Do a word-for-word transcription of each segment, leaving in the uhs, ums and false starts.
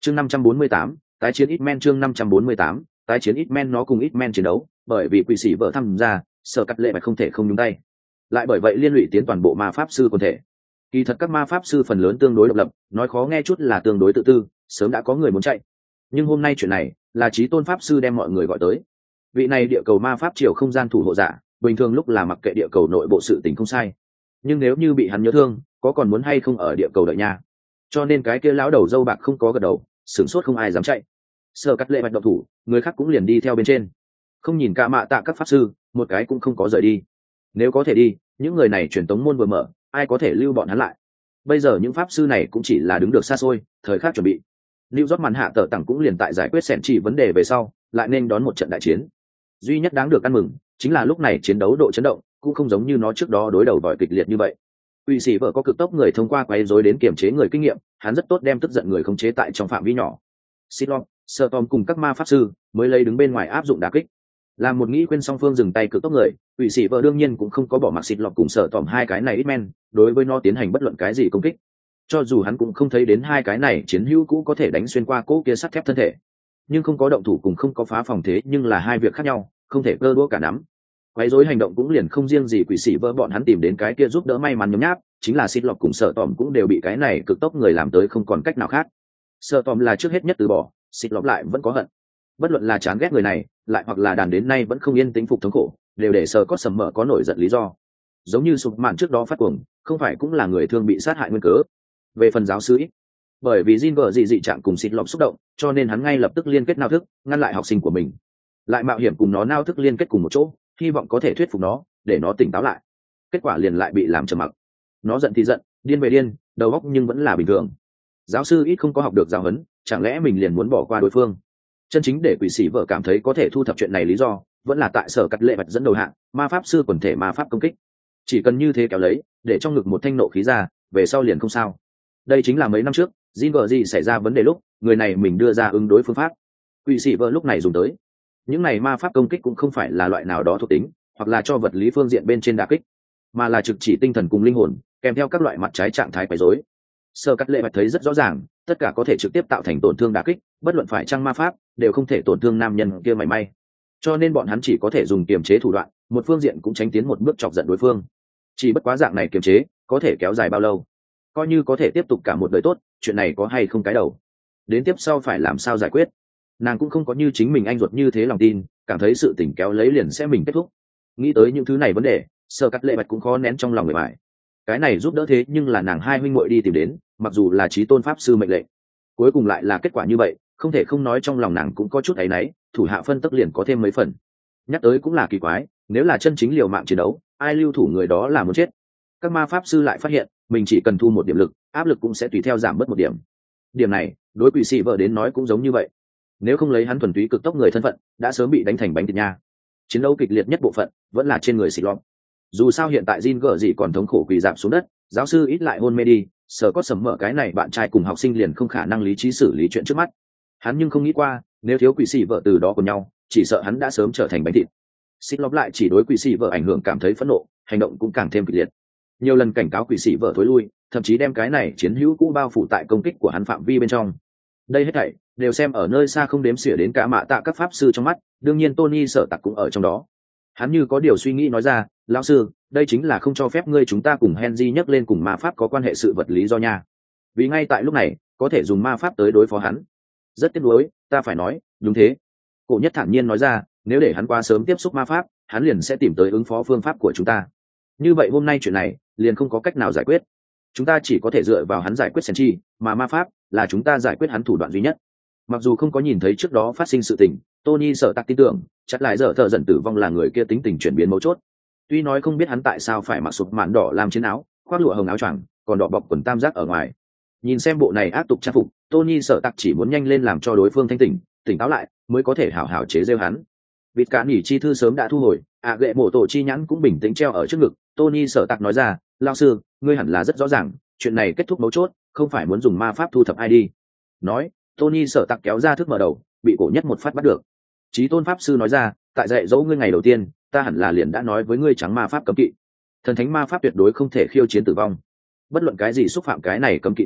chương năm trăm bốn mươi tám, tái chiến X-Men chương năm trăm bốn mươi tám, tái chiến X-Men nó cùng X-Men chiến đấu, bởi vì quỷ sĩ vợ tham gia, sở cắt lệ bạch không thể không nhúng tay. Lại bởi vậy liên lụy tiến toàn bộ ma pháp sư quần thể. Kỳ thật các ma pháp sư phần lớn tương đối độc lập, nói khó nghe chút là tương đối tự tư, sớm đã có người muốn chạy. Nhưng hôm nay chuyện này, là chí tôn pháp sư đem mọi người gọi tới. Vị này địa cầu ma pháp triều không gian thủ hộ giả, bình thường lúc là mặc kệ địa cầu nội bộ sự tình không sai. Nhưng nếu như bị hắn nhớ thương, có còn muốn hay không ở địa cầu đợi nha. Cho nên cái kia lão đầu dâu bạc không có gật đầu, sửng sốt không ai dám chạy. Sở cắt lệ bạch độc thủ, người khác cũng liền đi theo bên trên. Không nhìn cả mạ tạ các pháp sư, một cái cũng không có rời đi. Nếu có thể đi, những người này truyền tống môn vừa mở, ai có thể lưu bọn hắn lại. Bây giờ những pháp sư này cũng chỉ là đứng được xa xôi, thời khắc chuẩn bị. Lưu Rót màn hạ tở tặng cũng liền tại giải quyết xẻn chỉ vấn đề về sau, lại nên đón một trận đại chiến. Duy nhất đáng được ăn mừng, chính là lúc này chiến đấu độ chấn động, cũng không giống như nó trước đó đối đầu vòi kịch liệt như vậy. Uy sĩ vợ có cực tốc người thông qua quấy rối đến kiểm chế người kinh nghiệm, hắn rất tốt đem tức giận người khống chế tại trong phạm vi nhỏ. Silom, Sơ Tom cùng các ma pháp sư mới lấy đứng bên ngoài áp dụng đả kích. Làm một nghĩ khuyên song phương dừng tay cực tốc người, Uy sĩ vợ đương nhiên cũng không có bỏ mặc xịt lọt cùng Sơ Tom hai cái này ít men, đối với nó tiến hành bất luận cái gì công kích. Cho dù hắn cũng không thấy đến hai cái này chiến hữu cũ có thể đánh xuyên qua cố kia sắt thép thân thể, nhưng không có động thủ cùng không có phá phòng thế nhưng là hai việc khác nhau, không thể cơ đũa cả nắm. Quấy rối hành động cũng liền không riêng gì quỷ sĩ vỡ bọn hắn tìm đến cái kia giúp đỡ may mắn nhấm nháp, chính là xịt lọt cùng Sợ Tòm cũng đều bị cái này cực tốc người làm tới không còn cách nào khác. Sợ Tòm là trước hết nhất từ bỏ, xịt lọt lại vẫn có hận. Bất luận là chán ghét người này, lại hoặc là đàn đến nay vẫn không yên tĩnh phục thống khổ, đều để Sợ có sầm mỡ có nổi giận lý do. Giống như sụp mạn trước đó phát cuồng, không phải cũng là người thương bị sát hại nguyên cớ. Về phần giáo sư ít, bởi vì Jin vợ dị dị trạng cùng xịt lọt xúc động, cho nên hắn ngay lập tức liên kết nao thức, ngăn lại học sinh của mình, lại mạo hiểm cùng nó nao thức liên kết cùng một chỗ, hy vọng có thể thuyết phục nó, để nó tỉnh táo lại. Kết quả liền lại bị làm trầm mặc. Nó giận thì giận, điên về điên, đầu óc nhưng vẫn là bình thường. Giáo sư ít không có học được giáo huấn, chẳng lẽ mình liền muốn bỏ qua đối phương? Chân chính để quỷ sĩ vợ cảm thấy có thể thu thập chuyện này lý do, vẫn là tại sở cắt lệ bạch dẫn đầu hạng, ma pháp sư quần thể ma pháp công kích. Chỉ cần như thế kéo lấy, để trong ngực một thanh nộ khí ra, về sau liền không sao. Đây chính là mấy năm trước, Jin vợ gì xảy ra vấn đề lúc, người này mình đưa ra ứng đối phương pháp. Quỷ sĩ vợ lúc này dùng tới. Những này ma pháp công kích cũng không phải là loại nào đó thuộc tính, hoặc là cho vật lý phương diện bên trên đả kích, mà là trực chỉ tinh thần cùng linh hồn, kèm theo các loại mặt trái trạng thái quấy rối. Sơ cắt lệ bạch thấy rất rõ ràng, tất cả có thể trực tiếp tạo thành tổn thương đả kích, bất luận phải chăng ma pháp, đều không thể tổn thương nam nhân kia mảy may. Cho nên bọn hắn chỉ có thể dùng kiềm chế thủ đoạn, một phương diện cũng tránh tiến một bước chọc giận đối phương. Chỉ bất quá dạng này kiềm chế, có thể kéo dài bao lâu? Coi như có thể tiếp tục cả một đời tốt, chuyện này có hay không cái đầu? Đến tiếp sau phải làm sao giải quyết? Nàng cũng không có như chính mình anh ruột như thế lòng tin, cảm thấy sự tình kéo lấy liền sẽ mình kết thúc. Nghĩ tới những thứ này vấn đề, Sơ cắt lệ bạch cũng khó nén trong lòng người bại. Cái này giúp đỡ thế nhưng là nàng hai huynh muội đi tìm đến, mặc dù là chí tôn pháp sư mệnh lệnh, cuối cùng lại là kết quả như vậy, không thể không nói trong lòng nàng cũng có chút áy náy, thủ hạ phân tức liền có thêm mấy phần. Nhắc tới cũng là kỳ quái, nếu là chân chính liều mạng chiến đấu, ai lưu thủ người đó là muốn chết. Các ma pháp sư lại phát hiện, mình chỉ cần thu một điểm lực, áp lực cũng sẽ tùy theo giảm bớt một điểm. Điểm này, đối quỷ sĩ vợ đến nói cũng giống như vậy. Nếu không lấy hắn thuần túy cực tốc người thân phận, đã sớm bị đánh thành bánh thịt nha. Chiến đấu kịch liệt nhất bộ phận vẫn là trên người xịt lọt. Dù sao hiện tại Jin gở gì còn thống khổ quỳ dạp xuống đất, giáo sư ít lại hôn mê đi, sở có sầm mở cái này bạn trai cùng học sinh liền không khả năng lý trí xử lý chuyện trước mắt. Hắn nhưng không nghĩ qua, nếu thiếu quỷ sĩ vợ từ đó của nhau, chỉ sợ hắn đã sớm trở thành bánh thịt. Xịt lọt lại chỉ đối quỷ sĩ vợ ảnh hưởng cảm thấy phẫn nộ, hành động cũng càng thêm kịch liệt. Nhiều lần cảnh cáo quỷ sĩ vợ thối lui, thậm chí đem cái này chiến hữu cũ bao phủ tại công kích của hắn phạm vi bên trong. Đây hết thảy đều xem ở nơi xa không đếm xỉa đến cả mạ tạ các pháp sư trong mắt, đương nhiên Tony sợ tặc cũng ở trong đó. Hắn như có điều suy nghĩ nói ra, lão sư, đây chính là không cho phép ngươi chúng ta cùng Henry nhắc lên cùng ma pháp có quan hệ sự vật lý do nha. Vì ngay tại lúc này, có thể dùng ma pháp tới đối phó hắn. Rất tiếc nuối, ta phải nói, đúng thế. Cổ nhất thản nhiên nói ra, nếu để hắn quá sớm tiếp xúc ma pháp, hắn liền sẽ tìm tới ứng phó phương pháp của chúng ta. Như vậy hôm nay chuyện này, liền không có cách nào giải quyết. Chúng ta chỉ có thể dựa vào hắn giải quyết sen chi, mà ma pháp là chúng ta giải quyết hắn thủ đoạn duy nhất. Mặc dù không có nhìn thấy trước đó phát sinh sự tình, Tony sợ tặc tin tưởng, chắc lại giờ thợ dần tử vong là người kia tính tình chuyển biến mấu chốt. Tuy nói không biết hắn tại sao phải mặc sụp màn đỏ làm chiến áo, khoác lụa hồng áo choàng, còn đỏ bọc quần tam giác ở ngoài. Nhìn xem bộ này ác tục trang phục, Tony sợ tặc chỉ muốn nhanh lên làm cho đối phương thanh tỉnh, tỉnh táo lại, mới có thể hảo hảo chế giễu hắn. Vịt cả nhỉ chi thư sớm đã thu hồi, ạ gệ mổ tổ chi nhãn cũng bình tĩnh treo ở trước ngực. Tony sợ tặc nói ra, lão sư, ngươi hẳn là rất rõ ràng, chuyện này kết thúc mấu chốt, không phải muốn dùng ma pháp thu thập ai đi. Nói, Tony sợ tặc kéo ra thước mở đầu, bị cổ nhất một phát bắt được. Chí tôn pháp sư nói ra, tại dạy dỗ ngươi ngày đầu tiên, ta hẳn là liền đã nói với ngươi trắng ma pháp cấm kỵ. Thần thánh ma pháp tuyệt đối không thể khiêu chiến tử vong. Bất luận cái gì xúc phạm cái này cấm kỵ người,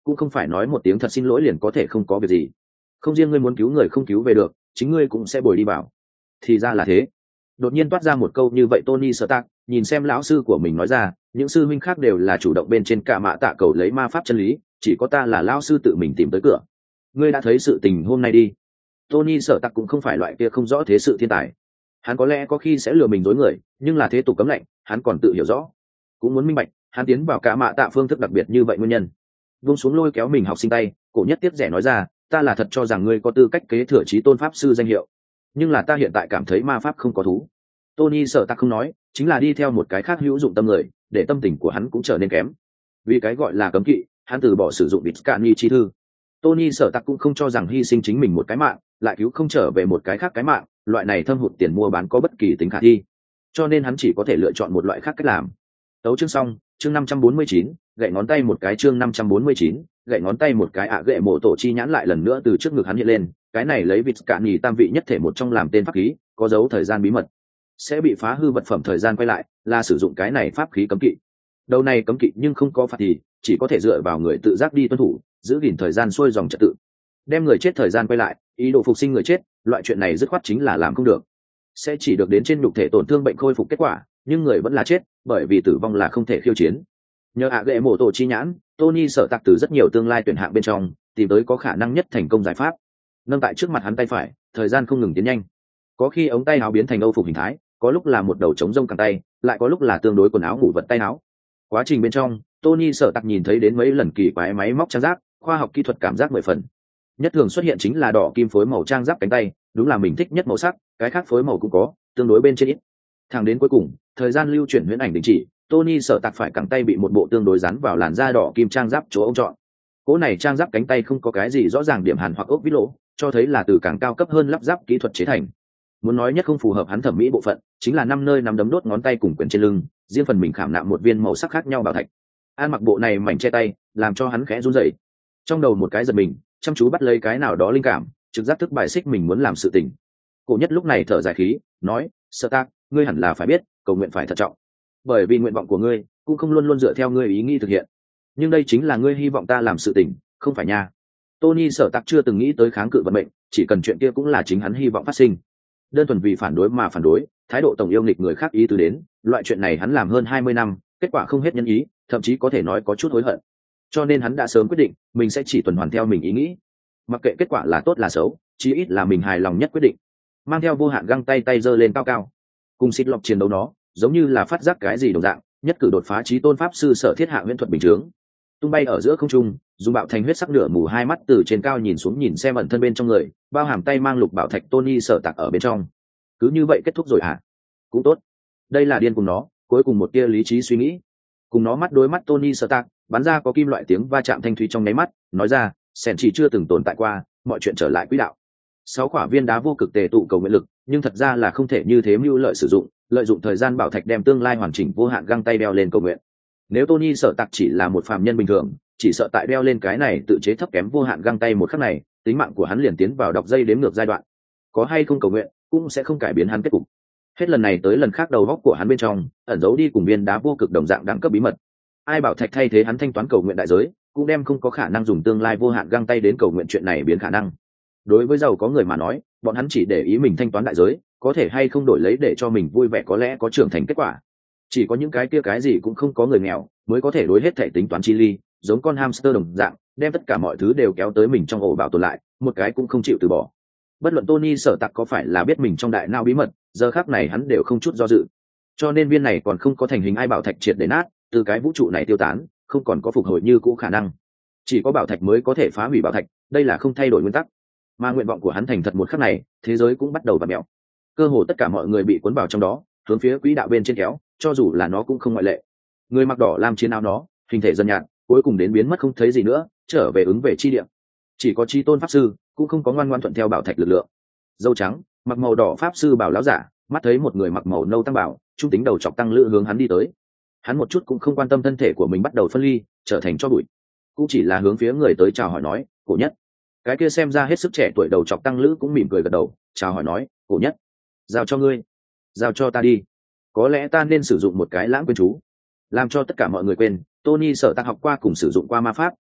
cũng không phải nói một tiếng thật xin lỗi liền có thể không có việc gì. Không riêng ngươi muốn cứu người không cứu về được, chính ngươi cũng sẽ bồi đi vào. Thì ra là thế. Đột nhiên toát ra một câu như vậy Tony Stark, nhìn xem lão sư của mình nói ra, những sư huynh khác đều là chủ động bên trên cả mạ tạ cầu lấy ma pháp chân lý, chỉ có ta là lão sư tự mình tìm tới cửa. Ngươi đã thấy sự tình hôm nay đi. Tony Stark cũng không phải loại kia không rõ thế sự thiên tài. Hắn có lẽ có khi sẽ lừa mình dối người, nhưng là thế tục cấm lệnh, hắn còn tự hiểu rõ, cũng muốn minh bạch, hắn tiến vào cả mạ tạ phương thức đặc biệt như vậy nguyên nhân. Vung xuống lôi kéo mình học sinh tay, cổ nhất tiếp rẻ nói ra, ta là thật cho rằng ngươi có tư cách kế thừa chí tôn pháp sư danh hiệu, nhưng là ta hiện tại cảm thấy ma pháp không có thú. Tony sợ ta không nói, chính là đi theo một cái khác hữu dụng tâm người, để tâm tình của hắn cũng trở nên kém. Vì cái gọi là cấm kỵ, hắn từ bỏ sử dụng Vizcani chi thư. Tony sợ ta cũng không cho rằng hy sinh chính mình một cái mạng, lại cứu không trở về một cái khác cái mạng, loại này thâm hụt tiền mua bán có bất kỳ tính khả thi. Cho nên hắn chỉ có thể lựa chọn một loại khác cách làm. Tấu chương xong, chương năm trăm bốn mươi chín, gậy ngón tay một cái chương năm trăm bốn mươi chín, gậy ngón tay một cái ạ à gậy mộ tổ chi nhãn lại lần nữa từ trước ngực hắn hiện lên, cái này lấy vịt cạn nhì tam vị nhất thể một trong làm tên pháp khí, có dấu thời gian bí mật, sẽ bị phá hư vật phẩm thời gian quay lại, là sử dụng cái này pháp khí cấm kỵ. Đầu này cấm kỵ nhưng không có phạt thì, chỉ có thể dựa vào người tự giác đi tuân thủ, giữ gìn thời gian xuôi dòng trật tự. Đem người chết thời gian quay lại, ý đồ phục sinh người chết, loại chuyện này dứt khoát chính là làm không được. Sẽ chỉ được đến trên nhục thể tổn thương bệnh khôi phục kết quả, nhưng người vẫn là chết, bởi vì tử vong là không thể khiêu chiến. Nhờ ạ gệ mộ tổ chi nhãn, Tony sở tạc từ rất nhiều tương lai tuyển hạng bên trong tìm tới có khả năng nhất thành công giải pháp. Nâng tại trước mặt hắn tay phải, thời gian không ngừng tiến nhanh. Có khi ống tay áo biến thành âu phục hình thái, có lúc là một đầu trống rông cẳng tay, lại có lúc là tương đối quần áo ngủ vật tay áo. Quá trình bên trong, Tony sở tạc nhìn thấy đến mấy lần kỳ quái máy móc trang giáp, khoa học kỹ thuật cảm giác mười phần. Nhất thường xuất hiện chính là đỏ kim phối màu trang giáp cánh tay, đúng là mình thích nhất màu sắc, cái khác phối màu cũng có, tương đối bên trên ít. Thẳng đến cuối cùng, thời gian lưu chuyển huyễn ảnh đình chỉ, Tony sở tạc phải cẳng tay bị một bộ tương đối dán vào làn da đỏ kim trang giáp chỗ ông chọn. Cỗ này trang giáp cánh tay không có cái gì rõ ràng điểm hàn hoặc ốc vít lỗ, cho thấy là từ càng cao cấp hơn lắp ráp kỹ thuật chế thành. Muốn nói nhất không phù hợp hắn thẩm mỹ bộ phận, chính là năm nơi nắm đấm đốt ngón tay cùng quyển trên lưng, riêng phần mình khảm nạm một viên màu sắc khác nhau bảo thạch. An mặc bộ này mảnh che tay, làm cho hắn khẽ run rẩy. Trong đầu một cái giật mình, chăm chú bắt lấy cái nào đó linh cảm, trực giác thức bài xích mình muốn làm sự tình. Cổ nhất lúc này thở dài khí, nói, Sở Tạc, ngươi hẳn là phải biết, cầu nguyện phải thận trọng, bởi vì nguyện vọng của ngươi cũng không luôn luôn dựa theo ngươi ý nghĩ thực hiện, nhưng đây chính là ngươi hy vọng ta làm sự tình, không phải nha. Tony Sở Tạc chưa từng nghĩ tới kháng cự vận mệnh, chỉ cần chuyện kia cũng là chính hắn hy vọng phát sinh. Đơn thuần vì phản đối mà phản đối, thái độ tổng yêu nghịch người khác ý tứ đến, loại chuyện này hắn làm hơn hai mươi năm, kết quả không hết nhân ý, thậm chí có thể nói có chút hối hận. Cho nên hắn đã sớm quyết định, mình sẽ chỉ tuần hoàn theo mình ý nghĩ, mặc kệ kết quả là tốt là xấu, chí ít là mình hài lòng nhất quyết định. Mang theo vô hạn găng tay tay giơ lên cao cao, cùng xịt lọc chiến đấu nó, giống như là phát giác cái gì đồng dạng, nhất cử đột phá chí tôn pháp sư sở thiết hạ huyễn thuật bình chướng. Tung bay ở giữa không trung, dùng bạo thành huyết sắc nửa mù hai mắt từ trên cao nhìn xuống nhìn xem ẩn thân bên trong người, bao hàm tay mang lục bảo thạch Tony sở tạc ở bên trong. Cứ như vậy kết thúc rồi hả? Cũng tốt. Đây là điên cùng nó, cuối cùng một tia lý trí suy nghĩ. Cùng nó mắt đối mắt Tony sở tạc, bắn ra có kim loại tiếng va chạm thanh thúy trong nháy mắt, nói ra, sẻn chỉ chưa từng tồn tại qua, mọi chuyện trở lại quỹ đạo. Sáu quả viên đá vô cực tề tụ cầu nguyện lực, nhưng thật ra là không thể như thế mưu lợi sử dụng, lợi dụng thời gian bảo thạch đem tương lai hoàn chỉnh vô hạn găng tay đeo lên cầu nguyện. Nếu Tony sở tạc chỉ là một phàm nhân bình thường, chỉ sợ tại đeo lên cái này tự chế thấp kém vô hạn găng tay một khắc này, tính mạng của hắn liền tiến vào đọc dây đếm ngược giai đoạn. Có hay không cầu nguyện, cũng sẽ không cải biến hắn kết cục. Hết lần này tới lần khác đầu góc của hắn bên trong, ẩn giấu đi cùng viên đá vô cực đồng dạng đẳng cấp bí mật. Ai bảo thạch thay thế hắn thanh toán cầu nguyện đại giới, cũng đem không có khả năng dùng tương lai vô hạn găng tay đến cầu nguyện chuyện này biến khả năng. Đối với giàu có người mà nói, bọn hắn chỉ để ý mình thanh toán đại giới, có thể hay không đổi lấy để cho mình vui vẻ có lẽ có trưởng thành kết quả. Chỉ có những cái kia cái gì cũng không có người nghèo mới có thể đối hết thể tính toán chi ly, giống con hamster đồng dạng, đem tất cả mọi thứ đều kéo tới mình trong ổ bảo tồn lại, một cái cũng không chịu từ bỏ. Bất luận Tony sở tạc có phải là biết mình trong đại não bí mật, giờ khắc này hắn đều không chút do dự. Cho nên viên này còn không có thành hình ai bảo thạch triệt để nát, từ cái vũ trụ này tiêu tán, không còn có phục hồi như cũ khả năng. Chỉ có bảo thạch mới có thể phá hủy bảo thạch, đây là không thay đổi nguyên tắc. Mà nguyện vọng của hắn thành thật một khắc này, thế giới cũng bắt đầu vặn mèo. Cơ hồ tất cả mọi người bị cuốn vào trong đó, hướng phía quỹ đạo bên trên kéo, cho dù là nó cũng không ngoại lệ. Người mặc đỏ làm chiến áo nó, hình thể dần nhạt, cuối cùng đến biến mất không thấy gì nữa, trở về ứng về chi địa. Chỉ có chi tôn pháp sư, cũng không có ngoan ngoãn thuận theo bảo thạch lực lượng. Dâu trắng, mặc màu đỏ pháp sư bảo lão giả, mắt thấy một người mặc màu nâu tăng bảo, trung tính đầu chọc tăng lữ hướng hắn đi tới. Hắn một chút cũng không quan tâm thân thể của mình bắt đầu phân ly, trở thành cho bụi, cũng chỉ là hướng phía người tới chào hỏi nói, cổ nhất. Cái kia xem ra hết sức trẻ tuổi đầu chọc tăng lữ cũng mỉm cười gật đầu, chào hỏi nói, cổ nhất, giao cho ngươi, giao cho ta đi. Có lẽ ta nên sử dụng một cái lãng quên chú, làm cho tất cả mọi người quên Tony sở tạc học qua cùng sử dụng qua ma pháp,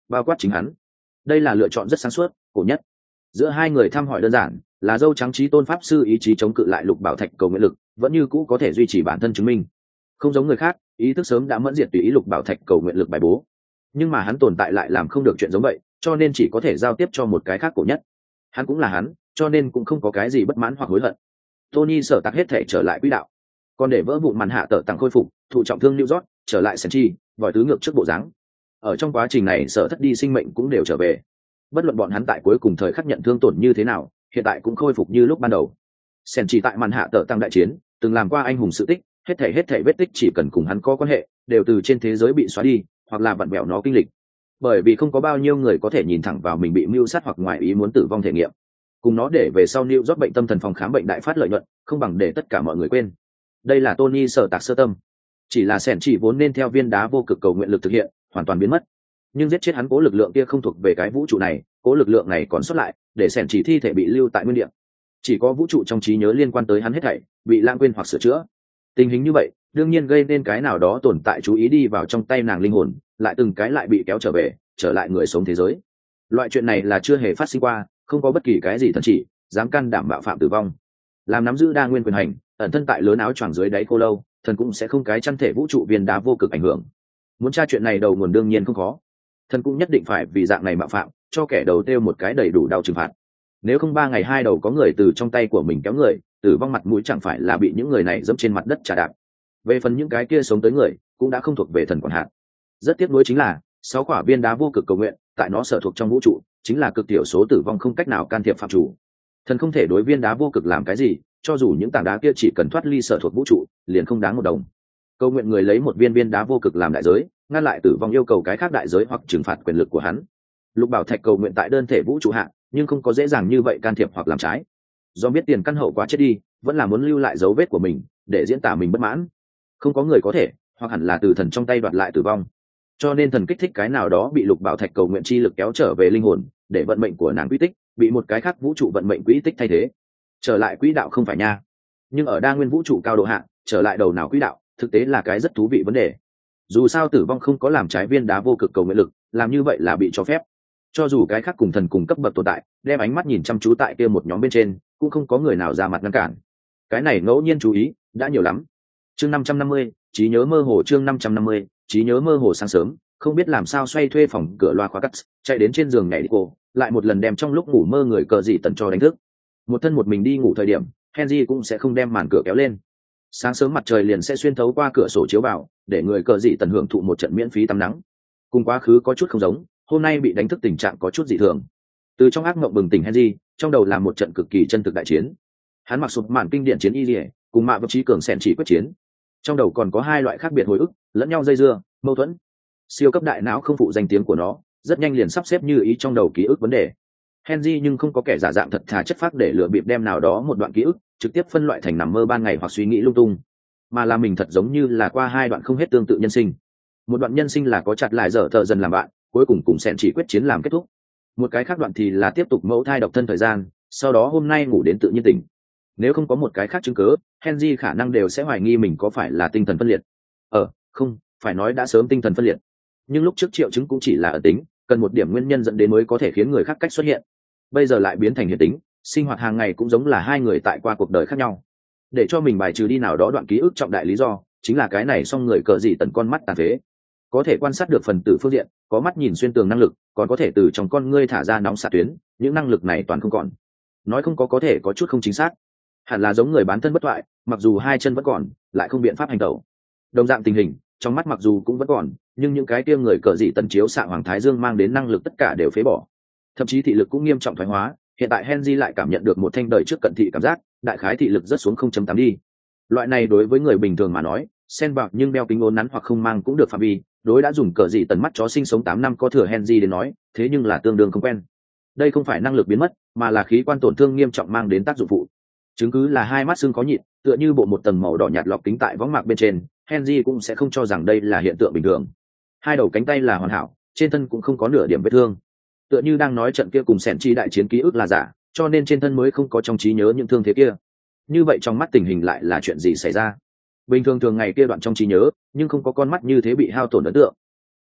bao quát chính hắn. Đây là lựa chọn rất sáng suốt, cổ nhất. Giữa hai người thăm hỏi đơn giản, là dâu trắng trí tôn pháp sư ý chí chống cự lại lục bảo thạch cầu nguyện lực, vẫn như cũ có thể duy trì bản thân chứng minh. Không giống người khác, ý thức sớm đã mẫn diệt tùy ý lục bảo thạch cầu nguyện lực bài bố. Nhưng mà hắn tồn tại lại làm không được chuyện giống vậy, cho nên chỉ có thể giao tiếp cho một cái khác cổ nhất. Hắn cũng là hắn, cho nên cũng không có cái gì bất mãn hoặc hối hận. Tony sở tạc hết thể trở lại quỹ đạo, còn để vỡ vụn màn hạ tở tặng khôi phục, thụ trọng thương New York, trở lại Senchi, vòi tứ ngược trước bộ dáng. Ở trong quá trình này sở thất đi sinh mệnh cũng đều trở về. Bất luận bọn hắn tại cuối cùng thời khắc nhận thương tổn như thế nào, hiện tại cũng khôi phục như lúc ban đầu. Senchi tại màn hạ tở tăng đại chiến, từng làm qua anh hùng sự tích, hết thể hết thể vết tích chỉ cần cùng hắn có quan hệ, đều từ trên thế giới bị xóa đi, hoặc là vặn vẹo nó kinh lịch. Bởi vì không có bao nhiêu người có thể nhìn thẳng vào mình bị mưu sát hoặc ngoài ý muốn tử vong thể nghiệm. Cùng nó để về sau New York bệnh tâm thần phòng khám bệnh đại phát lợi nhuận, không bằng để tất cả mọi người quên. Đây là Tony sở tạc sơ tâm. Chỉ là sẻn chỉ vốn nên theo viên đá vô cực cầu nguyện lực thực hiện, hoàn toàn biến mất. Nhưng giết chết hắn cố lực lượng kia không thuộc về cái vũ trụ này, cố lực lượng này còn xuất lại, để sẻn chỉ thi thể bị lưu tại nguyên địa. Chỉ có vũ trụ trong trí nhớ liên quan tới hắn hết thảy, bị lãng quên hoặc sửa chữa. Tình hình như vậy, đương nhiên gây nên cái nào đó tồn tại chú ý đi vào trong tay nàng linh hồn, lại từng cái lại bị kéo trở về, trở lại người sống thế giới. Loại chuyện này là chưa hề phát sinh qua, không có bất kỳ cái gì thần chỉ dám can đảm bạo phạm tử vong. Làm nắm giữ đa nguyên quyền hành, ẩn thân tại lớn áo choàng dưới đáy cô lâu, thần cũng sẽ không cái chăn thể vũ trụ viên đá vô cực ảnh hưởng. Muốn tra chuyện này đầu nguồn đương nhiên không khó, thần cũng nhất định phải vì dạng này bạo phạm, cho kẻ đầu tiêu một cái đầy đủ đau trừng phạt. Nếu không ba ngày hai đầu có người từ trong tay của mình kéo người, tử vong mặt mũi chẳng phải là bị những người này dẫm trên mặt đất trả đạp. Về phần những cái kia sống tới người, cũng đã không thuộc về thần quản hạt. Rất tiếc nuối chính là sáu quả viên đá vô cực cầu nguyện, tại nó sở thuộc trong vũ trụ, chính là cực tiểu số tử vong không cách nào can thiệp phạm chủ. Thần không thể đối viên đá vô cực làm cái gì, cho dù những tảng đá kia chỉ cần thoát ly sở thuộc vũ trụ, liền không đáng một đồng. Cầu nguyện người lấy một viên viên đá vô cực làm đại giới, ngăn lại tử vong yêu cầu cái khác đại giới hoặc trừng phạt quyền lực của hắn. Lục bảo thạch cầu nguyện tại đơn thể vũ trụ hạ, nhưng không có dễ dàng như vậy can thiệp hoặc làm trái. Do biết tiền căn hậu quá chết đi, vẫn là muốn lưu lại dấu vết của mình, để diễn tả mình bất mãn. Không có người có thể, hoặc hẳn là từ thần trong tay đoạt lại tử vong. Cho nên thần kích thích cái nào đó bị lục bảo thạch cầu nguyện chi lực kéo trở về linh hồn, để vận mệnh của nàng quỹ tích bị một cái khác vũ trụ vận mệnh quỹ tích thay thế. Trở lại quỹ đạo không phải nha, nhưng ở đa nguyên vũ trụ cao độ hạ, trở lại đầu nào quỹ đạo, thực tế là cái rất thú vị vấn đề. Dù sao tử vong không có làm trái viên đá vô cực cầu nguyện lực, làm như vậy là bị cho phép. Cho dù cái khác cùng thần cùng cấp bậc tồn tại, đem ánh mắt nhìn chăm chú tại kia một nhóm bên trên, cũng không có người nào ra mặt ngăn cản. Cái này ngẫu nhiên chú ý đã nhiều lắm. Chương năm trăm năm mươi, trí nhớ mơ hồ. Chương năm trăm năm mươi, trí nhớ mơ hồ. Sáng sớm, không biết làm sao xoay thuê phòng cửa loa khóa cắt, chạy đến trên giường nhảy đi cô, lại một lần đem trong lúc ngủ mơ người cờ dị tần cho đánh thức. Một thân một mình đi ngủ thời điểm, Henry cũng sẽ không đem màn cửa kéo lên. Sáng sớm mặt trời liền sẽ xuyên thấu qua cửa sổ chiếu vào, để người cờ dị tần hưởng thụ một trận miễn phí tắm nắng. Cùng quá khứ có chút không giống, hôm nay bị đánh thức tình trạng có chút dị thường. Từ trong ác mộng bừng tỉnh Henry, trong đầu là một trận cực kỳ chân thực đại chiến. Hắn mặc sụp màn kinh điển chiến y liễu, cùng mạ vật trí cường sẻn chỉ quyết chiến. Trong đầu còn có hai loại khác biệt hồi ức, lẫn nhau dây dưa, mâu thuẫn. Siêu cấp đại não không phụ danh tiếng của nó, rất nhanh liền sắp xếp như ý trong đầu ký ức vấn đề. Henry nhưng không có kẻ giả dạng thật thà chất phác để lừa bịp đem nào đó một đoạn ký ức trực tiếp phân loại thành nằm mơ ban ngày hoặc suy nghĩ lung tung, mà là mình thật giống như là qua hai đoạn không hết tương tự nhân sinh. Một đoạn nhân sinh là có chặt lại dở thợ dần làm bạn, cuối cùng cùng sẻn chỉ quyết chiến làm kết thúc. Một cái khác đoạn thì là tiếp tục mẫu thai độc thân thời gian, sau đó hôm nay ngủ đến tự nhiên tỉnh. Nếu không có một cái khác chứng cớ, Henry khả năng đều sẽ hoài nghi mình có phải là tinh thần phân liệt. Ờ, không, phải nói đã sớm tinh thần phân liệt. Nhưng lúc trước triệu chứng cũng chỉ là ẩn tính, cần một điểm nguyên nhân dẫn đến mới có thể khiến người khác cách xuất hiện. Bây giờ lại biến thành hiện tính, sinh hoạt hàng ngày cũng giống là hai người tại qua cuộc đời khác nhau. Để cho mình bài trừ đi nào đó đoạn ký ức trọng đại lý do, chính là cái này xong người cờ dị tần con mắt tàn phế. Có thể quan sát được phần tử phương diện, có mắt nhìn xuyên tường năng lực, còn có thể từ trong con ngươi thả ra nóng xạ tuyến, những năng lực này toàn không còn. Nói không có có thể có chút không chính xác. Hẳn là giống người bán thân bất thoại, mặc dù hai chân vẫn còn, lại không biện pháp hành tẩu. Đồng dạng tình hình, trong mắt mặc dù cũng vẫn còn, nhưng những cái kia người cờ dị tần chiếu xạ hoàng thái dương mang đến năng lực tất cả đều phế bỏ. Thậm chí thị lực cũng nghiêm trọng thoái hóa, hiện tại Henry lại cảm nhận được một thanh đời trước cận thị cảm giác, đại khái thị lực rất xuống không chấm tám đi. Loại này đối với người bình thường mà nói, sen bạc nhưng đeo kính ốm nắn hoặc không mang cũng được phạm vi, đối đã dùng cờ dị tần mắt chó sinh sống tám năm có thừa Henry đến nói, thế nhưng là tương đương không quen. Đây không phải năng lực biến mất, mà là khí quan tổn thương nghiêm trọng mang đến tác dụng phụ. Chứng cứ là hai mắt xương khó nhịn, tựa như bộ một tầng màu đỏ nhạt lọc kính tại võng mạc bên trên, Henry cũng sẽ không cho rằng đây là hiện tượng bình thường. Hai đầu cánh tay là hoàn hảo, trên thân cũng không có nửa điểm vết thương. Tựa như đang nói trận kia cùng sẻn chi đại chiến ký ức là giả, cho nên trên thân mới không có trong trí nhớ những thương thế kia. Như vậy trong mắt tình hình lại là chuyện gì xảy ra? Bình thường thường ngày kia đoạn trong trí nhớ, nhưng không có con mắt như thế bị hao tổn ấn tượng.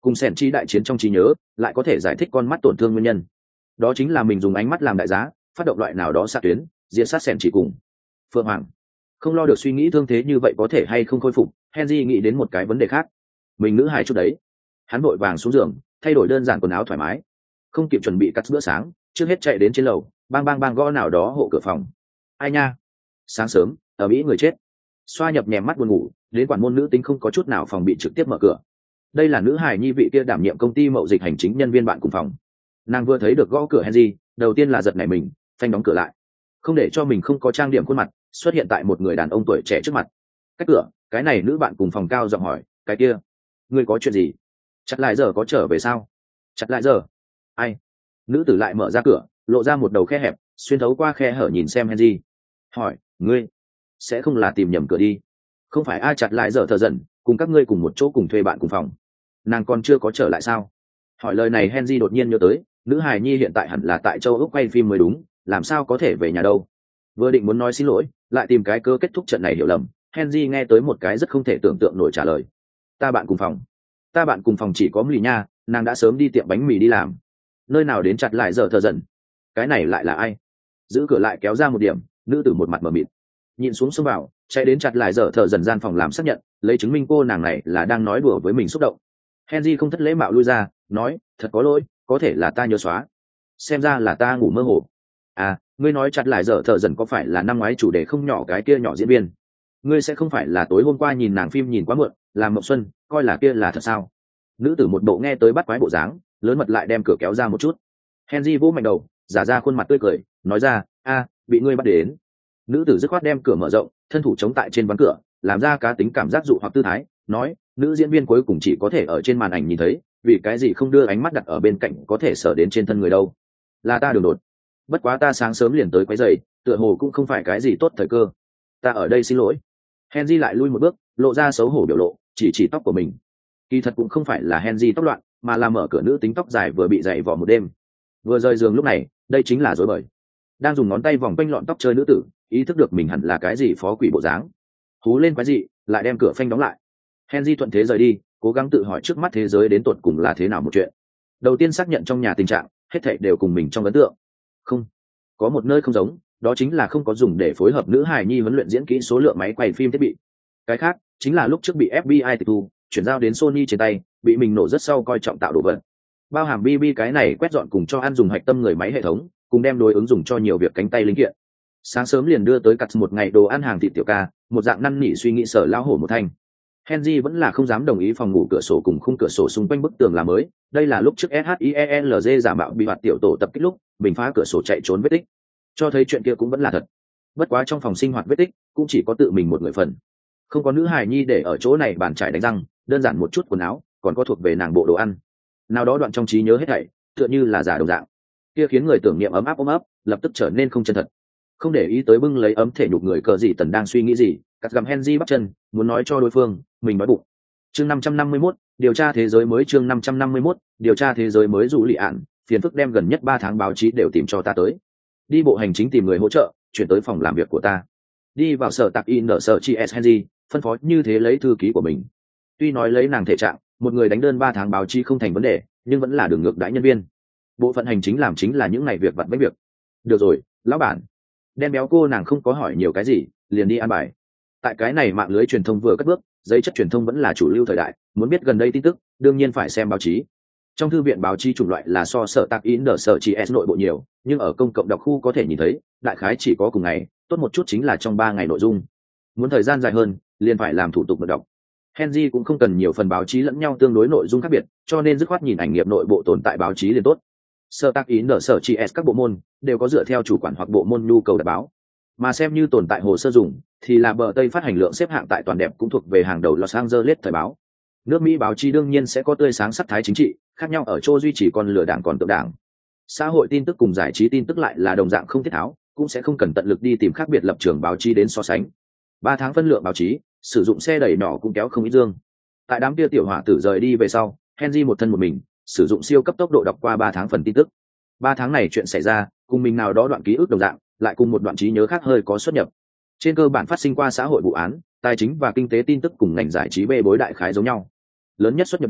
cùng sẻn chi đại chiến trong trí nhớ lại có thể giải thích con mắt tổn thương nguyên nhân. Đó chính là mình dùng ánh mắt làm đại giá, phát động loại nào đó xạ tuyến diễn sát sẻn chỉ cùng Phượng Hoàng. Không lo được suy nghĩ thương thế như vậy có thể hay không khôi phục, Henry nghĩ đến một cái vấn đề khác. Mình nữ hài chút đấy. Hắn vội vàng xuống giường, thay đổi đơn giản quần áo thoải mái, không kịp chuẩn bị cắt bữa sáng, trước hết chạy đến trên lầu, bang bang bang gõ nào đó hộ cửa phòng. Ai nha? Sáng sớm, ở Mỹ người chết. Xoa nhập nhèm mắt buồn ngủ, đến quản môn nữ tính không có chút nào phòng bị trực tiếp mở cửa. Đây là nữ hài nhi vị kia đảm nhiệm công ty mậu dịch hành chính nhân viên bạn cùng phòng. Nàng vừa thấy được gõ cửa Henry, đầu tiên là giật nảy mình, phanh đóng cửa lại, không để cho mình không có trang điểm khuôn mặt xuất hiện tại một người đàn ông tuổi trẻ trước mặt. Cách cửa, cái này nữ bạn cùng phòng cao giọng hỏi, cái kia, ngươi có chuyện gì? Chặt lại giờ có trở về sao? Chặt lại giờ? Ai? Nữ tử lại mở ra cửa, lộ ra một đầu khe hẹp, xuyên thấu qua khe hở nhìn xem Henry, hỏi, ngươi sẽ không là tìm nhầm cửa đi? Không phải ai chặt lại giờ thờ dần cùng các ngươi cùng một chỗ cùng thuê bạn cùng phòng, nàng còn chưa có trở lại sao? Hỏi lời này Henry đột nhiên nhớ tới, nữ hài nhi hiện tại hẳn là tại châu Úc quay phim mới đúng, làm sao có thể về nhà đâu? Vừa định muốn nói xin lỗi, lại tìm cái cơ kết thúc trận này hiểu lầm, Henry nghe tới một cái rất không thể tưởng tượng nổi trả lời. Ta bạn cùng phòng. Ta bạn cùng phòng chỉ có mì nha, nàng đã sớm đi tiệm bánh mì đi làm. Nơi nào đến chặt lại giờ thờ dần? Cái này lại là ai? Giữ cửa lại kéo ra một điểm, nữ tử một mặt mờ mịt, nhìn xuống xông vào, chạy đến chặt lại giờ thờ dần gian phòng làm xác nhận, lấy chứng minh cô nàng này là đang nói đùa với mình xúc động. Henry không thất lễ mạo lui ra, nói, thật có lỗi, có thể là ta nhớ xóa, xem ra là ta ngủ mơ hồ. À, ngươi nói chặt lại giờ thợ dần có phải là năm ngoái chủ đề không nhỏ cái kia nhỏ diễn viên? Ngươi sẽ không phải là tối hôm qua nhìn nàng phim nhìn quá muộn, làm mộng xuân, coi là kia là thật sao? Nữ tử một bộ nghe tới bắt quái bộ dáng, lớn mật lại đem cửa kéo ra một chút. Henry vỗ mạnh đầu, giả ra khuôn mặt tươi cười, nói ra, a, bị ngươi bắt đến. Nữ tử dứt khoát đem cửa mở rộng, thân thủ chống tại trên ván cửa, làm ra cá tính cảm giác dụ hoặc tư thái, nói, nữ diễn viên cuối cùng chỉ có thể ở trên màn ảnh nhìn thấy, vì cái gì không đưa ánh mắt đặt ở bên cạnh có thể sở đến trên thân người đâu? Là ta đường đột. Bất quá ta sáng sớm liền tới quấy rầy, tựa hồ cũng không phải cái gì tốt thời cơ. Ta ở đây xin lỗi. Henry lại lui một bước, lộ ra xấu hổ biểu lộ, chỉ chỉ tóc của mình. Kỳ thật cũng không phải là Henry tóc loạn, mà là mở cửa nữ tính tóc dài vừa bị dày vò một đêm. Vừa rời giường lúc này, đây chính là rối bời. Đang dùng ngón tay vòng quanh lọn tóc chơi nữ tử, ý thức được mình hẳn là cái gì phó quỷ bộ dáng. Hú lên quái gì, lại đem cửa phanh đóng lại. Henry thuận thế rời đi, cố gắng tự hỏi trước mắt thế giới đến tột cùng là thế nào một chuyện. Đầu tiên xác nhận trong nhà tình trạng, hết thảy đều cùng mình trong ấn tượng. Không, có một nơi không giống, đó chính là không có dùng để phối hợp nữ hài nhi huấn luyện diễn kỹ số lượng máy quay phim thiết bị. Cái khác chính là lúc trước bị ép bê i tịch thu, chuyển giao đến Sony trên tay, bị mình nổ rất sau coi trọng tạo đồ vật. Bao hàm bê bê cái này quét dọn cùng cho ăn dùng hạch tâm người máy hệ thống, cùng đem đối ứng dùng cho nhiều việc cánh tay linh kiện. Sáng sớm liền đưa tới cặt một ngày đồ ăn hàng thịt tiểu ca, một dạng năn nỉ suy nghĩ sở lão hổ một thanh. Henry vẫn là không dám đồng ý phòng ngủ cửa sổ cùng khung cửa sổ xung quanh bức tường là mới, đây là lúc trước SHIELZ giả mạo bị hoạt tiểu tổ tập kích lúc, bình phá cửa sổ chạy trốn vết tích, cho thấy chuyện kia cũng vẫn là thật. Bất quá trong phòng sinh hoạt vết tích cũng chỉ có tự mình một người phần, không có nữ hài nhi để ở chỗ này bàn trải đánh răng, đơn giản một chút quần áo, còn có thuộc về nàng bộ đồ ăn. Nào đó đoạn trong trí nhớ hết thảy, tựa như là giả đồng dạng. Kia khiến người tưởng niệm ấm áp ấm ấp, lập tức trở nên không chân thật. Không để ý tới bưng lấy ấm thể nhục người cờ gì tần đang suy nghĩ gì, cắt gầm Henry bắt chân, muốn nói cho đối phương, mình nói bụng. Chương năm trăm năm mươi mốt, điều tra thế giới mới chương năm trăm năm mươi mốt, điều tra thế giới mới dụ lị ạn, phiền phức đem gần nhất ba tháng báo chí đều tìm cho ta tới. Đi bộ hành chính tìm người hỗ trợ, chuyển tới phòng làm việc của ta. Đi vào sở tạc in ở sở chi S Henry, phân phó như thế lấy thư ký của mình. Tuy nói lấy nàng thể trạng, một người đánh đơn ba tháng báo chí không thành vấn đề, nhưng vẫn là đường ngược đãi nhân viên. Bộ phận hành chính làm chính là những ngày việc vặt vãnh việc. Được rồi, lão bản. Đen béo cô nàng không có hỏi nhiều cái gì, liền đi an bài. Tại cái này mạng lưới truyền thông vừa cất bước, giấy chất truyền thông vẫn là chủ lưu thời đại, muốn biết gần đây tin tức, đương nhiên phải xem báo chí. Trong thư viện báo chí chủng loại là so sở tạc in đờ sở chỉ s nội bộ nhiều, nhưng ở công cộng đọc khu có thể nhìn thấy, đại khái chỉ có cùng ngày, tốt một chút chính là trong ba ngày nội dung. Muốn thời gian dài hơn, liền phải làm thủ tục mật đọc. Henry cũng không cần nhiều phần báo chí lẫn nhau tương đối nội dung khác biệt, cho nên dứt khoát nhìn ảnh nghiệp nội bộ tồn tại báo chí liền tốt. Sở tạc in đờ sở chỉ s các bộ môn đều có dựa theo chủ quản hoặc bộ môn nhu cầu đặt báo, mà xem như tồn tại hồ sơ dùng thì là bờ Tây phát hành lượng xếp hạng tại toàn đẹp cũng thuộc về hàng đầu Los Angeles thời báo. Nước Mỹ báo chí đương nhiên sẽ có tươi sáng sắc thái chính trị, khác nhau ở chỗ duy trì con lửa đảng còn tượng đảng. Xã hội tin tức cùng giải trí tin tức lại là đồng dạng không thiết tháo, cũng sẽ không cần tận lực đi tìm khác biệt lập trường báo chí đến so sánh. Ba tháng phân lượng báo chí, sử dụng xe đẩy nhỏ cũng kéo không ít dương. Tại đám kia tiểu hỏa tử rời đi về sau, Henry một thân một mình, sử dụng siêu cấp tốc độ đọc qua ba tháng phần tin tức. Ba tháng này chuyện xảy ra, cùng mình nào đó đoạn ký ức đồng dạng, lại cùng một đoạn trí nhớ khác hơi có xuất nhập. Trên cơ bản phát sinh qua xã hội vụ án, tài chính và kinh tế tin tức cùng ngành giải trí bê bối đại khái giống nhau. Lớn nhất xuất nhập điểm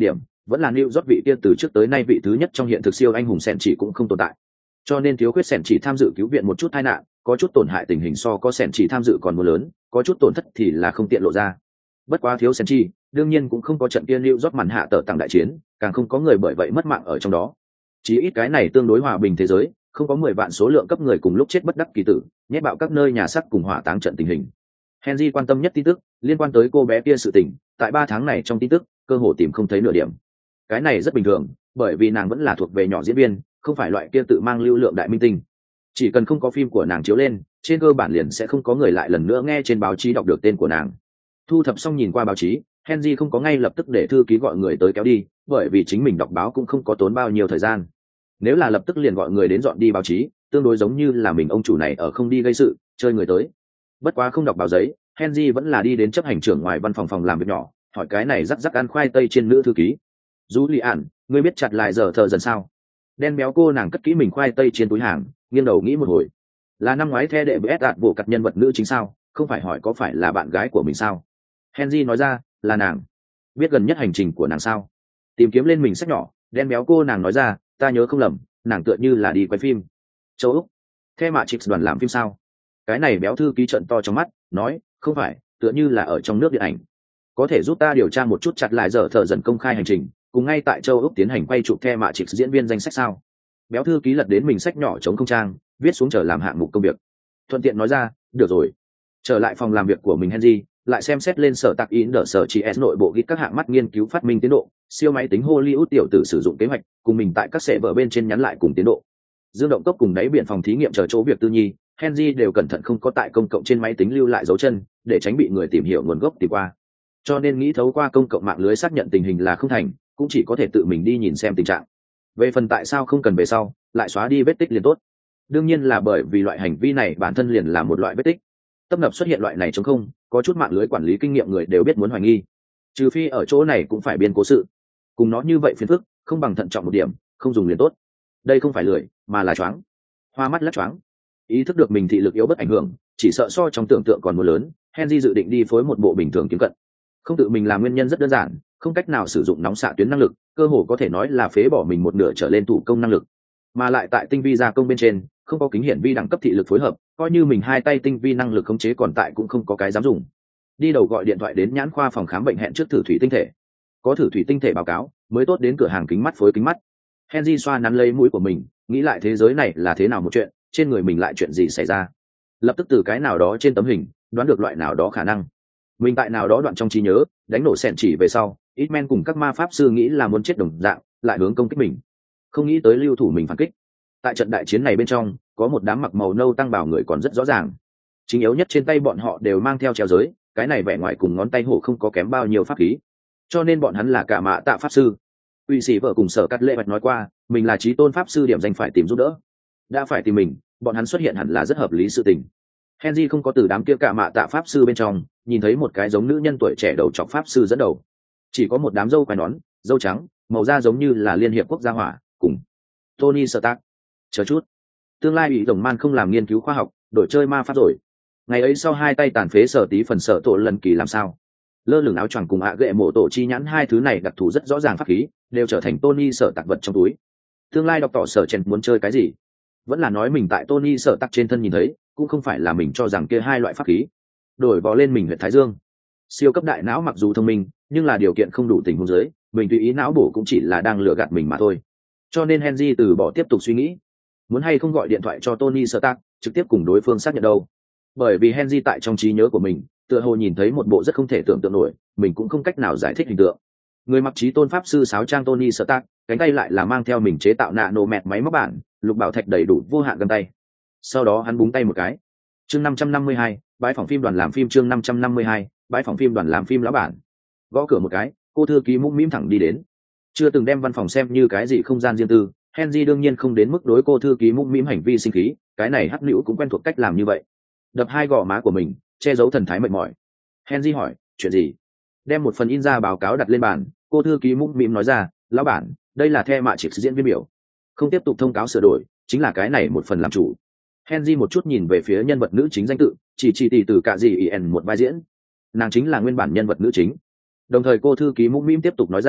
vẫn là New York vị kia từ trước tới nay vị thứ nhất trong hiện thực siêu anh hùng sẻn chỉ cũng không tồn tại. Cho nên thiếu khuyết sẻn chỉ tham dự cứu viện một chút tai nạn, có chút tổn hại tình hình so có sẻn chỉ tham dự còn mưa lớn, có chút tổn thất thì là không tiện lộ ra. Bất quá thiếu sẻn chỉ, đương nhiên cũng không có trận kia New York màn hạ tở tặng đại chiến, càng không có người bởi vậy mất mạng ở trong đó. Chỉ ít cái này tương đối hòa bình thế giới, không có mười vạn số lượng cấp người cùng lúc chết bất đắc kỳ tử, nhét bạo các nơi nhà sắt cùng hỏa táng trận tình hình. Henry quan tâm nhất tin tức liên quan tới cô bé kia sự tình, tại ba tháng này trong tin tức, cơ hồ tìm không thấy nửa điểm. Cái này rất bình thường, bởi vì nàng vẫn là thuộc về nhỏ diễn viên, không phải loại kia tự mang lưu lượng đại minh tinh. Chỉ cần không có phim của nàng chiếu lên, trên cơ bản liền sẽ không có người lại lần nữa nghe trên báo chí đọc được tên của nàng. Thu thập xong nhìn qua báo chí, Henry không có ngay lập tức để thư ký gọi người tới kéo đi, bởi vì chính mình đọc báo cũng không có tốn bao nhiêu thời gian. Nếu là lập tức liền gọi người đến dọn đi báo chí, tương đối giống như là mình ông chủ này ở không đi gây sự, chơi người tới. Bất quá không đọc báo giấy, Henry vẫn là đi đến chấp hành trưởng ngoài văn phòng phòng làm việc nhỏ, hỏi cái này rắc rắc ăn khoai tây trên nữ thư ký. Julian, ngươi biết chặt lại giờ thợ dần sao? Đen béo cô nàng cất kỹ mình khoai tây trên túi hàng, nghiêng đầu nghĩ một hồi. Là năm ngoái the đệ bê ét đạt bộ cặp nhân vật nữ chính sao? Không phải hỏi có phải là bạn gái của mình sao? Henry nói ra, là nàng. Biết gần nhất hành trình của nàng sao? Tìm kiếm lên mình sách nhỏ, đen béo cô nàng nói ra, ta nhớ không lầm, nàng tựa như là đi quay phim. Châu Úc, the mạ trịch đoàn làm phim sao? Cái này béo thư ký trận to trong mắt, nói, không phải, tựa như là ở trong nước điện ảnh. Có thể giúp ta điều tra một chút chặt lại giờ thợ dần công khai hành trình, cùng ngay tại châu Úc tiến hành quay chụp the mạ trịch diễn viên danh sách sao? Béo thư ký lật đến mình sách nhỏ chống không trang, viết xuống chờ làm hạng mục công việc. Thuận tiện nói ra, được rồi. Trở lại phòng làm việc của mình Henry, lại xem xét lên sở tạc in đỡ sở chỉ s nội bộ ghi các hạng mắt nghiên cứu phát minh tiến độ, siêu máy tính Hollywood tiểu tử sử dụng kế hoạch, cùng mình tại các sẽ vở bên trên nhắn lại cùng tiến độ. Dương động cốc cùng đáy biển phòng thí nghiệm chờ chỗ việc tư nhi, Henry đều cẩn thận không có tại công cộng trên máy tính lưu lại dấu chân, để tránh bị người tìm hiểu nguồn gốc tìm qua. Cho nên nghĩ thấu qua công cộng mạng lưới xác nhận tình hình là không thành, cũng chỉ có thể tự mình đi nhìn xem tình trạng. Về phần tại sao không cần về sau, lại xóa đi vết tích liền tốt. Đương nhiên là bởi vì loại hành vi này bản thân liền là một loại vết tích. Tấp nập xuất hiện loại này chống không, có chút mạng lưới quản lý kinh nghiệm người đều biết muốn hoài nghi. Trừ phi ở chỗ này cũng phải biên cố sự. Cùng nó như vậy phiền phức, không bằng thận trọng một điểm, không dùng liền tốt. Đây không phải lười, mà là choáng. Hoa mắt lắc choáng. Ý thức được mình thị lực yếu bất ảnh hưởng, chỉ sợ so trong tưởng tượng còn mưa lớn, Henry dự định đi phối một bộ bình thường kiếm cận. Không tự mình làm nguyên nhân rất đơn giản, không cách nào sử dụng nóng xạ tuyến năng lực, cơ hồ có thể nói là phế bỏ mình một nửa trở lên thủ công năng lực. Mà lại tại tinh vi gia công bên trên, không có kính hiển vi đẳng cấp thị lực phối hợp, coi như mình hai tay tinh vi năng lực khống chế còn tại cũng không có cái dám dùng. Đi đầu gọi điện thoại đến nhãn khoa phòng khám bệnh hẹn trước thử thủy tinh thể. Có thử thủy tinh thể báo cáo, mới tốt đến cửa hàng kính mắt phối kính mắt. Henry xoa nắn lấy mũi của mình, nghĩ lại thế giới này là thế nào một chuyện, trên người mình lại chuyện gì xảy ra. Lập tức từ cái nào đó trên tấm hình, đoán được loại nào đó khả năng. Mình tại nào đó đoạn trong trí nhớ, đánh nổ sẹn chỉ về sau, Hitman cùng các ma pháp sư nghĩ là muốn chết đồng dạng, lại hướng công kích mình. Không nghĩ tới lưu thủ mình phản kích. Tại trận đại chiến này bên trong, có một đám mặc màu nâu tăng bảo người còn rất rõ ràng. Chính yếu nhất trên tay bọn họ đều mang theo treo giới, cái này vẻ ngoài cùng ngón tay hổ không có kém bao nhiêu pháp khí. Cho nên bọn hắn là cả mạ tạ pháp sư. Uy sĩ vợ cùng sở cắt lệ bạch nói qua, mình là trí tôn pháp sư điểm danh phải tìm giúp đỡ. Đã phải tìm mình, bọn hắn xuất hiện hẳn là rất hợp lý sự tình. Henry không có từ đám kia cả mạ tạ pháp sư bên trong, nhìn thấy một cái giống nữ nhân tuổi trẻ đầu trọc pháp sư dẫn đầu. Chỉ có một đám râu quai nón, râu trắng, màu da giống như là Liên hiệp quốc gia hỏa, cùng Tony Stark. Chờ chút, tương lai bị rồng man không làm nghiên cứu khoa học, đổi chơi ma pháp rồi. Ngày ấy sau hai tay tàn phế sở tí phần sở tổ lần kỳ làm sao? Lơ lửng áo choàng cùng ạ gệ mộ tổ chi nhãn hai thứ này đặc thù rất rõ ràng pháp khí, đều trở thành Tony sở tạc vật trong túi. Tương lai đọc tỏ sở chen muốn chơi cái gì? Vẫn là nói mình tại Tony sở tạc trên thân nhìn thấy, cũng không phải là mình cho rằng kia hai loại pháp khí. Đổi vò lên mình huyện Thái Dương. Siêu cấp đại não mặc dù thông minh, nhưng là điều kiện không đủ tình huống dưới, mình tùy ý não bổ cũng chỉ là đang lừa gạt mình mà thôi. Cho nên Henry từ bỏ tiếp tục suy nghĩ, muốn hay không gọi điện thoại cho Tony Stark, trực tiếp cùng đối phương xác nhận đâu. Bởi vì Henry tại trong trí nhớ của mình, tựa hồ nhìn thấy một bộ rất không thể tưởng tượng nổi, mình cũng không cách nào giải thích hình tượng. Người mặc trí tôn pháp sư sáo trang Tony Stark, cánh tay lại là mang theo mình chế tạo nano mẹt máy móc bản, lục bảo thạch đầy đủ vô hạn găng tay. Sau đó hắn búng tay một cái. Chương năm trăm năm mươi hai, bãi phòng phim đoàn làm phim chương năm trăm năm mươi hai, bãi phòng phim đoàn làm phim lão bản. Gõ cửa một cái, cô thư ký mũm mĩm thẳng đi đến. Chưa từng đem văn phòng xem như cái gì không gian riêng tư, Henry đương nhiên không đến mức đối cô thư ký mũm mĩm hành vi sinh khí, cái này hắc nữu cũng quen thuộc cách làm như vậy. Đập hai gò má của mình, che giấu thần thái mệt mỏi. Henry hỏi, chuyện gì? Đem một phần in ra báo cáo đặt lên bàn, cô thư ký mũm mĩm nói ra, lão bản, đây là the mạ chỉ diễn viên biểu, không tiếp tục thông cáo sửa đổi, chính là cái này một phần làm chủ. Henry một chút nhìn về phía nhân vật nữ chính danh tự, chỉ chỉ tỷ từ cả gì ien một vai diễn, nàng chính là nguyên bản nhân vật nữ chính. Đồng thời cô thư ký mũm mĩm tiếp tục nói ra,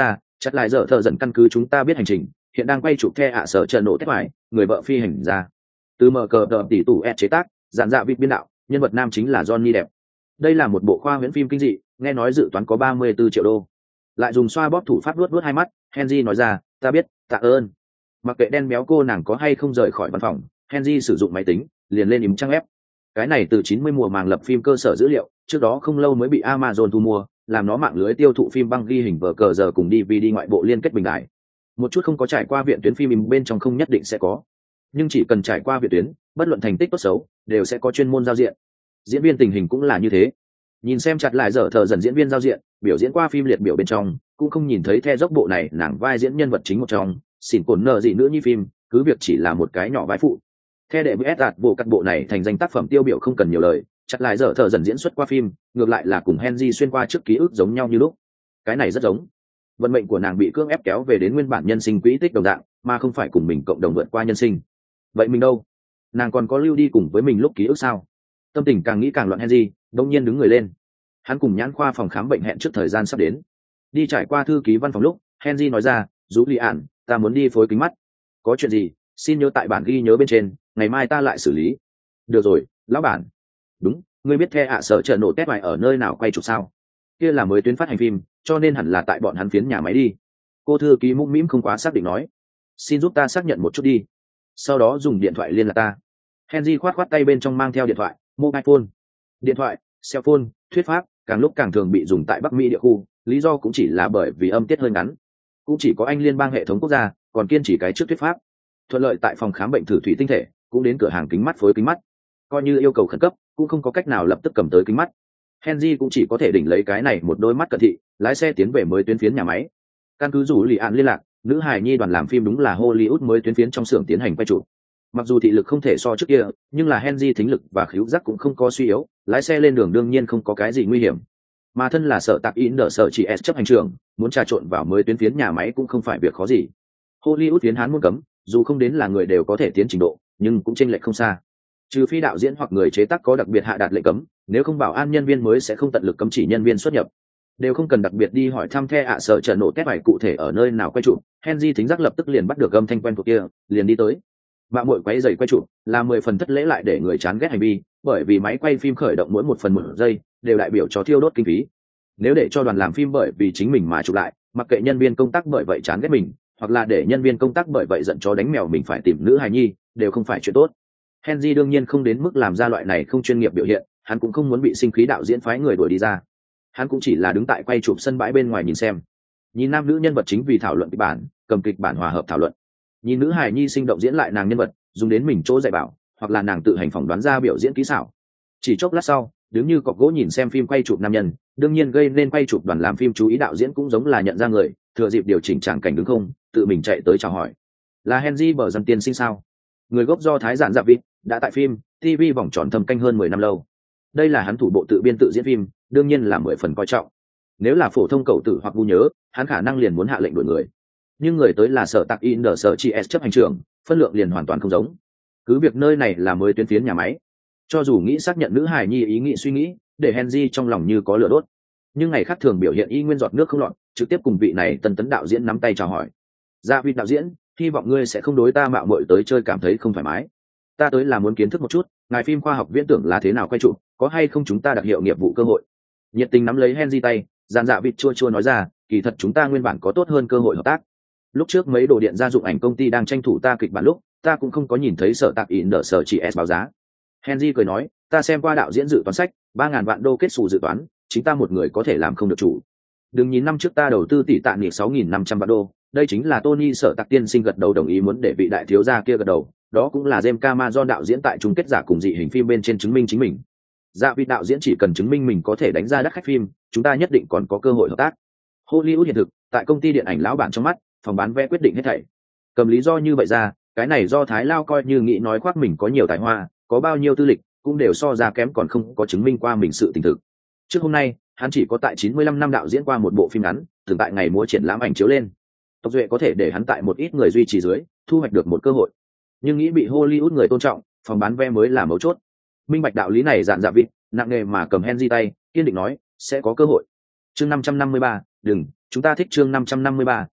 Chặt lại giờ thợ dần căn cứ chúng ta biết hành trình, hiện đang quay chụp the ạ sở trận nổ tép bài, người vợ phi hành ra. Từ mở cờ đợm tỷ tủ ed chế tác, dàn dạ vịt biên đạo, nhân vật nam chính là Johnny Depp. Đây là một bộ khoa huyễn phim kinh dị, nghe nói dự toán có ba mươi bốn triệu đô. Lại dùng xoa bóp thủ pháp luốt luốt hai mắt, Henry nói ra, ta biết, tạ ơn. Mặc kệ đen béo cô nàng có hay không rời khỏi văn phòng, Henry sử dụng máy tính, liền lên ím trang web. Cái này từ chín mươi mùa màng lập phim cơ sở dữ liệu, trước đó không lâu mới bị Amazon thu mua, làm nó mạng lưới tiêu thụ phim băng ghi hình vở cờ giờ cùng đê vê đê ngoại bộ liên kết bình đại. Một chút không có trải qua viện tuyến phim bên trong không nhất định sẽ có, nhưng chỉ cần trải qua viện tuyến, bất luận thành tích tốt xấu, đều sẽ có chuyên môn giao diện. Diễn viên tình hình cũng là như thế. Nhìn xem chặt lại giờ thờ dần diễn viên giao diện, biểu diễn qua phim liệt biểu bên trong, cũng không nhìn thấy the dốc bộ này nàng vai diễn nhân vật chính một trong, xỉn cồn nợ gì nữa như phim, cứ việc chỉ là một cái nhỏ vai phụ. The đệ với đạt bộ cắt bộ này thành danh tác phẩm tiêu biểu không cần nhiều lời, chặt lại giờ thờ dần diễn xuất qua phim, ngược lại là cùng Henry xuyên qua trước ký ức giống nhau như lúc. Cái này rất giống. Vận mệnh của nàng bị cưỡng ép kéo về đến nguyên bản nhân sinh quỹ tích đồng dạng, mà không phải cùng mình cộng đồng vượt qua nhân sinh. Vậy mình đâu? Nàng còn có lưu đi cùng với mình lúc ký ức sao? Tâm tình càng nghĩ càng loạn. Henry đột nhiên đứng người lên. Hắn cùng nhãn khoa phòng khám bệnh hẹn trước thời gian sắp đến. Đi trải qua thư ký văn phòng lúc, Henry nói ra, "Dũ Lý Ản, ta muốn đi phối kính mắt. Có chuyện gì? Xin nhớ tại bản ghi nhớ bên trên, ngày mai ta lại xử lý." "Được rồi, lão bản." "Đúng, ngươi biết The ạ sở trận nổ tép bài ở nơi nào quay chụp sao?" "Kia là mới tuyến phát hành phim, cho nên hẳn là tại bọn hắn phiến nhà máy đi." Cô thư ký mũm mĩm không quá xác định nói, "Xin giúp ta xác nhận một chút đi, sau đó dùng điện thoại liên lạc ta." Henry khoát khoát tay bên trong mang theo điện thoại mobile phone. Điện thoại cell phone thuyết pháp càng lúc càng thường bị dùng tại Bắc Mỹ địa khu, lý do cũng chỉ là bởi vì âm tiết hơi ngắn. Cũng chỉ có Anh liên bang hệ thống quốc gia còn kiên trì cái trước thuyết pháp. Thuận lợi tại phòng khám bệnh thử thủy tinh thể, cũng đến cửa hàng kính mắt phối kính mắt. Coi như yêu cầu khẩn cấp, cũng không có cách nào lập tức cầm tới kính mắt. Henry cũng chỉ có thể đỉnh lấy cái này một đôi mắt cận thị, lái xe tiến về mới tuyến phiến nhà máy. Căn cứ rủ lì án liên lạc, nữ hài nhi đoàn làm phim đúng là Hollywood mới tuyến phiến trong xưởng tiến hành quay chụp. Mặc dù thị lực không thể so trước kia, nhưng là Henry thính lực và khứu giác cũng không có suy yếu, lái xe lên đường đương nhiên không có cái gì nguy hiểm. Mà thân là sở tạc in đỡ sở chỉ S chấp hành trưởng, muốn trà trộn vào mới tuyến phiến nhà máy cũng không phải việc khó gì. Hollywood phiến Hán muốn cấm, dù không đến là người đều có thể tiến trình độ, nhưng cũng chênh lệch không xa. Trừ phi đạo diễn hoặc người chế tác có đặc biệt hạ đạt lệnh cấm, nếu không bảo an nhân viên mới sẽ không tận lực cấm chỉ nhân viên xuất nhập. Đều không cần đặc biệt đi hỏi thăm The ạ sở trận nổ tép bài cụ thể ở nơi nào quay chụp, Henry thính giác lập tức liền bắt được âm thanh quen thuộc kia, liền đi tới. Mạng muội quấy giày quay chụp là mười phần thất lễ lại để người chán ghét hành vi, bởi vì máy quay phim khởi động mỗi một phần một giây đều đại biểu cho thiêu đốt kinh phí. Nếu để cho đoàn làm phim bởi vì chính mình mà chụp lại, mặc kệ nhân viên công tác bởi vậy chán ghét mình, hoặc là để nhân viên công tác bởi vậy giận chó đánh mèo mình phải tìm nữ hài nhi, đều không phải chuyện tốt. Henry đương nhiên không đến mức làm ra loại này không chuyên nghiệp biểu hiện, hắn cũng không muốn bị sinh khí đạo diễn phái người đuổi đi ra. Hắn cũng chỉ là đứng tại quay chụp sân bãi bên ngoài nhìn xem, nhìn nam nữ nhân vật chính vì thảo luận kịch bản, cầm kịch bản hòa hợp thảo luận, nhìn nữ hài nhi sinh động diễn lại nàng nhân vật, dùng đến mình chỗ dạy bảo, hoặc là nàng tự hành phỏng đoán ra biểu diễn kỹ xảo. Chỉ chốc lát sau, đứng như cọc gỗ nhìn xem phim quay chụp nam nhân, đương nhiên gây nên quay chụp đoàn làm phim chú ý đạo diễn cũng giống là nhận ra người, thừa dịp điều chỉnh tràng cảnh đứng không, tự mình chạy tới chào hỏi. Là Henry bờ dân tiên sinh sao? Người gốc do Thái giản dạ vịt, đã tại phim, ti vi vòng tròn thâm canh hơn mười năm lâu. Đây là hắn thủ bộ tự biên tự diễn phim, đương nhiên là mười phần coi trọng. Nếu là phổ thông cậu tử hoặc bu nhớ, hắn khả năng liền muốn hạ lệnh đuổi người. Nhưng người tới là sở tạc in đờ sở chị S chấp hành trưởng, phân lượng liền hoàn toàn không giống. Cứ việc nơi này là mới tuyến phiến nhà máy, cho dù nghĩ xác nhận nữ hài nhi ý nghĩ suy nghĩ, để Henry trong lòng như có lửa đốt, nhưng ngày khác thường biểu hiện y nguyên giọt nước không lọt, trực tiếp cùng vị này tân tấn đạo diễn nắm tay chào hỏi. Dạ vị đạo diễn, hy vọng ngươi sẽ không đối ta mạo muội tới chơi cảm thấy không thoải mái. Ta tới là muốn kiến thức một chút, ngài phim khoa học viễn tưởng là thế nào quay chụp, có hay không chúng ta đặc hiệu nghiệp vụ cơ hội. Nhiệt tình nắm lấy Henry tay, dàn dạ vịt chua chua nói ra, kỳ thật chúng ta nguyên bản có tốt hơn cơ hội hợp tác. Lúc trước mấy đồ điện gia dụng ảnh công ty đang tranh thủ ta kịch bản lúc, ta cũng không có nhìn thấy sở tạc in đỡ sở chỉ S báo giá. Henry cười nói, ta xem qua đạo diễn dự toán sách, ba ngàn vạn đô kết xù dự toán, chính ta một người có thể làm không được chủ. Đừng nhìn năm trước ta đầu tư tỷ tạ nghị sáu nghìn năm trăm vạn đô, đây chính là Tony sở tạc tiên sinh gật đầu đồng ý muốn để vị đại thiếu gia kia gật đầu, đó cũng là James Cameron đạo diễn tại chung kết giả cùng dị hình phim bên trên chứng minh chính mình. Dạ vị đạo diễn chỉ cần chứng minh mình có thể đánh ra đắt khách phim, chúng ta nhất định còn có cơ hội hợp tác. Hollywood hiện thực, tại công ty điện ảnh lão bản trong mắt, phòng bán vé quyết định hết thảy. Cầm lý do như vậy ra, cái này do Thái Lao coi như nghĩ nói khoác mình có nhiều tài hoa, có bao nhiêu tư lịch, cũng đều so ra kém còn không có chứng minh qua mình sự tình thực. Trước hôm nay, hắn chỉ có tại chín mươi lăm năm đạo diễn qua một bộ phim ngắn, từng tại ngày múa triển lãm ảnh chiếu lên. Tộc duệ có thể để hắn tại một ít người duy trì dưới, thu hoạch được một cơ hội. Nhưng nghĩ bị Hollywood người tôn trọng, phòng bán vé mới là mấu chốt. Minh bạch đạo lý này dạn dạ vịt, nặng nề mà cầm Henry tay, kiên định nói, sẽ có cơ hội. Chương năm trăm năm mươi ba, đừng, chúng ta thích chương năm trăm năm mươi ba,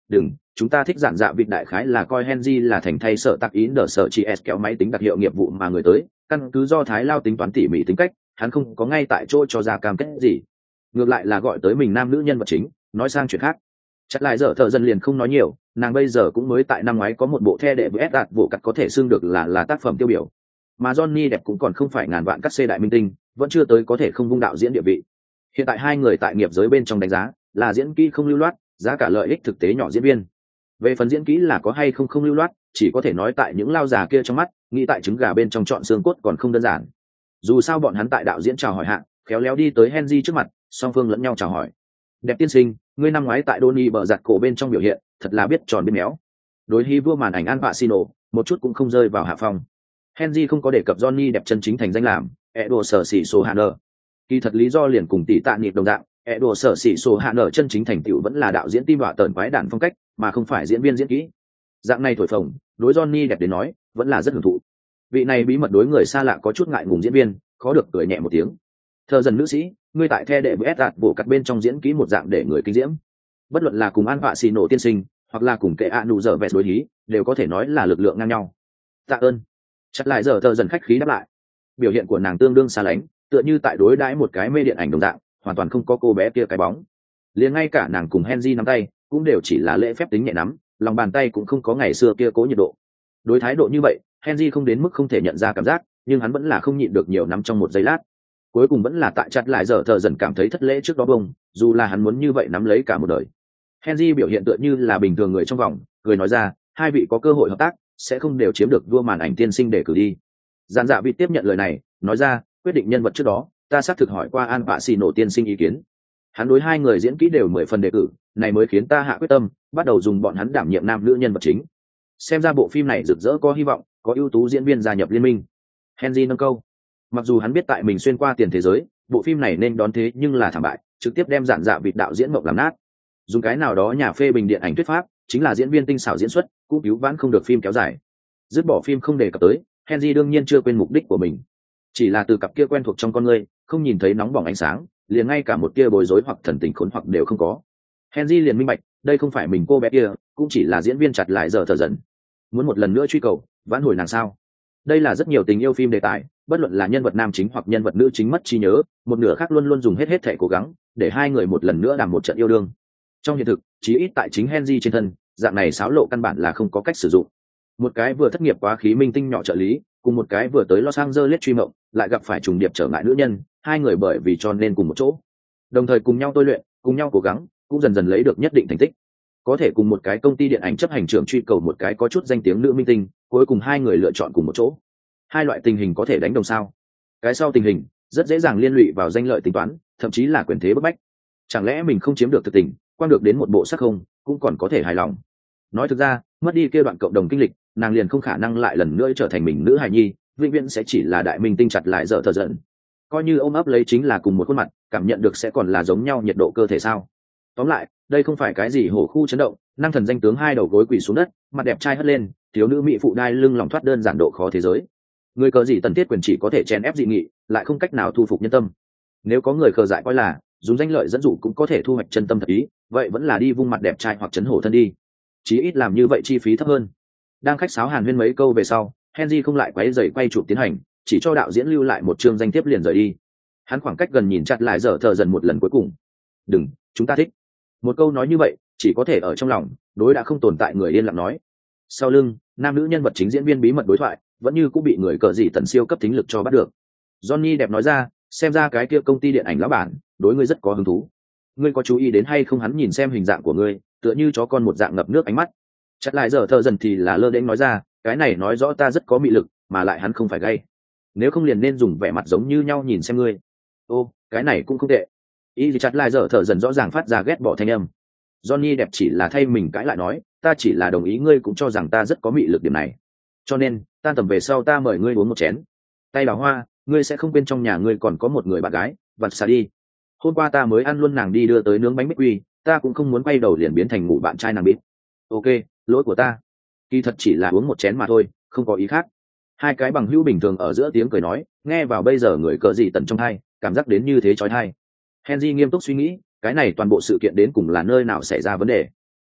đừng, chúng ta thích giản dạ vịt đại khái là coi Henry là thành thay sợ tặc ý đỡ sợ chị S kéo máy tính đặc hiệu nghiệp vụ mà người tới, căn cứ do Thái Lao tính toán tỉ mỉ tính cách, hắn không có ngay tại chỗ cho ra cam kết gì. Ngược lại là gọi tới mình nam nữ nhân vật chính, nói sang chuyện khác. Chắc lại giờ thợ dân liền không nói nhiều, nàng bây giờ cũng mới tại năm ngoái có một bộ the đệ với đạt vụ cắt có thể xưng được là là tác phẩm tiêu biểu. Mà Johnny đẹp cũng còn không phải ngàn vạn cắt xê đại minh tinh, vẫn chưa tới có thể không vung đạo diễn địa vị. Hiện tại hai người tại nghiệp giới bên trong đánh giá là diễn kỹ không lưu loát, giá cả lợi ích thực tế nhỏ diễn viên. Về phần diễn kỹ là có hay không không lưu loát, chỉ có thể nói tại những lao già kia trong mắt, nghĩ tại trứng gà bên trong chọn xương cốt còn không đơn giản. Dù sao bọn hắn tại đạo diễn chào hỏi hạng, khéo léo đi tới Henry trước mặt, song phương lẫn nhau chào hỏi. Đẹp tiên sinh, ngươi năm ngoái tại Donny bờ giặt cổ bên trong biểu hiện, thật là biết tròn biết méo. Đối hi vua màn ảnh Al Pacino, một chút cũng không rơi vào hạ phong. Henry không có đề cập Johnny đẹp chân chính thành danh làm Edo sở sĩ số hạ nở. Kỳ thật lý do liền cùng tỷ tạ nhịp đồng dạng, Edo sở sĩ số hạ nở chân chính thành tựu vẫn là đạo diễn tim đọa tởn quái đản phong cách, mà không phải diễn viên diễn kỹ. Dạng này thổi phồng, đối Johnny đẹp đến nói, vẫn là rất hưởng thụ. Vị này bí mật đối người xa lạ có chút ngại ngùng diễn viên, khó được cười nhẹ một tiếng. Thợ dần nữ sĩ, ngươi tại the đệ với đạt bộ cắt bên trong diễn kỹ một dạng để người kinh diễm. Bất luận là cùng An Vạ Xì nổ tiên sinh, hoặc là cùng kệ ạ nụ dở vẹt đối lý, đều có thể nói là lực lượng ngang nhau. Tạ ơn. Chắc lại giờ thợ dần khách khí đáp lại. Biểu hiện của nàng tương đương xa lánh, tựa như tại đối đãi một cái mê điện ảnh đồng dạng, hoàn toàn không có cô bé kia cái bóng. Liền ngay cả nàng cùng Henry nắm tay, cũng đều chỉ là lễ phép tính nhẹ nắm, lòng bàn tay cũng không có ngày xưa kia cố nhiệt độ. Đối thái độ như vậy, Henry không đến mức không thể nhận ra cảm giác, nhưng hắn vẫn là không nhịn được nhiều nắm trong một giây lát. Cuối cùng vẫn là tại chặt lại giờ thợ dần cảm thấy thất lễ trước đó bông, dù là hắn muốn như vậy nắm lấy cả một đời. Henry biểu hiện tựa như là bình thường người trong vòng, người nói ra, hai vị có cơ hội hợp tác, sẽ không đều chiếm được vua màn ảnh tiên sinh để cử đi. Giản dạ vị tiếp nhận lời này, nói ra, quyết định nhân vật trước đó, ta xác thực hỏi qua An Vạ Xì nổ tiên sinh ý kiến. Hắn đối hai người diễn kỹ đều mười phần đề cử, này mới khiến ta hạ quyết tâm, bắt đầu dùng bọn hắn đảm nhiệm nam nữ nhân vật chính. Xem ra bộ phim này rực rỡ có hy vọng, có ưu tú diễn viên gia nhập liên minh. Henry nâng câu. Mặc dù hắn biết tại mình xuyên qua tiền thế giới, bộ phim này nên đón thế nhưng là thảm bại, trực tiếp đem giản dạ vịt đạo diễn mộng làm nát. Dùng cái nào đó nhà phê bình điện ảnh thuyết pháp, chính là diễn viên tinh xảo diễn xuất, cũng cứu vãn không được phim kéo dài. Dứt bỏ phim không đề cập tới, Henry đương nhiên chưa quên mục đích của mình. Chỉ là từ cặp kia quen thuộc trong con người, không nhìn thấy nóng bỏng ánh sáng, liền ngay cả một kia bối rối hoặc thần tình khốn hoặc đều không có. Henry liền minh bạch, đây không phải mình cô bé kia, cũng chỉ là diễn viên chặt lại giờ thở dần. Muốn một lần nữa truy cầu, vãn hồi nàng sao? Đây là rất nhiều tình yêu phim đề tài, bất luận là nhân vật nam chính hoặc nhân vật nữ chính mất trí nhớ, một nửa khác luôn luôn dùng hết hết thể cố gắng để hai người một lần nữa đàm một trận yêu đương. Trong hiện thực, chí ít tại chính Henry trên thân, dạng này xáo lộ căn bản là không có cách sử dụng. Một cái vừa thất nghiệp quá khí minh tinh nhỏ trợ lý, cùng một cái vừa tới Los Angeles truy mộng, lại gặp phải trùng điệp trở ngại nữ nhân, hai người bởi vì cho nên cùng một chỗ, đồng thời cùng nhau tôi luyện, cùng nhau cố gắng, cũng dần dần lấy được nhất định thành tích. Có thể cùng một cái công ty điện ảnh chấp hành trưởng truy cầu một cái có chút danh tiếng nữ minh tinh, cuối cùng hai người lựa chọn cùng một chỗ. Hai loại tình hình có thể đánh đồng sao? Cái sau tình hình rất dễ dàng liên lụy vào danh lợi tính toán, thậm chí là quyền thế bức bách. Chẳng lẽ mình không chiếm được thực tình, quan được đến một bộ sắc không, cũng còn có thể hài lòng. Nói thực ra, mất đi kia đoạn cộng đồng kinh lịch, nàng liền không khả năng lại lần nữa trở thành mình nữ hài nhi, vĩnh viễn sẽ chỉ là đại minh tinh chặt lại dở thờ giận. Coi như ôm ấp lấy chính là cùng một khuôn mặt, cảm nhận được sẽ còn là giống nhau nhiệt độ cơ thể sao? Tóm lại, đây không phải cái gì hổ khu chấn động, năng thần danh tướng hai đầu gối quỳ xuống đất, mặt đẹp trai hất lên, thiếu nữ mỹ phụ đai lưng lòng thoát đơn giản độ khó thế giới. Người cờ gì tần thiết quyền chỉ có thể chèn ép dị nghị, lại không cách nào thu phục nhân tâm. Nếu có người cờ dại coi là dùng danh lợi dẫn dụ cũng có thể thu hoạch chân tâm thật ý, vậy vẫn là đi vung mặt đẹp trai hoặc chấn hổ thân đi. Chí ít làm như vậy chi phí thấp hơn. Đang khách sáo hàn huyên mấy câu về sau, Henry không lại quấy rầy quay chụp tiến hành, chỉ cho đạo diễn lưu lại một chương danh thiếp liền rời đi. Hắn khoảng cách gần nhìn chặt lại dở thờ dần một lần cuối cùng. Đừng, chúng ta thích. Một câu nói như vậy, chỉ có thể ở trong lòng, đối đã không tồn tại người yên lặng nói. Sau lưng, nam nữ nhân vật chính diễn viên bí mật đối thoại, vẫn như cũng bị người cờ gì tần siêu cấp thính lực cho bắt được. Johnny đẹp nói ra, xem ra cái kia công ty điện ảnh lão bản, đối ngươi rất có hứng thú. Ngươi có chú ý đến hay không, hắn nhìn xem hình dạng của ngươi, tựa như chó con một dạng ngập nước ánh mắt. Chặt lại giờ thợ dần thì là lơ đễnh nói ra, cái này nói rõ ta rất có mị lực, mà lại hắn không phải gay. Nếu không liền nên dùng vẻ mặt giống như nhau nhìn xem ngươi. Ô, cái này cũng không tệ. Ý gì chặt lại giờ thợ dần rõ ràng phát ra ghét bỏ thanh âm. Johnny đẹp chỉ là thay mình cãi lại nói, ta chỉ là đồng ý ngươi cũng cho rằng ta rất có mị lực điểm này. Cho nên, tan tầm về sau ta mời ngươi uống một chén. Tay bảo hoa, ngươi sẽ không quên trong nhà ngươi còn có một người bạn gái, vặt xà đi. Hôm qua ta mới ăn luôn nàng đi đưa tới nướng bánh bích quy, ta cũng không muốn quay đầu liền biến thành ngủ bạn trai nàng biết. Ok, lỗi của ta. Kỳ thật chỉ là uống một chén mà thôi, không có ý khác. Hai cái bằng hữu bình thường ở giữa tiếng cười nói, nghe vào bây giờ người cờ gì tận trong hai, cảm giác đến như thế chói tai. Henry nghiêm túc suy nghĩ, cái này toàn bộ sự kiện đến cùng là nơi nào xảy ra vấn đề.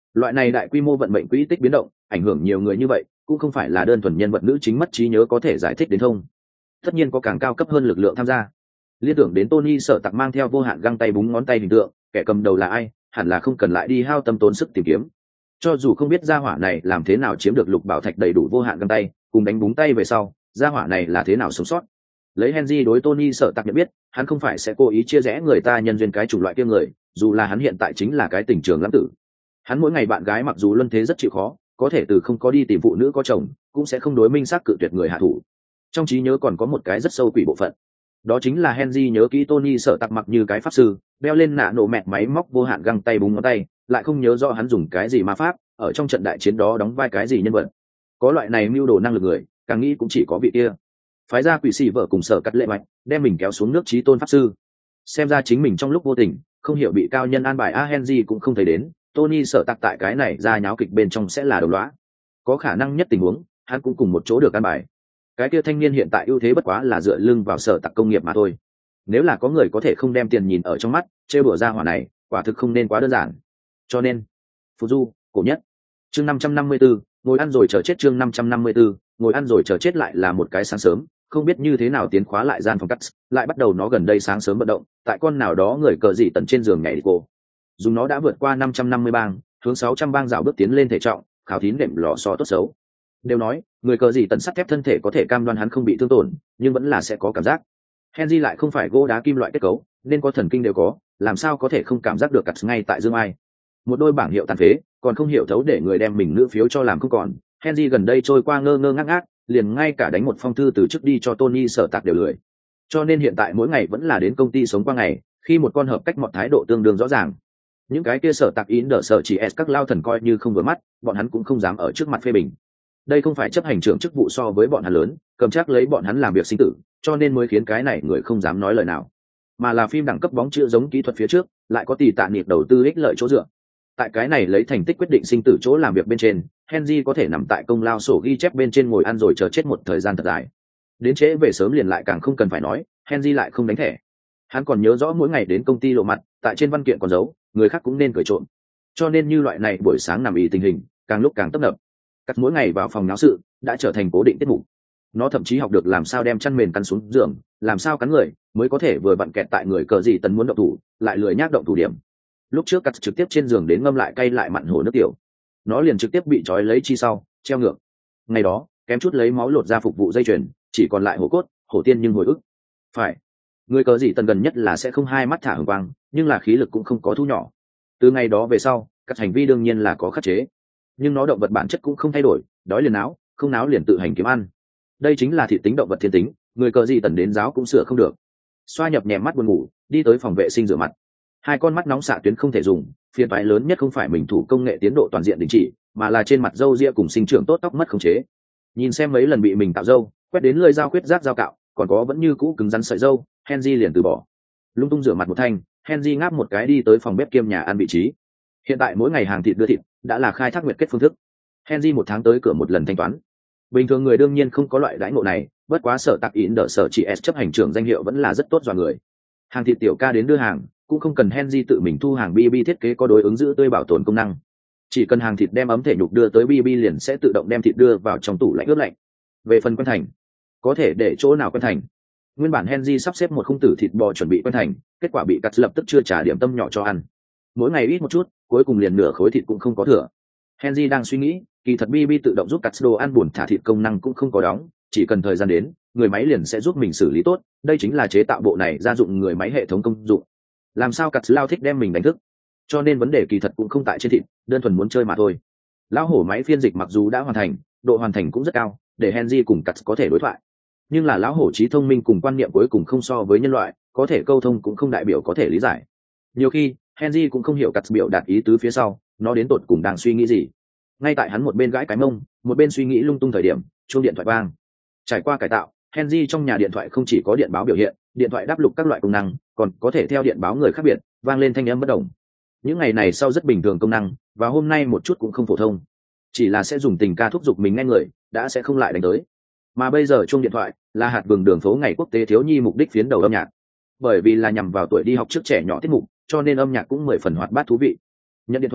Loại này đại quy mô vận mệnh quỹ tích biến động ảnh hưởng nhiều người như vậy cũng không phải là đơn thuần nhân vật nữ chính mất trí nhớ có thể giải thích đến thông. Tất nhiên có càng cao cấp hơn lực lượng tham gia. Liên tưởng đến Tony Sở Tặc mang theo vô hạn găng tay búng ngón tay hình tượng, kẻ cầm đầu là ai hẳn là không cần lại đi hao tâm tốn sức tìm kiếm. Cho dù không biết gia hỏa này làm thế nào chiếm được lục bảo thạch đầy đủ vô hạn găng tay cùng đánh búng tay về sau gia hỏa này là thế nào sống sót. Lấy Henry đối Tony Sở Tặc nhận biết, hắn không phải sẽ cố ý chia rẽ người ta nhân duyên cái chủng loại kia người, dù là hắn hiện tại chính là cái tình trường lãng tử. Hắn mỗi ngày bạn gái mặc dù luân thế rất chịu khó, có thể từ không có đi tìm phụ nữ có chồng, cũng sẽ không đối minh xác cự tuyệt người hạ thủ. Trong trí nhớ còn có một cái rất sâu quỷ bộ phận, đó chính là Henry nhớ kỹ Tony Sở Tặc mặc như cái pháp sư, đeo lên nạ nổ mẹt máy móc vô hạn găng tay búng ngón tay, lại không nhớ rõ hắn dùng cái gì ma pháp, ở trong trận đại chiến đó đóng vai cái gì nhân vật. Có loại này mưu đồ năng lực người, càng nghĩ cũng chỉ có vị kia. Phái ra quỷ sĩ vợ cùng Sở Cắt Lệ Mạch, đem mình kéo xuống nước chí tôn pháp sư. Xem ra chính mình trong lúc vô tình, không hiểu bị cao nhân an bài a Henry cũng không thấy đến, Tony Sở Tặc tại cái này ra nháo kịch bên trong sẽ là đồng lõa. Có khả năng nhất tình huống, hắn cũng cùng một chỗ được an bài. Cái kia thanh niên hiện tại ưu thế bất quá là dựa lưng vào Sở Tặc công nghiệp mà thôi. Nếu là có người có thể không đem tiền nhìn ở trong mắt, trêu đùa ra hỏa này, quả thực không nên quá đơn giản. Cho nên, phù du, cổ nhất. Chương năm trăm năm mươi tư, ngồi ăn rồi chờ chết chương năm trăm năm mươi tư, ngồi ăn rồi chờ chết lại là một cái sáng sớm, không biết như thế nào tiến khóa lại gian phòng cắt, lại bắt đầu nó gần đây sáng sớm vận động, tại con nào đó người cờ dị tận trên giường nhảy đi cô. Dùng nó đã vượt qua năm trăm năm mươi bang, hướng sáu trăm bang dạo bước tiến lên thể trọng, khảo thí đệm lò so tốt xấu. Đều nói, người cờ dị tận sắt thép thân thể có thể cam đoan hắn không bị thương tổn, nhưng vẫn là sẽ có cảm giác. Henry lại không phải gỗ đá kim loại kết cấu, nên có thần kinh đều có, làm sao có thể không cảm giác được cắt ngay tại dương ai. Một đôi bảng hiệu tàn phế, còn không hiểu thấu để người đem mình nữ phiếu cho làm không còn. Henry gần đây trôi qua ngơ ngơ ngác ngác, liền ngay cả đánh một phong thư từ chức đi cho Tony Sở Tặc đều lười. Cho nên hiện tại mỗi ngày vẫn là đến công ty sống qua ngày, khi một con hợp cách mọi thái độ tương đương rõ ràng. Những cái kia Sở Tặc ín đỡ sở chỉ s các lao thần coi như không vừa mắt, bọn hắn cũng không dám ở trước mặt phê bình. Đây không phải chấp hành trưởng chức vụ so với bọn hắn lớn, cầm chắc lấy bọn hắn làm việc sinh tử, cho nên mới khiến cái này người không dám nói lời nào. Mà là phim đẳng cấp bóng chữa giống kỹ thuật phía trước, lại có tỷ tạ niệm đầu tư ích lợi chỗ dựa. Tại cái này lấy thành tích quyết định sinh tử chỗ làm việc bên trên, Henry có thể nằm tại công lao sổ ghi chép bên trên ngồi ăn rồi chờ chết một thời gian thật dài. Đến trễ về sớm liền lại càng không cần phải nói, Henry lại không đánh thẻ. Hắn còn nhớ rõ mỗi ngày đến công ty lộ mặt, tại trên văn kiện còn dấu, người khác cũng nên cười trộm. Cho nên như loại này buổi sáng nằm ý tình hình, càng lúc càng tấp nập. Cắt mỗi ngày vào phòng náo sự, đã trở thành cố định tiết mục. Nó thậm chí học được làm sao đem chăn mền cắn xuống giường, làm sao cắn người, mới có thể vừa vặn kẹt tại người cờ gì tần muốn động thủ, lại lười nhác động thủ điểm. Lúc trước cắt trực tiếp trên giường đến ngâm lại cay lại mặn hồ nước tiểu, nó liền trực tiếp bị trói lấy chi sau treo ngược. Ngày đó kém chút lấy máu lột ra phục vụ dây chuyền, chỉ còn lại hổ cốt hổ tiên nhưng hồi ức. Phải, người cờ gì tần gần nhất là sẽ không hai mắt thả hừng quang, nhưng là khí lực cũng không có thu nhỏ. Từ ngày đó về sau các hành vi đương nhiên là có khắc chế, nhưng nó động vật bản chất cũng không thay đổi, đói liền náo, không náo liền tự hành kiếm ăn. Đây chính là thị tính động vật thiên tính, người cờ gì tần đến giáo cũng sửa không được. Xoa nhập nhẹ mắt buồn ngủ, đi tới phòng vệ sinh rửa mặt. Hai con mắt nóng xạ tuyến không thể dùng, phiền toái lớn nhất không phải mình thủ công nghệ tiến độ toàn diện đình chỉ, mà là trên mặt râu ria cùng sinh trưởng tốt tóc mất khống chế. Nhìn xem mấy lần bị mình tạo râu, quét đến lưỡi dao khuyết rác dao cạo, còn có vẫn như cũ cứng rắn sợi râu, Henry liền từ bỏ. Lung tung rửa mặt một thanh, Henry ngáp một cái đi tới phòng bếp kiêm nhà ăn vị trí. Hiện tại mỗi ngày hàng thịt đưa thịt đã là khai thác nguyệt kết phương thức. Henry một tháng tới cửa một lần thanh toán. Bình thường người đương nhiên không có loại đãi ngộ này, bất quá Sở Tặc ín đỡ sở chỉ s chấp hành trưởng danh hiệu vẫn là rất tốt dọa người. Hàng thịt tiểu ca đến đưa hàng, cũng không cần Henry tự mình thu hàng, bê bê thiết kế có đối ứng giữ tươi bảo tồn công năng. Chỉ cần hàng thịt đem ấm thể nhục đưa tới bê bê liền sẽ tự động đem thịt đưa vào trong tủ lạnh ướp lạnh. Về phần quen thành, có thể để chỗ nào quen thành. Nguyên bản Henry sắp xếp một khung tử thịt bò chuẩn bị quen thành, kết quả bị cắt lập tức chưa trả điểm tâm nhỏ cho ăn. Mỗi ngày ít một chút, cuối cùng liền nửa khối thịt cũng không có thừa. Henry đang suy nghĩ, kỳ thật bê bê tự động giúp cắt đồ ăn buồn thả thịt công năng cũng không có đóng, chỉ cần thời gian đến, người máy liền sẽ giúp mình xử lý tốt. Đây chính là chế tạo bộ này gia dụng người máy hệ thống công dụng. Làm sao cắt lao thích đem mình đánh thức, cho nên vấn đề kỳ thật cũng không tại trên thịt, đơn thuần muốn chơi mà thôi. Lão hổ máy phiên dịch mặc dù đã hoàn thành, độ hoàn thành cũng rất cao, để Henry cùng cắt có thể đối thoại, nhưng là lão hổ trí thông minh cùng quan niệm cuối cùng không so với nhân loại, có thể câu thông cũng không đại biểu có thể lý giải. Nhiều khi Henry cũng không hiểu cắt biểu đạt ý tứ phía sau nó đến tột cùng đang suy nghĩ gì. Ngay tại hắn một bên gãi cái mông, một bên suy nghĩ lung tung thời điểm, chuông điện thoại vang. Trải qua cải tạo, Henry trong nhà điện thoại không chỉ có điện báo biểu hiện, điện thoại đáp lục các loại công năng, còn có thể theo điện báo người khác biệt, vang lên thanh âm bất đồng. Những ngày này sau rất bình thường công năng, và hôm nay một chút cũng không phổ thông, chỉ là sẽ dùng tình ca thúc giục mình nghe người, đã sẽ không lại đánh tới. Mà bây giờ chuông điện thoại là hạt vừng đường phố ngày quốc tế thiếu nhi mục đích phiến đầu âm nhạc, bởi vì là nhằm vào tuổi đi học trước trẻ nhỏ tiết mục, cho nên âm nhạc cũng mười phần hoạt bát thú vị. Nhận điện thoại,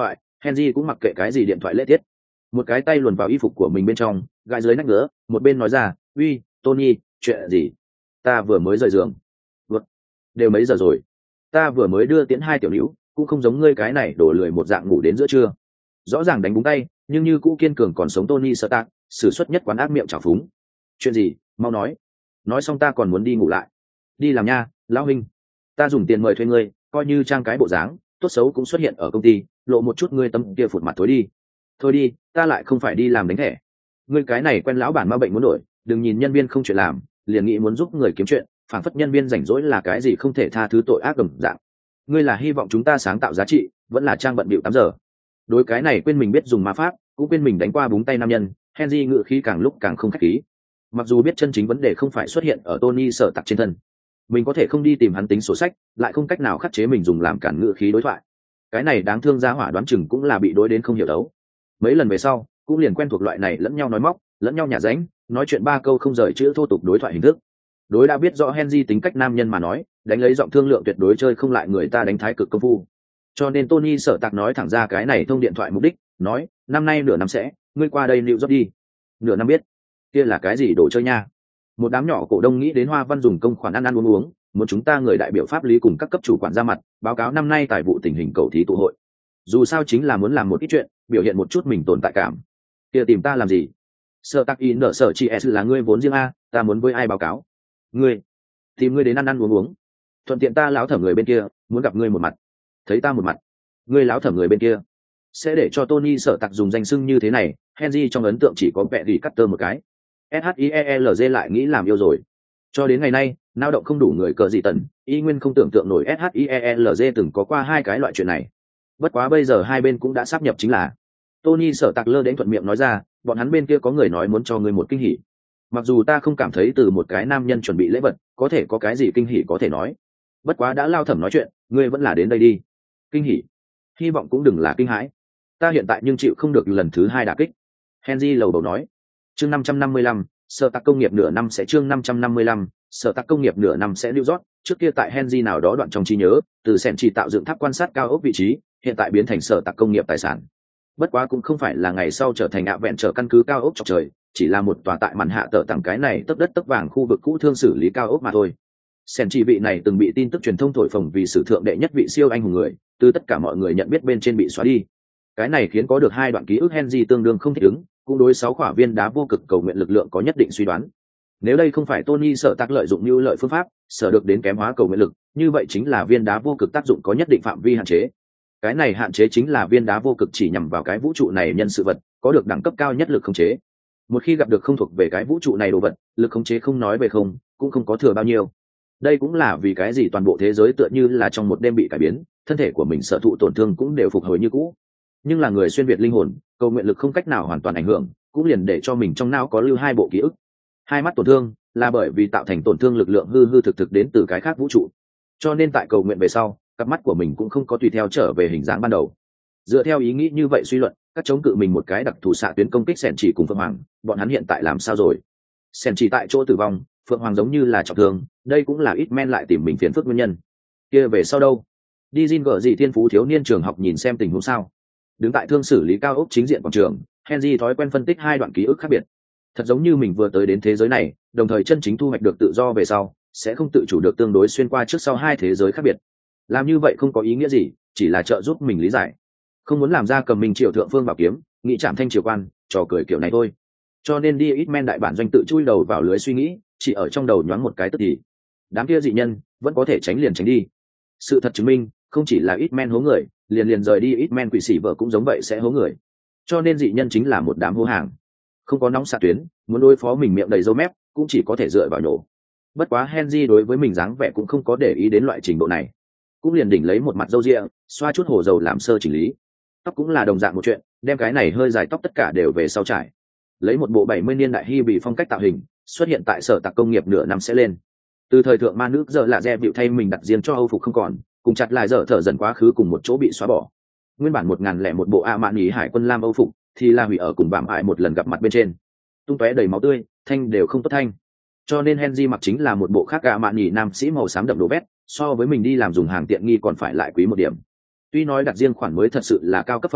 Henry cũng mặc kệ cái gì điện thoại lễ tiết, một cái tay luồn vào y phục của mình bên trong, gãi dưới nách ngứa, một bên nói ra, uy Tony, chuyện gì? Ta vừa mới rời giường. Vượt. Đều mấy giờ rồi? Ta vừa mới đưa tiễn hai tiểu nữ, cũng không giống ngươi cái này đổ lười một dạng ngủ đến giữa trưa. Rõ ràng đánh búng tay, nhưng như cũ kiên cường còn sống Tony Stark, sử xuất nhất quán ác miệng trào phúng. Chuyện gì? Mau nói. Nói xong ta còn muốn đi ngủ lại. Đi làm nha, lão huynh. Ta dùng tiền mời thuê ngươi, coi như trang cái bộ dáng, tốt xấu cũng xuất hiện ở công ty, lộ một chút ngươi tâm kia phụt mặt thối đi. Thôi đi, ta lại không phải đi làm đánh thẻ. Ngươi cái này quen lão bản ma bệnh muốn đổi, đừng nhìn nhân viên không chuyện làm, liền nghĩ muốn giúp người kiếm chuyện, phản phất nhân viên rảnh rỗi là cái gì không thể tha thứ tội ác đồng dạng. Ngươi là hy vọng chúng ta sáng tạo giá trị, vẫn là trang bận bịu tám giờ. Đối cái này quên mình biết dùng ma pháp, cũng quên mình đánh qua búng tay nam nhân, Henry ngự khí càng lúc càng không khách khí. Mặc dù biết chân chính vấn đề không phải xuất hiện ở Tony sở tặc trên thân, mình có thể không đi tìm hắn tính sổ sách, lại không cách nào khắc chế mình dùng làm cản ngự khí đối thoại. Cái này đáng thương gia hỏa đoán chừng cũng là bị đối đến không hiểu đấu. Mấy lần về sau, cũng liền quen thuộc loại này lẫn nhau nói móc, lẫn nhau nhả ránh, nói chuyện ba câu không rời chữ thô tục đối thoại hình thức. Đối đã biết rõ Henry tính cách nam nhân mà nói, đánh lấy giọng thương lượng tuyệt đối chơi không lại người ta đánh thái cực công phu. Cho nên Tony sở tạc nói thẳng ra cái này thông điện thoại mục đích, nói, năm nay nửa năm sẽ, ngươi qua đây New York đi. Nửa năm biết, kia là cái gì đồ chơi nha? Một đám nhỏ cổ đông nghĩ đến Hoa Văn dùng công khoản ăn ăn uống uống, muốn chúng ta người đại biểu pháp lý cùng các cấp chủ quản ra mặt, báo cáo năm nay tài vụ tình hình cầu thí tụ hội. Dù sao chính là muốn làm một ít chuyện, biểu hiện một chút mình tồn tại cảm. Kia tìm ta làm gì? Sở tạc in nở sở chị S là ngươi vốn riêng a, ta muốn với ai báo cáo? Ngươi, tìm ngươi đến ăn ăn uống uống. Thuận tiện ta láo thẩm người bên kia, muốn gặp ngươi một mặt. Thấy ta một mặt, ngươi láo thẩm người bên kia sẽ để cho Tony sở tặc dùng danh xưng như thế này. Henry trong ấn tượng chỉ có vẻ gì cắt tơ một cái. S H I E L G lại nghĩ làm yêu rồi. Cho đến ngày nay, nao động không đủ người cờ gì tần, y nguyên không tưởng tượng nổi S H I E L G từng có qua hai cái loại chuyện này. Bất quá bây giờ hai bên cũng đã sáp nhập chính là. Tony sở tặc lơ đến thuận miệng nói ra, bọn hắn bên kia có người nói muốn cho ngươi một kinh hỉ. Mặc dù ta không cảm thấy từ một cái nam nhân chuẩn bị lễ vật, có thể có cái gì kinh hỉ có thể nói. Bất quá đã lao thẩm nói chuyện, ngươi vẫn là đến đây đi. Kinh hỉ, hy vọng cũng đừng là kinh hãi. Ta hiện tại nhưng chịu không được lần thứ hai đả kích. Henry lầu bầu nói. Chương năm trăm năm mươi lăm, sở tạc công nghiệp nửa năm sẽ chương năm trăm năm mươi lăm, sở tạc công nghiệp nửa năm sẽ New York. Trước kia tại Henry nào đó đoạn trong trí nhớ, từ sẻn chỉ tạo dựng tháp quan sát cao ốc vị trí, hiện tại biến thành sở tạc công nghiệp tài sản. Bất quá cũng không phải là ngày sau trở thành ạ vẹn trở căn cứ cao ốc chọc trời, chỉ là một tòa tại màn hạ tờ tặng cái này tấp đất tấp vàng khu vực cũ thương xử lý cao ốc mà thôi. Sẻn chỉ vị này từng bị tin tức truyền thông thổi phồng vì sử thượng đệ nhất vị siêu anh hùng người, từ tất cả mọi người nhận biết bên trên bị xóa đi. Cái này khiến có được hai đoạn ký ức Henry tương đương không thích ứng, cũng đối sáu khỏa viên đá vô cực cầu nguyện lực lượng có nhất định suy đoán. Nếu đây không phải Tony sở tác lợi dụng như lợi phương pháp, sở được đến kém hóa cầu nguyện lực, như vậy chính là viên đá vô cực tác dụng có nhất định phạm vi hạn chế. Cái này hạn chế chính là viên đá vô cực chỉ nhằm vào cái vũ trụ này nhân sự vật, có được đẳng cấp cao nhất lực khống chế. Một khi gặp được không thuộc về cái vũ trụ này đồ vật, lực khống chế không nói về không, cũng không có thừa bao nhiêu. Đây cũng là vì cái gì toàn bộ thế giới tựa như là trong một đêm bị cải biến, thân thể của mình sở thụ tổn thương cũng đều phục hồi như cũ. Nhưng là người xuyên việt linh hồn, cầu nguyện lực không cách nào hoàn toàn ảnh hưởng, cũng liền để cho mình trong não có lưu hai bộ ký ức. Hai mắt tổn thương là bởi vì tạo thành tổn thương lực lượng hư hư thực thực đến từ cái khác vũ trụ. Cho nên tại cầu nguyện về sau, cặp mắt của mình cũng không có tùy theo trở về hình dáng ban đầu. Dựa theo ý nghĩ như vậy suy luận, các chống cự mình một cái đặc thù xạ tuyến công kích sẻn chỉ cùng Phượng Hoàng, bọn hắn hiện tại làm sao rồi? Sẻn chỉ tại chỗ tử vong, Phượng Hoàng giống như là trọng thương, đây cũng là ít men lại tìm mình phiền phức nguyên nhân. Kia về sau đâu? Đi Jin gở gì thiên phú thiếu niên trường học nhìn xem tình huống sao? Đứng tại thương xử lý cao ốc chính diện quảng trường, Henry thói quen phân tích hai đoạn ký ức khác biệt. Thật giống như mình vừa tới đến thế giới này, đồng thời chân chính thu hoạch được tự do về sau, sẽ không tự chủ được tương đối xuyên qua trước sau hai thế giới khác biệt. Làm như vậy không có ý nghĩa gì, chỉ là trợ giúp mình lý giải. Không muốn làm ra cầm mình triều thượng phương bảo kiếm, nghĩ chạm thanh triều quan, trò cười kiểu này thôi. Cho nên đi ít men đại bản doanh tự chui đầu vào lưới suy nghĩ, chỉ ở trong đầu nhoáng một cái tức thì. Đám kia dị nhân vẫn có thể tránh liền tránh đi. Sự thật chứng minh, không chỉ là ít men hố người, liền liền rời đi ít men quỷ sĩ vợ cũng giống vậy sẽ hố người. Cho nên dị nhân chính là một đám hố hàng. Không có nóng xạ tuyến, muốn đối phó mình miệng đầy râu mép, cũng chỉ có thể dựa vào nhổ. Bất quá Henry đối với mình dáng vẻ cũng không có để ý đến loại trình độ này, cũng liền đỉnh lấy một mặt râu ria, xoa chút hồ dầu làm sơ chỉnh lý. Tóc cũng là đồng dạng một chuyện, đem cái này hơi dài tóc tất cả đều về sau trải. Lấy một bộ bảy mươi niên đại hy bị phong cách tạo hình, xuất hiện tại sở tạc công nghiệp nửa năm sẽ lên. Từ thời thượng ma nước giờ là re bịu thay mình đặt riêng cho Âu phục không còn, cùng chặt lại giờ thở dần quá khứ cùng một chỗ bị xóa bỏ. Nguyên bản một ngàn lẻ một bộ a mạn nhí hải quân lam Âu phục, thì là hủy ở cùng vạm ải một lần gặp mặt bên trên, tung tóe đầy máu tươi, thanh đều không tốt thanh. Cho nên Henry mặc chính là một bộ khác a mạn nhí nam sĩ màu xám đậm đồ vét, so với mình đi làm dùng hàng tiện nghi còn phải lại quý một điểm. Tuy nói đặt riêng khoản mới thật sự là cao cấp phẩm,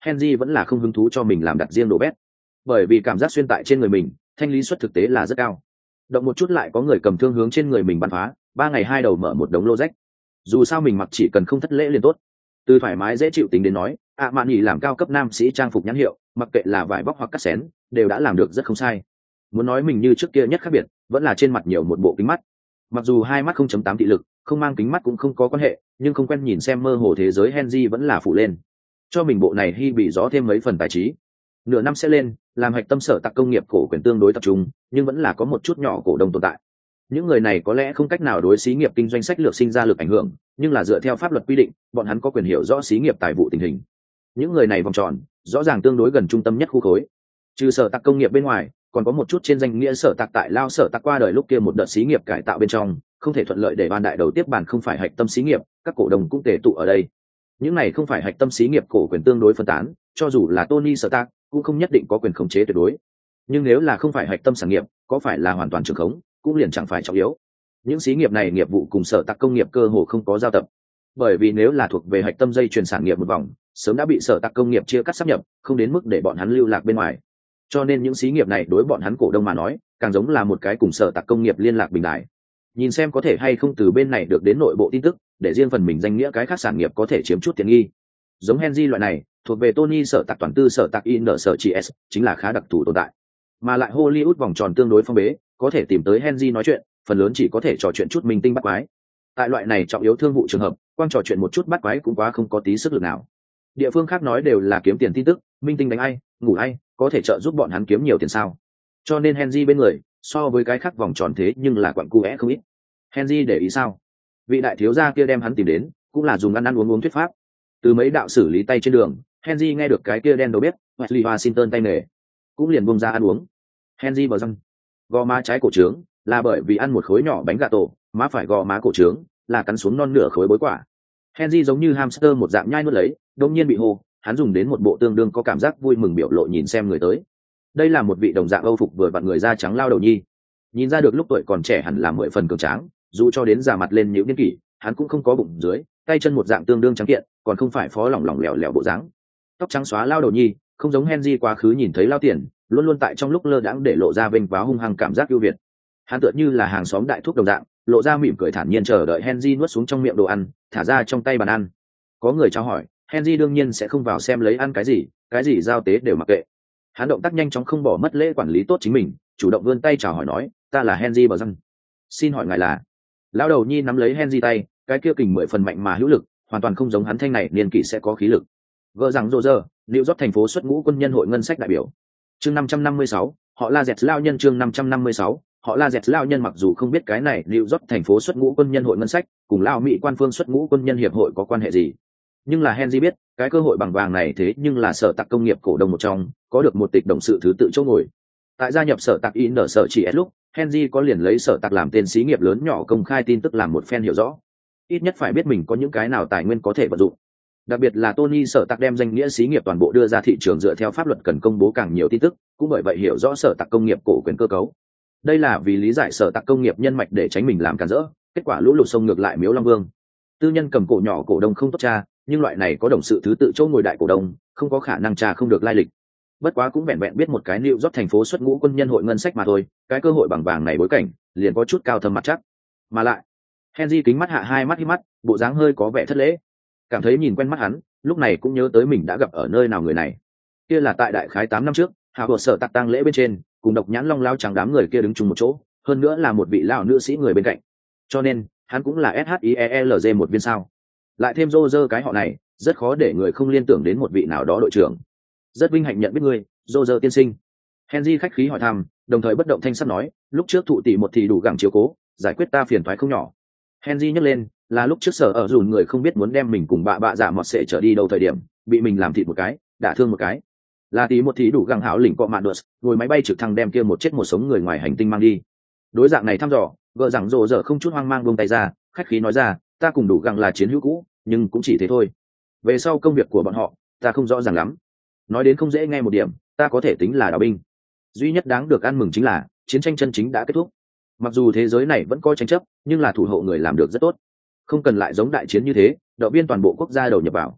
Henry vẫn là không hứng thú cho mình làm đặt riêng đồ bét, bởi vì cảm giác xuyên tại trên người mình thanh lý suất thực tế là rất cao. Động một chút lại có người cầm thương hướng trên người mình bắn phá, ba ngày hai đầu mở một đống lô rách. Dù sao mình mặc chỉ cần không thất lễ liền tốt. Từ thoải mái dễ chịu tính đến nói, ạ mạn nhỉ làm cao cấp nam sĩ trang phục nhãn hiệu, mặc kệ là vải bóc hoặc cắt xén, đều đã làm được rất không sai. Muốn nói mình như trước kia nhất khác biệt, vẫn là trên mặt nhiều một bộ kính mắt. Mặc dù hai mắt không chấm tám thị lực, không mang kính mắt cũng không có quan hệ, nhưng không quen nhìn xem mơ hồ thế giới Henry vẫn là phụ lên. Cho mình bộ này hy bị gió thêm mấy phần tài trí. Nửa năm sẽ lên, làm hạch tâm sở tạc công nghiệp cổ quyền tương đối tập trung, nhưng vẫn là có một chút nhỏ cổ đông tồn tại. Những người này có lẽ không cách nào đối xí nghiệp kinh doanh sách lược sinh ra lực ảnh hưởng, nhưng là dựa theo pháp luật quy định, bọn hắn có quyền hiểu rõ xí nghiệp tài vụ tình hình. Những người này vòng tròn, rõ ràng tương đối gần trung tâm nhất khu khối. Trừ sở tạc công nghiệp bên ngoài, còn có một chút trên danh nghĩa sở tạc tại lao sở tạc qua đời lúc kia một đợt xí nghiệp cải tạo bên trong, không thể thuận lợi để ban đại đầu tiếp bàn không phải hạch tâm xí nghiệp, các cổ đông cũng tề tụ ở đây. Những này không phải hạch tâm xí nghiệp cổ quyền tương đối phân tán, cho dù là Tony Stark cũng không nhất định có quyền khống chế tuyệt đối. Nhưng nếu là không phải hạch tâm sản nghiệp, có phải là hoàn toàn trường khống, cũng liền chẳng phải trọng yếu. Những xí nghiệp này nghiệp vụ cùng sở tạc công nghiệp cơ hồ không có giao tập, bởi vì nếu là thuộc về hạch tâm dây chuyền sản nghiệp một vòng, sớm đã bị sở tạc công nghiệp chia cắt sáp nhập, không đến mức để bọn hắn lưu lạc bên ngoài. Cho nên những xí nghiệp này đối bọn hắn cổ đông mà nói, càng giống là một cái cùng sở tạc công nghiệp liên lạc bình đại. Nhìn xem có thể hay không từ bên này được đến nội bộ tin tức, để riêng phần mình danh nghĩa cái khác sản nghiệp có thể chiếm chút tiện nghi. Giống Henry loại này, thuộc về Tony sở tạc toàn tư sở tạc in sở chỉ s, chính là khá đặc thù tồn tại. Mà lại Hollywood vòng tròn tương đối phong bế, có thể tìm tới Henry nói chuyện, phần lớn chỉ có thể trò chuyện chút minh tinh bắt quái. Tại loại này trọng yếu thương vụ trường hợp, quan trò chuyện một chút bắt quái cũng quá không có tí sức lực nào. Địa phương khác nói đều là kiếm tiền tin tức, minh tinh đánh ai, ngủ ai, có thể trợ giúp bọn hắn kiếm nhiều tiền sao? Cho nên Henry bên người, so với cái khác vòng tròn thế nhưng là quặng cu é không ít. Henry để ý sao? Vị đại thiếu gia kia đem hắn tìm đến, cũng là dùng ăn ăn uống uống thuyết pháp. Từ mấy đạo xử lý tay trên đường, Henry nghe được cái kia đen đầu bếp, Wesley Washington tay nghề, cũng liền buông ra ăn uống. Henry bờ răng, gò má trái cổ trướng, là bởi vì ăn một khối nhỏ bánh gà tổ, má phải gò má cổ trướng, là cắn xuống non nửa khối bối quả. Henry giống như hamster một dạng nhai nuốt lấy, đột nhiên bị hô, hắn dùng đến một bộ tương đương có cảm giác vui mừng biểu lộ nhìn xem người tới. Đây là một vị đồng dạng Âu phục vừa vặn người da trắng lao đầu nhi, nhìn ra được lúc tuổi còn trẻ hẳn là mười phần cường tráng, dù cho đến già mặt lên nhíu niên kỷ, hắn cũng không có bụng dưới, tay chân một dạng tương đương trắng kiện, còn không phải phó lỏng lỏng lẻo lẻo bộ dáng. Tóc trắng xóa lao đầu nhi, không giống Henry quá khứ nhìn thấy lao tiền, luôn luôn tại trong lúc lơ đãng để lộ ra vênh váo hung hăng cảm giác ưu việt. Hắn tựa như là hàng xóm đại thúc đồng dạng, lộ ra mỉm cười thản nhiên chờ đợi Henry nuốt xuống trong miệng đồ ăn, thả ra trong tay bàn ăn. Có người chào hỏi, Henry đương nhiên sẽ không vào xem lấy ăn cái gì, cái gì giao tế đều mặc kệ. Hắn động tác nhanh chóng không bỏ mất lễ quản lý tốt chính mình, chủ động vươn tay chào hỏi nói, ta là Henry bờ răng. Xin hỏi ngài là? Lão đầu nhi nắm lấy Henry tay, cái kia kình mười phần mạnh mà hữu lực, hoàn toàn không giống hắn thanh này niên kỷ sẽ có khí lực. Vợ rằng rô rơ, New York thành phố xuất ngũ quân nhân hội ngân sách đại biểu. Chương năm trăm năm mươi sáu, họ La Dẹt lao nhân chương năm trăm năm mươi sáu, họ La Dẹt lao nhân mặc dù không biết cái này New York thành phố xuất ngũ quân nhân hội ngân sách, cùng Lao Mỹ quan phương xuất ngũ quân nhân hiệp hội có quan hệ gì. Nhưng là Henry biết, cái cơ hội bằng vàng này thế nhưng là sở tạc công nghiệp cổ đông một trong, có được một tịch đồng sự thứ tự chỗ ngồi. Tại gia nhập sở tạc in ở sở chỉ S lúc, Henry có liền lấy sở tạc làm tên xí nghiệp lớn nhỏ công khai tin tức làm một phen hiểu rõ. Ít nhất phải biết mình có những cái nào tài nguyên có thể vận dụng. Đặc biệt là Tony sở tạc đem danh nghĩa xí nghiệp toàn bộ đưa ra thị trường dựa theo pháp luật cần công bố càng nhiều tin tức, cũng bởi vậy hiểu rõ sở tạc công nghiệp cổ quyền cơ cấu. Đây là vì lý giải sở tạc công nghiệp nhân mạch để tránh mình làm cản rỡ, kết quả lũ lụt sông ngược lại Miếu Long Vương. Tư nhân cầm cổ nhỏ cổ đông không tốt tra, nhưng loại này có đồng sự thứ tự chỗ ngồi đại cổ đông, không có khả năng tra không được lai lịch. Bất quá cũng vẹn vẹn biết một cái New York thành phố xuất ngũ quân nhân hội ngân sách mà thôi, cái cơ hội bằng vàng này bối cảnh, liền có chút cao thâm mặt chắc. Mà lại, Henry kính mắt hạ hai mắt hí mắt, bộ dáng hơi có vẻ thất lễ. Cảm thấy nhìn quen mắt hắn, lúc này cũng nhớ tới mình đã gặp ở nơi nào người này. Kia là tại đại khái tám năm trước, hào hồ sở tạc tang lễ bên trên, cùng độc nhãn long lao trắng đám người kia đứng chung một chỗ, hơn nữa là một vị lão nữ sĩ người bên cạnh. Cho nên, hắn cũng là S H I E L G một viên sao. Lại thêm Roger cái họ này, rất khó để người không liên tưởng đến một vị nào đó đội trưởng. Rất vinh hạnh nhận biết ngươi, Roger tiên sinh. Henry khách khí hỏi thăm, đồng thời bất động thanh sắt nói, lúc trước thụ tỷ một thì đủ gặng chiếu cố, giải quyết ta phiền toái không nhỏ. Henry nhắc lên, là lúc trước sở ở dùn người không biết muốn đem mình cùng bạ bạ dạ mọt sệ trở đi đâu thời điểm, bị mình làm thịt một cái, đả thương một cái. Là tỷ một thì đủ gặng hảo lĩnh cọ mạn đột, ngồi máy bay trực thăng đem kia một chết một sống người ngoài hành tinh mang đi. Đối dạng này thăm dò, vợ rằng rồ rờ không chút hoang mang buông tay ra, khách khí nói ra, ta cùng đủ gặng là chiến hữu cũ, nhưng cũng chỉ thế thôi. Về sau công việc của bọn họ, ta không rõ ràng lắm. Nói đến không dễ nghe một điểm, ta có thể tính là đào binh. Duy nhất đáng được ăn mừng chính là chiến tranh chân chính đã kết thúc. Mặc dù thế giới này vẫn có tranh chấp, nhưng là thủ hộ người làm được rất tốt. Không cần lại giống đại chiến như thế, động viên toàn bộ quốc gia đầu nhập vào.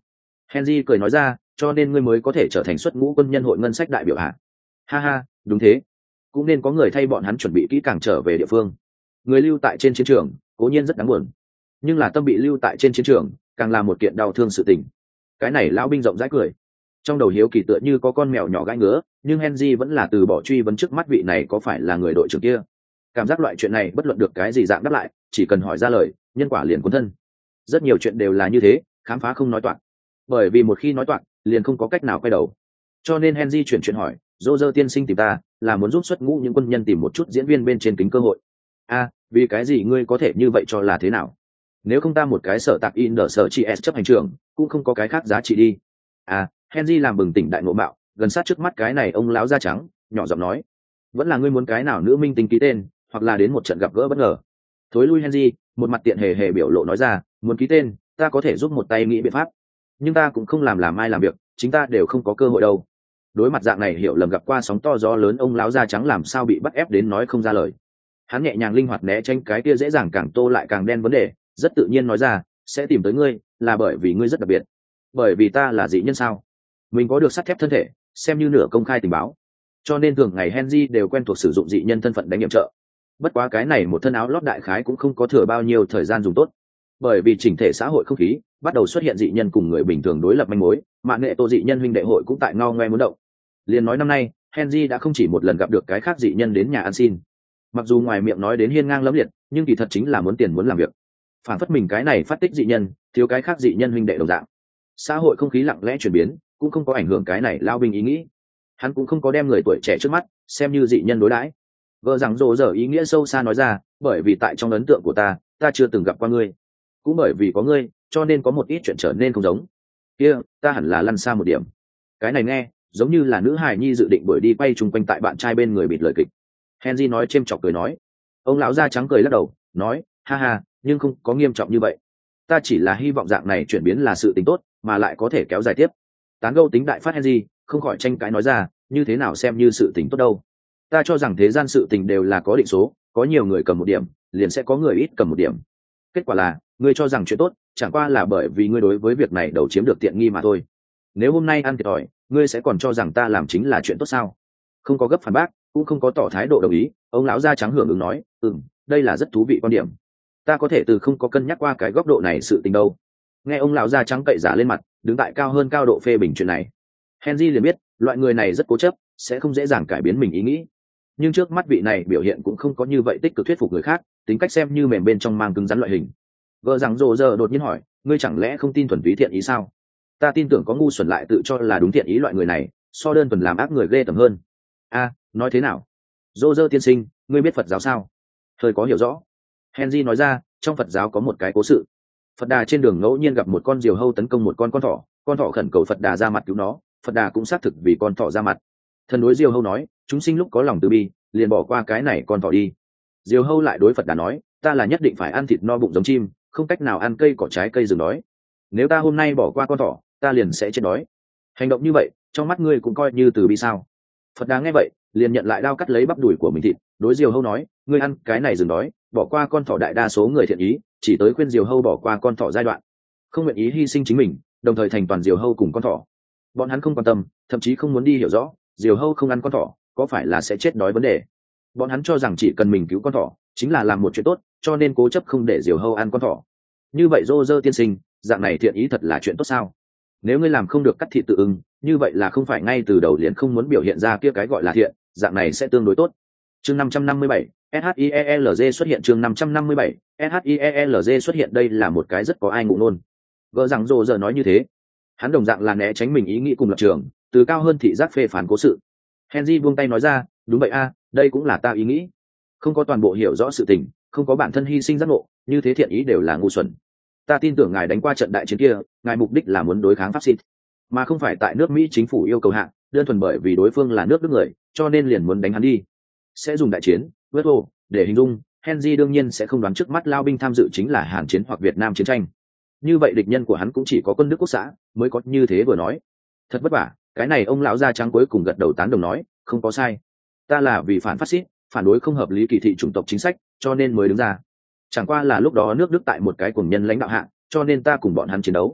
Henry cười nói ra, cho nên ngươi mới có thể trở thành xuất ngũ quân nhân hội ngân sách đại biểu hả? Ha ha, đúng thế. Cũng nên có người thay bọn hắn chuẩn bị kỹ càng trở về địa phương. Người lưu tại trên chiến trường, cố nhiên rất đáng buồn. Nhưng là tâm bị lưu tại trên chiến trường, càng là một kiện đau thương sự tình. Cái này lão binh rộng rãi cười. Trong đầu hiếu kỳ tựa như có con mèo nhỏ gãi ngứa, nhưng Henry vẫn là từ bỏ truy vấn trước mắt vị này có phải là người đội trưởng kia. Cảm giác loại chuyện này bất luận được cái gì dạng đáp lại, chỉ cần hỏi ra lời, nhân quả liền cuốn thân. Rất nhiều chuyện đều là như thế, khám phá không nói toạc. Bởi vì một khi nói toạc, liền không có cách nào quay đầu. Cho nên Henry chuyển chuyện hỏi, Roger tiên sinh tìm ta, là muốn giúp xuất ngũ những quân nhân tìm một chút diễn viên bên trên kính cơ hội. A, à, vì cái gì ngươi có thể như vậy cho là thế nào? Nếu không ta một cái sở tạc in đờ sở chị s chấp hành trưởng, cũng không có cái khác giá trị đi. À, Henry làm bừng tỉnh đại ngộ mạo, gần sát trước mắt cái này ông lão da trắng, nhỏ giọng nói, vẫn là ngươi muốn cái nào nữ minh tinh ký tên, hoặc là đến một trận gặp gỡ bất ngờ. Thối lui Henry, một mặt tiện hề hề biểu lộ nói ra, muốn ký tên, ta có thể giúp một tay nghĩ biện pháp, nhưng ta cũng không làm làm ai làm việc, chính ta đều không có cơ hội đâu. Đối mặt dạng này hiểu lầm gặp qua sóng to gió lớn, ông lão da trắng làm sao bị bắt ép đến nói không ra lời. Hắn nhẹ nhàng linh hoạt né tránh cái kia dễ dàng càng tô lại càng đen vấn đề, rất tự nhiên nói ra, sẽ tìm tới ngươi, là bởi vì ngươi rất đặc biệt. Bởi vì ta là dị nhân sao? Mình có được sắt thép thân thể, xem như nửa công khai tình báo. Cho nên thường ngày Henry đều quen thuộc sử dụng dị nhân thân phận đánh nhiệm trợ. Bất quá cái này một thân áo lót đại khái cũng không có thừa bao nhiêu thời gian dùng tốt. Bởi vì chỉnh thể xã hội không khí bắt đầu xuất hiện dị nhân cùng người bình thường đối lập manh mối, mạng nghệ tô dị nhân huynh đệ hội cũng tại ngao ngoe muốn động. Liên nói năm nay, Henry đã không chỉ một lần gặp được cái khác dị nhân đến nhà ăn xin. Mặc dù ngoài miệng nói đến hiên ngang lẫm liệt, nhưng kỳ thật chính là muốn tiền muốn làm việc. Phản phất mình cái này phát tích dị nhân, thiếu cái khác dị nhân huynh đệ đồng dạng. Xã hội không khí lặng lẽ chuyển biến, cũng không có ảnh hưởng cái này lao binh ý nghĩ. Hắn cũng không có đem người tuổi trẻ trước mắt xem như dị nhân đối đãi. Vợ rằng rồ dở ý nghĩa sâu xa nói ra, bởi vì tại trong ấn tượng của ta, ta chưa từng gặp qua ngươi. Cũng bởi vì có ngươi, cho nên có một ít chuyện trở nên không giống. Kia, ta hẳn là lăn xa một điểm. Cái này nghe, giống như là nữ hài nhi dự định đuổi đi quay chung quanh tại bạn trai bên người bịt lời kịch. Henry nói chêm chọc cười nói. Ông lão da trắng cười lắc đầu, nói, ha ha, nhưng không có nghiêm trọng như vậy. Ta chỉ là hy vọng dạng này chuyển biến là sự tình tốt, mà lại có thể kéo dài tiếp. Tán gẫu tính đại phát Henry, không khỏi tranh cãi nói ra, như thế nào xem như sự tình tốt đâu. Ta cho rằng thế gian sự tình đều là có định số, có nhiều người cầm một điểm, liền sẽ có người ít cầm một điểm. Kết quả là, ngươi cho rằng chuyện tốt, chẳng qua là bởi vì ngươi đối với việc này đầu chiếm được tiện nghi mà thôi. Nếu hôm nay ăn thiệt thòi, ngươi sẽ còn cho rằng ta làm chính là chuyện tốt sao? Không có gấp phản bác, cũng không có tỏ thái độ đồng ý, ông lão da trắng hưởng ứng nói, ừm, đây là rất thú vị quan điểm. Ta có thể từ không có cân nhắc qua cái góc độ này sự tình đâu. Nghe ông lão da trắng cậy giả lên mặt, đứng tại cao hơn cao độ phê bình chuyện này. Henry liền biết, loại người này rất cố chấp, sẽ không dễ dàng cải biến mình ý nghĩ. Nhưng trước mắt vị này biểu hiện cũng không có như vậy tích cực thuyết phục người khác, tính cách xem như mềm bên trong mang cứng rắn loại hình. Vợ rằng rồ giờ đột nhiên hỏi, ngươi chẳng lẽ không tin thuần túy thiện ý sao? Ta tin tưởng có ngu xuẩn lại tự cho là đúng thiện ý loại người này, so đơn thuần làm ác người ghê tởm hơn. A, nói thế nào? Rô rơ tiên sinh, ngươi biết Phật giáo sao? Hơi có hiểu rõ. Henry nói ra, trong Phật giáo có một cái cố sự. Phật Đà trên đường ngẫu nhiên gặp một con diều hâu tấn công một con con thỏ, con thỏ khẩn cầu Phật Đà ra mặt cứu nó, Phật Đà cũng xác thực vì con thỏ ra mặt. Thần đối diều hâu nói, chúng sinh lúc có lòng từ bi, liền bỏ qua cái này con thỏ đi. Diều hâu lại đối Phật Đà nói, ta là nhất định phải ăn thịt no bụng giống chim, không cách nào ăn cây cỏ trái cây rừng đói. Nếu ta hôm nay bỏ qua con thỏ, ta liền sẽ chết đói. Hành động như vậy, trong mắt ngươi cũng coi như từ bi sao? Phật Đà nghe vậy, liền nhận lại đao cắt lấy bắp đùi của mình thịt, đối diều hâu nói, ngươi ăn cái này rừng đói, bỏ qua con thỏ. Đại đa số người thiện ý chỉ tới khuyên diều hâu bỏ qua con thỏ giai đoạn, không nguyện ý hy sinh chính mình, đồng thời thành toàn diều hâu cùng con thỏ. Bọn hắn không quan tâm, thậm chí không muốn đi hiểu rõ diều hâu không ăn con thỏ có phải là sẽ chết đói vấn đề. Bọn hắn cho rằng chỉ cần mình cứu con thỏ chính là làm một chuyện tốt, cho nên cố chấp không để diều hâu ăn con thỏ. Như vậy Rô Rơ tiên sinh, dạng này thiện ý thật là chuyện tốt sao? Nếu ngươi làm không được cắt thịt tự ưng, như vậy là không phải ngay từ đầu liền không muốn biểu hiện ra kia cái gọi là thiện, dạng này sẽ tương đối tốt. Chương năm trăm năm mươi bảy, ét hát i e e lờ xuất hiện. Chương năm trăm năm mươi bảy, ét hát i e e lờ xuất hiện. Đây là một cái rất có ai ngụ nôn. Gỡ rằng Rô Rơ nói như thế, hắn đồng dạng là né tránh mình ý nghĩ cùng lập trường, từ cao hơn thị giác phê phán cố sự. Henry buông tay nói ra, đúng vậy a, đây cũng là ta ý nghĩ. Không có toàn bộ hiểu rõ sự tình, không có bản thân hy sinh giác ngộ, như thế thiện ý đều là ngu xuẩn. Ta tin tưởng ngài đánh qua trận đại chiến kia, ngài mục đích là muốn đối kháng pháp xịt, mà không phải tại nước Mỹ chính phủ yêu cầu hạ, đơn thuần bởi vì đối phương là nước Đức người, cho nên liền muốn đánh hắn đi. Sẽ dùng đại chiến, vớt ô, để hình dung, Henry đương nhiên sẽ không đoán trước mắt lao binh tham dự chính là Hàn chiến hoặc Việt Nam chiến tranh. Như vậy địch nhân của hắn cũng chỉ có quân Đức quốc xã, mới có như thế vừa nói. Thật vất vả, cái này ông lão da trắng cuối cùng gật đầu tán đồng nói, không có sai. Ta là vì phản phát xít, phản đối không hợp lý kỳ thị chủng tộc chính sách, cho nên mới đứng ra. Chẳng qua là lúc đó nước Đức tại một cái cùng nhân lãnh đạo hạ, cho nên ta cùng bọn hắn chiến đấu.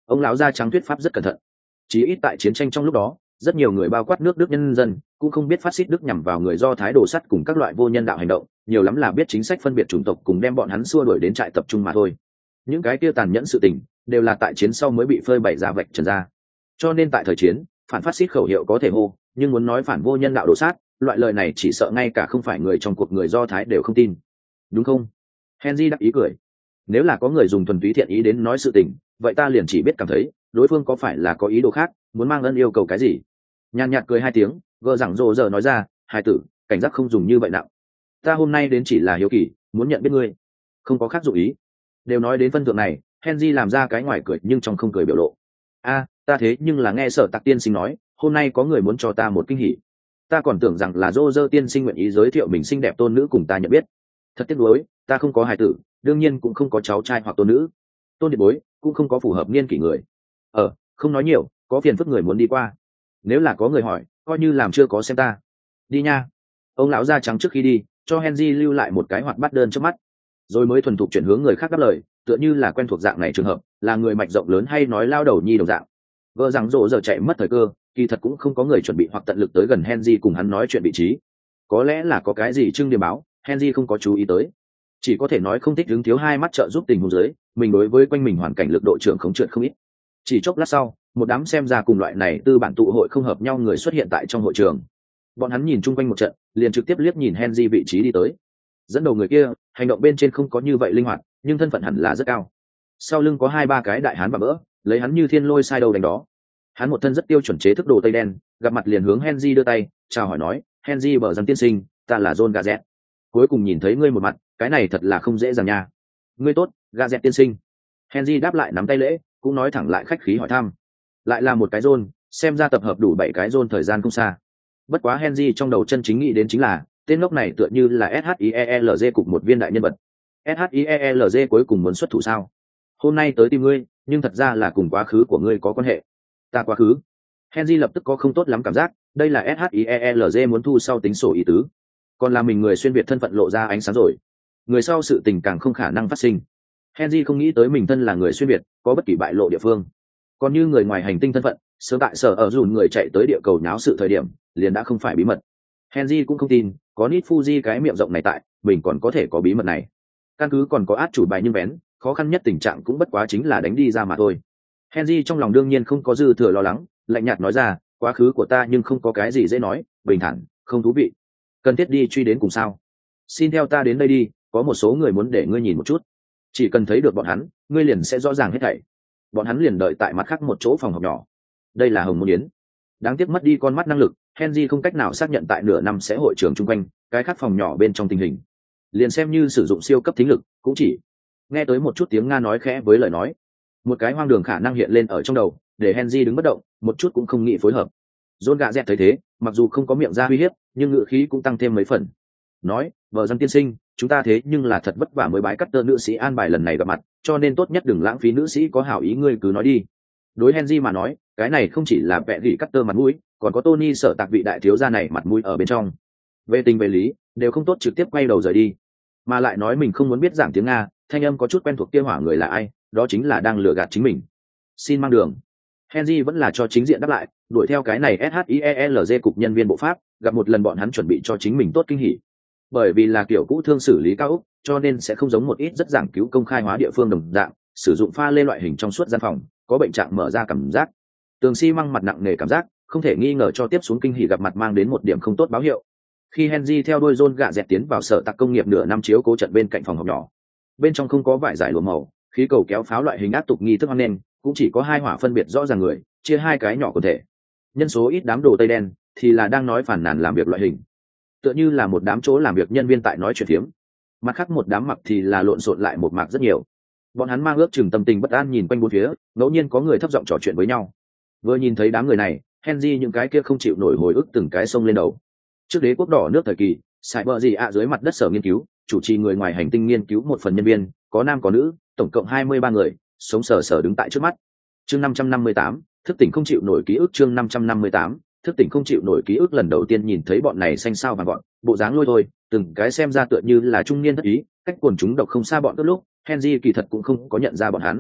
Ông lão da trắng thuyết pháp rất cẩn thận. Chí ít tại chiến tranh trong lúc đó, rất nhiều người bao quát nước Đức nhân dân cũng không biết phát xít Đức nhằm vào người Do Thái đồ sắt cùng các loại vô nhân đạo hành động, nhiều lắm là biết chính sách phân biệt chủng tộc cùng đem bọn hắn xua đuổi đến trại tập trung mà thôi. Những cái kia tàn nhẫn sự tình đều là tại chiến sau mới bị phơi bày ra vạch trần ra. Cho nên tại thời chiến, phản phát xít khẩu hiệu có thể hô, nhưng muốn nói phản vô nhân đạo đồ sát, loại lời này chỉ sợ ngay cả không phải người trong cuộc người Do Thái đều không tin. Đúng không? Henry đắc ý cười. Nếu là có người dùng thuần túy thiện ý đến nói sự tình, vậy ta liền chỉ biết cảm thấy đối phương có phải là có ý đồ khác, muốn mang ân yêu cầu cái gì. Nhàn nhạt cười hai tiếng, gờ rằng rồ giờ nói ra, hai tử, cảnh giác không dùng như vậy nặng. Ta hôm nay đến chỉ là hiếu kỳ, muốn nhận biết ngươi, không có khác dụng ý. Đều nói đến phân thượng này, Henry làm ra cái ngoài cười nhưng trong không cười biểu lộ. A, ta thế nhưng là nghe Sở Tạc tiên sinh nói, hôm nay có người muốn cho ta một kinh hỉ. Ta còn tưởng rằng là Roger tiên sinh nguyện ý giới thiệu mình xinh đẹp tôn nữ cùng ta nhận biết. Thật tiếc nuối, ta không có hài tử, đương nhiên cũng không có cháu trai hoặc tôn nữ. Tôn điện bối cũng không có phù hợp niên kỷ người. Ờ, không nói nhiều, có phiền phức người muốn đi qua. Nếu là có người hỏi, coi như làm chưa có xem ta. Đi nha. Ông lão da trắng trước khi đi, cho Henry lưu lại một cái hoạt bát đơn trước mắt, rồi mới thuần thục chuyển hướng người khác đáp lời, tựa như là quen thuộc dạng này trường hợp, là người mạch rộng lớn hay nói lao đầu nhi đồng dạng. Vợ rằng rộ giờ chạy mất thời cơ, kỳ thật cũng không có người chuẩn bị hoặc tận lực tới gần Henry cùng hắn nói chuyện vị trí. Có lẽ là có cái gì trưng điểm báo, Henry không có chú ý tới. Chỉ có thể nói không thích đứng thiếu hai mắt trợ giúp tình huống dưới, mình đối với quanh mình hoàn cảnh lực độ trưởng không trượt không ít. Chỉ chốc lát sau, một đám xem ra cùng loại này tư bản tụ hội không hợp nhau người xuất hiện tại trong hội trường. Bọn hắn nhìn chung quanh một trận, liền trực tiếp liếc nhìn Henry vị trí đi tới. Dẫn đầu người kia, hành động bên trên không có như vậy linh hoạt, nhưng thân phận hẳn là rất cao. Sau lưng có hai ba cái đại hán bà bỡ, lấy hắn như thiên lôi sai đầu đánh đó. Hắn một thân rất tiêu chuẩn chế thức đồ tây đen, gặp mặt liền hướng Henry đưa tay, chào hỏi nói, Henry bờ rằng tiên sinh, ta là John Gazet. Cuối cùng nhìn thấy ngươi một mặt, cái này thật là không dễ dàng nha. Ngươi tốt, Gazet tiên sinh. Henry đáp lại nắm tay lễ, cũng nói thẳng lại khách khí hỏi thăm. Lại là một cái John, xem ra tập hợp đủ bảy cái John thời gian không xa. Bất quá Henry trong đầu chân chính nghĩ đến chính là, tên ngốc này tựa như là ét hát i e lờ giê cục một viên đại nhân vật. ét hát i e lờ giê cuối cùng muốn xuất thủ sao? Hôm nay tới tìm ngươi, nhưng thật ra là cùng quá khứ của ngươi có quan hệ. Ta quá khứ. Henry lập tức có không tốt lắm cảm giác, đây là ét hát i e lờ giê muốn thu sau tính sổ ý tứ. Còn là mình người xuyên Việt thân phận lộ ra ánh sáng rồi. Người sau sự tình càng không khả năng phát sinh. Henry không nghĩ tới mình thân là người xuyên Việt, có bất kỳ bại lộ địa phương. Còn như người ngoài hành tinh thân phận, sớm tại sở ở dùn người chạy tới địa cầu nháo sự thời điểm, liền đã không phải bí mật. Henry cũng không tin, có Nit Fuji cái miệng rộng này tại, mình còn có thể có bí mật này. Căn cứ còn có át chủ bài nhưng bén, khó khăn nhất tình trạng cũng bất quá chính là đánh đi ra mà thôi. Henry trong lòng đương nhiên không có dư thừa lo lắng, lạnh nhạt nói ra, quá khứ của ta nhưng không có cái gì dễ nói, bình thản, không thú vị. Cần thiết đi truy đến cùng sao? Xin theo ta đến đây đi, có một số người muốn để ngươi nhìn một chút. Chỉ cần thấy được bọn hắn, ngươi liền sẽ rõ ràng hết thảy. Bọn hắn liền đợi tại mặt khác một chỗ phòng học nhỏ. Đây là Hồng Môn Yến. Đáng tiếc mất đi con mắt năng lực, Henry không cách nào xác nhận tại nửa năm sẽ hội trường chung quanh cái khác phòng nhỏ bên trong tình hình. Liền xem như sử dụng siêu cấp thính lực, cũng chỉ nghe tới một chút tiếng Nga nói khẽ với lời nói. Một cái hoang đường khả năng hiện lên ở trong đầu, để Henry đứng bất động, một chút cũng không nghĩ phối hợp. John Gazet thấy thế, mặc dù không có miệng ra uy hiếp, nhưng ngữ khí cũng tăng thêm mấy phần. Nói, vợ dân tiên sinh, chúng ta thế nhưng là thật vất vả mới bái cắt tơ nữ sĩ an bài lần này gặp mặt, cho nên tốt nhất đừng lãng phí nữ sĩ có hảo ý, ngươi cứ nói đi. Đối Henry mà nói, cái này không chỉ là vẽ gỉ cắt tơ mặt mũi, còn có Tony Sở Tạc vị đại thiếu gia này mặt mũi ở bên trong. Về tình về lý, đều không tốt trực tiếp quay đầu rời đi, mà lại nói mình không muốn biết giảng tiếng Nga, thanh âm có chút quen thuộc kia hỏa người là ai, đó chính là đang lừa gạt chính mình. Xin mang đường. Henry vẫn là cho chính diện đáp lại, đuổi theo cái này ét hát i e lờ giê cục nhân viên bộ pháp, gặp một lần bọn hắn chuẩn bị cho chính mình tốt kinh hỉ. Bởi vì là kiểu cũ thương xử lý cao ốc, cho nên sẽ không giống một ít rất giảng cứu công khai hóa địa phương đồng dạng, sử dụng pha lê loại hình trong suốt gian phòng, có bệnh trạng mở ra cảm giác. Tường xi măng mặt nặng nề cảm giác, không thể nghi ngờ cho tiếp xuống kinh hỉ gặp mặt mang đến một điểm không tốt báo hiệu. Khi Henry theo đuôi John Gazet tiến vào sở tạc công nghiệp nửa năm chiếu cố trận bên cạnh phòng học nhỏ, bên trong không có vải giải lụa màu, khí cầu kéo pháo loại hình áp tục nghi thức hoang nên, cũng chỉ có hai hỏa phân biệt rõ ràng người, chia hai cái nhỏ quần thể. Nhân số ít đám đồ tây đen thì là đang nói phản nàn làm việc loại hình, tựa như là một đám chỗ làm việc nhân viên tại nói chuyện phiếm. Mặt khác một đám mặc thì là lộn xộn lại một mạc rất nhiều. Bọn hắn mang ước chừng tâm tình bất an nhìn quanh bốn phía, ngẫu nhiên có người thấp giọng trò chuyện với nhau. Vừa nhìn thấy đám người này, Henry những cái kia không chịu nổi hồi ức từng cái sông lên đầu. Trước đế quốc đỏ nước thời kỳ, sải bờ gì ạ dưới mặt đất sở nghiên cứu, chủ trì người ngoài hành tinh nghiên cứu một phần nhân viên, có nam có nữ, tổng cộng hai mươi ba người, sống sờ sờ đứng tại trước mắt. Chương năm trăm năm mươi tám, thức tỉnh không chịu nổi ký ức. Chương năm trăm năm mươi tám, thức tỉnh không chịu nổi ký ức. Lần đầu tiên nhìn thấy bọn này xanh sao vàng gọn, bộ dáng lôi thôi, từng cái xem ra tựa như là trung niên thất ý, cách quần chúng độc không xa bọn cướp lúc, Henry kỳ thật cũng không có nhận ra bọn hắn.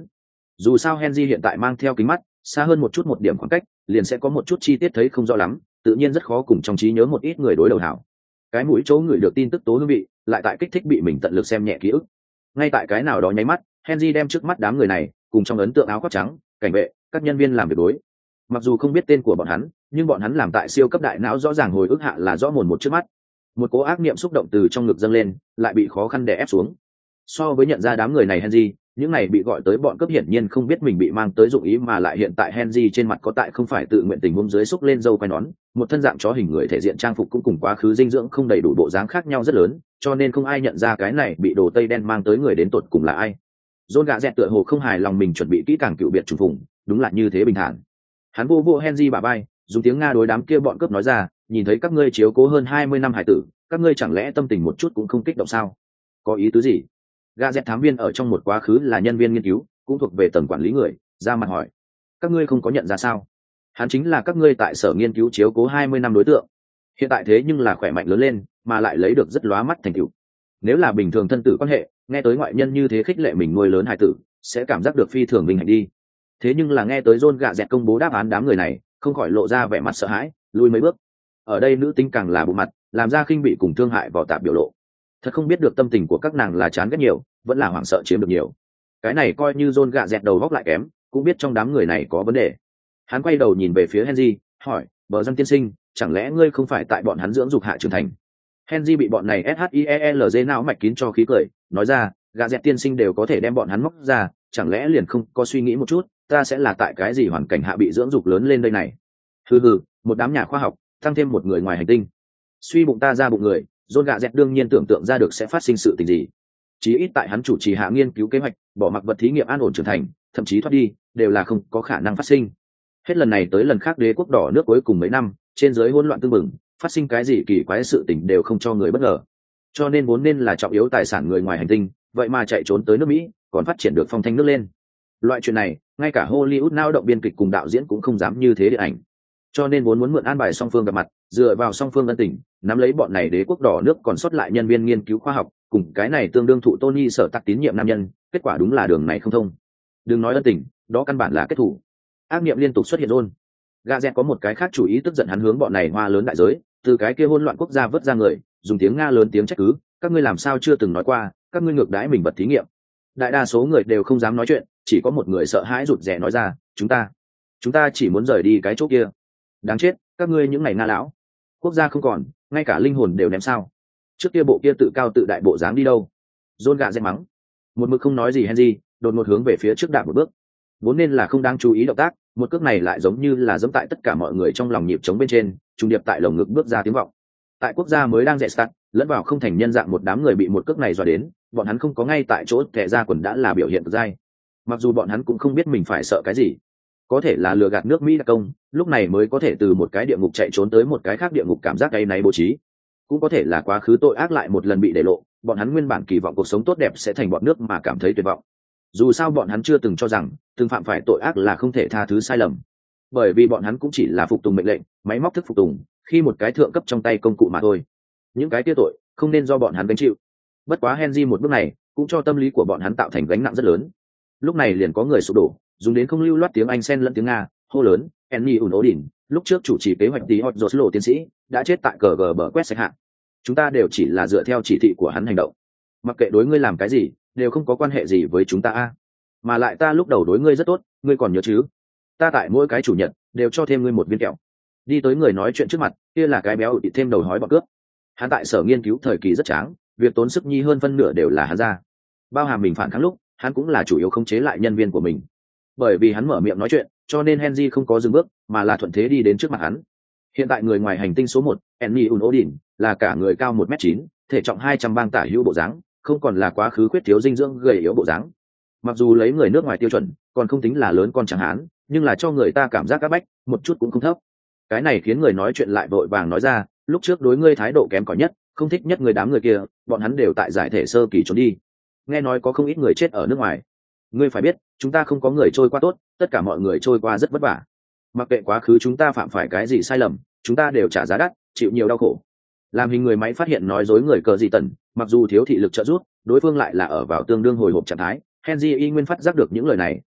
Dù sao Henry hiện tại mang theo kính mắt, xa hơn một chút một điểm khoảng cách liền sẽ có một chút chi tiết thấy không rõ lắm, tự nhiên rất khó cùng trong trí nhớ một ít người đối đầu hảo. Cái mũi chỗ người được tin tức tố hương vị lại tại kích thích bị mình tận lực xem nhẹ ký ức. Ngay tại cái nào đó nháy mắt, Henry đem trước mắt đám người này cùng trong ấn tượng áo khoác trắng, cảnh vệ, các nhân viên làm việc đối. Mặc dù không biết tên của bọn hắn, nhưng bọn hắn làm tại siêu cấp đại não rõ ràng hồi ức hạ là rõ mồn một trước mắt. Một cố ác niệm xúc động từ trong ngực dâng lên, lại bị khó khăn đè ép xuống. So với nhận ra đám người này Henry, những này bị gọi tới bọn cướp hiển nhiên không biết mình bị mang tới dụng ý, mà lại hiện tại Henry trên mặt có tại không phải tự nguyện tình huống dưới xúc lên râu quai nón, một thân dạng chó hình người thể diện trang phục cũng cùng quá khứ dinh dưỡng không đầy đủ bộ dáng khác nhau rất lớn, cho nên không ai nhận ra cái này bị đồ tây đen mang tới người đến tột cùng là ai. John gạ dẹt tựa hồ không hài lòng mình chuẩn bị kỹ càng cựu biệt trùng phùng, đúng là như thế bình thản. Hắn vô vô Henry bả vai, dùng tiếng Nga đối đám kia bọn cướp nói ra, nhìn thấy các ngươi chiếu cố hơn hai mươi năm hải tử, các ngươi chẳng lẽ tâm tình một chút cũng không kích động sao? Có ý tứ gì? Gạ dẹt thám viên ở trong một quá khứ là nhân viên nghiên cứu, cũng thuộc về tầng quản lý người, ra mặt hỏi, các ngươi không có nhận ra sao? Hắn chính là các ngươi tại sở nghiên cứu chiếu cố hai mươi năm đối tượng, hiện tại thế nhưng là khỏe mạnh lớn lên, mà lại lấy được rất lóa mắt thành tựu. Nếu là bình thường thân tử quan hệ, nghe tới ngoại nhân như thế khích lệ mình nuôi lớn hải tử, sẽ cảm giác được phi thường bình hạnh đi. Thế nhưng là nghe tới John gạ dẹt công bố đáp án đám người này, không khỏi lộ ra vẻ mặt sợ hãi, lùi mấy bước. Ở đây nữ tính càng là bộ mặt, làm ra khinh bị cùng thương hại vào tạp biểu lộ. Thật không biết được tâm tình của các nàng là chán ghét nhiều, vẫn là hoảng sợ chiếm được nhiều. Cái này coi như John gạ dẹt đầu góc lại kém, cũng biết trong đám người này có vấn đề. Hắn quay đầu nhìn về phía Henry, hỏi, bờ dân tiên sinh, chẳng lẽ ngươi không phải tại bọn hắn dưỡng dục hạ trưởng thành? Henry bị bọn này SHIELZ não mạch kín cho khí cười, nói ra, gạ dẹt tiên sinh đều có thể đem bọn hắn móc ra, chẳng lẽ liền không có suy nghĩ một chút, ta sẽ là tại cái gì hoàn cảnh hạ bị dưỡng dục lớn lên đây này? Hừ hừ, một đám nhà khoa học, tăng thêm một người ngoài hành tinh. Suy bụng ta ra bụng người, John gạ dẹt đương nhiên tưởng tượng ra được sẽ phát sinh sự tình gì. Chí ít tại hắn chủ trì hạ nghiên cứu kế hoạch, bỏ mặc vật thí nghiệm an ổn trưởng thành, thậm chí thoát đi, đều là không có khả năng phát sinh. Hết lần này tới lần khác đế quốc đỏ nước cuối cùng mấy năm, trên giới hỗn loạn tương mừng, phát sinh cái gì kỳ quái sự tình đều không cho người bất ngờ. Cho nên vốn nên là trọng yếu tài sản người ngoài hành tinh, vậy mà chạy trốn tới nước Mỹ, còn phát triển được phong thanh nước lên. Loại chuyện này, ngay cả Hollywood nao động biên kịch cùng đạo diễn cũng không dám như thế điện ảnh. Cho nên vốn muốn mượn an bài song phương gặp mặt, dựa vào song phương ân tình, nắm lấy bọn này đế quốc đỏ nước còn sót lại nhân viên nghiên cứu khoa học, cùng cái này tương đương thụ Tony sở tắc tín nhiệm nam nhân, kết quả đúng là đường này không thông. Đừng nói ân tình, đó căn bản là kết thủ. Ác niệm liên tục xuất hiện luôn. Gạ dẹt có một cái khác chủ ý tức giận hắn hướng bọn này hoa lớn đại giới, từ cái kia hỗn loạn quốc gia vớt ra người, dùng tiếng Nga lớn tiếng trách cứ, các ngươi làm sao chưa từng nói qua, các ngươi ngược đãi mình vật thí nghiệm. Đại đa số người đều không dám nói chuyện, chỉ có một người sợ hãi rụt rè nói ra, chúng ta, chúng ta chỉ muốn rời đi cái chỗ kia. Đáng chết, các ngươi những ngày Nga lão, quốc gia không còn, ngay cả linh hồn đều ném sao? Trước kia bộ kia tự cao tự đại bộ dáng đi đâu? John gạ dẹt mắng. Một mực không nói gì Henry, đột ngột hướng về phía trước đạp một bước. Vốn nên là không đáng chú ý động tác, một cước này lại giống như là giẫm tại tất cả mọi người trong lòng nhịp trống bên trên, trùng điệp tại lồng ngực bước ra tiếng vọng. Tại quốc gia mới đang dậy start, lẫn vào không thành nhân dạng một đám người bị một cước này dọa đến, bọn hắn không có ngay tại chỗ thẻ ra quần đã là biểu hiện cực dai. Mặc dù bọn hắn cũng không biết mình phải sợ cái gì, có thể là lừa gạt nước Mỹ đặc công, lúc này mới có thể từ một cái địa ngục chạy trốn tới một cái khác địa ngục, cảm giác cái này bố trí, cũng có thể là quá khứ tội ác lại một lần bị để lộ, bọn hắn nguyên bản kỳ vọng cuộc sống tốt đẹp sẽ thành bọn nước mà cảm thấy tuyệt vọng. Dù sao bọn hắn chưa từng cho rằng từng phạm phải tội ác là không thể tha thứ sai lầm, bởi vì bọn hắn cũng chỉ là phục tùng mệnh lệnh, máy móc thức phục tùng, khi một cái thượng cấp trong tay công cụ mà thôi. Những cái tiêu tội không nên do bọn hắn gánh chịu. Bất quá Henry một bước này cũng cho tâm lý của bọn hắn tạo thành gánh nặng rất lớn. Lúc này liền có người sụp đổ, dùng đến không lưu loát tiếng Anh xen lẫn tiếng Nga, hô lớn, Enny Unodin, lúc trước chủ trì kế hoạch tí hot Oslo tiến sĩ, đã chết tại cờ gờ bờ quét sạch hạn. Chúng ta đều chỉ là dựa theo chỉ thị của hắn hành động. Mặc kệ đối ngươi làm cái gì, đều không có quan hệ gì với chúng ta a. Mà lại ta lúc đầu đối ngươi rất tốt, ngươi còn nhớ chứ? Ta tại mỗi cái chủ nhật đều cho thêm ngươi một viên kẹo. Đi tới người nói chuyện trước mặt, kia là cái béo ịt thêm đầu hói bọ cướp. Hắn tại sở nghiên cứu thời kỳ rất tráng, việc tốn sức nhi hơn phân nửa đều là hắn ra. Bao hàm mình phản kháng lúc, hắn cũng là chủ yếu khống chế lại nhân viên của mình. Bởi vì hắn mở miệng nói chuyện, cho nên Henry không có dừng bước, mà là thuận thế đi đến trước mặt hắn. Hiện tại người ngoài hành tinh số một, Enny Unodin, là cả người cao một mét chín, thể trọng hai trăm bang tả hữu bộ dáng, không còn là quá khứ khuyết thiếu dinh dưỡng gầy yếu bộ dáng. Mặc dù lấy người nước ngoài tiêu chuẩn, còn không tính là lớn con chẳng hán, nhưng là cho người ta cảm giác áp bách, một chút cũng không thấp. Cái này khiến người nói chuyện lại vội vàng nói ra, lúc trước đối ngươi thái độ kém cỏi nhất, không thích nhất người đám người kia, bọn hắn đều tại giải thể sơ kỳ trốn đi. Nghe nói có không ít người chết ở nước ngoài. Ngươi phải biết, chúng ta không có người trôi qua tốt, tất cả mọi người trôi qua rất vất vả. Mặc kệ quá khứ chúng ta phạm phải cái gì sai lầm, chúng ta đều trả giá đắt, chịu nhiều đau khổ. Làm hình người máy phát hiện nói dối người cờ gì tần, mặc dù thiếu thị lực trợ giúp, đối phương lại là ở vào tương đương hồi hộp trạng thái. Henry y nguyên phát giác được những lời này,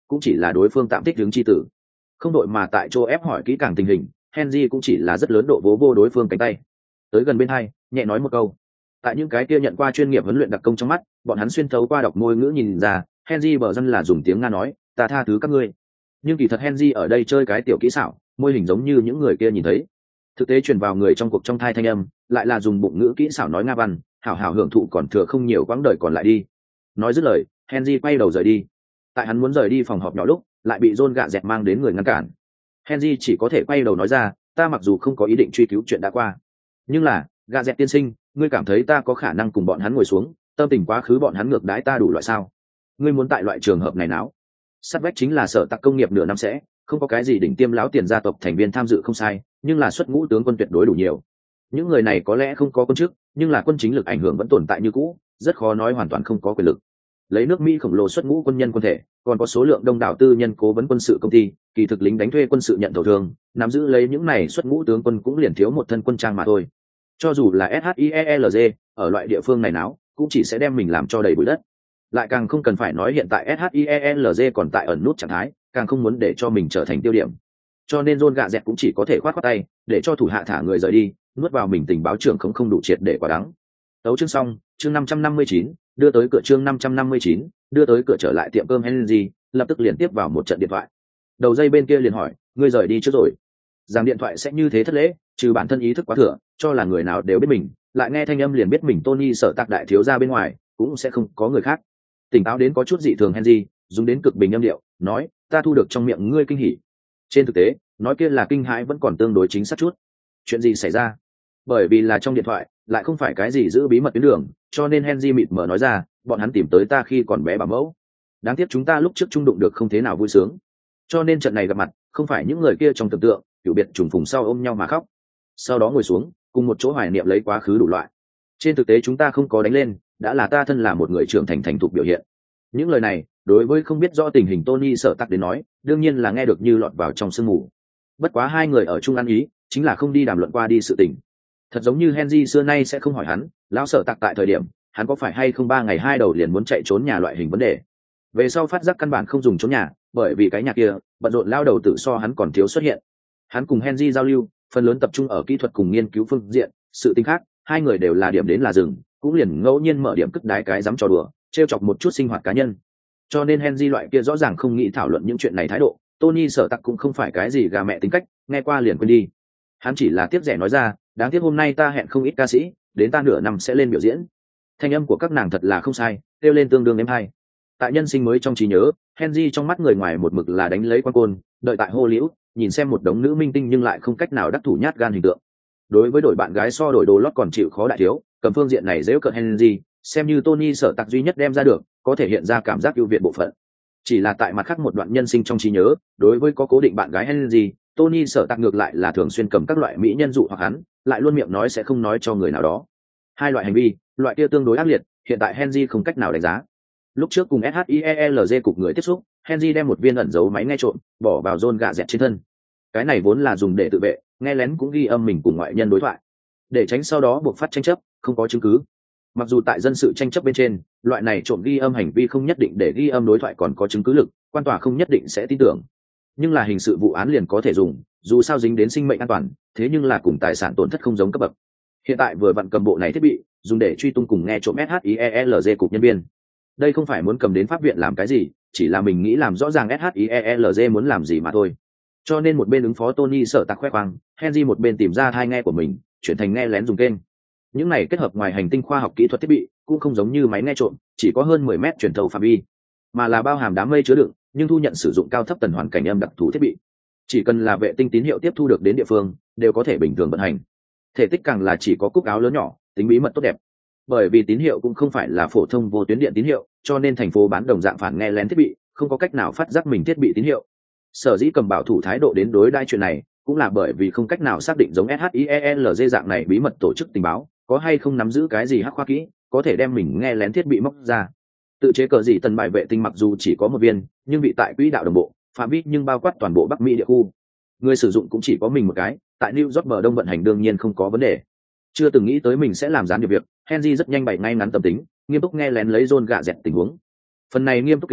cũng chỉ là đối phương tạm thích đứng chi tử. Không đội mà tại chỗ ép hỏi kỹ càng tình hình, Henry cũng chỉ là rất lớn độ vỗ vô đối phương cánh tay. Tới gần bên hai, nhẹ nói một câu. Tại những cái kia nhận qua chuyên nghiệp huấn luyện đặc công trong mắt, bọn hắn xuyên thấu qua đọc môi ngữ nhìn ra, Henry bờ dân là dùng tiếng Nga nói, ta tha thứ các ngươi. Nhưng kỳ thật Henry ở đây chơi cái tiểu kỹ xảo, môi hình giống như những người kia nhìn thấy. Thực tế truyền vào người trong cuộc trong thai thanh âm, lại là dùng bụng ngữ kỹ xảo nói Nga văn, hảo hảo hưởng thụ còn thừa không nhiều quãng đời còn lại đi. Nói dứt lời, Henry quay đầu rời đi. Tại hắn muốn rời đi phòng họp nhỏ lúc, lại bị John gạ dẹt mang đến người ngăn cản. Henry chỉ có thể quay đầu nói ra, ta mặc dù không có ý định truy cứu chuyện đã qua, nhưng là, gạ dẹt tiên sinh, ngươi cảm thấy ta có khả năng cùng bọn hắn ngồi xuống, tâm tình quá khứ bọn hắn ngược đãi ta đủ loại sao? Ngươi muốn tại loại trường hợp này nào? Sát vách chính là sở tạc công nghiệp nửa năm sẽ, không có cái gì đỉnh tiêm láo tiền gia tộc thành viên tham dự không sai, nhưng là xuất ngũ tướng quân tuyệt đối đủ nhiều. Những người này có lẽ không có quân chức, nhưng là quân chính lực ảnh hưởng vẫn tồn tại như cũ, rất khó nói hoàn toàn không có quyền lực. Lấy nước Mỹ khổng lồ xuất ngũ quân nhân quân thể, còn có số lượng đông đảo tư nhân cố vấn quân sự công ty, kỳ thực lính đánh thuê quân sự nhận thầu thường, nắm giữ lấy những này xuất ngũ tướng quân cũng liền thiếu một thân quân trang mà thôi. Cho dù là ét hát i e lờ giê, ở loại địa phương này nào, cũng chỉ sẽ đem mình làm cho đầy bụi đất. Lại càng không cần phải nói hiện tại ét hát i e lờ giê còn tại ẩn nút trạng thái, càng không muốn để cho mình trở thành tiêu điểm. Cho nên John gạ dẹt cũng chỉ có thể khoát khoát tay, để cho thủ hạ thả người rời đi, nuốt vào mình tình báo trưởng không không đủ triệt để quả đắng. Tấu chương xong, chương năm trăm năm mươi chín, đưa tới cửa chương năm trăm năm mươi chín, đưa tới cửa trở lại tiệm cơm Henry, lập tức liền tiếp vào một trận điện thoại. Đầu dây bên kia liền hỏi, ngươi rời đi trước rồi. Rằng điện thoại sẽ như thế thất lễ, trừ bản thân ý thức quá thừa, cho là người nào đều biết mình, lại nghe thanh âm liền biết mình Tony sở tạc đại thiếu gia bên ngoài, cũng sẽ không có người khác. Tỉnh táo đến có chút dị thường Henry, dùng đến cực bình âm điệu, nói, ta thu được trong miệng ngươi kinh hỉ. Trên thực tế, nói kia là kinh hãi vẫn còn tương đối chính xác chút. Chuyện gì xảy ra? Bởi vì là trong điện thoại, lại không phải cái gì giữ bí mật tuyến đường, cho nên Henry mịt mờ nói ra, bọn hắn tìm tới ta khi còn bé bảo mẫu. Đáng tiếc chúng ta lúc trước chung đụng được không thế nào vui sướng. Cho nên trận này gặp mặt, không phải những người kia trong tưởng tượng, cựu biệt trùng phùng sau ôm nhau mà khóc. Sau đó ngồi xuống, cùng một chỗ hoài niệm lấy quá khứ đủ loại. Trên thực tế chúng ta không có đánh lên, đã là ta thân là một người trưởng thành thành thục biểu hiện. Những lời này, đối với không biết rõ tình hình Tony sợ tắc đến nói, đương nhiên là nghe được như lọt vào trong sương mù. Bất quá hai người ở chung ăn ý, chính là không đi đàm luận qua đi sự tình. Thật giống như Henry xưa nay sẽ không hỏi hắn, lão sở tạc tại thời điểm, hắn có phải hay không ba ngày hai đầu liền muốn chạy trốn nhà loại hình vấn đề. Về sau phát giác căn bản không dùng trốn nhà, bởi vì cái nhà kia, bận rộn lao đầu tự so hắn còn thiếu xuất hiện. Hắn cùng Henry giao lưu, phần lớn tập trung ở kỹ thuật cùng nghiên cứu phương diện, sự tình khác, hai người đều là điểm đến là dừng, cũng liền ngẫu nhiên mở điểm cất đái cái dám trò đùa, trêu chọc một chút sinh hoạt cá nhân. Cho nên Henry loại kia rõ ràng không nghĩ thảo luận những chuyện này thái độ, Tony sở tạc cũng không phải cái gì gà mẹ tính cách, nghe qua liền quên đi. Hắn chỉ là tiếc rẻ nói ra, đáng tiếc hôm nay ta hẹn không ít ca sĩ, đến ta nửa năm sẽ lên biểu diễn. Thanh âm của các nàng thật là không sai, kêu lên tương đương êm hay. Tại nhân sinh mới trong trí nhớ, Henry trong mắt người ngoài một mực là đánh lấy quan côn, đợi tại Hollywood, nhìn xem một đống nữ minh tinh nhưng lại không cách nào đắc thủ nhát gan hình tượng. Đối với đội bạn gái so đổi đồ lót còn chịu khó đại thiếu, cầm phương diện này dễ cợt Henry, xem như Tony sở tạc duy nhất đem ra được, có thể hiện ra cảm giác ưu việt bộ phận. Chỉ là tại mặt khác một đoạn nhân sinh trong trí nhớ, đối với có cố định bạn gái Henry, Tony sở tạc ngược lại là thường xuyên cầm các loại mỹ nhân dụ hoặc hắn, lại luôn miệng nói sẽ không nói cho người nào đó. Hai loại hành vi, loại kia tương đối ác liệt, hiện tại Henry không cách nào đánh giá. Lúc trước cùng ét hát i e lờ giê cục người tiếp xúc, Henry đem một viên ẩn giấu máy nghe trộm, bỏ vào John gạ dẹt trên thân. Cái này vốn là dùng để tự vệ, nghe lén cũng ghi âm mình cùng ngoại nhân đối thoại, để tránh sau đó buộc phát tranh chấp, không có chứng cứ. Mặc dù tại dân sự tranh chấp bên trên, loại này trộm ghi âm hành vi không nhất định để ghi âm đối thoại còn có chứng cứ lực, quan tòa không nhất định sẽ tin tưởng. Nhưng là hình sự vụ án liền có thể dùng, dù sao dính đến sinh mệnh an toàn, thế nhưng là cùng tài sản tổn thất không giống cấp bậc. Hiện tại vừa vặn cầm bộ này thiết bị, dùng để truy tung cùng nghe trộm ét hát i e lờ giê cục nhân viên. Đây không phải muốn cầm đến pháp viện làm cái gì, chỉ là mình nghĩ làm rõ ràng ét hát i e lờ giê muốn làm gì mà thôi. Cho nên một bên ứng phó Tony sở tạc khoe khoang, Henry một bên tìm ra thai nghe của mình, chuyển thành nghe lén dùng kênh. Những này kết hợp ngoài hành tinh khoa học kỹ thuật thiết bị, cũng không giống như máy nghe trộm, chỉ có hơn mười mét truyền thầu phạm vi, mà là bao hàm đám mây chứa đựng, nhưng thu nhận sử dụng cao thấp tần hoàn cảnh âm đặc thù thiết bị. Chỉ cần là vệ tinh tín hiệu tiếp thu được đến địa phương, đều có thể bình thường vận hành. Thể tích càng là chỉ có cúc áo lớn nhỏ, tính bí mật tốt đẹp. Bởi vì tín hiệu cũng không phải là phổ thông vô tuyến điện tín hiệu, cho nên thành phố bán đồng dạng phản nghe lén thiết bị, không có cách nào phát giác mình thiết bị tín hiệu. Sở dĩ cầm bảo thủ thái độ đến đối đai chuyện này, cũng là bởi vì không cách nào xác định giống ét hát i e lờ giê dạng này bí mật tổ chức tình báo, có hay không nắm giữ cái gì hắc khoa kỹ, có thể đem mình nghe lén thiết bị móc ra. Tự chế cờ gì tần bài vệ tinh mặc dù chỉ có một viên, nhưng bị tại quỹ đạo đồng bộ, phạm vi nhưng bao quát toàn bộ Bắc Mỹ địa khu. Người sử dụng cũng chỉ có mình một cái, tại New York bờ đông vận hành đương nhiên không có vấn đề. Chưa từng nghĩ tới mình sẽ làm gián điệp việc, Henry rất nhanh bày ngay ngắn tâm tính, nghiêm túc nghe lén lấy John gạ dẹt tình huống. Phần này nghiêm túc kỉnh,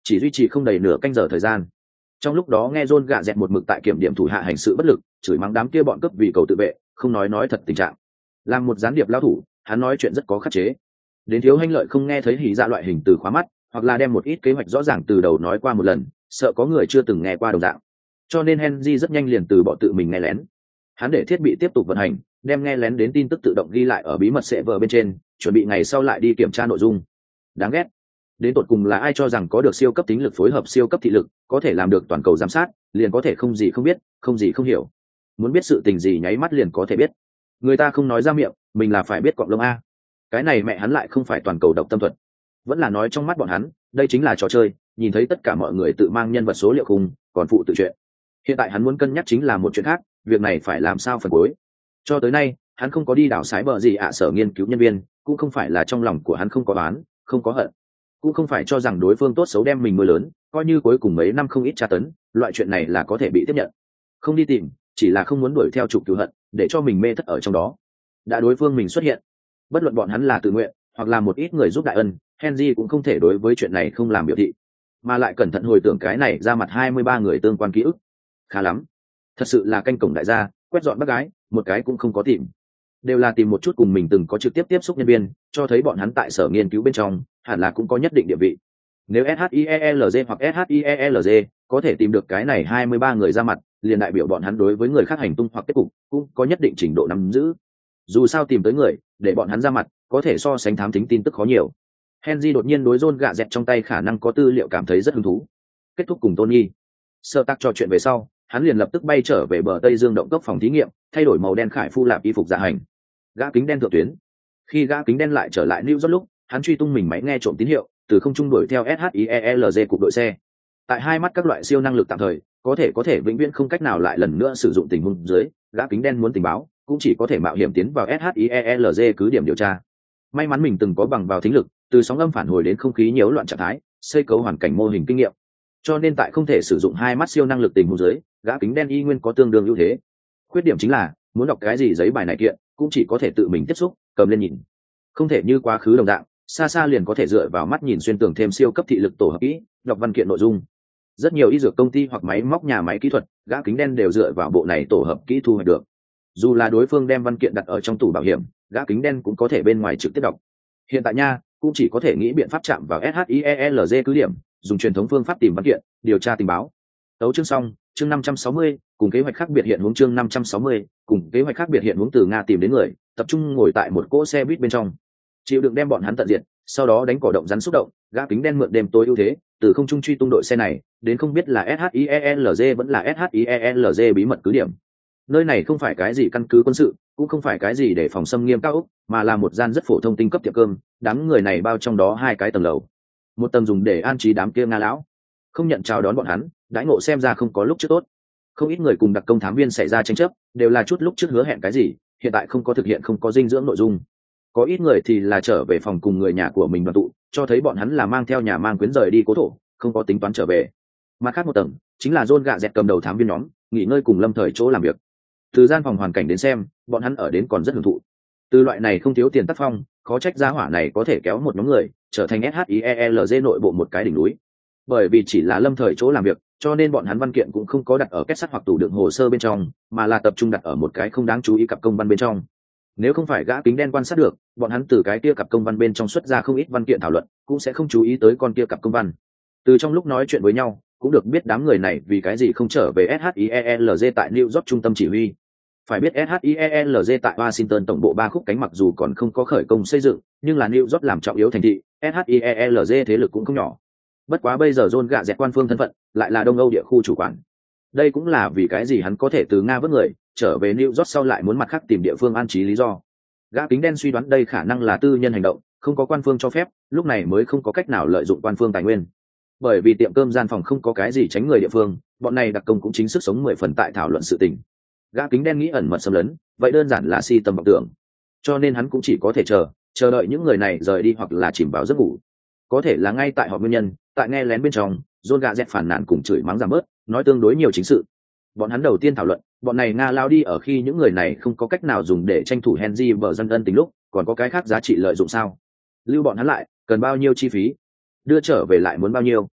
chỉ duy trì không đầy nửa canh giờ thời gian. Trong lúc đó nghe John gạ dẹt một mực tại kiểm điểm thủ hạ hành sự bất lực, chửi mắng đám kia bọn cướp vì cầu tự vệ, không nói nói thật tình trạng. Làm một gián điệp lao thủ, hắn nói chuyện rất có khắc chế. Đến thiếu hanh lợi không nghe thấy hỉ dạ loại hình từ khóa mắt, hoặc là đem một ít kế hoạch rõ ràng từ đầu nói qua một lần, sợ có người chưa từng nghe qua đồng dạng. Cho nên Henry rất nhanh liền từ bỏ tự mình nghe lén. Hắn để thiết bị tiếp tục vận hành, đem nghe lén đến tin tức tự động ghi lại ở bí mật server bên trên, chuẩn bị ngày sau lại đi kiểm tra nội dung. Đáng ghét. Đến tột cùng là ai cho rằng có được siêu cấp tính lực phối hợp siêu cấp thị lực, có thể làm được toàn cầu giám sát, liền có thể không gì không biết, không gì không hiểu. Muốn biết sự tình gì nháy mắt liền có thể biết. Người ta không nói ra miệng, mình là phải biết cọng lông a. Cái này mẹ hắn lại không phải toàn cầu độc tâm thuật. Vẫn là nói trong mắt bọn hắn, đây chính là trò chơi, nhìn thấy tất cả mọi người tự mang nhân vật số liệu khung, còn phụ tự chuyện. Hiện tại hắn muốn cân nhắc chính là một chuyện khác, việc này phải làm sao phần cuối. Cho tới nay, hắn không có đi đảo sái bờ gì ạ sở nghiên cứu nhân viên, cũng không phải là trong lòng của hắn không có đoán, không có hận, cũng không phải cho rằng đối phương tốt xấu đem mình nuôi lớn, coi như cuối cùng mấy năm không ít tra tấn, loại chuyện này là có thể bị tiếp nhận. Không đi tìm, chỉ là không muốn đuổi theo trục cứu hận, để cho mình mê thất ở trong đó. Đã đối phương mình xuất hiện, bất luận bọn hắn là tự nguyện, hoặc là một ít người giúp đại ân, Henry cũng không thể đối với chuyện này không làm biểu thị, mà lại cẩn thận hồi tưởng cái này ra mặt hai mươi ba người tương quan ký ức. Khá lắm, thật sự là canh cổng đại gia, quét dọn bác gái, một cái cũng không có tìm, đều là tìm một chút cùng mình từng có trực tiếp tiếp xúc nhân viên, cho thấy bọn hắn tại sở nghiên cứu bên trong hẳn là cũng có nhất định địa vị. Nếu SHIELZ hoặc SHIELZ có thể tìm được cái này hai mươi ba người ra mặt, liền đại biểu bọn hắn đối với người khác hành tung hoặc kết cục cũng có nhất định trình độ nắm giữ. Dù sao tìm tới người để bọn hắn ra mặt, có thể so sánh thám thính tin tức khó nhiều. Henry đột nhiên đối John gạ dẹt trong tay khả năng có tư liệu cảm thấy rất hứng thú. Kết thúc cùng Tony sơ tác trò chuyện về sau, hắn liền lập tức bay trở về bờ Tây Dương động cốc phòng thí nghiệm, thay đổi màu đen khải phu lạp y phục dạ hành. Gã kính đen thượng tuyến. Khi gã kính đen lại trở lại New York lúc, hắn truy tung mình máy nghe trộm tín hiệu, từ không trung đuổi theo SHIELZ cục đội xe. Tại hai mắt các loại siêu năng lực tạm thời, có thể có thể vĩnh viễn không cách nào lại lần nữa sử dụng tình huống dưới, gã kính đen muốn tình báo, cũng chỉ có thể mạo hiểm tiến vào SHIELZ cứ điểm điều tra. May mắn mình từng có bằng vào thính lực, từ sóng âm phản hồi đến không khí nhiễu loạn trạng thái, xây cấu hoàn cảnh mô hình kinh nghiệm. Cho nên tại không thể sử dụng hai mắt siêu năng lực tình huống dưới, gã kính đen y nguyên có tương đương ưu thế. Khuyết điểm chính là, muốn đọc cái gì giấy bài này kiện, cũng chỉ có thể tự mình tiếp xúc, cầm lên nhìn. Không thể như quá khứ đồng dạng, xa xa liền có thể dựa vào mắt nhìn xuyên tường thêm siêu cấp thị lực tổ hợp kỹ, đọc văn kiện nội dung. Rất nhiều y dược công ty hoặc máy móc nhà máy kỹ thuật, gã kính đen đều dựa vào bộ này tổ hợp kỹ thu hoạch được. Dù là đối phương đem văn kiện đặt ở trong tủ bảo hiểm, gã kính đen cũng có thể bên ngoài trực tiếp đọc. Hiện tại nha, cũng chỉ có thể nghĩ biện pháp chạm vào SHIELZ cứ điểm, dùng truyền thống phương pháp tìm văn kiện, điều tra tình báo. Tấu chương xong, chương năm trăm sáu mươi, cùng kế hoạch khác biệt hiện hướng chương năm trăm sáu mươi, cùng kế hoạch khác biệt hiện hướng từ Nga tìm đến người, tập trung ngồi tại một cỗ xe buýt bên trong. Chịu đựng đem bọn hắn tận diệt, sau đó đánh cỏ động rắn xúc động, gã kính đen mượn đêm tối ưu thế, từ không trung truy tung đội xe này, đến không biết là SHIELZ vẫn là SHIELZ bí mật cứ điểm. Nơi này không phải cái gì căn cứ quân sự, cũng không phải cái gì để phòng xâm nghiêm cao ốc, mà là một gian rất phổ thông tinh cấp tiệm cơm, đám người này bao trong đó hai cái tầng lầu. Một tầng dùng để an trí đám kia Nga lão, không nhận chào đón bọn hắn, đãi ngộ xem ra không có lúc trước tốt. Không ít người cùng đặc công thám viên xảy ra tranh chấp, đều là chút lúc trước hứa hẹn cái gì, hiện tại không có thực hiện, không có dinh dưỡng nội dung. Có ít người thì là trở về phòng cùng người nhà của mình đoàn tụ, cho thấy bọn hắn là mang theo nhà mang quyến rời đi cố thổ, không có tính toán trở về. Mà khác một tầng chính là John gạ dẹt cầm đầu thám viên nhóm, nghỉ ngơi cùng lâm thời chỗ làm việc. Từ gian phòng hoàn cảnh đến xem, bọn hắn ở đến còn rất hưởng thụ. Từ loại này không thiếu tiền tác phong, khó trách gia hỏa này có thể kéo một nhóm người trở thành SHIELZ nội bộ một cái đỉnh núi. Bởi vì chỉ là lâm thời chỗ làm việc, cho nên bọn hắn văn kiện cũng không có đặt ở kết sắt hoặc tủ đựng hồ sơ bên trong, mà là tập trung đặt ở một cái không đáng chú ý cặp công văn bên trong. Nếu không phải gã kính đen quan sát được, bọn hắn từ cái kia cặp công văn bên trong xuất ra không ít văn kiện thảo luận, cũng sẽ không chú ý tới con kia cặp công văn. Từ trong lúc nói chuyện với nhau, cũng được biết đám người này vì cái gì không trở về SHIELZ tại New York trung tâm chỉ huy. Phải biết SHIELZ tại Washington tổng bộ ba khúc cánh mặc dù còn không có khởi công xây dựng, nhưng là New York làm trọng yếu thành thị, SHIELZ thế lực cũng không nhỏ. Bất quá bây giờ John gạ dẹt quan phương thân phận, lại là Đông Âu địa khu chủ quản. Đây cũng là vì cái gì hắn có thể từ Nga vớt người, trở về New York sau lại muốn mặt khác tìm địa phương an trí lý do. Gã kính đen suy đoán đây khả năng là tư nhân hành động, không có quan phương cho phép, lúc này mới không có cách nào lợi dụng quan phương tài nguyên. Bởi vì tiệm cơm gian phòng không có cái gì tránh người địa phương, bọn này đặc công cũng chính sức sống mười phần tại thảo luận sự tình. Gã kính đen nghĩ ẩn mật xâm lấn, vậy đơn giản là si tầm vọng tưởng. Cho nên hắn cũng chỉ có thể chờ, chờ đợi những người này rời đi hoặc là chìm vào giấc ngủ. Có thể là ngay tại họ nguyên nhân, tại nghe lén bên trong, John gạ dẹt phản nàn cùng chửi mắng giảm bớt, nói tương đối nhiều chính sự. Bọn hắn đầu tiên thảo luận, bọn này Nga lao đi ở khi những người này không có cách nào dùng để tranh thủ Henry vợ dân ân tình lúc, còn có cái khác giá trị lợi dụng sao? Lưu bọn hắn lại, cần bao nhiêu chi phí? Đưa trở về lại muốn bao nhiêu?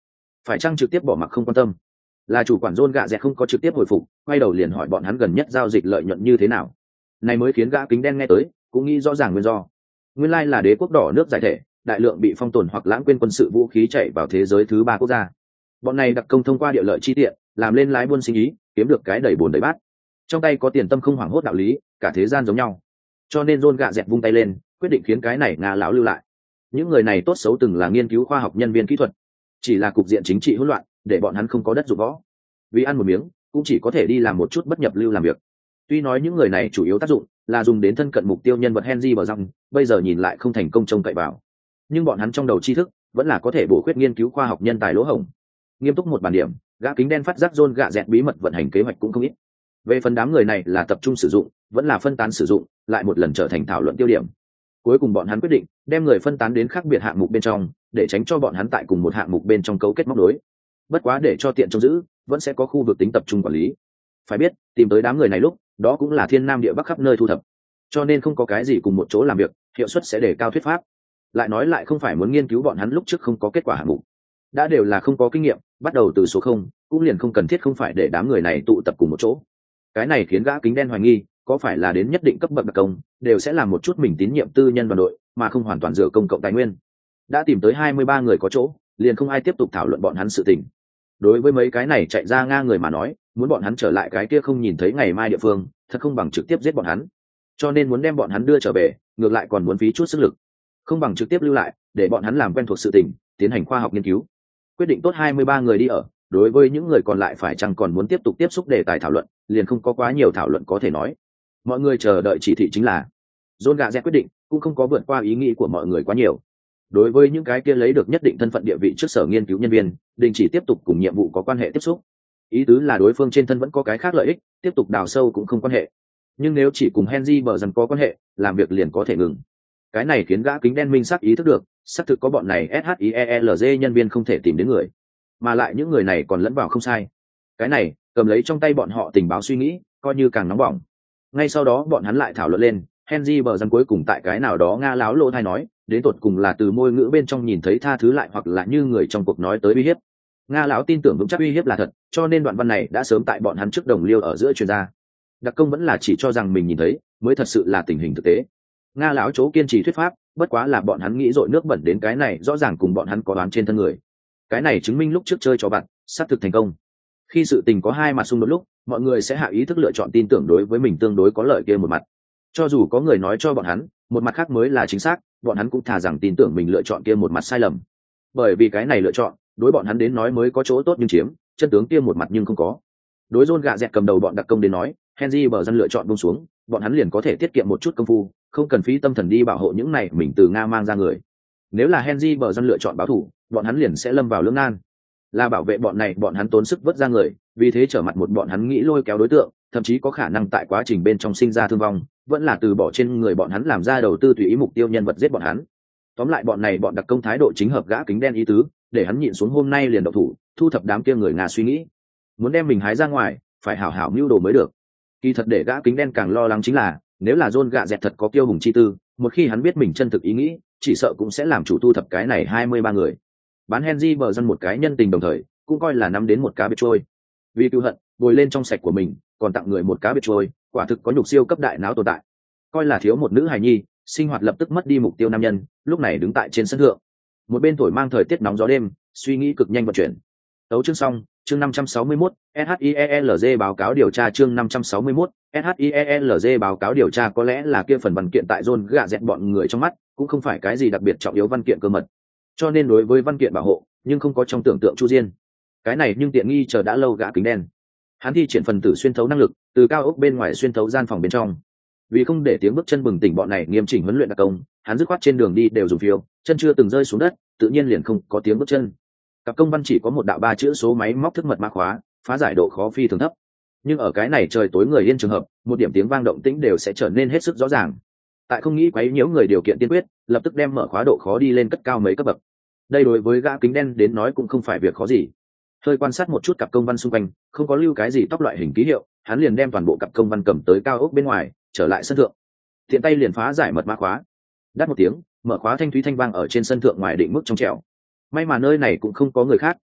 phải chăng trực tiếp bỏ mặc không quan tâm. Là chủ quản John gạ dẹt không có trực tiếp hồi phục, quay đầu liền hỏi bọn hắn gần nhất giao dịch lợi nhuận như thế nào. Này mới khiến gã kính đen nghe tới cũng nghĩ rõ ràng nguyên do. Nguyên lai là đế quốc đỏ nước giải thể, đại lượng bị phong tồn hoặc lãng quên quân sự vũ khí chạy vào thế giới thứ ba quốc gia. Bọn này đặc công thông qua địa lợi chi tiện làm lên lái buôn sinh ý, kiếm được cái đầy bồn đầy bát. Trong tay có tiền tâm không hoảng hốt đạo lý, cả thế gian giống nhau. Cho nên John gạ dẹt vung tay lên, quyết định khiến cái này Nga lão lưu lại. Những người này tốt xấu từng là nghiên cứu khoa học nhân viên kỹ thuật, chỉ là cục diện chính trị hỗn loạn, để bọn hắn không có đất dụng võ. Vì ăn một miếng, cũng chỉ có thể đi làm một chút bất nhập lưu làm việc. Tuy nói những người này chủ yếu tác dụng là dùng đến thân cận mục tiêu nhân vật Henry bờ răng, bây giờ nhìn lại không thành công trông cậy vào. Nhưng bọn hắn trong đầu tri thức vẫn là có thể bổ khuyết nghiên cứu khoa học nhân tài lỗ hổng. Nghiêm túc một bản điểm, gã kính đen phát giác John gạ dẹt bí mật vận hành kế hoạch cũng không ít. Về phần đám người này là tập trung sử dụng, vẫn là phân tán sử dụng, lại một lần trở thành thảo luận tiêu điểm. Cuối cùng bọn hắn quyết định đem người phân tán đến khác biệt hạng mục bên trong, để tránh cho bọn hắn tại cùng một hạng mục bên trong cấu kết móc đối. Bất quá để cho tiện trông giữ, vẫn sẽ có khu vực tính tập trung quản lý. Phải biết, tìm tới đám người này lúc, đó cũng là thiên nam địa bắc khắp nơi thu thập. Cho nên không có cái gì cùng một chỗ làm việc, hiệu suất sẽ đề cao thuyết pháp. Lại nói lại không phải muốn nghiên cứu bọn hắn lúc trước không có kết quả hạng mục. Đã đều là không có kinh nghiệm, bắt đầu từ số không, cũng liền không cần thiết không phải để đám người này tụ tập cùng một chỗ. Cái này khiến gã kính đen hoài nghi, có phải là đến nhất định cấp bậc đặc công, đều sẽ làm một chút mình tín nhiệm tư nhân đoàn đội, mà không hoàn toàn dựa công cộng tài nguyên. Đã tìm tới hai mươi ba người có chỗ, liền không ai tiếp tục thảo luận bọn hắn sự tình. Đối với mấy cái này chạy ra Nga người mà nói, muốn bọn hắn trở lại cái kia không nhìn thấy ngày mai địa phương, thật không bằng trực tiếp giết bọn hắn. Cho nên muốn đem bọn hắn đưa trở về, ngược lại còn muốn phí chút sức lực. Không bằng trực tiếp lưu lại, để bọn hắn làm quen thuộc sự tình, tiến hành khoa học nghiên cứu. Quyết định tốt hai mươi ba người đi ở, đối với những người còn lại phải chăng còn muốn tiếp tục tiếp xúc đề tài thảo luận, liền không có quá nhiều thảo luận có thể nói. Mọi người chờ đợi chỉ thị chính là. John gạ dẹt quyết định, cũng không có vượt qua ý nghĩ của mọi người quá nhiều. Đối với những cái kia lấy được nhất định thân phận địa vị trước sở nghiên cứu nhân viên, đình chỉ tiếp tục cùng nhiệm vụ có quan hệ tiếp xúc. Ý tứ là đối phương trên thân vẫn có cái khác lợi ích, tiếp tục đào sâu cũng không quan hệ. Nhưng nếu chỉ cùng Henry bờ dần có quan hệ, làm việc liền có thể ngừng. Cái này khiến gã kính đen minh xác ý thức được, xác thực có bọn này SHIELZ nhân viên không thể tìm đến người, mà lại những người này còn lẫn vào không sai. Cái này cầm lấy trong tay bọn họ tình báo suy nghĩ, coi như càng nóng bỏng. Ngay sau đó bọn hắn lại thảo luận lên, Henry bờ dần cuối cùng tại cái nào đó Nga láo lô thai nói, đến tột cùng là từ môi ngữ bên trong nhìn thấy tha thứ lại, hoặc là như người trong cuộc nói tới uy hiếp. Nga lão tin tưởng vững chắc uy hiếp là thật, cho nên đoạn văn này đã sớm tại bọn hắn trước đồng liêu ở giữa truyền ra. Đặc công vẫn là chỉ cho rằng mình nhìn thấy mới thật sự là tình hình thực tế. Nga lão chỗ kiên trì thuyết pháp, bất quá là bọn hắn nghĩ dội nước bẩn đến cái này, rõ ràng cùng bọn hắn có đoán trên thân người. Cái này chứng minh lúc trước chơi cho bạn xác thực thành công. Khi sự tình có hai mặt xung đột lúc, mọi người sẽ hạ ý thức lựa chọn tin tưởng đối với mình tương đối có lợi kia một mặt. Cho dù có người nói cho bọn hắn một mặt khác mới là chính xác, bọn hắn cũng thà rằng tin tưởng mình lựa chọn kia một mặt sai lầm. Bởi vì cái này lựa chọn đối bọn hắn đến nói mới có chỗ tốt, nhưng chiếm chân tướng kia một mặt nhưng không có. Đối John gạ dẹt cầm đầu bọn đặc công đến nói, Henry bờ dân lựa chọn buông xuống, bọn hắn liền có thể tiết kiệm một chút công phu, không cần phí tâm thần đi bảo hộ những này mình từ Nga mang ra người. Nếu là Henry bờ dân lựa chọn báo thủ, bọn hắn liền sẽ lâm vào lưỡng nan. Là bảo vệ bọn này, bọn hắn tốn sức vớt ra người, vì thế trở mặt một bọn hắn nghĩ lôi kéo đối tượng, thậm chí có khả năng tại quá trình bên trong sinh ra thương vong, vẫn là từ bỏ trên người bọn hắn làm ra đầu tư tùy ý mục tiêu nhân vật giết bọn hắn. Tóm lại bọn này bọn đặc công thái độ chính hợp gã kính đen ý tứ, để hắn nhịn xuống hôm nay liền động thủ, thu thập đám kia người Nga suy nghĩ, muốn đem mình hái ra ngoài, phải hảo hảo mưu đồ mới được. Kỳ thật để gã kính đen càng lo lắng chính là, nếu là John gạ dẹt thật có kiêu hùng chi tư, một khi hắn biết mình chân thực ý nghĩ, chỉ sợ cũng sẽ làm chủ thu thập cái này hai mươi ba người. Bán Henry bờ dân một cái nhân tình đồng thời, cũng coi là nắm đến một cá biệt trôi. Vì cứu hận, bồi lên trong sạch của mình, còn tặng người một cá biệt trôi, quả thực có nhục siêu cấp đại não tồn tại. Coi là thiếu một nữ hài nhi, sinh hoạt lập tức mất đi mục tiêu nam nhân, lúc này đứng tại trên sân thượng. Một bên thổi mang thời tiết nóng gió đêm, suy nghĩ cực nhanh vận chuyển. Tấu chương xong, chương năm trăm sáu mươi mốt, SHIELZ báo cáo điều tra chương năm trăm sáu mươi mốt, SHIELZ báo cáo điều tra. Có lẽ là kia phần văn kiện tại John gạ dẹt bọn người trong mắt, cũng không phải cái gì đặc biệt trọng yếu văn kiện cơ mật. Cho nên đối với văn kiện bảo hộ, nhưng không có trong tưởng tượng chu diên. Cái này nhưng tiện nghi chờ đã lâu gã kính đen. Hắn thi triển phần tử xuyên thấu năng lực, từ cao ốc bên ngoài xuyên thấu gian phòng bên trong. Vì không để tiếng bước chân bừng tỉnh bọn này nghiêm chỉnh huấn luyện đặc công, hắn dứt khoát trên đường đi đều dùng phiêu, chân chưa từng rơi xuống đất, tự nhiên liền không có tiếng bước chân. Cặp công văn chỉ có một đạo ba chữ số máy móc thức mật mã khóa, phá giải độ khó phi thường thấp. Nhưng ở cái này trời tối người yên trường hợp, một điểm tiếng vang động tĩnh đều sẽ trở nên hết sức rõ ràng. Tại không nghĩ quấy nhiễu người điều kiện tiên quyết, lập tức đem mở khóa độ khó đi lên cất cao mấy cấp bậc. Đây đối với gã kính đen đến nói cũng không phải việc khó gì. Hơi quan sát một chút cặp công văn xung quanh, không có lưu cái gì tóc loại hình ký hiệu, hắn liền đem toàn bộ cặp công văn cầm tới cao ốc bên ngoài, trở lại sân thượng. Thiện tay liền phá giải mật mã khóa. Đắt một tiếng, mở khóa thanh thúy thanh vang ở trên sân thượng ngoài định mức trong trẻo. May mà nơi này cũng không có người khác,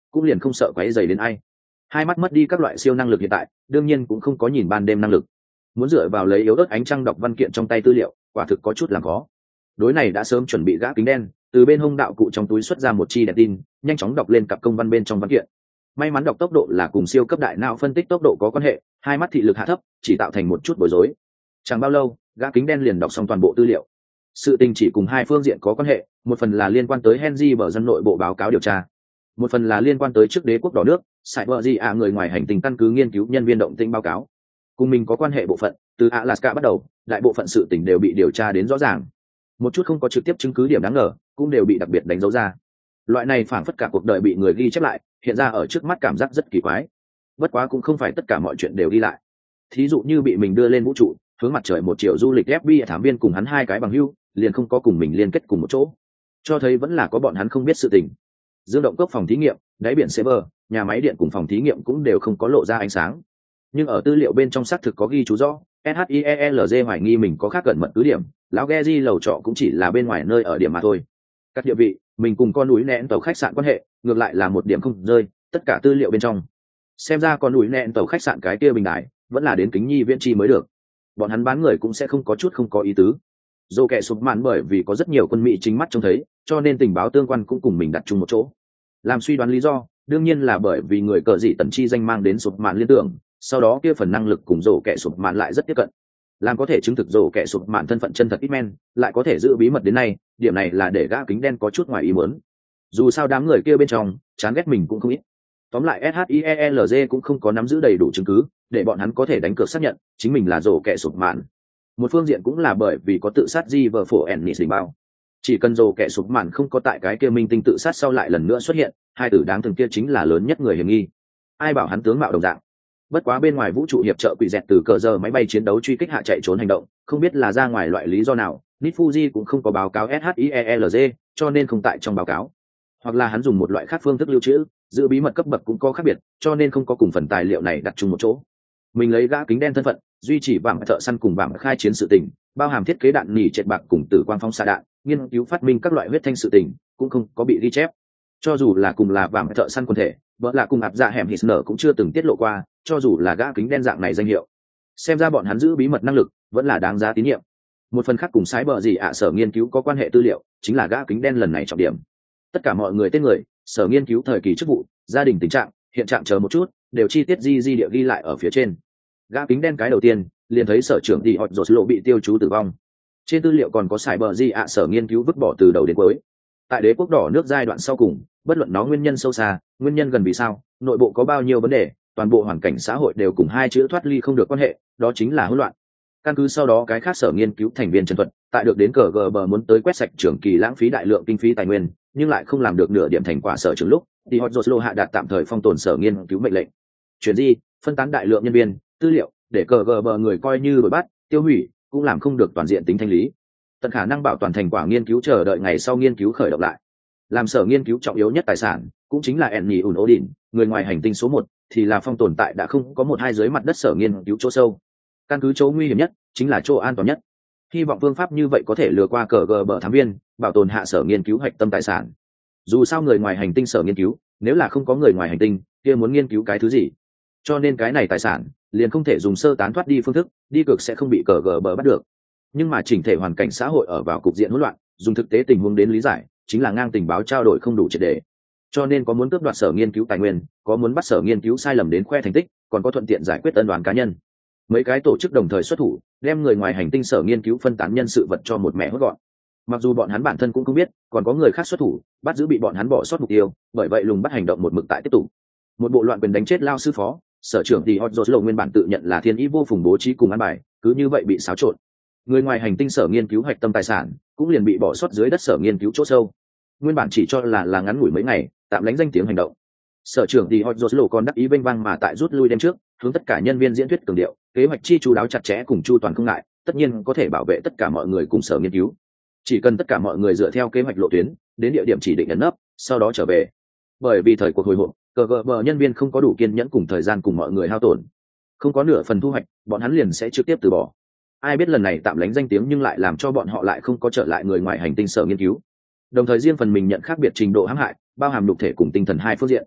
cũng liền không sợ quấy rầy đến ai. Hai mắt mất đi các loại siêu năng lực hiện tại, đương nhiên cũng không có nhìn ban đêm năng lực. Muốn dựa vào lấy yếu ớt ánh trăng đọc văn kiện trong tay tư liệu, quả thực có chút làm khó. Đối này đã sớm chuẩn bị gã kính đen, từ bên hông đạo cụ trong túi xuất ra một chi đèn tin, nhanh chóng đọc lên cặp công văn bên trong văn kiện. May mắn đọc tốc độ là cùng siêu cấp đại não phân tích tốc độ có quan hệ, hai mắt thị lực hạ thấp, chỉ tạo thành một chút bối rối. Chẳng bao lâu, gã kính đen liền đọc xong toàn bộ tư liệu. Sự tình chỉ cùng hai phương diện có quan hệ, một phần là liên quan tới Henry bờ dân nội bộ báo cáo điều tra, một phần là liên quan tới trước đế quốc đỏ nước, Cyber à người ngoài hành tinh căn cứ nghiên cứu nhân viên động tĩnh báo cáo. Cùng mình có quan hệ bộ phận, từ Alaska bắt đầu, đại bộ phận sự tình đều bị điều tra đến rõ ràng. Một chút không có trực tiếp chứng cứ điểm đáng ngờ, cũng đều bị đặc biệt đánh dấu ra. Loại này phảng phất cả cuộc đời bị người ghi chép lại, hiện ra ở trước mắt cảm giác rất kỳ quái. Bất quá cũng không phải tất cả mọi chuyện đều ghi lại. Thí dụ như bị mình đưa lên vũ trụ, hướng mặt trời một triệu du lịch ép bê i thám viên cùng hắn hai cái bằng hữu, liền không có cùng mình liên kết cùng một chỗ, cho thấy vẫn là có bọn hắn không biết sự tình. Dương động cốc phòng thí nghiệm, đáy biển server, nhà máy điện cùng phòng thí nghiệm cũng đều không có lộ ra ánh sáng. Nhưng ở tư liệu bên trong xác thực có ghi chú rõ, SHIELZ hoài nghi mình có khác cẩn mật cứ điểm, lão Geji lầu trọ cũng chỉ là bên ngoài nơi ở điểm mà thôi. Các địa vị, mình cùng con núi nẹn tàu khách sạn quan hệ, ngược lại là một điểm không rơi, tất cả tư liệu bên trong. Xem ra con núi nẹn tàu khách sạn cái kia bình đại, vẫn là đến kính nhi viễn chi mới được. Bọn hắn bán người cũng sẽ không có chút không có ý tứ. Dù kẻ sụp mạn bởi vì có rất nhiều quân Mỹ chính mắt trông thấy, cho nên tình báo tương quan cũng cùng mình đặt chung một chỗ. Làm suy đoán lý do, đương nhiên là bởi vì người cờ dị tần chi danh mang đến sụp mạn liên tưởng, sau đó kia phần năng lực cùng rổ kẻ sụp mạn lại rất tiếp cận. Làm có thể chứng thực rổ kẻ sụp mạn thân phận chân thật Hitman, lại có thể giữ bí mật đến nay, điểm này là để gã kính đen có chút ngoài ý muốn. Dù sao đám người kia bên trong, chán ghét mình cũng không ít. Tóm lại SHIELZ cũng không có nắm giữ đầy đủ chứng cứ, để bọn hắn có thể đánh cược xác nhận chính mình là rổ kẻ sụp mạn. Một phương diện cũng là bởi vì có tự sát di vợ phổ ennis đỉnh bao, chỉ cần rổ kẻ sụp mạn không có tại cái kia minh tinh tự sát sau lại lần nữa xuất hiện, hai tử đáng thương kia chính là lớn nhất người hiểm nghi. Ai bảo hắn tướng mạo đồng dạng. Bất quá bên ngoài vũ trụ hiệp trợ quỷ dẹt từ cờ giờ máy bay chiến đấu truy kích hạ chạy trốn hành động, không biết là ra ngoài loại lý do nào, Nifuji cũng không có báo cáo SHIELZ, cho nên không tại trong báo cáo. Hoặc là hắn dùng một loại khác phương thức lưu trữ, giữ bí mật cấp bậc cũng có khác biệt, cho nên không có cùng phần tài liệu này đặt chung một chỗ. Mình lấy gã kính đen thân phận, duy trì bảng thợ săn cùng bảng khai chiến sự tình, bao hàm thiết kế đạn nỉ trệt bạc cùng tử quang phóng xạ đạn, nghiên cứu phát minh các loại huyết thanh sự tình, cũng không có bị ghi chép. Cho dù là cùng là bảng thợ săn quân thể, vợ là cùng ạp dạ hẻm hít nở cũng chưa từng tiết lộ qua, cho dù là gã kính đen dạng này danh hiệu. Xem ra bọn hắn giữ bí mật năng lực vẫn là đáng giá tín nhiệm. Một phần khác cùng sái bờ gì ạ sở nghiên cứu có quan hệ tư liệu, chính là gã kính đen lần này trọng điểm. Tất cả mọi người tên người, sở nghiên cứu thời kỳ chức vụ, gia đình tình trạng, hiện trạng chờ một chút, đều chi tiết di di địa ghi lại ở phía trên. Gã kính đen cái đầu tiên, liền thấy sở trưởng đi họt rột lộ bị tiêu chú tử vong. Trên tư liệu còn có sải bờ gì ạ sở nghiên cứu vứt bỏ từ đầu đến cuối. Tại đế quốc đỏ nước giai đoạn sau cùng, bất luận nó nguyên nhân sâu xa, nguyên nhân gần vì sao, nội bộ có bao nhiêu vấn đề, toàn bộ hoàn cảnh xã hội đều cùng hai chữ thoát ly không được quan hệ, đó chính là hỗn loạn. Căn cứ sau đó cái khác sở nghiên cứu thành viên Trần Thuật, tại được đến cờ gờ bờ muốn tới quét sạch trưởng kỳ lãng phí đại lượng kinh phí tài nguyên, nhưng lại không làm được nửa điểm thành quả sở trường lúc, thì hot rột lộ hạ đạt tạm thời phong tồn sở nghiên cứu mệnh lệnh. Chuyển di, phân tán đại lượng nhân viên, tư liệu, để cờ gờ bờ người coi như đổi bắt, tiêu hủy, cũng làm không được toàn diện tính thanh lý. Tận khả năng bảo toàn thành quả nghiên cứu chờ đợi ngày sau nghiên cứu khởi động lại. Làm sở nghiên cứu trọng yếu nhất tài sản, cũng chính là Enni ủn Odin, người ngoài hành tinh số một, thì là phong tồn tại đã không có một hai dưới mặt đất sở nghiên cứu chỗ sâu. Căn cứ chỗ nguy hiểm nhất, chính là chỗ an toàn nhất. Hy vọng phương pháp như vậy có thể lừa qua cờ gờ bờ thám viên, bảo tồn hạ sở nghiên cứu hạch tâm tài sản. Dù sao người ngoài hành tinh sở nghiên cứu, nếu là không có người ngoài hành tinh, kia muốn nghiên cứu cái thứ gì? Cho nên cái này tài sản, liền không thể dùng sơ tán thoát đi phương thức, đi cực sẽ không bị cờ gờ bờ bắt được. Nhưng mà chỉnh thể hoàn cảnh xã hội ở vào cục diện hỗn loạn, dùng thực tế tình huống đến lý giải, chính là ngang tình báo trao đổi không đủ triệt để. Cho nên có muốn cướp đoạt sở nghiên cứu tài nguyên, có muốn bắt sở nghiên cứu sai lầm đến khoe thành tích, còn có thuận tiện giải quyết ân oán cá nhân. Mấy cái tổ chức đồng thời xuất thủ, đem người ngoài hành tinh sở nghiên cứu phân tán nhân sự vật cho một mẹ hốt gọn. Mặc dù bọn hắn bản thân cũng không biết, còn có người khác xuất thủ, bắt giữ bị bọn hắn bỏ sót mục tiêu, bởi vậy lùng bắt hành động một mực tại tiếp tục. Một bộ loạn quyền đánh chết lao sư phó, sở trưởng thì hot rột lộ nguyên bản tự nhận là thiên ý vô phùng bố trí cùng ăn bài, cứ như vậy bị xáo trộn. Người ngoài hành tinh sở nghiên cứu hoạch tâm tài sản, cũng liền bị bỏ sót dưới đất sở nghiên cứu chỗ sâu. Nguyên bản chỉ cho là là ngắn ngủi mấy ngày, tạm lánh danh tiếng hành động. Sở trưởng thì hot rột lộ còn đắc ý vênh vang mà tại rút lui đêm trước, hướng tất cả nhân viên diễn thuyết cường điệu, kế hoạch chi chú đáo chặt chẽ cùng chu toàn không ngại, tất nhiên có thể bảo vệ tất cả mọi người cùng sở nghiên cứu. Chỉ cần tất cả mọi người dựa theo kế hoạch lộ tuyến, đến địa điểm chỉ định ẩn nấp, sau đó trở về. Bởi vì thời cuộc hồi hộp, cờ gờ bờ nhân viên không có đủ kiên nhẫn cùng thời gian cùng mọi người hao tổn, không có nửa phần thu hoạch, bọn hắn liền sẽ trực tiếp từ bỏ. Ai biết lần này tạm lánh danh tiếng nhưng lại làm cho bọn họ lại không có trở lại người ngoài hành tinh sở nghiên cứu. Đồng thời riêng phần mình nhận khác biệt trình độ hãm hại, bao hàm lục thể cùng tinh thần hai phương diện.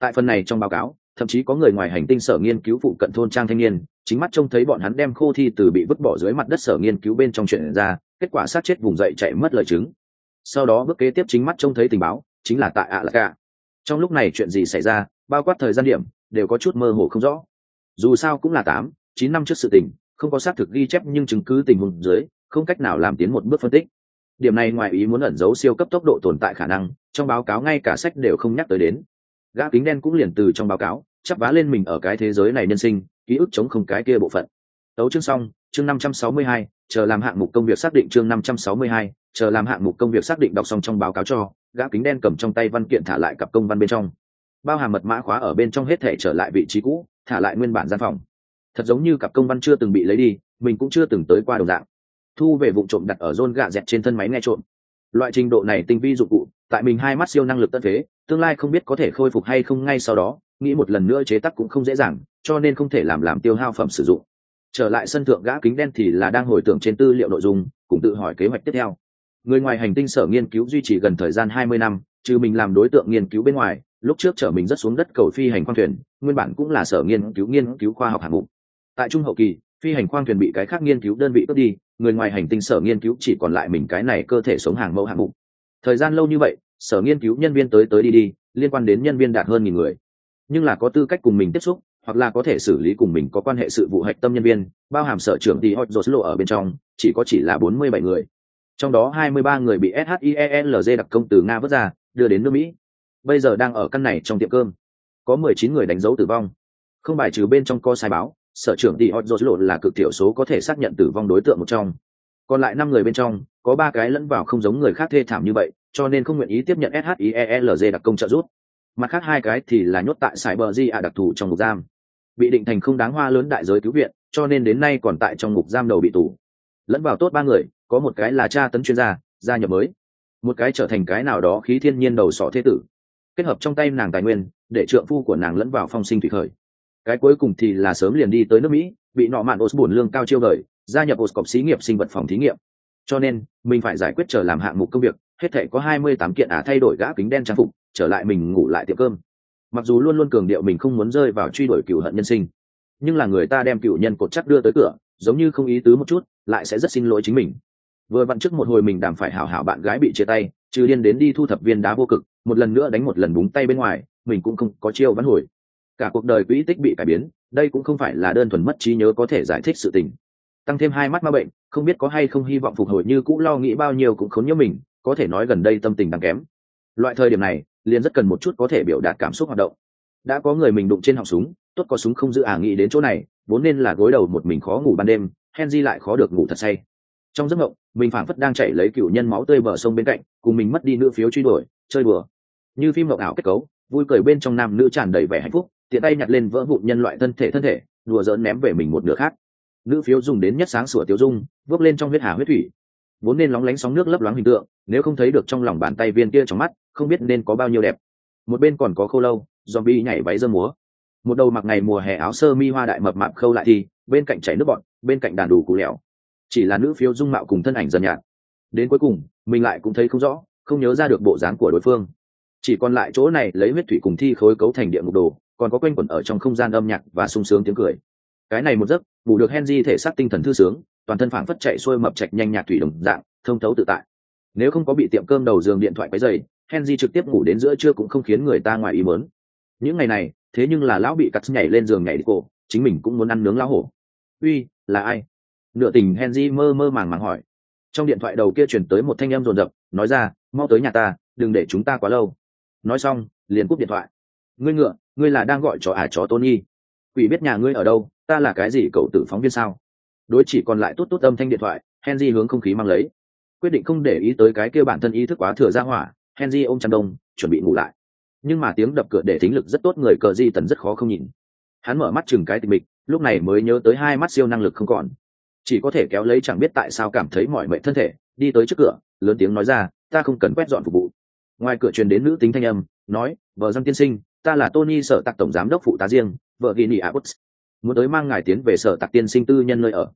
Tại phần này trong báo cáo, thậm chí có người ngoài hành tinh sở nghiên cứu phụ cận thôn trang thanh niên chính mắt trông thấy bọn hắn đem khô thi từ bị vứt bỏ dưới mặt đất sở nghiên cứu bên trong chuyện ra, kết quả sát chết vùng dậy chạy mất lời chứng. Sau đó bước kế tiếp chính mắt trông thấy tình báo chính là tại Alaka. Trong lúc này chuyện gì xảy ra, bao quát thời gian điểm đều có chút mơ hồ không rõ. Dù sao cũng là tám chín năm trước sự tình, không có xác thực ghi chép nhưng chứng cứ tình huống dưới không cách nào làm tiến một bước phân tích. Điểm này ngoài ý muốn ẩn giấu siêu cấp tốc độ tồn tại khả năng, trong báo cáo ngay cả sách đều không nhắc tới đến. Gã kính đen cũng liền từ trong báo cáo chắp vá lên mình ở cái thế giới này nhân sinh ký ức chống không cái kia bộ phận. Tấu chương xong, chương năm trăm sáu mươi hai, chờ làm hạng mục công việc xác định chương năm trăm sáu mươi hai, chờ làm hạng mục công việc xác định đọc xong trong báo cáo cho, gã kính đen cầm trong tay văn kiện thả lại cặp công văn bên trong. Bao hàm mật mã khóa ở bên trong hết thể trở lại vị trí cũ, thả lại nguyên bản gian phòng. Thật giống như cặp công văn chưa từng bị lấy đi, mình cũng chưa từng tới qua đồng dạng. Thu về vụ trộm đặt ở John gạ dẹt trên thân máy nghe trộm. Loại trình độ này tinh vi dụng cụ, tại mình hai mắt siêu năng lực tân thế, tương lai không biết có thể khôi phục hay không ngay sau đó, nghĩ một lần nữa chế tác cũng không dễ dàng, cho nên không thể làm làm tiêu hao phẩm sử dụng. Trở lại sân thượng gã kính đen thì là đang hồi tưởng trên tư liệu nội dung, cũng tự hỏi kế hoạch tiếp theo. Người ngoài hành tinh sở nghiên cứu duy trì gần thời gian hai mươi năm, trừ mình làm đối tượng nghiên cứu bên ngoài, lúc trước chở mình rất xuống đất cầu phi hành khoang thuyền, nguyên bản cũng là sở nghiên cứu nghiên cứu khoa học hạng mục. Tại trung hậu kỳ, phi hành khoang thuyền bị cái khác nghiên cứu đơn vị cướp đi, người ngoài hành tinh sở nghiên cứu chỉ còn lại mình cái này cơ thể sống hàng mẫu hạng mục. Thời gian lâu như vậy, sở nghiên cứu nhân viên tới tới đi đi, liên quan đến nhân viên đạt hơn nghìn người, nhưng là có tư cách cùng mình tiếp xúc hoặc là có thể xử lý cùng mình có quan hệ sự vụ hạch tâm nhân viên, bao hàm sở trưởng thì hot lộ ở bên trong, chỉ có chỉ là bốn mươi bảy người, trong đó hai mươi ba người bị SHIELZ đặc công từ Nga vớt ra đưa đến nước Mỹ, bây giờ đang ở căn này trong tiệm cơm. Có mười chín người đánh dấu tử vong, không bài trừ bên trong có sai báo, sở trưởng thì hot lộ là cực thiểu số có thể xác nhận tử vong đối tượng một trong, còn lại năm người bên trong có ba cái lẫn vào không giống người khác thê thảm như vậy, cho nên không nguyện ý tiếp nhận SHIELZ đặc công trợ giúp. Mặt khác hai cái thì là nhốt tại Siberia đặc thù trong ngục giam, bị định thành không đáng hoa lớn đại giới cứu viện, cho nên đến nay còn tại trong ngục giam đầu bị tù. Lẫn vào tốt ba người, có một cái là tra tấn chuyên gia gia nhập mới, một cái trở thành cái nào đó khí thiên nhiên đầu sỏ thế tử, kết hợp trong tay nàng tài nguyên để trượng phu của nàng lẫn vào phong sinh thủy khởi. Cái cuối cùng thì là sớm liền đi tới nước Mỹ, bị nọ mạn Osborne lương cao chiêu đời, gia nhập Oscorp xí nghiệp sinh vật phòng thí nghiệm. Cho nên mình phải giải quyết chờ làm hạng mục công việc, hết thể có hai mươi tám kiện ả thay đổi gã kính đen trang phục, trở lại mình ngủ lại tiệm cơm. Mặc dù luôn luôn cường điệu mình không muốn rơi vào truy đuổi cựu hận nhân sinh, nhưng là người ta đem cựu nhân cột chắc đưa tới cửa, giống như không ý tứ một chút, lại sẽ rất xin lỗi chính mình. Vừa vặn trước một hồi mình đàm phải hảo hảo bạn gái bị chia tay, trừ điên đến đi thu thập viên đá vô cực, một lần nữa đánh một lần búng tay bên ngoài, mình cũng không có chiêu vãn hồi. Cả cuộc đời quỹ tích bị cải biến, đây cũng không phải là đơn thuần mất trí nhớ có thể giải thích sự tình. Tăng thêm hai mắt ma bệnh, không biết có hay không hy vọng phục hồi như cũ, lo nghĩ bao nhiêu cũng khốn nhiễu mình, có thể nói gần đây tâm tình đang kém. Loại thời điểm này liền rất cần một chút có thể biểu đạt cảm xúc hoạt động. Đã có người mình đụng trên họng súng, tốt có súng không giữ à, nghĩ đến chỗ này vốn nên là gối đầu một mình khó ngủ ban đêm, Henry lại khó được ngủ thật say. Trong giấc mộng mình phảng phất đang chạy lấy cựu nhân máu tươi bờ sông bên cạnh, cùng mình mất đi nữ phiếu truy đuổi chơi đùa, như phim mộng ảo kết cấu, vui cười bên trong nam nữ tràn đầy vẻ hạnh phúc, tiện tay nhặt lên vỡ vụn nhân loại thân thể thân thể đùa giỡn ném về mình một nửa khác. Nữ phiếu dùng đến nhất sáng sủa tiêu dung, vớt lên trong huyết hà huyết thủy, vốn nên lóng lánh sóng nước lấp loáng hình tượng, nếu không thấy được trong lòng bàn tay viên kia trong mắt, không biết nên có bao nhiêu đẹp. Một bên còn có khô lâu zombie nhảy váy giơ múa, một đầu mặc ngày mùa hè áo sơ mi hoa đại mập mạp khâu lại thì bên cạnh chảy nước bọt, bên cạnh đàn đủ cù lẹo. Chỉ là nữ phiếu dung mạo cùng thân ảnh dần nhạt, đến cuối cùng mình lại cũng thấy không rõ, không nhớ ra được bộ dáng của đối phương. Chỉ còn lại chỗ này lấy huyết thủy cùng thi khối cấu thành địa ngục đồ, còn có quanh quẩn ở trong không gian âm nhạc và sung sướng tiếng cười. Cái này một giấc ngủ được Henry thể xác tinh thần thư sướng, toàn thân phảng phất chạy xuôi mập trạch nhanh nhạc thủy đồng dạng, thông thấu tự tại. Nếu không có bị tiệm cơm đầu giường điện thoại quấy rầy, Henry trực tiếp ngủ đến giữa trưa cũng không khiến người ta ngoài ý muốn. Những ngày này thế nhưng là lão bị cắt nhảy lên giường nhảy đi cổ, chính mình cũng muốn ăn nướng lão hổ. Uy, là ai? Nửa tỉnh Henry mơ mơ màng màng hỏi. Trong điện thoại đầu kia truyền tới một thanh âm rồn rập, nói ra, mau tới nhà ta, đừng để chúng ta quá lâu. Nói xong liền cúp điện thoại. Ngươi ngựa, ngươi là đang gọi chó à chó Tony? Quỷ biết nhà ngươi ở đâu, ta là cái gì cậu tử phóng viên sao? Đối chỉ còn lại tốt tốt âm thanh điện thoại, Henry hướng không khí mang lấy, quyết định không để ý tới cái kia bản thân ý thức quá thừa ra hỏa. Henry ôm chăn đông chuẩn bị ngủ lại, nhưng mà tiếng đập cửa để thính lực rất tốt người cờ di tần rất khó không nhìn. Hắn mở mắt chừng cái tịch mịch, lúc này mới nhớ tới hai mắt siêu năng lực không còn, chỉ có thể kéo lấy chẳng biết tại sao cảm thấy mỏi mệt thân thể, đi tới trước cửa lớn tiếng nói ra, ta không cần quét dọn phục vụ. Ngoài cửa truyền đến nữ tính thanh âm, nói, vợ Giang tiên sinh, ta là Tony sở tạc tổng giám đốc phụ tá riêng, vợ ghi nỉ Abbott, muốn tới mang ngài tiến về sở tạc tiên sinh tư nhân nơi ở.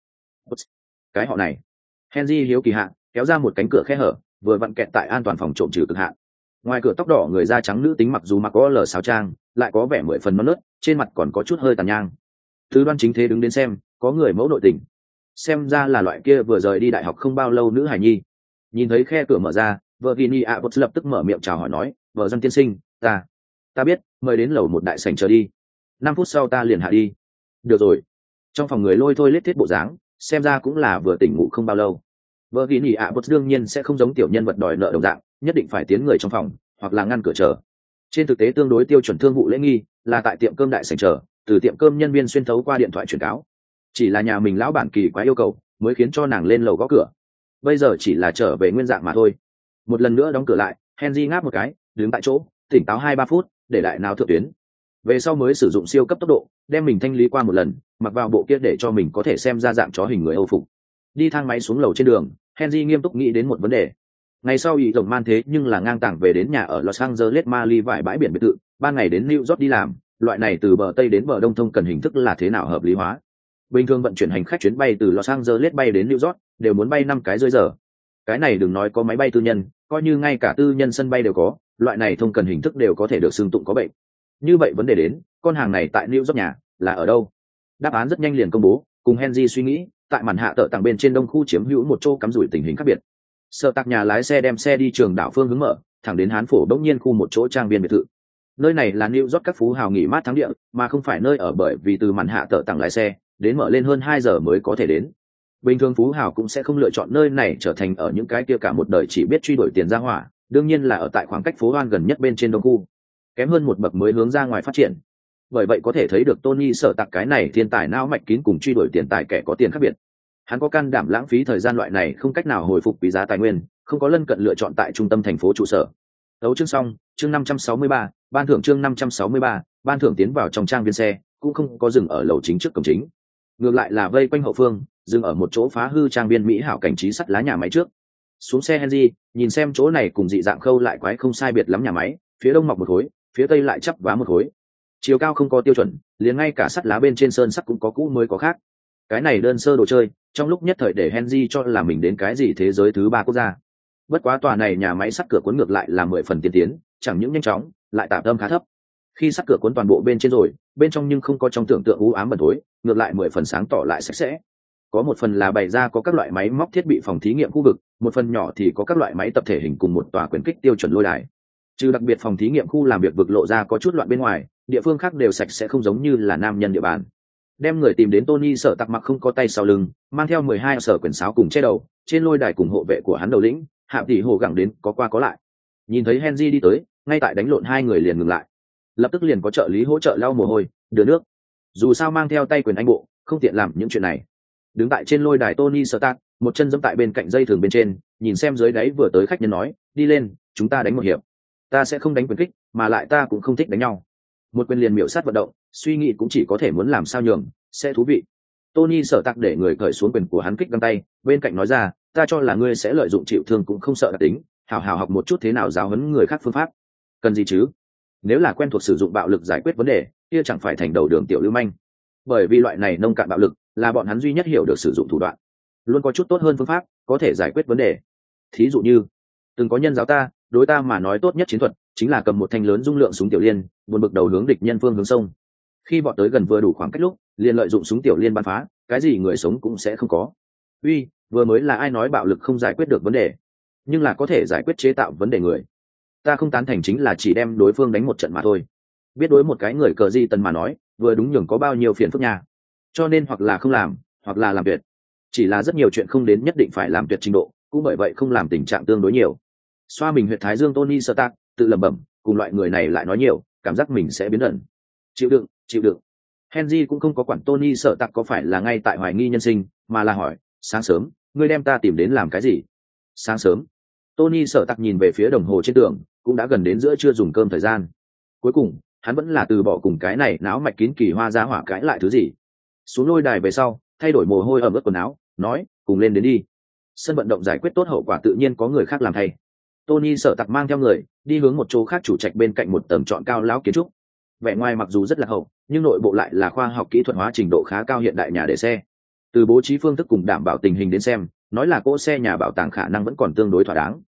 Cái họ này. Henry hiếu kỳ hạ kéo ra một cánh cửa khe hở, vừa vặn kẹt tại an toàn phòng trộm trừ cực hạn. Ngoài cửa tóc đỏ người da trắng nữ tính mặc dù mặc có lờ sáo trang, lại có vẻ mười phần non nớt, trên mặt còn có chút hơi tàn nhang. Từ Đoan chính thế đứng đến xem, có người mẫu nội tình, xem ra là loại kia vừa rời đi đại học không bao lâu nữ hải nhi. Nhìn thấy khe cửa mở ra, Virginia Woolf lập tức mở miệng chào hỏi nói, vợ dân tiên sinh, ta ta biết, mời đến lầu một đại sảnh chờ đi, năm phút sau ta liền hạ đi. Được rồi. Trong phòng người lôi thôi lết thiết bộ dáng, xem ra cũng là vừa tỉnh ngủ không bao lâu. Virginia Woolf đương nhiên sẽ không giống tiểu nhân vật đòi nợ đồng dạng, nhất định phải tiến người trong phòng hoặc là ngăn cửa chờ. Trên thực tế tương đối tiêu chuẩn thương vụ lễ nghi là tại tiệm cơm đại sảnh chờ, từ tiệm cơm nhân viên xuyên thấu qua điện thoại truyền cáo. Chỉ là nhà mình lão bản kỳ quá yêu cầu, mới khiến cho nàng lên lầu gõ cửa. Bây giờ chỉ là trở về nguyên dạng mà thôi. Một lần nữa đóng cửa lại, Henry ngáp một cái, đứng tại chỗ, tỉnh táo hai ba phút, để đại não thượng tuyến. Về sau mới sử dụng siêu cấp tốc độ, đem mình thanh lý qua một lần, mặc vào bộ kia để cho mình có thể xem ra dạng chó hình người Âu phục. Đi thang máy xuống lầu trên đường, Henry nghiêm túc nghĩ đến một vấn đề. Ngày sau ý rồng man thế nhưng là ngang tàng về đến nhà ở Los Angeles Mali vải bãi biển biệt thự, ban ngày đến New York đi làm, loại này từ bờ Tây đến bờ Đông thông cần hình thức là thế nào hợp lý hóa? Bình thường vận chuyển hành khách chuyến bay từ Los Angeles bay đến New York đều muốn bay năm cái rưỡi giờ. Cái này đừng nói có máy bay tư nhân, coi như ngay cả tư nhân sân bay đều có, loại này thông cần hình thức đều có thể được xưng tụng có bệnh. Như vậy vấn đề đến, con hàng này tại New York nhà là ở đâu? Đáp án rất nhanh liền công bố, cùng Henry suy nghĩ, tại màn hạ tợ tặng bên trên đông khu chiếm hữu một chỗ cắm rủi tình hình khác biệt. Sở Tạc nhà lái xe đem xe đi trường đảo phương hướng mở, thẳng đến Hán Phổ bỗng nhiên khu một chỗ trang viên biệt thự. Nơi này là New York các phú hào nghỉ mát thắng địa, mà không phải nơi ở, bởi vì từ màn hạ tợ tặng lái xe đến mở lên hơn hai giờ mới có thể đến. Bình thường phú hào cũng sẽ không lựa chọn nơi này trở thành ở những cái kia cả một đời chỉ biết truy đuổi tiền ra hỏa, đương nhiên là ở tại khoảng cách phố Hoan gần nhất bên trên đông khu, kém hơn một bậc mới hướng ra ngoài phát triển. Bởi vậy có thể thấy được Tony Sở Tạc cái này thiên tài não mạch kín cùng truy đuổi tiền tài kẻ có tiền khác biệt. Hắn có can đảm lãng phí thời gian loại này không cách nào hồi phục quý giá tài nguyên, không có lân cận lựa chọn tại trung tâm thành phố trụ sở. Đấu chương xong, chương năm trăm sáu mươi ba, ban thưởng chương năm trăm sáu mươi ba, ban thưởng tiến vào trong trang viên xe, cũng không có dừng ở lầu chính trước cổng chính. Ngược lại là vây quanh hậu phương, dừng ở một chỗ phá hư trang viên mỹ hảo cảnh trí sắt lá nhà máy trước. Xuống xe Henry, nhìn xem chỗ này cùng dị dạng khâu lại quái không sai biệt lắm nhà máy, phía đông mọc một khối, phía tây lại chắp vá một khối. Chiều cao không có tiêu chuẩn, liền ngay cả sắt lá bên trên sơn sắt cũng có cũ mới có khác. Cái này đơn sơ đồ chơi, trong lúc nhất thời để Henry cho là mình đến cái gì thế giới thứ ba quốc gia. Bất quá tòa này nhà máy sắt cửa cuốn ngược lại là mười phần tiên tiến, chẳng những nhanh chóng, lại tạp âm khá thấp. Khi sắt cửa cuốn toàn bộ bên trên rồi, bên trong nhưng không có trong tưởng tượng u ám bẩn thối, ngược lại mười phần sáng tỏ lại sạch sẽ. Có một phần là bày ra có các loại máy móc thiết bị phòng thí nghiệm khu vực, một phần nhỏ thì có các loại máy tập thể hình cùng một tòa quyền kích tiêu chuẩn lôi đài. Trừ đặc biệt phòng thí nghiệm khu làm việc vực lộ ra có chút loạn bên ngoài, địa phương khác đều sạch sẽ không giống như là nam nhân địa bàn. Đem người tìm đến Tony Sở Tạc mặc không có tay sau lưng, mang theo mười hai sở quyền sáo cùng che đầu, trên lôi đài cùng hộ vệ của hắn đầu lĩnh, hạ tỷ hồ gặng đến có qua có lại. Nhìn thấy Henry đi tới, ngay tại đánh lộn hai người liền ngừng lại. Lập tức liền có trợ lý hỗ trợ lau mồ hôi, đưa nước. Dù sao mang theo tay quyền anh bộ, không tiện làm những chuyện này. Đứng tại trên lôi đài Tony Sở Tạc, một chân giẫm tại bên cạnh dây thường bên trên, nhìn xem dưới đáy vừa tới khách nhân nói, đi lên, chúng ta đánh một hiệp. Ta sẽ không đánh quyền kích, mà lại ta cũng không thích đánh nhau. Một quyền liền miểu sát vận động, suy nghĩ cũng chỉ có thể muốn làm sao nhường, sẽ thú vị. Tony Sở Tạc để người cởi xuống quyền của hắn kích găng tay, bên cạnh nói ra, ta cho là ngươi sẽ lợi dụng chịu thương cũng không sợ đặc tính, hào hào học một chút thế nào giáo huấn người khác phương pháp. Cần gì chứ? Nếu là quen thuộc sử dụng bạo lực giải quyết vấn đề, kia chẳng phải thành đầu đường tiểu lưu manh. Bởi vì loại này nông cạn bạo lực là bọn hắn duy nhất hiểu được sử dụng thủ đoạn, luôn có chút tốt hơn phương pháp có thể giải quyết vấn đề. Thí dụ như, từng có nhân giáo ta, đối ta mà nói tốt nhất chiến thuật chính là cầm một thanh lớn dung lượng súng tiểu liên, buồn bực đầu hướng địch nhân phương hướng sông. Khi bọn tới gần vừa đủ khoảng cách lúc, liền lợi dụng súng tiểu liên bắn phá, cái gì người sống cũng sẽ không có. Uy, vừa mới là ai nói bạo lực không giải quyết được vấn đề, nhưng là có thể giải quyết chế tạo vấn đề người. Ta không tán thành chính là chỉ đem đối phương đánh một trận mà thôi. Biết đối một cái người cờ di tần mà nói, vừa đúng nhường có bao nhiêu phiền phức nha. Cho nên hoặc là không làm, hoặc là làm tuyệt. Chỉ là rất nhiều chuyện không đến nhất định phải làm tuyệt trình độ, cũng bởi vậy không làm tình trạng tương đối nhiều. Xoa mình huyệt thái dương Tony Stark, tự lẩm bẩm, cùng loại người này lại nói nhiều, cảm giác mình sẽ biến ẩn. Chịu đựng, chịu đựng. Henry cũng không có quản Tony Stark có phải là ngay tại hoài nghi nhân sinh, mà là hỏi, sáng sớm, ngươi đem ta tìm đến làm cái gì? Sáng sớm. Tony Stark nhìn về phía đồng hồ trên tường, cũng đã gần đến giữa trưa dùng cơm thời gian. Cuối cùng, hắn vẫn là từ bỏ cùng cái này náo mạch kín kỳ hoa ra hỏa cãi lại thứ gì. Xuống lôi đài về sau, thay đổi mồ hôi ẩm ướt quần áo, nói, cùng lên đến đi. Sân vận động giải quyết tốt hậu quả tự nhiên có người khác làm thay. Tony Sở Tạc mang theo người đi hướng một chỗ khác chủ trạch bên cạnh một tầng trọn cao lão kiến trúc. Vẻ ngoài mặc dù rất là hậu, nhưng nội bộ lại là khoa học kỹ thuật hóa trình độ khá cao hiện đại nhà để xe. Từ bố trí phương thức cùng đảm bảo tình hình đến xem, nói là cỗ xe nhà bảo tàng khả năng vẫn còn tương đối thỏa đáng.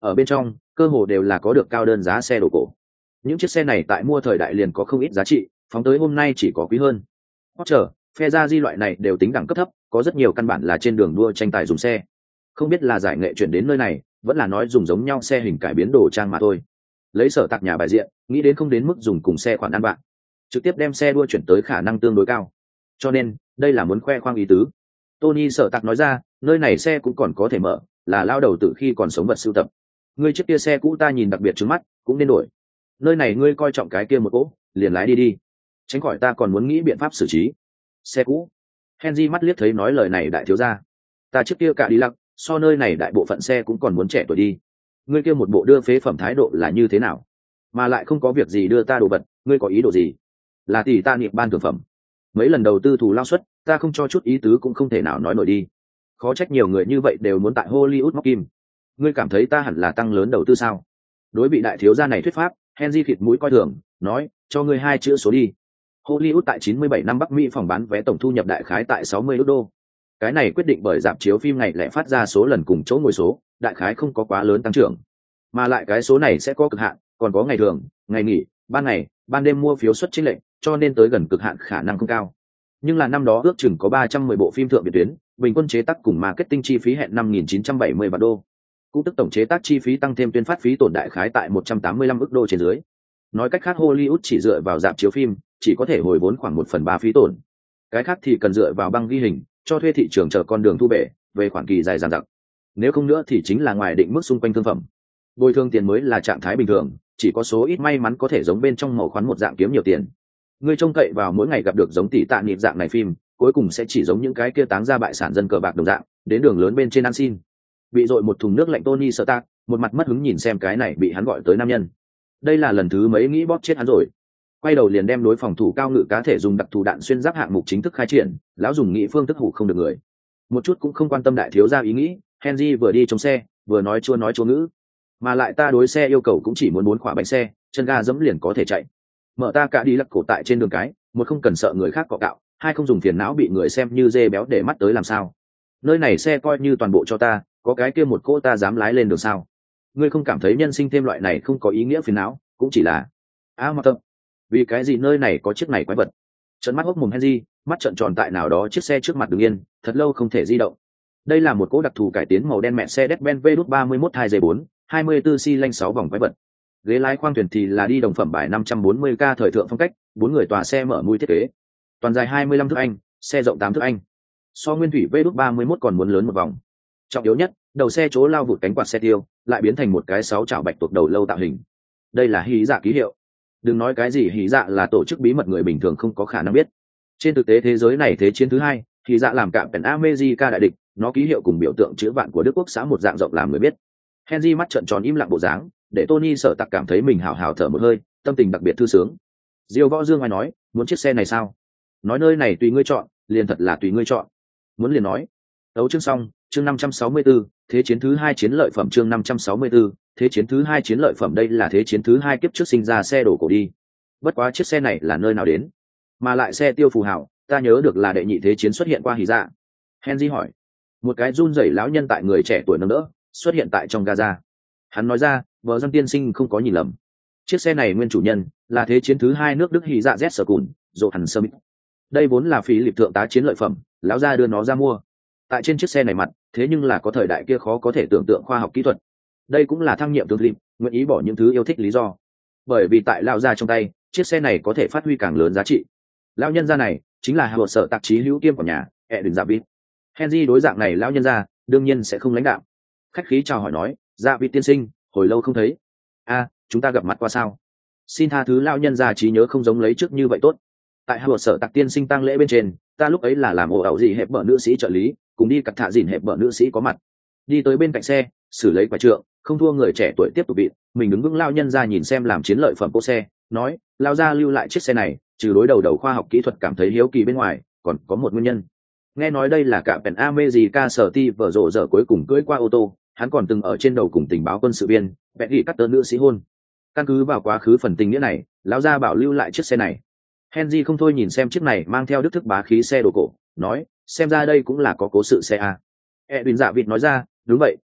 ở bên trong cơ hồ đều là có được cao đơn giá xe đồ cổ. Những chiếc xe này tại mua thời đại liền có không ít giá trị, phóng tới hôm nay chỉ có quý hơn. Porsche, Ferrari loại này đều tính đẳng cấp thấp, có rất nhiều căn bản là trên đường đua tranh tài dùng xe. Không biết là giải nghệ chuyển đến nơi này, vẫn là nói dùng giống nhau xe hình cải biến đồ trang mà thôi. Lấy Sở Tạc nhà bài diện, nghĩ đến không đến mức dùng cùng xe khoản ăn bạn, trực tiếp đem xe đua chuyển tới khả năng tương đối cao. Cho nên, đây là muốn khoe khoang ý tứ. Tony Sở Tạc nói ra, nơi này xe cũng còn có thể mở, là lao đầu từ khi còn sống vật sưu tập. Ngươi chiếc kia xe cũ ta nhìn đặc biệt trước mắt, cũng nên đổi. Nơi này ngươi coi trọng cái kia một cỗ, liền lái đi đi. Tránh khỏi ta còn muốn nghĩ biện pháp xử trí. Xe cũ. Henry mắt liếc thấy nói lời này đại thiếu gia. Ta trước kia cả đi lặc, so nơi này đại bộ phận xe cũng còn muốn trẻ tuổi đi. Ngươi kia một bộ đưa phế phẩm thái độ là như thế nào? Mà lại không có việc gì đưa ta đồ vật, ngươi có ý đồ gì? Là tỷ ta niệm ban thưởng phẩm. Mấy lần đầu tư thù lao suất, ta không cho chút ý tứ cũng không thể nào nói nổi đi. Khó trách nhiều người như vậy đều muốn tại Hollywood móc kim. Ngươi cảm thấy ta hẳn là tăng lớn đầu tư sao? Đối bị đại thiếu gia này thuyết pháp, Henry khịt mũi coi thường, nói, cho ngươi hai chữ số đi. Hollywood tại chín mươi bảy năm Bắc Mỹ phòng bán vé tổng thu nhập đại khái tại sáu mươi ức đô. Cái này quyết định bởi rạp chiếu phim ngày lẻ phát ra số lần cùng chỗ ngồi số, đại khái không có quá lớn tăng trưởng. Mà lại cái số này sẽ có cực hạn, còn có ngày thường, ngày nghỉ, ban ngày, ban đêm mua phiếu suất chênh lệch, cho nên tới gần cực hạn khả năng không cao. Nhưng là năm đó ước chừng có ba trăm mười bộ phim thượng biệt tuyến, bình quân chế tác cùng marketing chi phí hẹn năm nghìn chín trăm bảy mươi vạn đô. Cũng tức tổng chế tác chi phí tăng thêm tuyên phát phí tổn đại khái tại một trăm tám mươi lăm ức đô trên dưới. Nói cách khác Hollywood chỉ dựa vào rạp chiếu phim, chỉ có thể hồi vốn khoảng một phần ba phí tổn. Cái khác thì cần dựa vào băng ghi hình, cho thuê thị trường chờ con đường thu bể, về khoản kỳ dài dằng dặc. Nếu không nữa thì chính là ngoài định mức xung quanh thương phẩm. Bồi thường tiền mới là trạng thái bình thường, chỉ có số ít may mắn có thể giống bên trong màu khoán một dạng kiếm nhiều tiền. Ngươi trông cậy vào mỗi ngày gặp được giống tỷ tạ nịt dạng này phim, cuối cùng sẽ chỉ giống những cái kia táng ra bại sản dân cờ bạc đồng dạng, đến đường lớn bên trên ăn xin. Bị dội một thùng nước lạnh Tony Stark, một mặt mất hứng nhìn xem cái này bị hắn gọi tới nam nhân. Đây là lần thứ mấy nghĩ bóp chết hắn rồi. Quay đầu liền đem đối phòng thủ cao ngự cá thể dùng đặc thù đạn xuyên giáp hạng mục chính thức khai triển, lão dùng nghĩ phương thức hủ không được người. Một chút cũng không quan tâm đại thiếu gia ý nghĩ, Henry vừa đi trong xe, vừa nói chua nói chua ngữ. Mà lại ta đối xe yêu cầu cũng chỉ muốn bốn khỏa bánh xe, chân ga dẫm liền có thể chạy. Mở ta cả đi lắc cổ tại trên đường cái, một không cần sợ người khác cọ cạo, hai không dùng phiền não bị người xem như dê béo để mắt tới làm sao. Nơi này xe coi như toàn bộ cho ta, có cái kia một cô ta dám lái lên đường sao? Ngươi không cảm thấy nhân sinh thêm loại này không có ý nghĩa phiền não, cũng chỉ là a mà tâm. Vì cái gì nơi này có chiếc này quái vật? Trợn mắt hốc mồm Henry, mắt trợn tròn tại nào đó chiếc xe trước mặt đứng yên, thật lâu không thể di động. Đây là một cỗ đặc thù cải tiến màu đen Mercedes-Benz vê ba mươi mốt hai G bốn, hai mươi tư xi lanh sáu vòng quái vật. Ghế lái khoang thuyền thì là đi đồng phẩm bài năm trăm bốn mươi K thời thượng phong cách, bốn người tòa xe mở mui thiết kế. Toàn dài hai mươi lăm thước Anh, xe rộng tám thước Anh. So nguyên thủy vê ba mươi mốt còn muốn lớn một vòng. Trọng yếu nhất, đầu xe chỗ lao vụt cánh quạt xe tiêu, lại biến thành một cái sáu chảo bạch tuộc đầu lâu tạo hình. Đây là hí dạ ký hiệu. Đừng nói cái gì hí dạ là tổ chức bí mật người bình thường không có khả năng biết. Trên thực tế thế giới này thế chiến thứ hai, hí dạ làm cạm pèn America đại địch, nó ký hiệu cùng biểu tượng chữ vạn của Đức Quốc xã một dạng rộng làm người biết. Henry mắt trợn tròn im lặng bộ dáng, để Tony Sở Tạc cảm thấy mình hào hào thở một hơi, tâm tình đặc biệt thư sướng. Diêu Võ Dương ai nói, muốn chiếc xe này sao? Nói nơi này tùy ngươi chọn, liền thật là tùy ngươi chọn. Muốn liền nói. Đấu chương xong, chương năm trăm sáu mươi tư, thế chiến thứ hai chiến lợi phẩm chương năm trăm sáu mươi tư, thế chiến thứ hai chiến lợi phẩm đây là thế chiến thứ hai kiếp trước sinh ra xe đổ cổ đi. Bất quá chiếc xe này là nơi nào đến? Mà lại xe tiêu phù hảo, ta nhớ được là đệ nhị thế chiến xuất hiện qua hí dạ. Henry hỏi. Một cái run rẩy lão nhân tại người trẻ tuổi nâng đỡ, xuất hiện tại trong Gaza. Hắn nói ra, vợ dân tiên sinh không có nhìn lầm. Chiếc xe này nguyên chủ nhân là thế chiến thứ hai nước Đức hí dạ Z sở cùn, rộ hẳn sơ mít. Đây vốn là phí lịp thượng tá chiến lợi phẩm, lão gia đưa nó ra mua. Tại trên chiếc xe này mặt, thế nhưng là có thời đại kia khó có thể tưởng tượng khoa học kỹ thuật. Đây cũng là thăng nhiệm tướng lịp, nguyện ý bỏ những thứ yêu thích lý do. Bởi vì tại lão gia trong tay, chiếc xe này có thể phát huy càng lớn giá trị. Lão nhân gia này chính là Howard sở tạp chí hữu kiêm của nhà, Edwin David. Henry đối dạng này lão nhân gia, đương nhiên sẽ không lãnh đạo. Khách khí chào hỏi nói, David tiên sinh, hồi lâu không thấy. A, chúng ta gặp mặt qua sao? Xin tha thứ lão nhân gia trí nhớ không giống lấy trước như vậy tốt. Tại Howard sở tạc tiên sinh tang lễ bên trên, ta lúc ấy là làm ồ ẩu gì hẹp bợ nữ sĩ trợ lý, cùng đi cặt thạ dìn hẹp bợ nữ sĩ có mặt. Đi tới bên cạnh xe, xử lấy quả trượng, không thua người trẻ tuổi tiếp tục bị, mình đứng vững lao nhân ra nhìn xem làm chiến lợi phẩm cô xe, nói, lao ra lưu lại chiếc xe này, trừ đối đầu đầu khoa học kỹ thuật cảm thấy hiếu kỳ bên ngoài, còn có một nguyên nhân. Nghe nói đây là cả Pen America sở ti vở rộ dở cuối cùng cưỡi qua ô tô, hắn còn từng ở trên đầu cùng tình báo quân sự viên, vẹn ghi cắt tớ nữ sĩ hôn. Căn cứ vào quá khứ phần tình nghĩa này, lão gia bảo lưu lại chiếc xe này. Henry không thôi nhìn xem chiếc này mang theo đức thức bá khí xe đồ cổ, nói, xem ra đây cũng là có cố sự xe a. Edwin dạ vịt nói ra, đúng vậy,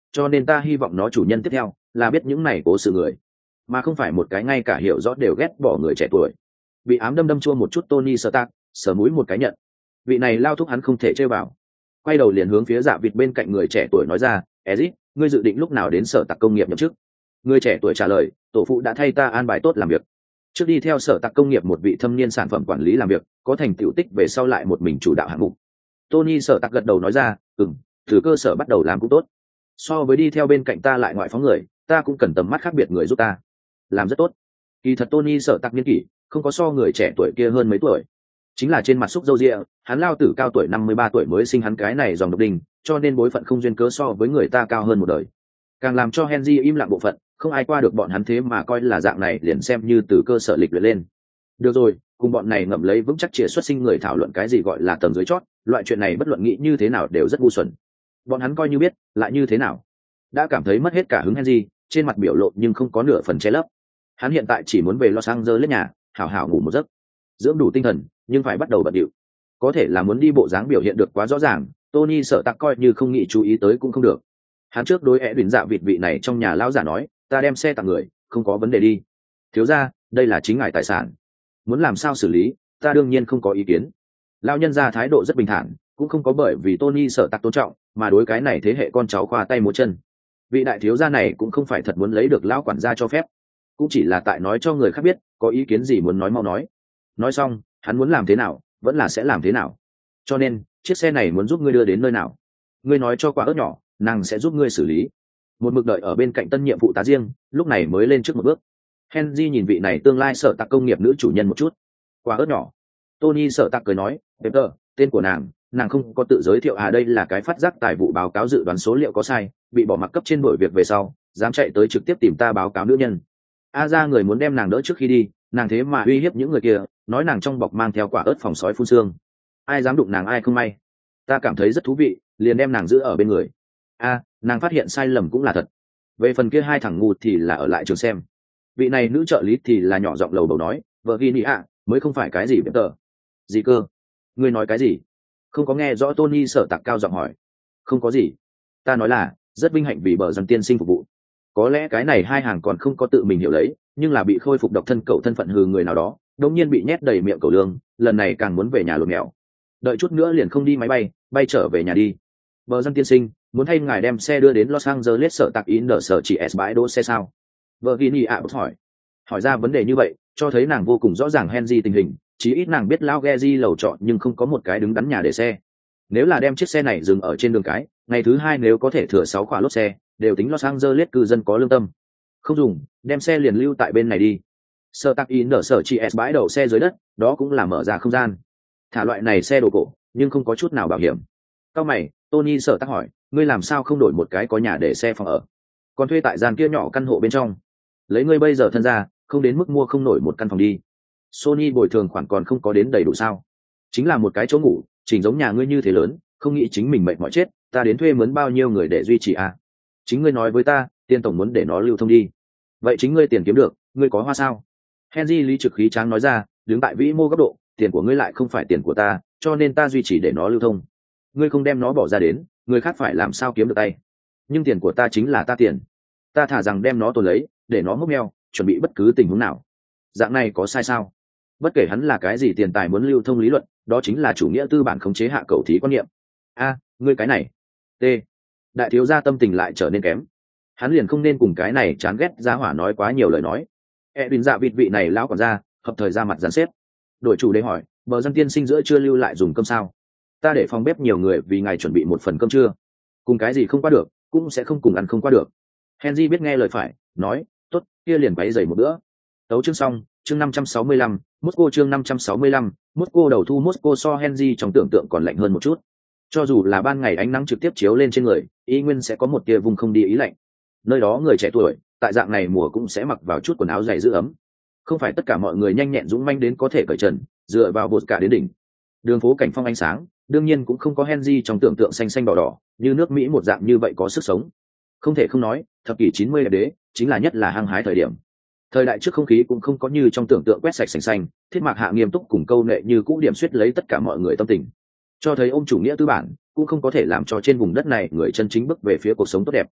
cho nên ta hy vọng nó chủ nhân tiếp theo là biết những này cố sự người, mà không phải một cái ngay cả hiểu rõ đều ghét bỏ người trẻ tuổi. Bị ám đâm đâm chua một chút Tony Stark sờ mũi một cái nhận, vị này lao thúc hắn không thể chơi vào. Quay đầu liền hướng phía Dạ Vịt bên cạnh người trẻ tuổi nói ra, Ezit, ngươi dự định lúc nào đến sở tạc công nghiệp nhậm chức? Người trẻ tuổi trả lời, tổ phụ đã thay ta an bài tốt làm việc. Trước đi theo sở tạc công nghiệp một vị thâm niên sản phẩm quản lý làm việc, có thành tựu tích về sau lại một mình chủ đạo hạng mục. Tony sở tạc gật đầu nói ra, ừm, từ cơ sở bắt đầu làm cũng tốt. So với đi theo bên cạnh ta lại ngoại phóng người, ta cũng cần tầm mắt khác biệt người giúp ta. Làm rất tốt. Kỳ thật Tony sở tạc niên kỷ không có so người trẻ tuổi kia hơn mấy tuổi, chính là trên mặt xúc râu ria, hắn lao tử cao tuổi năm mươi ba tuổi mới sinh hắn cái này dòng độc đình, cho nên bối phận không duyên cớ so với người ta cao hơn một đời. Càng làm cho Henry im lặng bộ phận, không ai qua được bọn hắn thế mà coi là dạng này liền xem như từ cơ sở lịch luyện lên. Được rồi, cùng bọn này ngậm lấy vững chắc chìa xuất sinh người thảo luận cái gì gọi là tầng dưới chót, loại chuyện này bất luận nghĩ như thế nào đều rất ngu xuẩn. Bọn hắn coi như biết, lại như thế nào? Đã cảm thấy mất hết cả hứng Henry, trên mặt biểu lộ nhưng không có nửa phần che lấp. Hắn hiện tại chỉ muốn về Los Angeles nhà, hảo hảo ngủ một giấc, dưỡng đủ tinh thần, nhưng phải bắt đầu bận điệu. Có thể là muốn đi bộ dáng biểu hiện được quá rõ ràng, Tony sợ tặc coi như không nghĩ chú ý tới cũng không được. Hắn trước đối ẻ đỉnh dạ vịt vị này trong nhà lão giả nói, ta đem xe tặng người, không có vấn đề đi. Thiếu ra, đây là chính ngài tài sản, muốn làm sao xử lý, ta đương nhiên không có ý kiến. Lão nhân ra thái độ rất bình thản, cũng không có bởi vì Tony sợ tặc tôn trọng mà đối cái này thế hệ con cháu khoa tay múa chân. Vị đại thiếu gia này cũng không phải thật muốn lấy được lão quản gia cho phép, cũng chỉ là tại nói cho người khác biết có ý kiến gì muốn nói mau nói. Nói xong, hắn muốn làm thế nào vẫn là sẽ làm thế nào. Cho nên chiếc xe này muốn giúp ngươi đưa đến nơi nào, ngươi nói cho quả ớt nhỏ, nàng sẽ giúp ngươi xử lý. Một mực đợi ở bên cạnh tân nhiệm phụ tá riêng lúc này mới lên trước một bước. Henry nhìn vị này tương lai sở tạc công nghiệp nữ chủ nhân một chút. Quả ớt nhỏ. Tony sở tạc cười nói, Peter, tên của nàng, nàng không có tự giới thiệu à, đây là cái phát giác tài vụ báo cáo dự đoán số liệu có sai, bị bỏ mặc cấp trên đổi việc về sau, dám chạy tới trực tiếp tìm ta báo cáo nữ nhân. A ra người muốn đem nàng đỡ trước khi đi, nàng thế mà uy hiếp những người kia, nói nàng trong bọc mang theo quả ớt phòng sói phun xương. Ai dám đụng nàng ai không may. Ta cảm thấy rất thú vị, liền đem nàng giữ ở bên người. A, nàng phát hiện sai lầm cũng là thật. Về phần kia hai thằng ngu thì là ở lại trường xem. Vị này nữ trợ lý thì là nhỏ giọng lầu bầu nói, vợ ghi nị ạ, mới không phải cái gì biết tờ. Gì cơ? Ngươi nói cái gì? Không có nghe rõ. Tony sở tạc cao giọng hỏi. Không có gì. Ta nói là, rất vinh hạnh vì bờ dân tiên sinh phục vụ. Có lẽ cái này hai hàng còn không có tự mình hiểu lấy, nhưng là bị khôi phục độc thân cậu thân phận hừ người nào đó, đột nhiên bị nhét đầy miệng cậu lương, lần này càng muốn về nhà lột mèo. Đợi chút nữa liền không đi máy bay, bay trở về nhà đi. Bờ dân tiên sinh, muốn thay ngài đem xe đưa đến Los Angeles sở tạc in nở sở chỉ S bãi đỗ xe sao? Virginia ạ hỏi. Hỏi ra vấn đề như vậy, cho thấy nàng vô cùng rõ ràng Henry tình hình, chí ít nàng biết lao Geji lầu trọ nhưng không có một cái đứng đắn nhà để xe. Nếu là đem chiếc xe này dừng ở trên đường cái, ngày thứ hai nếu có thể thừa sáu khóa lốp xe, đều tính Los Angeles cư dân có lương tâm. Không dùng, đem xe liền lưu tại bên này đi. Sở tạc in nở sở chỉ S bãi đậu xe dưới đất, đó cũng là mở ra không gian. Thả loại này xe đồ cổ, nhưng không có chút nào bảo hiểm. Cao mày, Tony sở tắc hỏi, ngươi làm sao không đổi một cái có nhà để xe phòng ở, còn thuê tại gian kia nhỏ căn hộ bên trong? Lấy ngươi bây giờ thân ra, không đến mức mua không nổi một căn phòng đi. Sony bồi thường khoản còn không có đến đầy đủ sao? Chính là một cái chỗ ngủ, chỉnh giống nhà ngươi như thế lớn, không nghĩ chính mình mệt mỏi chết, ta đến thuê mướn bao nhiêu người để duy trì à? Chính ngươi nói với ta, tiền tổng muốn để nó lưu thông đi. Vậy chính ngươi tiền kiếm được, ngươi có hoa sao? Henry lý trực khí tráng nói ra, đứng tại vĩ mô góc độ, tiền của ngươi lại không phải tiền của ta, cho nên ta duy trì để nó lưu thông. Ngươi không đem nó bỏ ra đến, người khác phải làm sao kiếm được tay? Nhưng tiền của ta chính là ta tiền, ta thả rằng đem nó tồn lấy, để nó mốc meo, chuẩn bị bất cứ tình huống nào. Dạng này có sai sao? Bất kể hắn là cái gì tiền tài muốn lưu thông lý luận, đó chính là chủ nghĩa tư bản khống chế hạ cầu thí quan niệm. A, ngươi cái này. T. Đại thiếu gia tâm tình lại trở nên kém. Hắn liền không nên cùng cái này chán ghét giá hỏa nói quá nhiều lời nói. E bình dạ vịt vị này lão quản gia, hợp thời ra mặt dàn xếp. Đổi chủ đề hỏi, bờ dân tiên sinh giữa chưa lưu lại dùng cơm sao? Ta để phòng bếp nhiều người vì ngài chuẩn bị một phần cơm trưa. Cùng cái gì không qua được, cũng sẽ không cùng ăn không qua được. Henry biết nghe lời phải, nói, tốt, kia liền quấy giày một bữa. Tấu chương xong, chương năm trăm sáu mươi lăm, Moscow chương năm trăm sáu mươi lăm, Moscow đầu thu Moscow so Henry trong tưởng tượng còn lạnh hơn một chút. Cho dù là ban ngày ánh nắng trực tiếp chiếu lên trên người, y nguyên sẽ có một tia vùng không đi ý lạnh. Nơi đó người trẻ tuổi, tại dạng này mùa cũng sẽ mặc vào chút quần áo dày giữ ấm. Không phải tất cả mọi người nhanh nhẹn dũng manh đến có thể cởi trần, dựa vào bột cả đến đỉnh. Đường phố cảnh phong ánh sáng, đương nhiên cũng không có Henry trong tưởng tượng xanh xanh đỏ đỏ, như nước Mỹ một dạng như vậy có sức sống. Không thể không nói, thập kỷ chín mươi đẹp đế, chính là nhất là hăng hái thời điểm. Thời đại trước không khí cũng không có như trong tưởng tượng quét sạch sành xanh, thiết mạc hạ nghiêm túc cùng câu nệ như cũ điểm suýt lấy tất cả mọi người tâm tình. Cho thấy ôm chủ nghĩa tư bản, cũng không có thể làm cho trên vùng đất này người chân chính bước về phía cuộc sống tốt đẹp.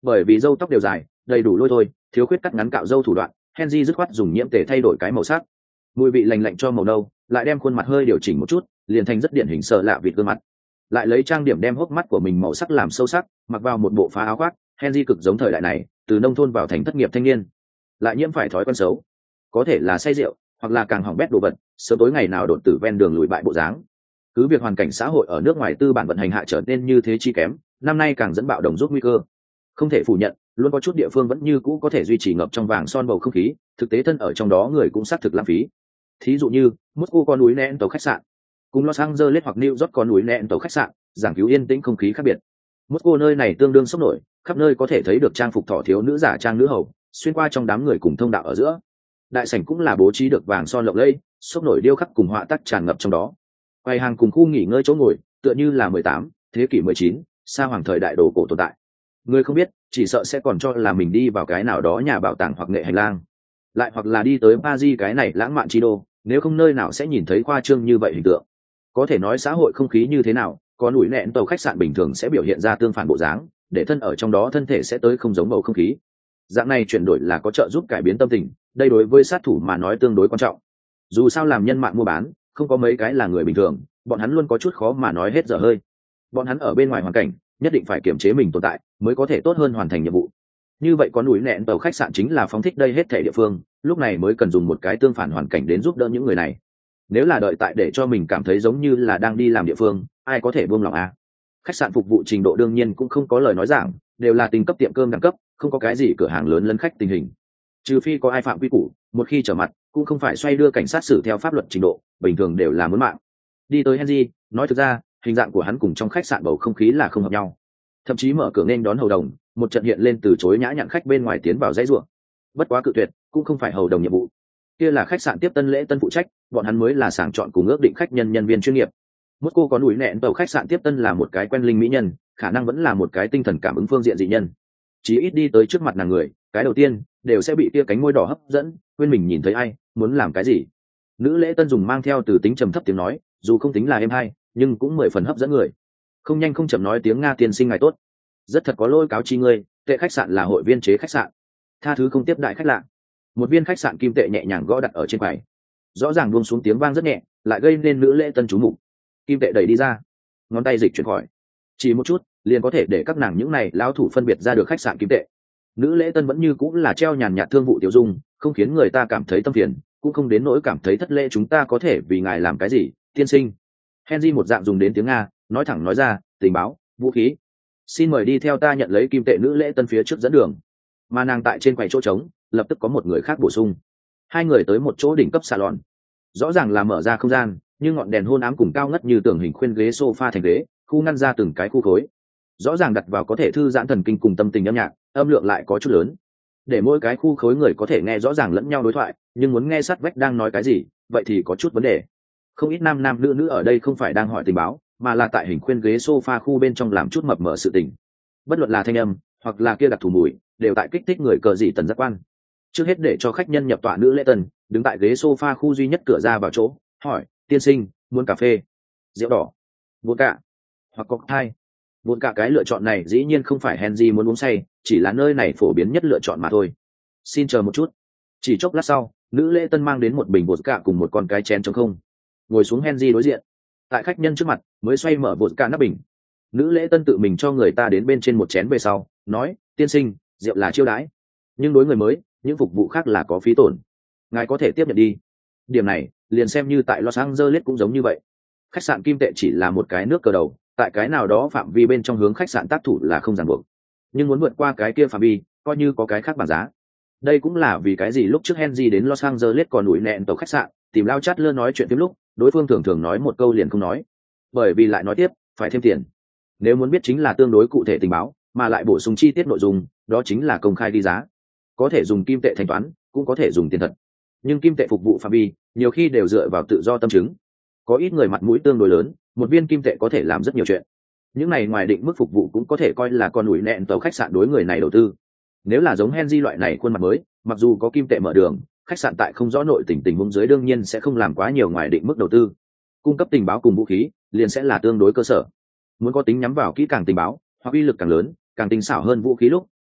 Bởi vì râu tóc đều dài, đầy đủ lôi thôi, thiếu khuyết cắt ngắn cạo râu thủ đoạn, Henry dứt khoát dùng nhiễm tể thay đổi cái màu sắc. Mùi vị lành lạnh cho màu nâu, lại đem khuôn mặt hơi điều chỉnh một chút, liền thành rất điển hình sợ lạ vịt gương mặt. Lại lấy trang điểm đem hốc mắt của mình màu sắc làm sâu sắc, mặc vào một bộ phá áo khoác, Henry cực giống thời đại này, từ nông thôn vào thành thất nghiệp thanh niên. Lại nhiễm phải thói quen xấu, có thể là say rượu, hoặc là càng hỏng bét đồ vật, sớm tối ngày nào đột tử ven đường lùi bại bộ dáng. Cứ việc hoàn cảnh xã hội ở nước ngoài tư bản vận hành hạ trở nên như thế chi kém, năm nay càng dẫn bạo đồng rút nguy cơ. Không thể phủ nhận, luôn có chút địa phương vẫn như cũ có thể duy trì ngập trong vàng son bầu không khí, thực tế thân ở trong đó người cũng xác thực lãng phí. Thí dụ như Moscow có núi nén tàu khách sạn, cùng Los Angeles hoặc New York có núi nén tàu khách sạn, giảng cứu yên tĩnh không khí khác biệt. Moscow nơi này tương đương sốc nổi, khắp nơi có thể thấy được trang phục thỏ thiếu nữ giả trang nữ hầu, xuyên qua trong đám người cùng thông đạo ở giữa. Đại sảnh cũng là bố trí được vàng son lộng lẫy, sốc nổi điêu khắc cùng họa tác tràn ngập trong đó. Quầy hàng cùng khu nghỉ ngơi chỗ ngồi, tựa như là mười tám, thế kỷ mười chín, xa hoàng thời đại đồ cổ tồn tại. Người không biết, chỉ sợ sẽ còn cho là mình đi vào cái nào đó nhà bảo tàng hoặc nghệ hành lang, lại hoặc là đi tới Paris cái này lãng mạn chi đô, nếu không nơi nào sẽ nhìn thấy khoa trương như vậy hình tượng. Có thể nói xã hội không khí như thế nào, có núi nẹn tàu khách sạn bình thường sẽ biểu hiện ra tương phản bộ dáng, để thân ở trong đó thân thể sẽ tới không giống bầu không khí. Dạng này chuyển đổi là có trợ giúp cải biến tâm tình, đây đối với sát thủ mà nói tương đối quan trọng. Dù sao làm nhân mạng mua bán, không có mấy cái là người bình thường, bọn hắn luôn có chút khó mà nói hết dở hơi. Bọn hắn ở bên ngoài hoàn cảnh, nhất định phải kiềm chế mình tồn tại, mới có thể tốt hơn hoàn thành nhiệm vụ. Như vậy có núi nẹn tàu khách sạn chính là phóng thích đây hết thể địa phương, lúc này mới cần dùng một cái tương phản hoàn cảnh đến giúp đỡ những người này. Nếu là đợi tại để cho mình cảm thấy giống như là đang đi làm địa phương, ai có thể buông lòng à? Khách sạn phục vụ trình độ đương nhiên cũng không có lời nói giảng, đều là tinh cấp tiệm cơm đẳng cấp, không có cái gì cửa hàng lớn lấn khách tình hình. Trừ phi có ai phạm quy củ, một khi trở mặt, cũng không phải xoay đưa cảnh sát xử theo pháp luật trình độ, bình thường đều là muốn mạng. Đi tới Henry, nói thực ra, hình dạng của hắn cùng trong khách sạn bầu không khí là không hợp nhau. Thậm chí mở cửa nên đón hầu đồng, một trận hiện lên từ chối nhã nhặn khách bên ngoài tiến vào dãy rủa. Bất quá cự tuyệt, cũng không phải hầu đồng nhiệm vụ. Kia là khách sạn tiếp tân lễ tân phụ trách, bọn hắn mới là sàng chọn cùng ước định khách nhân nhân viên chuyên nghiệp. Moscow có núi nẹn tàu khách sạn tiếp tân là một cái quen linh mỹ nhân, khả năng vẫn là một cái tinh thần cảm ứng phương diện dị nhân. Chỉ ít đi tới trước mặt nàng người, cái đầu tiên đều sẽ bị kia cánh môi đỏ hấp dẫn, quên mình nhìn thấy ai, muốn làm cái gì. Nữ lễ tân dùng mang theo từ tính trầm thấp tiếng nói, dù không tính là êm hay, nhưng cũng mười phần hấp dẫn người. Không nhanh không chậm nói tiếng Nga tiên sinh ngài tốt, rất thật có lỗi cáo chi ngươi, tệ khách sạn là hội viên chế khách sạn, tha thứ không tiếp đại khách lạ. Một viên khách sạn kim tệ nhẹ nhàng gõ đặt ở trên quầy, rõ ràng buông xuống tiếng vang rất nhẹ, lại gây nên nữ lễ tân chú mục. Kim tệ đẩy đi ra, ngón tay dịch chuyển khỏi, chỉ một chút liền có thể để các nàng những này lão thủ phân biệt ra được khách sạn kim tệ. Nữ lễ tân vẫn như cũng là treo nhàn nhạt thương vụ tiêu dung, không khiến người ta cảm thấy tâm phiền, cũng không đến nỗi cảm thấy thất lễ. Chúng ta có thể vì ngài làm cái gì, tiên sinh? Henry một dạng dùng đến tiếng Nga, nói thẳng nói ra, tình báo, vũ khí. Xin mời đi theo ta nhận lấy kim tệ. Nữ lễ tân phía trước dẫn đường, mà nàng tại trên quầy chỗ trống, lập tức có một người khác bổ sung. Hai người tới một chỗ đỉnh cấp salon, rõ ràng là mở ra không gian, nhưng ngọn đèn hôn ám cùng cao ngất như tường hình khuyên ghế sofa thành ghế, khu ngăn ra từng cái khu khối, rõ ràng đặt vào có thể thư giãn thần kinh cùng tâm tình âm nhạc, âm lượng lại có chút lớn, để mỗi cái khu khối người có thể nghe rõ ràng lẫn nhau đối thoại, nhưng muốn nghe sát vách đang nói cái gì, vậy thì có chút vấn đề. Không ít nam nam nữ nữ ở đây không phải đang hỏi tình báo, mà là tại hình khuyên ghế sofa khu bên trong làm chút mập mờ sự tình. Bất luận là thanh âm hoặc là kia đặc thù mùi, đều tại kích thích người cờ dị tần giác quan. Trước hết để cho khách nhân nhập tọa, nữ lễ tân đứng tại ghế sofa khu duy nhất cửa ra vào chỗ, hỏi, tiên sinh muốn cà phê, rượu đỏ, vodka hoặc cocktail? Vodka cái lựa chọn này dĩ nhiên không phải Henry muốn uống say, chỉ là nơi này phổ biến nhất lựa chọn mà thôi. Xin chờ một chút. Chỉ chốc lát sau, nữ lễ tân mang đến một bình vodka cùng một con cái chén trống không. Ngồi xuống Henry đối diện, tại khách nhân trước mặt mới xoay mở vodka nắp bình. Nữ lễ tân tự mình cho người ta đến bên trên một chén về sau, nói, tiên sinh, rượu là chiêu đãi, nhưng đối người mới, những phục vụ khác là có phí tổn, ngài có thể tiếp nhận đi. Điểm này liền xem như tại Los Angeles cũng giống như vậy. Khách sạn kim tệ chỉ là một cái nước cờ đầu, tại cái nào đó phạm vi bên trong hướng khách sạn tác thủ là không ràng buộc, nhưng muốn vượt qua cái kia phạm vi, coi như có cái khác bảng giá. Đây cũng là vì cái gì lúc trước Henry đến Los Angeles còn đuổi nẹn tàu khách sạn tìm lao chát lơ nói chuyện tiếp lúc, đối phương thường thường nói một câu liền không nói, bởi vì lại nói tiếp phải thêm tiền. Nếu muốn biết chính là tương đối cụ thể tình báo, mà lại bổ sung chi tiết nội dung, đó chính là công khai đi giá. Có thể dùng kim tệ thanh toán, cũng có thể dùng tiền thật, nhưng kim tệ phục vụ phạm vi nhiều khi đều dựa vào tự do tâm chứng. Có ít người mặt mũi tương đối lớn, một viên kim tệ có thể làm rất nhiều chuyện. Những này ngoài định mức phục vụ cũng có thể coi là con ủi nẹn tàu khách sạn đối người này đầu tư. Nếu là giống Henry loại này khuôn mặt mới, mặc dù có kim tệ mở đường, khách sạn tại không rõ nội tình tình huống dưới đương nhiên sẽ không làm quá nhiều ngoài định mức đầu tư. Cung cấp tình báo cùng vũ khí liền sẽ là tương đối cơ sở. Muốn có tính nhắm vào kỹ càng tình báo, hoặc uy lực càng lớn, càng tinh xảo hơn vũ khí lúc,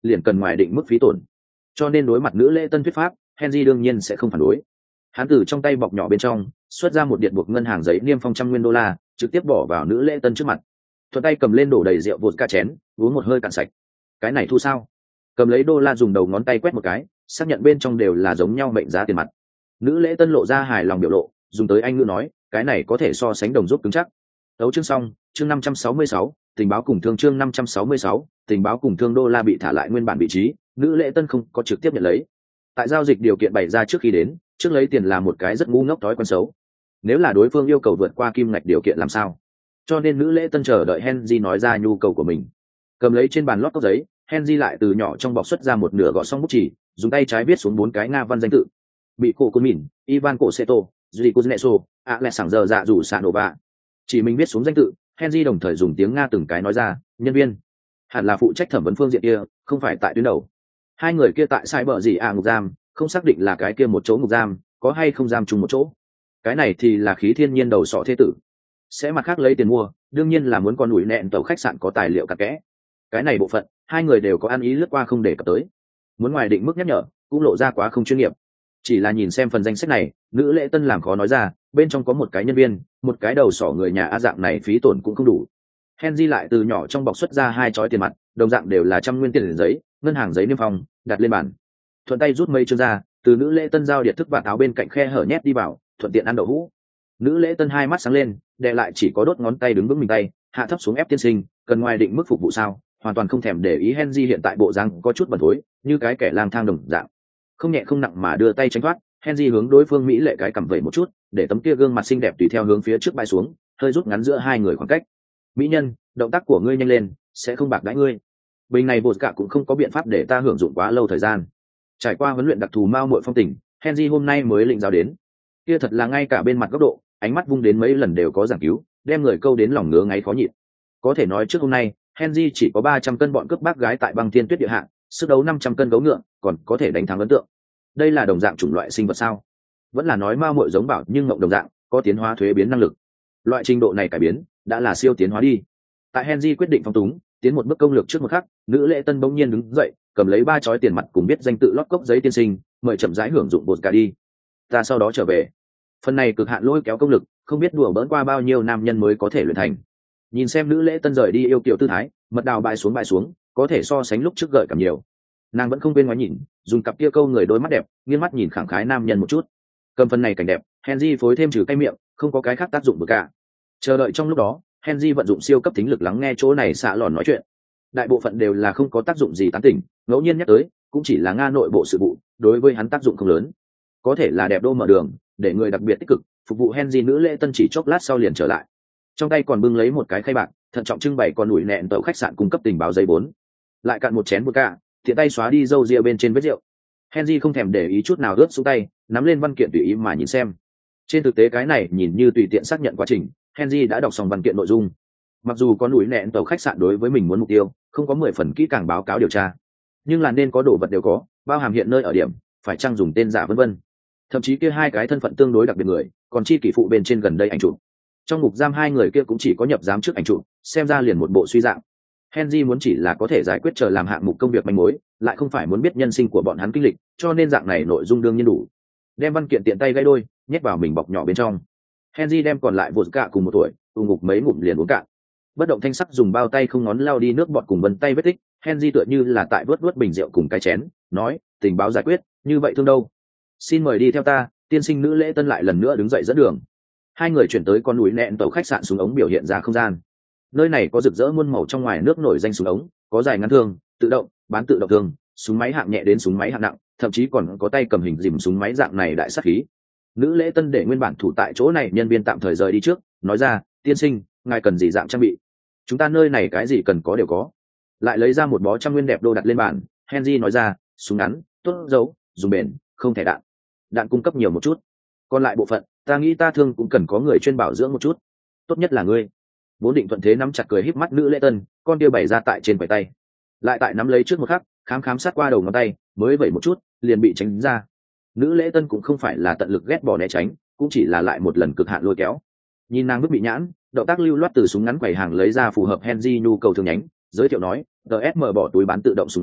liền cần ngoài định mức phí tổn. Cho nên đối mặt nữ lễ tân thuyết pháp, Henry đương nhiên sẽ không phản đối. Hắn từ trong tay bọc nhỏ bên trong xuất ra một điện buộc ngân hàng giấy niêm phong trăm nguyên đô la, trực tiếp bỏ vào nữ lễ tân trước mặt. Thuận tay cầm lên đổ đầy rượu vodka chén, uống một hơi cạn sạch. Cái này thu sao? Cầm lấy đô la dùng đầu ngón tay quét một cái, xác nhận bên trong đều là giống nhau mệnh giá tiền mặt. Nữ lễ tân lộ ra hài lòng biểu lộ, dùng tới anh ngữ nói, cái này có thể so sánh đồng giúp cứng chắc. Đấu chương xong, chương năm trăm sáu mươi sáu, tình báo cùng thương chương năm trăm sáu mươi sáu, tình báo cùng thương đô la bị thả lại nguyên bản vị trí, nữ lễ tân không có trực tiếp nhận lấy. Tại giao dịch điều kiện bày ra trước khi đến, trước lấy tiền là một cái rất ngu ngốc thói quen xấu. Nếu là đối phương yêu cầu vượt qua kim ngạch điều kiện làm sao? Cho nên nữ lễ tân chờ đợi Henry nói ra nhu cầu của mình. Cầm lấy trên bàn lót cốc giấy, Henry lại từ nhỏ trong bọc xuất ra một nửa gọt xong bút chỉ, dùng tay trái viết xuống bốn cái nga văn danh tự. Bị cổ côn mìn, Ivan Koseto, Yuri Kuznetsov, Alexander dạ rủ Sanova. Chỉ mình viết xuống danh tự, Henry đồng thời dùng tiếng Nga từng cái nói ra, nhân viên. Hẳn là phụ trách thẩm vấn phương diện kia, không phải tại tuyến đầu. Hai người kia tại sai bờ gì à ngục giam, không xác định là cái kia một chỗ ngục giam, có hay không giam chung một chỗ. Cái này thì là khí thiên nhiên đầu sọ thế tử. Sẽ mặt khác lấy tiền mua, đương nhiên là muốn con ủi nẹn tàu khách sạn có tài liệu cặn kẽ. Cái này bộ phận, hai người đều có ăn ý lướt qua không để cập tới. Muốn ngoài định mức nhắc nhở, cũng lộ ra quá không chuyên nghiệp. Chỉ là nhìn xem phần danh sách này, nữ lễ tân làm khó nói ra, bên trong có một cái nhân viên, một cái đầu sỏ người nhà a dạng này phí tổn cũng không đủ. Henry lại từ nhỏ trong bọc xuất ra hai chói tiền mặt, đồng dạng đều là trăm nguyên tiền giấy, ngân hàng giấy niêm phong, đặt lên bàn. Thuận tay rút mấy chương ra, từ nữ lễ tân giao điện thức và tháo bên cạnh khe hở nhét đi vào, thuận tiện ăn đậu hũ. Nữ lễ tân hai mắt sáng lên, đè lại chỉ có đốt ngón tay đứng vững mình tay, hạ thấp xuống ép tiên sinh, cần ngoài định mức phục vụ sao? Hoàn toàn không thèm để ý Henry hiện tại bộ dáng có chút bẩn thối, như cái kẻ lang thang đồng dạng. Không nhẹ không nặng mà đưa tay tránh thoát, Henry hướng đối phương mỹ lệ cái cầm vẩy một chút, để tấm kia gương mặt xinh đẹp tùy theo hướng phía trước bay xuống, hơi rút ngắn giữa hai người khoảng cách. Mỹ nhân, động tác của ngươi nhanh lên, sẽ không bạc đãi ngươi. Bình này bột cả cũng không có biện pháp để ta hưởng dụng quá lâu thời gian. Trải qua huấn luyện đặc thù mao muội phong tình, Henry hôm nay mới lĩnh giáo đến. Kia thật là ngay cả bên mặt góc độ, ánh mắt vung đến mấy lần đều có giảng cứu, đem người câu đến lòng ngứa ngáy khó nhịn. Có thể nói trước hôm nay, Henry chỉ có ba trăm cân bọn cướp bác gái tại băng thiên tuyết địa hạ, sức đấu năm trăm cân gấu ngựa, còn có thể đánh thắng ấn tượng. Đây là đồng dạng chủng loại sinh vật sao? Vẫn là nói mao muội giống bảo nhưng mộng đồng dạng, có tiến hóa thuế biến năng lực. Loại trình độ này cải biến, đã là siêu tiến hóa đi. Tại Henry quyết định phong túng, tiến một bước công lược trước một khắc, nữ lễ tân bỗng nhiên đứng dậy, cầm lấy ba chói tiền mặt cùng biết danh tự lót cốc giấy tiên sinh, mời chậm rãi hưởng dụng bột cả đi. Ta sau đó trở về. Phần này cực hạn lôi kéo công lực, không biết đùa bỡn qua bao nhiêu nam nhân mới có thể luyện thành. Nhìn xem nữ lễ tân rời đi yêu kiều tư thái, mật đào bại xuống bại xuống, có thể so sánh lúc trước gợi cảm nhiều. Nàng vẫn không bên ngoài nhìn, dùng cặp kia câu người đôi mắt đẹp, nghiêng mắt nhìn khẳng khái nam nhân một chút. Cầm phần này cảnh đẹp, Henry phối thêm trừ cay miệng, không có cái khác tác dụng bực cả. Chờ đợi trong lúc đó, Henry vận dụng siêu cấp thính lực lắng nghe chỗ này xạ lòn nói chuyện. Đại bộ phận đều là không có tác dụng gì tán tỉnh, ngẫu nhiên nhắc tới, cũng chỉ là nga nội bộ sự vụ, đối với hắn tác dụng không lớn. Có thể là đẹp đô mở đường, để người đặc biệt tích cực, phục vụ Henry nữ lễ tân chỉ chốc lát sau liền trở lại. Trong tay còn bưng lấy một cái khay bạc, thận trọng trưng bày con ủi nẹn tàu khách sạn cung cấp tình báo giấy bốn. Lại cạn một chén vodka, tiện tay xóa đi râu ria bên trên vết rượu. Henry không thèm để ý chút nào ướt xuống tay, nắm lên văn kiện tùy ý mà nhìn xem. Trên thực tế cái này nhìn như tùy tiện xác nhận quá trình, Henry đã đọc xong văn kiện nội dung. Mặc dù con núi nẹn tàu khách sạn đối với mình muốn mục tiêu, không có mười phần kỹ càng báo cáo điều tra, nhưng là nên có đồ vật đều có, bao hàm hiện nơi ở điểm, phải chăng dùng tên giả vân vân. Thậm chí kia hai cái thân phận tương đối đặc biệt người, còn chi kỷ phụ bên trên gần đây ảnh chụp. Trong ngục giam hai người kia cũng chỉ có nhập giám trước ảnh chụp, xem ra liền một bộ suy dạng. Henry muốn chỉ là có thể giải quyết chờ làm hạng mục công việc manh mối, lại không phải muốn biết nhân sinh của bọn hắn kinh lịch, cho nên dạng này nội dung đương nhiên đủ. Đem văn kiện tiện tay gãy đôi, nhét vào mình bọc nhỏ bên trong. Henry đem còn lại vột cạ cùng một tuổi, u ngục mấy ngụm liền uống cạn. Bất động thanh sắc dùng bao tay không ngón lao đi nước bọt cùng vân tay vết tích. Henry tựa như là tại vớt vớt bình rượu cùng cái chén, nói, tình báo giải quyết, như vậy thương đâu? Xin mời đi theo ta. Tiên sinh nữ lễ tân lại lần nữa đứng dậy dẫn đường. Hai người chuyển tới con núi nẹn tàu khách sạn súng ống biểu hiện ra không gian. Nơi này có rực rỡ muôn màu trong ngoài nước nổi danh súng ống, có dài ngắn thương, tự động, bán tự động thương, súng máy hạng nhẹ đến súng máy hạng nặng, thậm chí còn có tay cầm hình dìm súng máy dạng này đại sát khí. Nữ lễ tân để nguyên bản thủ tại chỗ này nhân viên tạm thời rời đi trước, nói ra, tiên sinh, ngài cần gì dạng trang bị? Chúng ta nơi này cái gì cần có đều có. Lại lấy ra một bó trăm nguyên đẹp đô đặt lên bàn. Henry nói ra, súng ngắn, tốt dấu, dùng bền, không thẻ đạn. Đạn cung cấp nhiều một chút. Còn lại bộ phận, ta nghĩ ta thương cũng cần có người chuyên bảo dưỡng một chút. Tốt nhất là ngươi. Vốn định thuận thế nắm chặt cười híp mắt nữ lễ tân, con kia bày ra tại trên quầy tay. Lại tại nắm lấy trước một khắc, khám khám sát qua đầu ngón tay, mới vẩy một chút, liền bị tránh ra. Nữ lễ tân cũng không phải là tận lực ghét bỏ né tránh, cũng chỉ là lại một lần cực hạn lôi kéo. Nhìn nàng bức bị nhãn, động tác lưu loát từ súng ngắn quầy hàng lấy ra phù hợp Henry nhu cầu thương nhánh, giới thiệu nói, đê ét em bỏ túi bán tự động súng ngắn,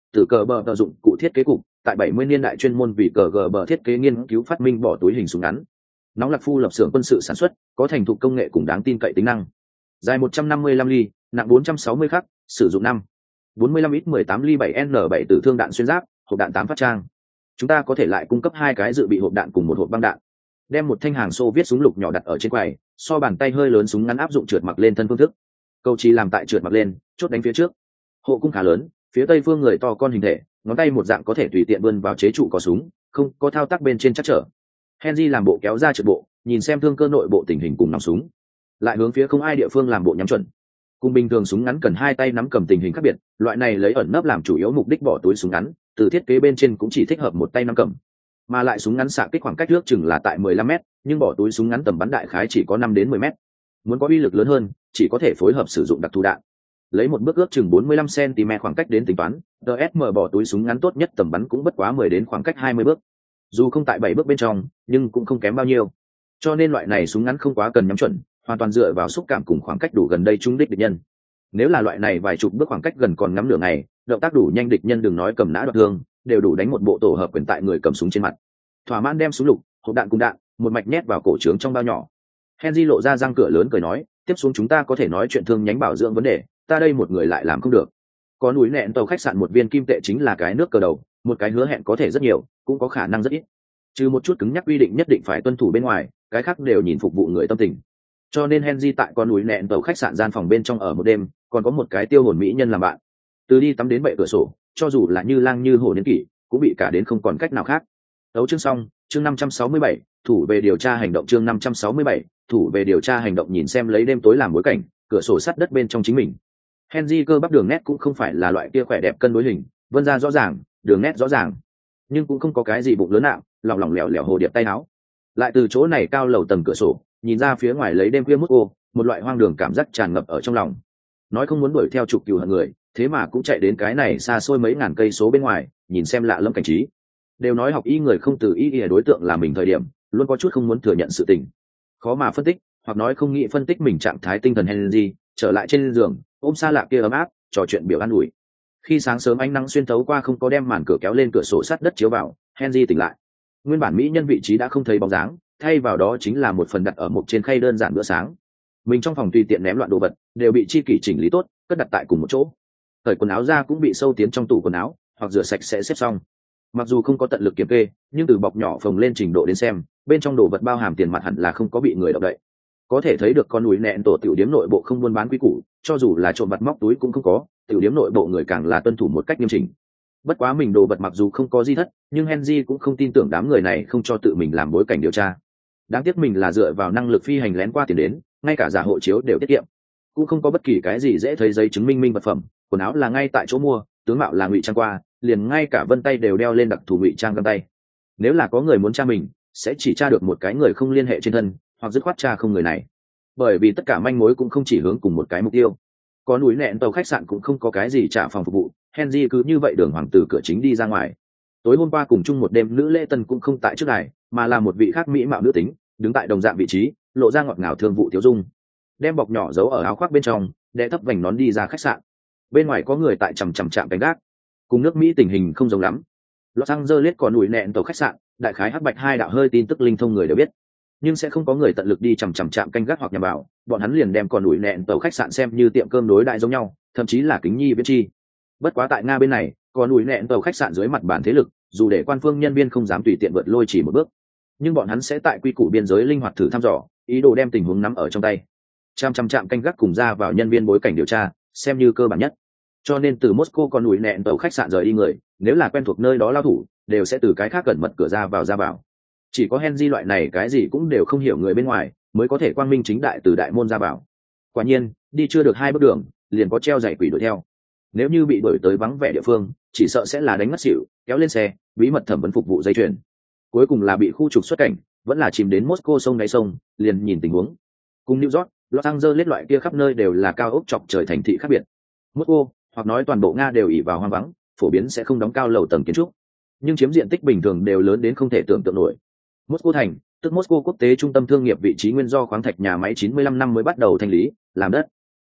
từ cờ bờ tờ dụng cụ thiết kế cục tại bảy mươi niên đại chuyên môn vì cờ gờ bờ thiết kế nghiên cứu phát minh bỏ túi hình súng ngắn. Nóng Lạc Phu lập xưởng quân sự sản xuất, có thành thục công nghệ cùng đáng tin cậy tính năng. Dài một trăm năm mươi lăm ly, nặng bốn trăm sáu mươi khắc, sử dụng năm bốn mươi lăm ít mười tám ly bảy N bảy tử thương đạn xuyên giáp, hộp đạn tám phát trang. Chúng ta có thể lại cung cấp hai cái dự bị hộp đạn cùng một hộp băng đạn. Đem một thanh hàng xô viết súng lục nhỏ đặt ở trên quầy, so bàn tay hơi lớn súng ngắn áp dụng trượt mặc lên thân phương thức. Câu chi làm tại trượt mặc lên, chốt đánh phía trước. Hộ cung khá lớn, phía tây phương người to con hình thể, ngón tay một dạng có thể tùy tiện vươn vào chế trụ có súng, không có thao tác bên trên chắc trở. Henry làm bộ kéo ra trượt bộ, nhìn xem thương cơ nội bộ tình hình cùng nòng súng, lại hướng phía không ai địa phương làm bộ nhắm chuẩn. Cùng bình thường súng ngắn cần hai tay nắm cầm tình hình khác biệt, loại này lấy ẩn nấp làm chủ yếu mục đích bỏ túi súng ngắn, từ thiết kế bên trên cũng chỉ thích hợp một tay nắm cầm. Mà lại súng ngắn xạ kích khoảng cách trước chừng là tại mười lăm mét, nhưng bỏ túi súng ngắn tầm bắn đại khái chỉ có năm đến mười mét. Muốn có uy lực lớn hơn, chỉ có thể phối hợp sử dụng đặc thù đạn. Lấy một bước ước chừng bốn mươi lăm xăng-ti-mét khoảng cách đến tính toán, đê ét em bỏ túi súng ngắn tốt nhất tầm bắn cũng bất quá mười đến khoảng cách hai mươi bước. Dù không tại bảy bước bên trong, nhưng cũng không kém bao nhiêu. Cho nên loại này súng ngắn không quá cần nhắm chuẩn, hoàn toàn dựa vào xúc cảm cùng khoảng cách đủ gần đây trúng đích địch nhân. Nếu là loại này vài chục bước khoảng cách gần còn ngắm nửa ngày, động tác đủ nhanh địch nhân đừng nói cầm nã đoạt thương, đều đủ đánh một bộ tổ hợp quyền tại người cầm súng trên mặt. Thỏa mãn đem súng lục, hộp đạn cùng đạn, một mạch nhét vào cổ trướng trong bao nhỏ. Henry lộ ra răng cửa lớn cười nói, tiếp xuống chúng ta có thể nói chuyện thương nhánh bảo dưỡng vấn đề, ta đây một người lại làm không được. Có núi nẹn tàu khách sạn một viên kim tệ chính là cái nước cờ đầu, một cái hứa hẹn có thể rất nhiều, cũng có khả năng rất ít. Trừ một chút cứng nhắc quy định nhất định phải tuân thủ bên ngoài, cái khác đều nhìn phục vụ người tâm tình. Cho nên Henry tại con núi nẹn tàu khách sạn gian phòng bên trong ở một đêm, còn có một cái tiêu hồn mỹ nhân làm bạn. Từ đi tắm đến bệ cửa sổ, cho dù là như lang như hổ đến kỷ, cũng bị cả đến không còn cách nào khác. Đấu chương xong, chương năm trăm sáu mươi bảy, thủ về điều tra hành động chương năm trăm sáu mươi bảy, thủ về điều tra hành động nhìn xem lấy đêm tối làm bối cảnh, cửa sổ sắt đất bên trong chính mình. Henry cơ bắp đường nét cũng không phải là loại kia khỏe đẹp cân đối hình, vân ra rõ ràng, đường nét rõ ràng, nhưng cũng không có cái gì bụng lớn nạo, lỏng lỏng lẻo lẻo hồ điệp tay áo. Lại từ chỗ này cao lầu tầng cửa sổ, nhìn ra phía ngoài lấy đêm khuya mút ô, một loại hoang đường cảm giác tràn ngập ở trong lòng. Nói không muốn đuổi theo trục cừu hận người, thế mà cũng chạy đến cái này xa xôi mấy ngàn cây số bên ngoài, nhìn xem lạ lẫm cảnh trí. Đều nói học y người không từ y y đối tượng là mình thời điểm, luôn có chút không muốn thừa nhận sự tình, khó mà phân tích, hoặc nói không nghĩ phân tích mình trạng thái tinh thần Henry, trở lại trên giường, ôm xa lạ kia ấm áp, trò chuyện biểu an ủi. Khi sáng sớm ánh nắng xuyên thấu qua không có đem màn cửa kéo lên cửa sổ sắt đất chiếu vào, Henry tỉnh lại. Nguyên bản mỹ nhân vị trí đã không thấy bóng dáng, thay vào đó chính là một phần đặt ở một trên khay đơn giản bữa sáng. Mình trong phòng tùy tiện ném loạn đồ vật, đều bị chi kỷ chỉnh lý tốt, cất đặt tại cùng một chỗ. Cởi quần áo ra cũng bị sâu tiến trong tủ quần áo, hoặc rửa sạch sẽ xếp xong. Mặc dù không có tận lực kiểm kê, nhưng từ bọc nhỏ phồng lên trình độ đến xem, bên trong đồ vật bao hàm tiền mặt hẳn là không có bị người động đậy. Có thể thấy được con núi nẹn tổ tiểu điếm nội bộ không buôn bán quý củ, cho dù là trộm vặt móc túi cũng không có, tiểu điếm nội bộ người càng là tuân thủ một cách nghiêm chỉnh. Bất quá mình đồ vật mặc dù không có di thất, nhưng Henry cũng không tin tưởng đám người này không cho tự mình làm bối cảnh điều tra. Đáng tiếc mình là dựa vào năng lực phi hành lén qua tiền đến, ngay cả giả hộ chiếu đều tiết kiệm, cũng không có bất kỳ cái gì dễ thấy giấy chứng minh minh vật phẩm, quần áo là ngay tại chỗ mua, tướng mạo là ngụy trang qua, liền ngay cả vân tay đều đeo lên đặc thù ngụy trang găng tay. Nếu là có người muốn tra mình, sẽ chỉ tra được một cái người không liên hệ trên thân, hoặc dứt khoát tra không người này, bởi vì tất cả manh mối cũng không chỉ hướng cùng một cái mục tiêu. Có núi nẹn tàu khách sạn cũng không có cái gì trả phòng phục vụ, Henry cứ như vậy đường hoàng từ cửa chính đi ra ngoài. Tối hôm qua cùng chung một đêm nữ lễ tân cũng không tại trước đài, mà là một vị khác mỹ mạo nữ tính, đứng tại đồng dạng vị trí, lộ ra ngọt ngào thương vụ tiêu dung, đem bọc nhỏ giấu ở áo khoác bên trong, đè thấp vành nón đi ra khách sạn. Bên ngoài có người tại chằm chằm chạm cánh gác, cùng nước Mỹ tình hình không giống lắm. Los Angeles có núi nẹn tàu khách sạn, đại khái hắc bạch hai đạo hơi tin tức linh thông người đều biết, nhưng sẽ không có người tận lực đi chằm chằm chạm canh gác hoặc nhằm vào, bọn hắn liền đem con núi nẹn tàu khách sạn xem như tiệm cơm đối đại giống nhau, thậm chí là kính nhi viễn chi. Bất quá tại Nga bên này, con núi nẹn tàu khách sạn dưới mặt bản thế lực, dù để quan phương nhân viên không dám tùy tiện vượt lôi chỉ một bước, nhưng bọn hắn sẽ tại quy củ biên giới linh hoạt thử thăm dò, ý đồ đem tình huống nắm ở trong tay. Chăm chăm chạm canh gác cùng ra vào nhân viên bối cảnh điều tra, xem như cơ bản nhất. Cho nên từ Moscow con núi nẹn tàu khách sạn rời đi người, nếu là quen thuộc nơi đó lao thủ, đều sẽ từ cái khác cẩn mật cửa ra vào ra vào. Chỉ có Henry loại này cái gì cũng đều không hiểu người bên ngoài, mới có thể quang minh chính đại từ đại môn ra vào. Quả nhiên, đi chưa được hai bước đường, liền có treo giày quỷ đuổi theo. Nếu như bị đuổi tới vắng vẻ địa phương, chỉ sợ sẽ là đánh ngất xỉu, kéo lên xe, bí mật thẩm vấn phục vụ dây chuyền. Cuối cùng là bị khu trục xuất cảnh, vẫn là chìm đến Moscow sông đáy sông, liền nhìn tình huống. Cùng New York, Los Angeles loại kia khắp nơi đều là cao ốc chọc trời thành thị khác biệt. Moscow, hoặc nói toàn bộ Nga đều ỷ vào hoang vắng, phổ biến sẽ không đóng cao lầu tầng kiến trúc, nhưng chiếm diện tích bình thường đều lớn đến không thể tưởng tượng nổi. Moscow thành, tức Moscow quốc tế trung tâm thương nghiệp vị trí nguyên do khoáng thạch nhà máy chín mươi lăm năm mới bắt đầu thanh lý, làm đất.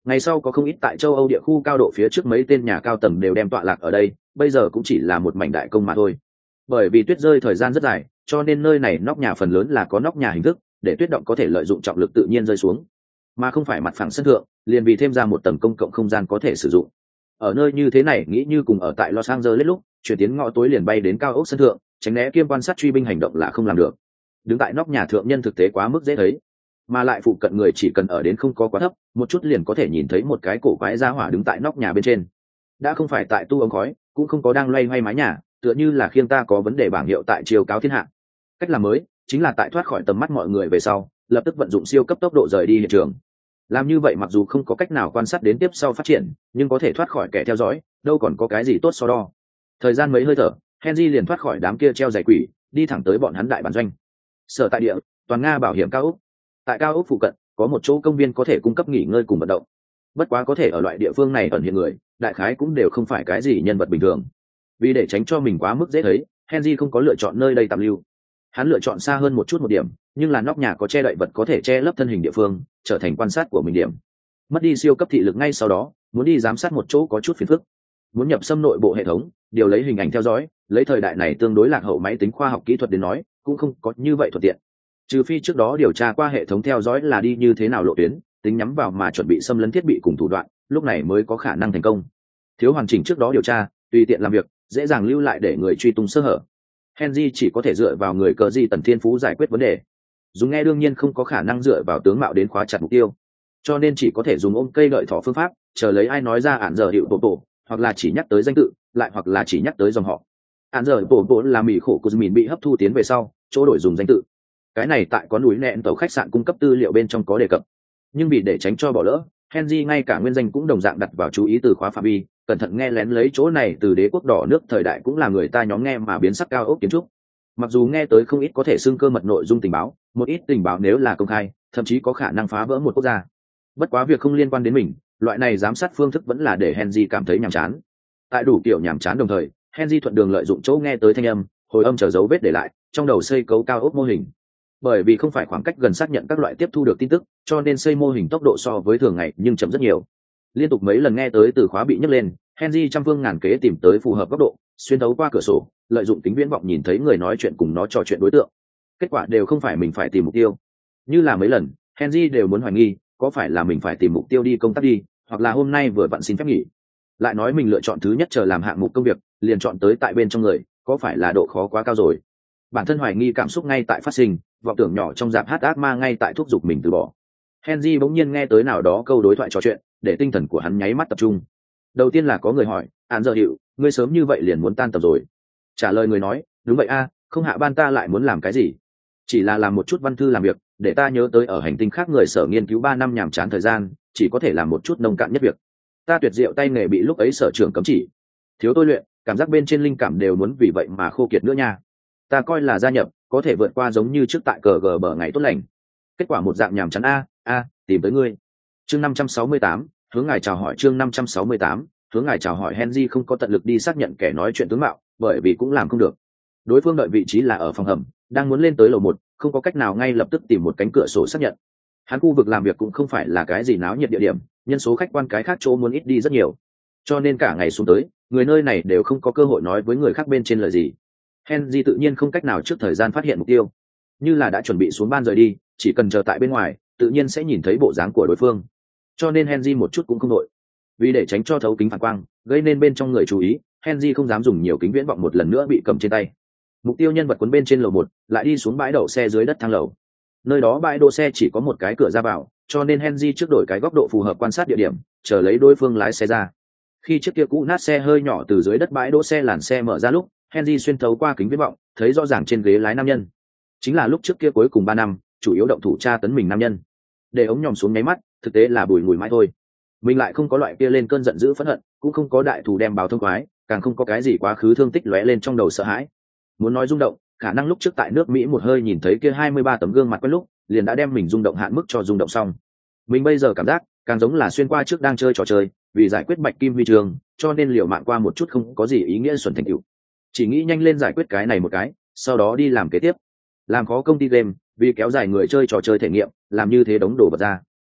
Ngày sau có không ít tại châu Âu địa khu cao độ phía trước mấy tên nhà cao tầng đều đem tọa lạc ở đây, bây giờ cũng chỉ là một mảnh đại công mà thôi. Bởi vì tuyết rơi thời gian rất dài, cho nên nơi này nóc nhà phần lớn là có nóc nhà hình thức, để tuyết động có thể lợi dụng trọng lực tự nhiên rơi xuống, mà không phải mặt phẳng sân thượng, liền vì thêm ra một tầng công cộng không gian có thể sử dụng. Ở nơi như thế này nghĩ như cùng ở tại Los Angeles lúc, chuyển tiến ngõ tối liền bay đến cao ốc sân thượng, tránh né kiêm quan sát truy binh hành động là không làm được. Đứng tại nóc nhà thượng nhân thực tế quá mức dễ thấy, mà lại phụ cận người chỉ cần ở đến không có quá thấp, một chút liền có thể nhìn thấy một cái cổ quái gia hỏa đứng tại nóc nhà bên trên. Đã không phải tại tu ống khói, cũng không có đang loay hoay mái nhà, tựa như là khiêng ta có vấn đề bảng hiệu tại chiều cáo thiên hạ. Cách làm mới chính là tại thoát khỏi tầm mắt mọi người về sau, lập tức vận dụng siêu cấp tốc độ rời đi hiện trường. Làm như vậy mặc dù không có cách nào quan sát đến tiếp sau phát triển, nhưng có thể thoát khỏi kẻ theo dõi, đâu còn có cái gì tốt so đo. Thời gian mấy hơi thở, Henry liền thoát khỏi đám kia treo giày quỷ, đi thẳng tới bọn hắn đại bản doanh. Sở tại địa, toàn Nga bảo hiểm cao ốc. Tại cao ốc phụ cận, có một chỗ công viên có thể cung cấp nghỉ ngơi cùng vận động. Bất quá có thể ở loại địa phương này ẩn hiện người, đại khái cũng đều không phải cái gì nhân vật bình thường. Vì để tránh cho mình quá mức dễ thấy, Henry không có lựa chọn nơi đây tạm lưu. Hắn lựa chọn xa hơn một chút một điểm, nhưng là nóc nhà có che đậy vật có thể che lấp thân hình địa phương, trở thành quan sát của mình điểm. Mất đi siêu cấp thị lực ngay sau đó, muốn đi giám sát một chỗ có chút phiền phức. Muốn nhập xâm nội bộ hệ thống, điều lấy hình ảnh theo dõi, lấy thời đại này tương đối lạc hậu máy tính khoa học kỹ thuật đến nói, cũng không có như vậy thuận tiện. Trừ phi trước đó điều tra qua hệ thống theo dõi là đi như thế nào lộ tuyến, tính nhắm vào mà chuẩn bị xâm lấn thiết bị cùng thủ đoạn, lúc này mới có khả năng thành công. Thiếu hoàn chỉnh trước đó điều tra, tùy tiện làm việc, dễ dàng lưu lại để người truy tung sơ hở. Henry chỉ có thể dựa vào người cờ di tần thiên phú giải quyết vấn đề. Dùng nghe đương nhiên không có khả năng dựa vào tướng mạo đến khóa chặt mục tiêu, cho nên chỉ có thể dùng ôm cây đợi thỏ phương pháp, chờ lấy ai nói ra ản giờ hiệu bộ bộ, hoặc là chỉ nhắc tới danh tự, lại hoặc là chỉ nhắc tới dòng họ. Ản giờ bộ bộ là mỹ khổ của mình bị hấp thu tiến về sau, chỗ đổi dùng danh tự. Cái này tại có núi nẹn tàu khách sạn cung cấp tư liệu bên trong có đề cập, nhưng vì để tránh cho bỏ lỡ, Henry ngay cả nguyên danh cũng đồng dạng đặt vào chú ý từ khóa phạm vi, cẩn thận nghe lén lấy chỗ này từ đế quốc đỏ nước thời đại cũng là người ta nhóm nghe mà biến sắc cao ốc kiến trúc. Mặc dù nghe tới không ít có thể xưng cơ mật nội dung tình báo, một ít tình báo nếu là công khai, thậm chí có khả năng phá vỡ một quốc gia. Bất quá việc không liên quan đến mình, loại này giám sát phương thức vẫn là để Henry cảm thấy nhàm chán. Tại đủ kiểu nhàm chán đồng thời, Henry thuận đường lợi dụng chỗ nghe tới thanh âm, hồi âm chờ dấu vết để lại, trong đầu xây cấu cao ốc mô hình. Bởi vì không phải khoảng cách gần xác nhận các loại tiếp thu được tin tức, cho nên xây mô hình tốc độ so với thường ngày nhưng chậm rất nhiều. Liên tục mấy lần nghe tới từ khóa bị nhấc lên, Henry trăm phương ngàn kế tìm tới phù hợp góc độ, xuyên thấu qua cửa sổ, lợi dụng kính viễn vọng nhìn thấy người nói chuyện cùng nó trò chuyện đối tượng. Kết quả đều không phải mình phải tìm mục tiêu. Như là mấy lần, Henry đều muốn hoài nghi, có phải là mình phải tìm mục tiêu đi công tác đi, hoặc là hôm nay vừa vặn xin phép nghỉ. Lại nói mình lựa chọn thứ nhất chờ làm hạng mục công việc, liền chọn tới tại bên trong người, có phải là độ khó quá cao rồi. Bản thân hoài nghi cảm xúc ngay tại phát sinh, vọng tưởng nhỏ trong dạp hát ác ma ngay tại thúc giục mình từ bỏ. Henry bỗng nhiên nghe tới nào đó câu đối thoại trò chuyện, để tinh thần của hắn nháy mắt tập trung. Đầu tiên là có người hỏi, "Án giờ hiệu, ngươi sớm như vậy liền muốn tan tầm rồi?" Trả lời người nói, "Đúng vậy a, không hạ ban ta lại muốn làm cái gì? Chỉ là làm một chút văn thư làm việc, để ta nhớ tới ở hành tinh khác người sở nghiên cứu ba năm nhàm chán thời gian, chỉ có thể làm một chút nông cạn nhất việc. Ta tuyệt diệu tay nghề bị lúc ấy sở trưởng cấm chỉ, thiếu tôi luyện, cảm giác bên trên linh cảm đều muốn vì vậy mà khô kiệt nữa nha. Ta coi là gia nhập, có thể vượt qua giống như trước tại cờ gờ bờ ngày tốt lành. Kết quả một dạng nhàm chán a, a, tìm tới ngươi." Chương năm trăm sáu mươi tám, hướng ngài chào hỏi chương năm trăm sáu mươi tám, hướng ngài chào hỏi Henry không có tận lực đi xác nhận kẻ nói chuyện tướng mạo, bởi vì cũng làm không được. Đối phương đợi vị trí là ở phòng hầm, đang muốn lên tới lầu một, không có cách nào ngay lập tức tìm một cánh cửa sổ xác nhận. Hắn khu vực làm việc cũng không phải là cái gì náo nhiệt địa điểm, nhân số khách quan cái khác chỗ muốn ít đi rất nhiều. Cho nên cả ngày xuống tới, người nơi này đều không có cơ hội nói với người khác bên trên lời gì. Henry tự nhiên không cách nào trước thời gian phát hiện mục tiêu, như là đã chuẩn bị xuống ban rời đi, chỉ cần chờ tại bên ngoài, tự nhiên sẽ nhìn thấy bộ dáng của đối phương. Cho nên Henry một chút cũng không đội. Vì để tránh cho thấu kính phản quang, gây nên bên trong người chú ý, Henry không dám dùng nhiều kính viễn vọng một lần nữa bị cầm trên tay. Mục tiêu nhân vật cuốn bên trên lầu một, lại đi xuống bãi đậu xe dưới đất thang lầu. Nơi đó bãi đỗ xe chỉ có một cái cửa ra vào, cho nên Henry trước đổi cái góc độ phù hợp quan sát địa điểm, chờ lấy đối phương lái xe ra. Khi chiếc kia cũ nát xe hơi nhỏ từ dưới đất bãi đỗ xe làn xe mở ra lúc, Henry xuyên thấu qua kính viễn vọng, thấy rõ ràng trên ghế lái nam nhân. Chính là lúc trước kia cuối cùng ba năm, chủ yếu động thủ tra tấn mình nam nhân. Để ống nhòm xuống nháy mắt, thực tế là bùi ngùi mãi thôi. Mình lại không có loại kia lên cơn giận dữ phẫn hận, cũng không có đại thù đem báo thông quái, càng không có cái gì quá khứ thương tích lóe lên trong đầu sợ hãi. Muốn nói rung động, khả năng lúc trước tại nước Mỹ một hơi nhìn thấy kia hai mươi ba tấm gương mặt quen lúc, liền đã đem mình rung động hạn mức cho rung động xong. Mình bây giờ cảm giác, càng giống là xuyên qua trước đang chơi trò chơi, vì giải quyết bạch kim huy chương, cho nên liều mạng qua một chút không có gì ý nghĩa xuẩn thành tựu. Chỉ nghĩ nhanh lên giải quyết cái này một cái, sau đó đi làm kế tiếp. Làm khó công ty game, vì kéo dài người chơi trò chơi thể nghiệm, làm như thế đống đồ vật ra.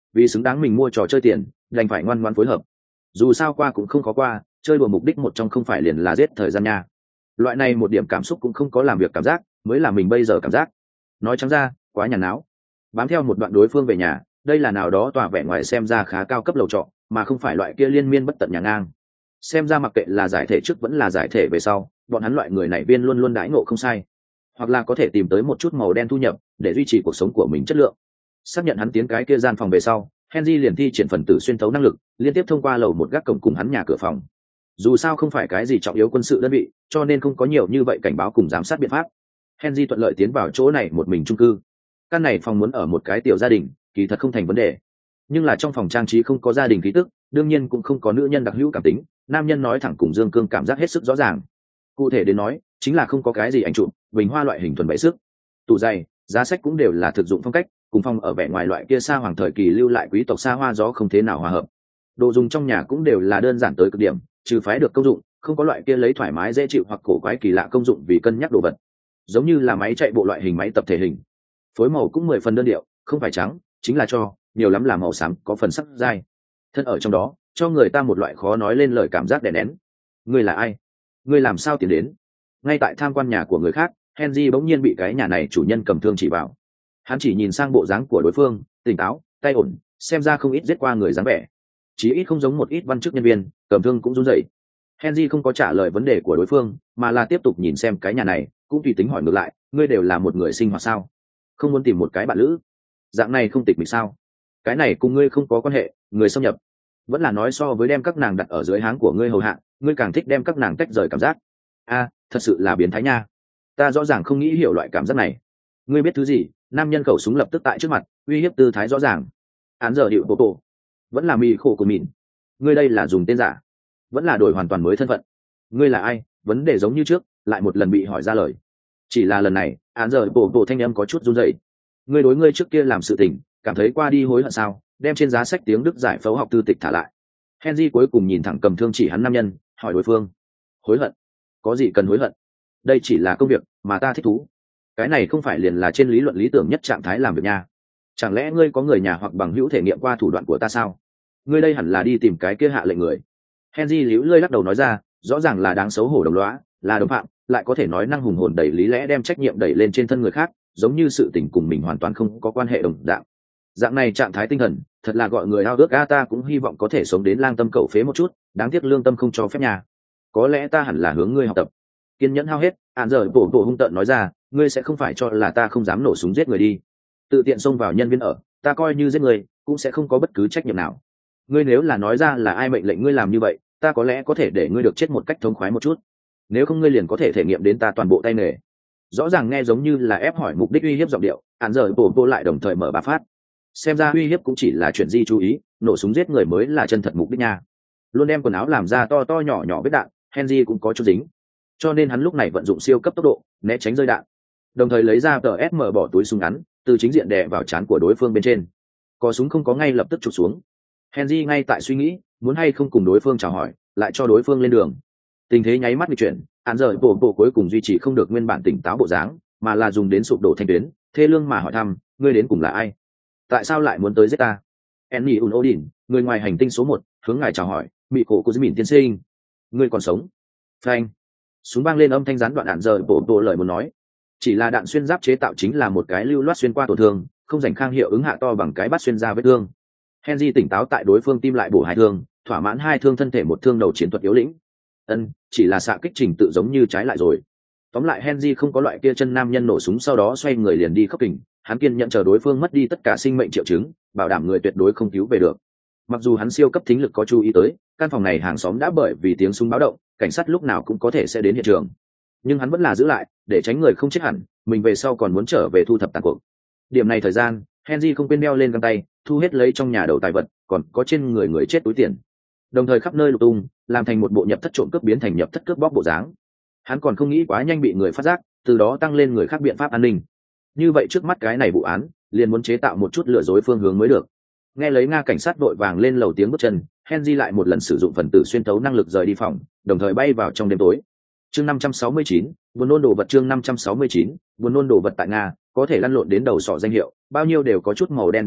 vì xứng đáng mình mua trò chơi tiền đành phải ngoan ngoãn phối hợp. Dù sao qua cũng không khó qua, chơi đùa mục đích một trong không phải liền là giết thời gian nha. Loại này một điểm cảm xúc cũng không có làm việc cảm giác mới là mình bây giờ cảm giác. Nói trắng ra quá nhàn não. Bám theo một đoạn đối phương về nhà, đây là nào đó tòa vẻ ngoài xem ra khá cao cấp lầu trọ, mà không phải loại kia liên miên bất tận nhà ngang. Xem ra mặc kệ là giải thể trước vẫn là giải thể về sau, bọn hắn loại người này viên luôn luôn đãi ngộ không sai, hoặc là có thể tìm tới một chút màu đen thu nhập để duy trì cuộc sống của mình chất lượng. Xác nhận hắn tiến cái kia gian phòng về sau, Henry liền thi triển phần tử xuyên thấu năng lực, liên tiếp thông qua lầu một gác cổng cùng hắn nhà cửa phòng. Dù sao không phải cái gì trọng yếu quân sự đơn vị, cho nên không có nhiều như vậy cảnh báo cùng giám sát biện pháp. Henry thuận lợi tiến vào chỗ này một mình chung cư. Căn này phòng muốn ở một cái tiểu gia đình, kỳ thật không thành vấn đề. Nhưng là trong phòng trang trí không có gia đình khí tức, đương nhiên cũng không có nữ nhân đặc hữu cảm tính, nam nhân nói thẳng cùng Dương Cương cảm giác hết sức rõ ràng. Cụ thể đến nói, chính là không có cái gì ảnh chụp, bình hoa loại hình thuần bày sức. Tủ giày, giá sách cũng đều là thực dụng phong cách, cùng phong ở vẻ ngoài loại kia xa hoàng thời kỳ lưu lại quý tộc xa hoa gió không thế nào hòa hợp. Đồ dùng trong nhà cũng đều là đơn giản tới cực điểm, trừ phái được công dụng, không có loại kia lấy thoải mái dễ chịu hoặc cổ quái kỳ lạ công dụng vì cân nhắc đồ vật. Giống như là máy chạy bộ loại hình máy tập thể hình. Phối màu cũng mười phần đơn điệu, không phải trắng, chính là cho, nhiều lắm là màu xám, có phần sắc dai. Thân ở trong đó, cho người ta một loại khó nói lên lời cảm giác đè nén. Ngươi là ai? Ngươi làm sao tiến đến? Ngay tại tham quan nhà của người khác, Henry bỗng nhiên bị cái nhà này chủ nhân cầm thương chỉ vào. Hắn chỉ nhìn sang bộ dáng của đối phương, tỉnh táo, tay ổn, xem ra không ít giết qua người dáng vẻ. Chí ít không giống một ít văn chức nhân viên, cầm thương cũng run rẩy. Henry không có trả lời vấn đề của đối phương, mà là tiếp tục nhìn xem cái nhà này, cũng tùy tính hỏi ngược lại, ngươi đều là một người sinh hoạt sao? Không muốn tìm một cái bạn lữ? Dạng này không tịch mịch sao? Cái này cùng ngươi không có quan hệ, người xâm nhập. Vẫn là nói so với đem các nàng đặt ở dưới háng của ngươi hầu hạ, ngươi càng thích đem các nàng tách rời cảm giác. A, thật sự là biến thái nha. Ta rõ ràng không nghĩ hiểu loại cảm giác này. Ngươi biết thứ gì? Nam nhân khẩu súng lập tức tại trước mặt, uy hiếp tư thái rõ ràng. Án giờ điệu bộ bộ, vẫn là mì khổ của mình. Ngươi đây là dùng tên giả, vẫn là đổi hoàn toàn mới thân phận. Ngươi là ai? Vấn đề giống như trước, lại một lần bị hỏi ra lời. Chỉ là lần này, án giờ bộ bộ thanh âm có chút run rẩy. Ngươi đối ngươi trước kia làm sự tình, cảm thấy qua đi hối hận sao? Đem trên giá sách tiếng Đức giải phẫu học tư tịch thả lại. Henry cuối cùng nhìn thẳng cầm thương chỉ hắn nam nhân, hỏi đối phương. Hối hận? Có gì cần hối hận? Đây chỉ là công việc mà ta thích thú. Cái này không phải liền là trên lý luận lý tưởng nhất trạng thái làm việc nha. Chẳng lẽ ngươi có người nhà hoặc bằng hữu thể nghiệm qua thủ đoạn của ta sao? Ngươi đây hẳn là đi tìm cái kia hạ lệnh người. Henry liễu lơi lắc đầu nói ra, rõ ràng là đáng xấu hổ đồng lõa, là đồng phạm, lại có thể nói năng hùng hồn đầy lý lẽ đem trách nhiệm đẩy lên trên thân người khác, giống như sự tình cùng mình hoàn toàn không có quan hệ đồng dạng. Dạng này trạng thái tinh thần, thật là gọi người ao ước a, ta cũng hy vọng có thể sống đến lang tâm cẩu phế một chút, đáng tiếc lương tâm không cho phép nhà. Có lẽ ta hẳn là hướng ngươi học tập. Kiên nhẫn hao hết, án giờ bổ bổ hung tợn nói ra, ngươi sẽ không phải cho là ta không dám nổ súng giết người đi. Tự tiện xông vào nhân viên ở, ta coi như giết người, cũng sẽ không có bất cứ trách nhiệm nào. Ngươi nếu là nói ra là ai mệnh lệnh ngươi làm như vậy, ta có lẽ có thể để ngươi được chết một cách thống khoái một chút. Nếu không ngươi liền có thể thể nghiệm đến ta toàn bộ tay nghề. Rõ ràng nghe giống như là ép hỏi mục đích uy hiếp giọng điệu, án giờ bổ bổ lại đồng thời mở bà phát. Xem ra uy hiếp cũng chỉ là chuyện di chú ý, nổ súng giết người mới là chân thật mục đích nha. Luôn đem quần áo làm ra to to nhỏ nhỏ vết đạn, Henry cũng có chút dính, cho nên hắn lúc này vận dụng siêu cấp tốc độ né tránh rơi đạn, đồng thời lấy ra tờ ét em bỏ túi súng ngắn từ chính diện đè vào trán của đối phương bên trên. Có súng không có ngay lập tức chụp xuống. Henry ngay tại suy nghĩ muốn hay không cùng đối phương chào hỏi, lại cho đối phương lên đường. Tình thế nháy mắt bị chuyển, án giờ bộ bộ cuối cùng duy trì không được nguyên bản tỉnh táo bộ dáng, mà là dùng đến sụp đổ thanh tuyến, thê lương mà hỏi thăm, ngươi đến cùng là ai? Tại sao lại muốn tới giết ta? Enny Un Odin, người ngoài hành tinh số một, hướng ngài chào hỏi, mị cổ của Mìn tiên sinh. Ngươi còn sống? Phanh. Súng vang lên âm thanh gián đoạn đạn giờ bộ bộ lời muốn nói. Chỉ là đạn xuyên giáp chế tạo chính là một cái lưu loát xuyên qua tổn thương, không dành khang hiệu ứng hạ to bằng cái bắt xuyên ra vết thương. Henry tỉnh táo tại đối phương tim lại bổ hai thương, thỏa mãn hai thương thân thể một thương đầu chiến thuật yếu lĩnh. Ân, chỉ là xạ kích trình tự giống như trái lại rồi. Tóm lại Henry không có loại kia chân nam nhân nổ súng sau đó xoay người liền đi khóc kình, hắn kiên nhận chờ đối phương mất đi tất cả sinh mệnh triệu chứng, bảo đảm người tuyệt đối không cứu về được. Mặc dù hắn siêu cấp thính lực có chú ý tới, căn phòng này hàng xóm đã bởi vì tiếng súng báo động, cảnh sát lúc nào cũng có thể sẽ đến hiện trường. Nhưng hắn vẫn là giữ lại, để tránh người không chết hẳn, mình về sau còn muốn trở về thu thập tàn cuộc. Điểm này thời gian, Henry không quên đeo lên găng tay, thu hết lấy trong nhà đầu tài vật, còn có trên người người chết túi tiền. Đồng thời khắp nơi lục tung, làm thành một bộ nhập thất trộm cướp biến thành nhập thất cướp bóc bộ dáng. Hắn còn không nghĩ quá nhanh bị người phát giác, từ đó tăng lên người khác biện pháp an ninh. Như vậy trước mắt cái này vụ án, liền muốn chế tạo một chút lừa dối phương hướng mới được. Nghe lấy Nga cảnh sát vội vàng lên lầu tiếng bước chân, Henry lại một lần sử dụng phần tử xuyên tấu năng lực rời đi phòng, đồng thời bay vào trong đêm tối. Chương năm trăm sáu mươi chín, buồn nôn đồ vật chương năm trăm sáu mươi chín, buồn nôn đồ vật tại Nga, có thể lăn lộn đến đầu sọ danh hiệu, bao nhiêu đều có chút màu đen bối cảnh,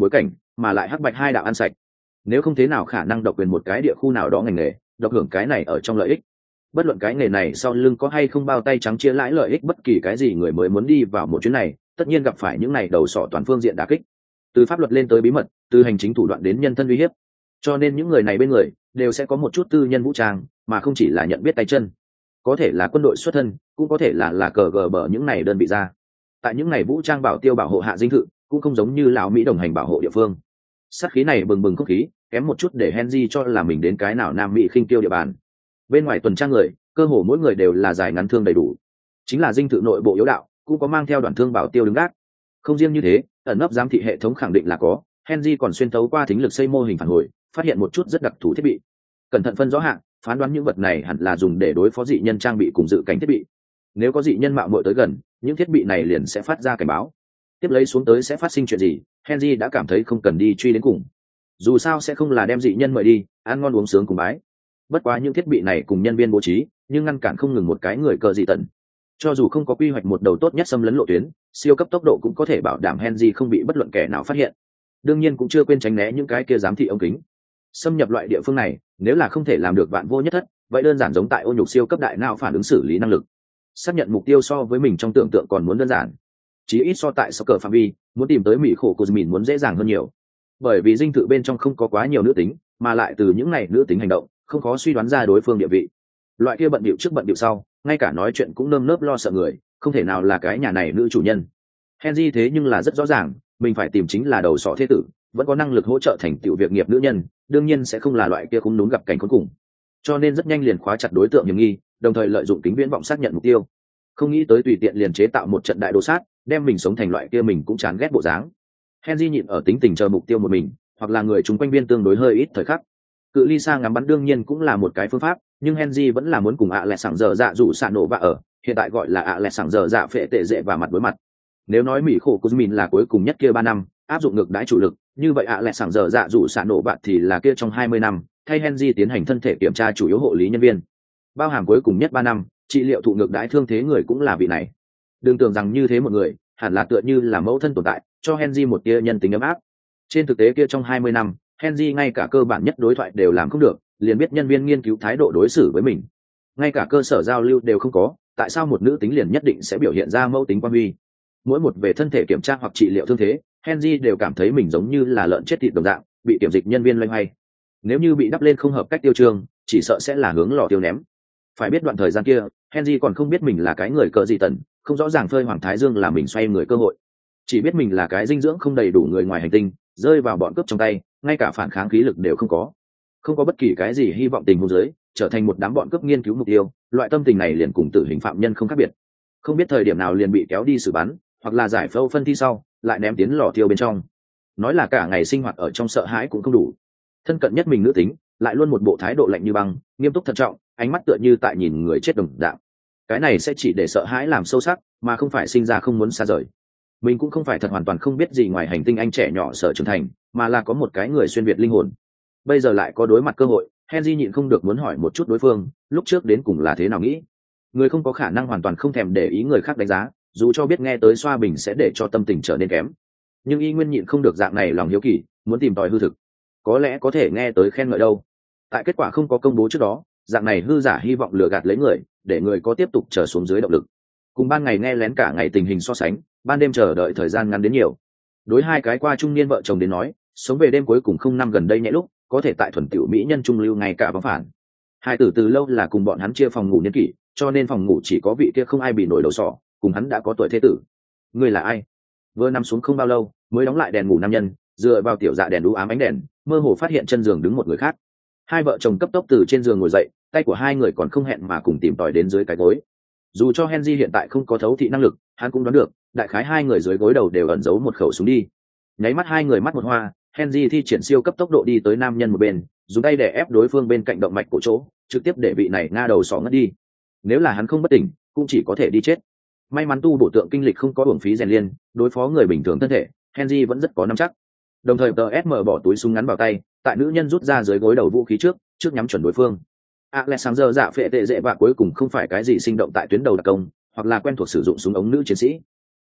mà lại hắc bạch hai đạo ăn sạch. Nếu không thế nào khả năng độc quyền một cái địa khu nào đó ngành nghề, độc hưởng cái này ở trong lợi ích. Bất luận cái nghề này sau lưng có hay không bao tay trắng chia lãi lợi ích, bất kỳ cái gì người mới muốn đi vào một chuyến này tất nhiên gặp phải những này đầu sỏ toàn phương diện đả kích, từ pháp luật lên tới bí mật, từ hành chính thủ đoạn đến nhân thân uy hiếp. Cho nên những người này bên người đều sẽ có một chút tư nhân vũ trang, mà không chỉ là nhận biết tay chân, có thể là quân đội xuất thân, cũng có thể là là cờ gờ bờ những này đơn vị ra. Tại những này vũ trang bảo tiêu bảo hộ hạ dinh thự cũng không giống như lão Mỹ đồng hành bảo hộ địa phương. Sát khí này bừng bừng không khí, kém một chút để Henry cho là mình đến cái nào Nam Mỹ khinh tiêu địa bàn. Bên ngoài tuần tra người, cơ hồ mỗi người đều là dài ngắn thương đầy đủ, chính là dinh thự nội bộ yếu đạo cũng có mang theo đoàn thương bảo tiêu đứng gác. Không riêng như thế, ẩn nấp giám thị hệ thống khẳng định là có. Henry còn xuyên thấu qua thính lực xây mô hình phản hồi, phát hiện một chút rất đặc thù thiết bị. Cẩn thận phân rõ hạng, phán đoán những vật này hẳn là dùng để đối phó dị nhân trang bị cùng dự cảnh thiết bị. Nếu có dị nhân mạo muội tới gần, những thiết bị này liền sẽ phát ra cảnh báo. Tiếp lấy xuống tới sẽ phát sinh chuyện gì, Henry đã cảm thấy không cần đi truy đến cùng. Dù sao sẽ không là đem dị nhân mời đi ăn ngon uống sướng cùng bái. Bất quá những thiết bị này cùng nhân viên bố trí, nhưng ngăn cản không ngừng một cái người cờ dị tận. Cho dù không có quy hoạch một đầu tốt nhất xâm lấn lộ tuyến, siêu cấp tốc độ cũng có thể bảo đảm Henry không bị bất luận kẻ nào phát hiện. Đương nhiên cũng chưa quên tránh né những cái kia giám thị ống kính. Xâm nhập loại địa phương này, nếu là không thể làm được vạn vô nhất thất, vậy đơn giản giống tại ô nhục siêu cấp đại não phản ứng xử lý năng lực. Xác nhận mục tiêu so với mình trong tưởng tượng còn muốn đơn giản. Chỉ ít so tại soccer phạm vi, muốn tìm tới mỹ khổ Cosmin muốn dễ dàng hơn nhiều. Bởi vì dinh thự bên trong không có quá nhiều nữ tính, mà lại từ những này nữ tính hành động, không khó suy đoán ra đối phương địa vị. Loại kia bận bịu trước bận bịu sau, ngay cả nói chuyện cũng nơm nớp lo sợ người, không thể nào là cái nhà này nữ chủ nhân. Henry thế nhưng là rất rõ ràng, mình phải tìm chính là đầu sọ thế tử, vẫn có năng lực hỗ trợ thành tựu việc nghiệp nữ nhân, đương nhiên sẽ không là loại kia cũng đúng gặp cảnh cuối cùng. Cho nên rất nhanh liền khóa chặt đối tượng hiểm nghi, đồng thời lợi dụng kính viễn vọng xác nhận mục tiêu. Không nghĩ tới tùy tiện liền chế tạo một trận đại đồ sát, đem mình sống thành loại kia mình cũng chán ghét bộ dáng. Henry nhịn ở tính tình chờ mục tiêu một mình, hoặc là người chúng quanh biên tương đối hơi ít thời khắc. Cự ly xa ngắm bắn đương nhiên cũng là một cái phương pháp, nhưng Henry vẫn là muốn cùng ạ lẹ sảng giờ dạ rủ xạ nổ và ở, hiện tại gọi là ạ lẹ sảng giờ dạ phệ tệ dệ và mặt đối mặt. Nếu nói mỹ khổ Cosmin là cuối cùng nhất kia ba năm, áp dụng ngược đãi chủ lực, như vậy ạ lẹ sảng giờ dạ rủ xạ nổ bạn thì là kia trong hai mươi năm, thay Henry tiến hành thân thể kiểm tra chủ yếu hộ lý nhân viên. Bao hàm cuối cùng nhất ba năm, trị liệu thụ ngược đãi thương thế người cũng là vị này. Đừng tưởng rằng như thế một người, hẳn là tựa như là mẫu thân tồn tại, cho Henry một tia nhân tính ấm áp. Trên thực tế kia trong hai mươi năm, Henry ngay cả cơ bản nhất đối thoại đều làm không được, liền biết nhân viên nghiên cứu thái độ đối xử với mình. Ngay cả cơ sở giao lưu đều không có, tại sao một nữ tính liền nhất định sẽ biểu hiện ra mẫu tính quan huy? Mỗi một về thân thể kiểm tra hoặc trị liệu thương thế, Henry đều cảm thấy mình giống như là lợn chết thịt đồng dạng, bị kiểm dịch nhân viên loay hoay. Nếu như bị đắp lên không hợp cách tiêu trường, chỉ sợ sẽ là hướng lò tiêu ném. Phải biết đoạn thời gian kia, Henry còn không biết mình là cái người cờ gì tần, không rõ ràng phơi hoàng thái dương là mình xoay người cơ hội. Chỉ biết mình là cái dinh dưỡng không đầy đủ người ngoài hành tinh, rơi vào bọn cướp trong tay, ngay cả phản kháng khí lực đều không có. Không có bất kỳ cái gì hy vọng tình huống dưới, trở thành một đám bọn cướp nghiên cứu mục tiêu, loại tâm tình này liền cùng tử hình phạm nhân không khác biệt. Không biết thời điểm nào liền bị kéo đi xử bắn, hoặc là giải phẫu phân thi sau, lại ném tiến lò thiêu bên trong. Nói là cả ngày sinh hoạt ở trong sợ hãi cũng không đủ. Thân cận nhất mình nữ tính, lại luôn một bộ thái độ lạnh như băng, nghiêm túc thận trọng, ánh mắt tựa như tại nhìn người chết đồng dạng. Cái này sẽ chỉ để sợ hãi làm sâu sắc, mà không phải sinh ra không muốn xa rời. Mình cũng không phải thật hoàn toàn không biết gì ngoài hành tinh anh trẻ nhỏ sợ trưởng thành, mà là có một cái người xuyên việt linh hồn. Bây giờ lại có đối mặt cơ hội, Henry nhịn không được muốn hỏi một chút đối phương, lúc trước đến cùng là thế nào nghĩ. Người không có khả năng hoàn toàn không thèm để ý người khác đánh giá, dù cho biết nghe tới xoa bình sẽ để cho tâm tình trở nên kém. Nhưng y nguyên nhịn không được dạng này lòng hiếu kỳ, muốn tìm tòi hư thực. Có lẽ có thể nghe tới khen ngợi đâu. Tại kết quả không có công bố trước đó, dạng này hư giả hy vọng lừa gạt lấy người, để người có tiếp tục trở xuống dưới động lực. Cùng ban ngày nghe lén cả ngày tình hình so sánh, ban đêm chờ đợi thời gian ngắn đến nhiều. Đối hai cái qua trung niên vợ chồng đến nói, sống về đêm cuối cùng không năm gần đây nhẹ lúc, có thể tại thuần tiểu mỹ nhân trung lưu ngay cả vắng phản. Hai tử từ lâu là cùng bọn hắn chia phòng ngủ niên kỷ, cho nên phòng ngủ chỉ có vị kia không ai bị nổi đầu sọ, cùng hắn đã có tuổi thế tử. Người là ai? Vừa nằm xuống không bao lâu, mới đóng lại đèn ngủ nam nhân, dựa vào tiểu dạ đèn đu ám ánh đèn, mơ hồ phát hiện chân giường đứng một người khác. Hai vợ chồng cấp tốc từ trên giường ngồi dậy, tay của hai người còn không hẹn mà cùng tìm tòi đến dưới cái gối. Dù cho Henry hiện tại không có thấu thị năng lực, hắn cũng đoán được, đại khái hai người dưới gối đầu đều ẩn giấu một khẩu súng đi. Nháy mắt hai người mắt một hoa, Henry thi triển siêu cấp tốc độ đi tới nam nhân một bên, dùng tay để ép đối phương bên cạnh động mạch cổ chỗ, trực tiếp để vị này nga đầu sọ ngất đi. Nếu là hắn không bất tỉnh, cũng chỉ có thể đi chết. May mắn tu bổ tượng kinh lịch không có uổng phí rèn liên, đối phó người bình thường thân thể, Henry vẫn rất có nắm chắc. Đồng thời tờ ét em bỏ túi súng ngắn vào tay, tại nữ nhân rút ra dưới gối đầu vũ khí trước, trước nhắm chuẩn đối phương. Alexander dạ phệ tệ dệ và cuối cùng không phải cái gì sinh động tại tuyến đầu đặc công, hoặc là quen thuộc sử dụng súng ống nữ chiến sĩ.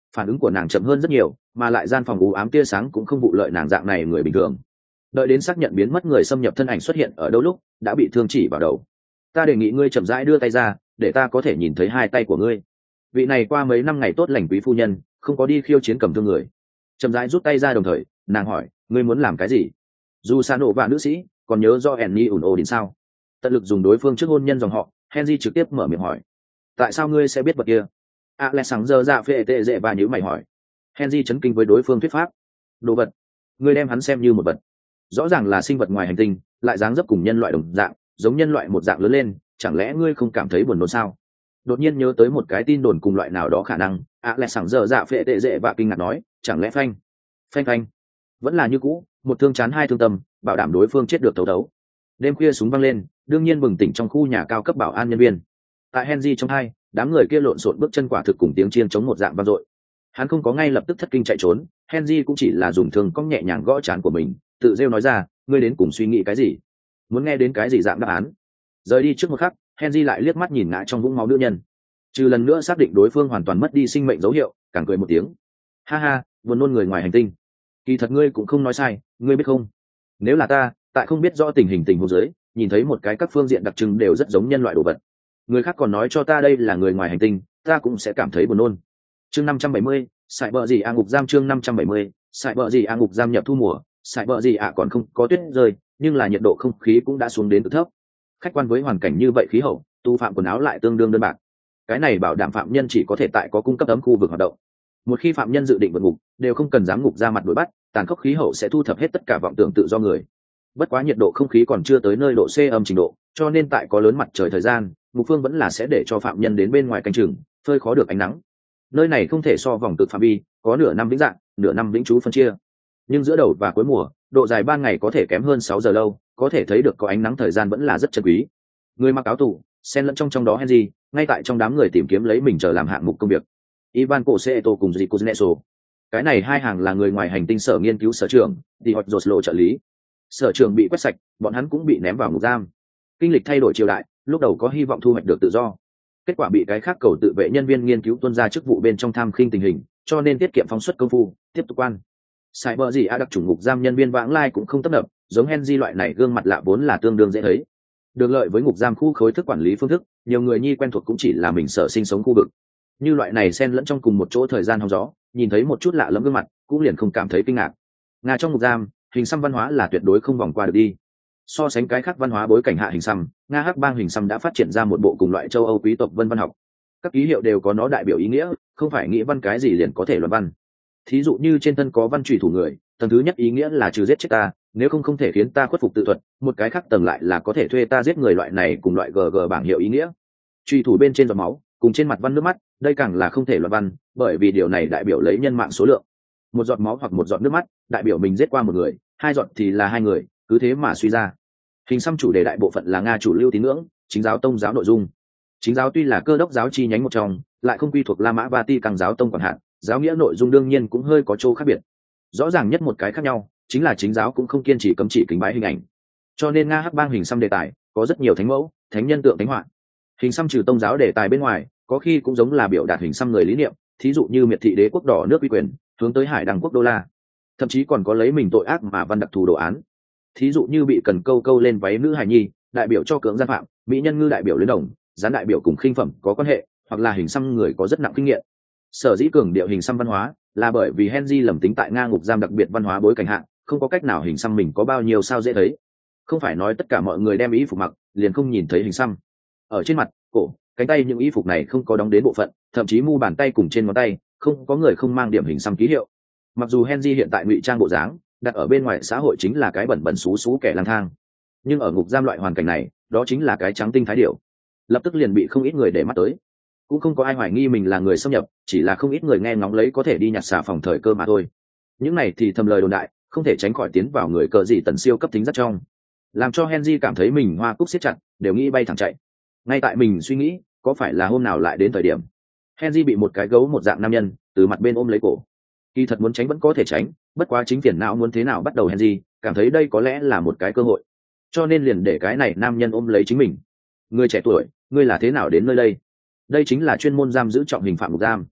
phản ứng của nàng chậm hơn rất nhiều, mà lại gian phòng u ám tia sáng cũng không vụ lợi nàng dạng này người bình thường. Đợi đến xác nhận biến mất người xâm nhập thân ảnh xuất hiện ở đâu lúc đã bị thương chỉ vào đầu. Ta đề nghị ngươi chậm rãi đưa tay ra để ta có thể nhìn thấy hai tay của ngươi. Vị này qua mấy năm ngày tốt lành quý phu nhân không có đi khiêu chiến cầm thương người. Chậm rãi rút tay ra, đồng thời nàng hỏi, ngươi muốn làm cái gì? Dù xa nổ và nữ sĩ còn nhớ do Enni ủn ồ đến sao? Tận lực dùng đối phương trước hôn nhân dòng họ, Henry trực tiếp mở miệng hỏi. Tại sao ngươi sẽ biết vật kia? Alexander dạ phê tệ dễ và nhữ mày hỏi. Henry chấn kinh với đối phương thuyết pháp. Đồ vật? Ngươi đem hắn xem như một vật? Rõ ràng là sinh vật ngoài hành tinh, lại dáng dấp cùng nhân loại đồng dạng, giống nhân loại một dạng lớn lên, chẳng lẽ ngươi không cảm thấy buồn nôn sao? Đột nhiên nhớ tới một cái tin đồn cùng loại nào đó khả năng, Alexander dạ phê tệ dễ và kinh ngạc nói, chẳng lẽ phanh? Phanh phanh. Vẫn là như cũ, một thương chán hai thương tâm, bảo đảm đối phương chết được thấu thấu. Đêm khuya súng vang lên, đương nhiên bừng tỉnh trong khu nhà cao cấp bảo an nhân viên. Tại Henry trong hai, đám người kia lộn xộn bước chân quả thực cùng tiếng chiên chống một dạng vang dội. Hắn không có ngay lập tức thất kinh chạy trốn, Henry cũng chỉ là dùng thương cong nhẹ nhàng gõ trán của mình, tự rêu nói ra, ngươi đến cùng suy nghĩ cái gì? Muốn nghe đến cái gì dạng đáp án? Rời đi trước một khắc, Henry lại liếc mắt nhìn ngã trong vũng máu nữ nhân. Trừ lần nữa xác định đối phương hoàn toàn mất đi sinh mệnh dấu hiệu, càng cười một tiếng. Ha ha, buồn nôn người ngoài hành tinh. Kỳ thật ngươi cũng không nói sai, ngươi biết không? Nếu là ta, tại không biết rõ tình hình tình huống dưới, nhìn thấy một cái các phương diện đặc trưng đều rất giống nhân loại đồ vật, người khác còn nói cho ta đây là người ngoài hành tinh, ta cũng sẽ cảm thấy buồn nôn. Chương năm trăm bảy mươi, sải bờ gì a ngục giam. Chương năm trăm bảy mươi, sải bờ gì a ngục giam. Nhập thu mùa, sải bờ gì ạ còn không có tuyết rơi, nhưng là nhiệt độ không khí cũng đã xuống đến cực thấp. Khách quan với hoàn cảnh như vậy khí hậu, tu phạm quần áo lại tương đương đơn bạc. Cái này bảo đảm phạm nhân chỉ có thể tại có cung cấp ấm khu vực hoạt động. Một khi phạm nhân dự định vượt ngục, đều không cần giám ngục ra mặt đuổi bắt, tàn khốc khí hậu sẽ thu thập hết tất cả vọng tưởng tự do người. Bất quá nhiệt độ không khí còn chưa tới nơi độ C âm trình độ, cho nên tại có lớn mặt trời thời gian, ngục phương vẫn là sẽ để cho phạm nhân đến bên ngoài canh chừng, phơi khó được ánh nắng. Nơi này không thể so vòng cực phạm vi, có nửa năm vĩnh dạng, nửa năm vĩnh trú phân chia. Nhưng giữa đầu và cuối mùa, độ dài ban ngày có thể kém hơn sáu giờ lâu, có thể thấy được có ánh nắng thời gian vẫn là rất chân quý. Người mặc áo tù, xen lẫn trong trong đó Henry, ngay tại trong đám người tìm kiếm lấy mình chờ làm hạng mục công việc. Ivan Koseto cùng Zikuznetso. Cái này hai hàng là người ngoài hành tinh sở nghiên cứu sở trưởng, thì hoặc Joslo trợ lý. Sở trưởng bị quét sạch, bọn hắn cũng bị ném vào ngục giam. Kinh lịch thay đổi triều đại, lúc đầu có hy vọng thu hoạch được tự do. Kết quả bị cái khác cầu tự vệ nhân viên nghiên cứu tuân ra chức vụ bên trong tham khinh tình hình, cho nên tiết kiệm phóng xuất công phu, tiếp tục quan. Sai bờ gì a đặc chủng ngục giam nhân viên vãng lai cũng không tấp nập, giống Henry loại này gương mặt lạ vốn là tương đương dễ thấy. Được lợi với ngục giam khu khối thức quản lý phương thức, nhiều người nhi quen thuộc cũng chỉ là mình sở sinh sống khu vực. Như loại này xen lẫn trong cùng một chỗ thời gian hóng gió, nhìn thấy một chút lạ lẫm gương mặt, cũng liền không cảm thấy kinh ngạc. Nga trong ngục giam, hình xăm văn hóa là tuyệt đối không vòng qua được đi. So sánh cái khác văn hóa bối cảnh hạ hình xăm, Nga hắc bang hình xăm đã phát triển ra một bộ cùng loại châu Âu quý tộc vân văn học. Các ký hiệu đều có nó đại biểu ý nghĩa, không phải nghĩ văn cái gì liền có thể luận văn. Thí dụ như trên thân có văn chủy thủ người, tầng thứ nhất ý nghĩa là trừ giết chết ta, nếu không không thể khiến ta khuất phục tự thuật, một cái khác tầng lại là có thể thuê ta giết người, loại này cùng loại gg bảng hiệu ý nghĩa. Chủy thủ bên trên giọt máu, cùng trên mặt văn nước mắt, đây càng là không thể luận văn, bởi vì điều này đại biểu lấy nhân mạng số lượng. Một giọt máu hoặc một giọt nước mắt, đại biểu mình giết qua một người, hai giọt thì là hai người, cứ thế mà suy ra. Hình xăm chủ đề đại bộ phận là Nga chủ lưu tín ngưỡng, chính giáo tông giáo nội dung. Chính giáo tuy là cơ đốc giáo chi nhánh một trong, lại không quy thuộc La Mã Vatican giáo tông quản hạt, giáo nghĩa nội dung đương nhiên cũng hơi có chỗ khác biệt. Rõ ràng nhất một cái khác nhau, chính là chính giáo cũng không kiên trì cấm chỉ kính bái hình ảnh. Cho nên Nga hắc bang hình xăm đề tài có rất nhiều thánh mẫu, thánh nhân tượng thánh họa. Hình xăm trừ tông giáo đề tài bên ngoài, có khi cũng giống là biểu đạt hình xăm người lý niệm, thí dụ như miệt thị đế quốc đỏ nước uy quyền, hướng tới hải đăng quốc đô la. Thậm chí còn có lấy mình tội ác mà văn đặc thù đồ án. Thí dụ như bị cần câu câu lên váy nữ hài nhi, đại biểu cho cưỡng gian phạm, mỹ nhân ngư đại biểu luyến đồng, gián đại biểu cùng khinh phẩm có quan hệ, hoặc là hình xăm người có rất nặng kinh nghiệm. Sở dĩ cường điệu hình xăm văn hóa, là bởi vì Henry lầm tính tại Nga ngục giam đặc biệt văn hóa bối cảnh hạng, không có cách nào hình xăm mình có bao nhiêu sao dễ thấy. Không phải nói tất cả mọi người đem y phục mặc, liền không nhìn thấy hình xăm. Ở trên mặt, cổ, cánh tay những y phục này không có đóng đến bộ phận, thậm chí mu bàn tay cùng trên ngón tay, không có người không mang điểm hình xăm ký hiệu. Mặc dù Henry hiện tại ngụy trang bộ dáng, đặt ở bên ngoài xã hội chính là cái bẩn bẩn xú xú kẻ lang thang, nhưng ở ngục giam loại hoàn cảnh này, đó chính là cái trắng tinh thái điểu, lập tức liền bị không ít người để mắt tới. Cũng không có ai hoài nghi mình là người xâm nhập, chỉ là không ít người nghe ngóng lấy có thể đi nhặt xà phòng thời cơ mà thôi. Những này thì thầm lời đồn đại, không thể tránh khỏi tiến vào người cờ gì tần siêu cấp tính rất trong, làm cho Henry cảm thấy mình hoa cúc siết chặt, đều nghĩ bay thẳng chạy. Ngay tại mình suy nghĩ, có phải là hôm nào lại đến thời điểm, Henry bị một cái gấu một dạng nam nhân từ mặt bên ôm lấy cổ. Kỳ thật muốn tránh vẫn có thể tránh, bất quá chính phiền não muốn thế nào bắt đầu Henry cảm thấy đây có lẽ là một cái cơ hội, cho nên liền để cái này nam nhân ôm lấy chính mình. Người trẻ tuổi, ngươi là thế nào đến nơi đây? Đây chính là chuyên môn giam giữ trọng hình phạm ngục giam.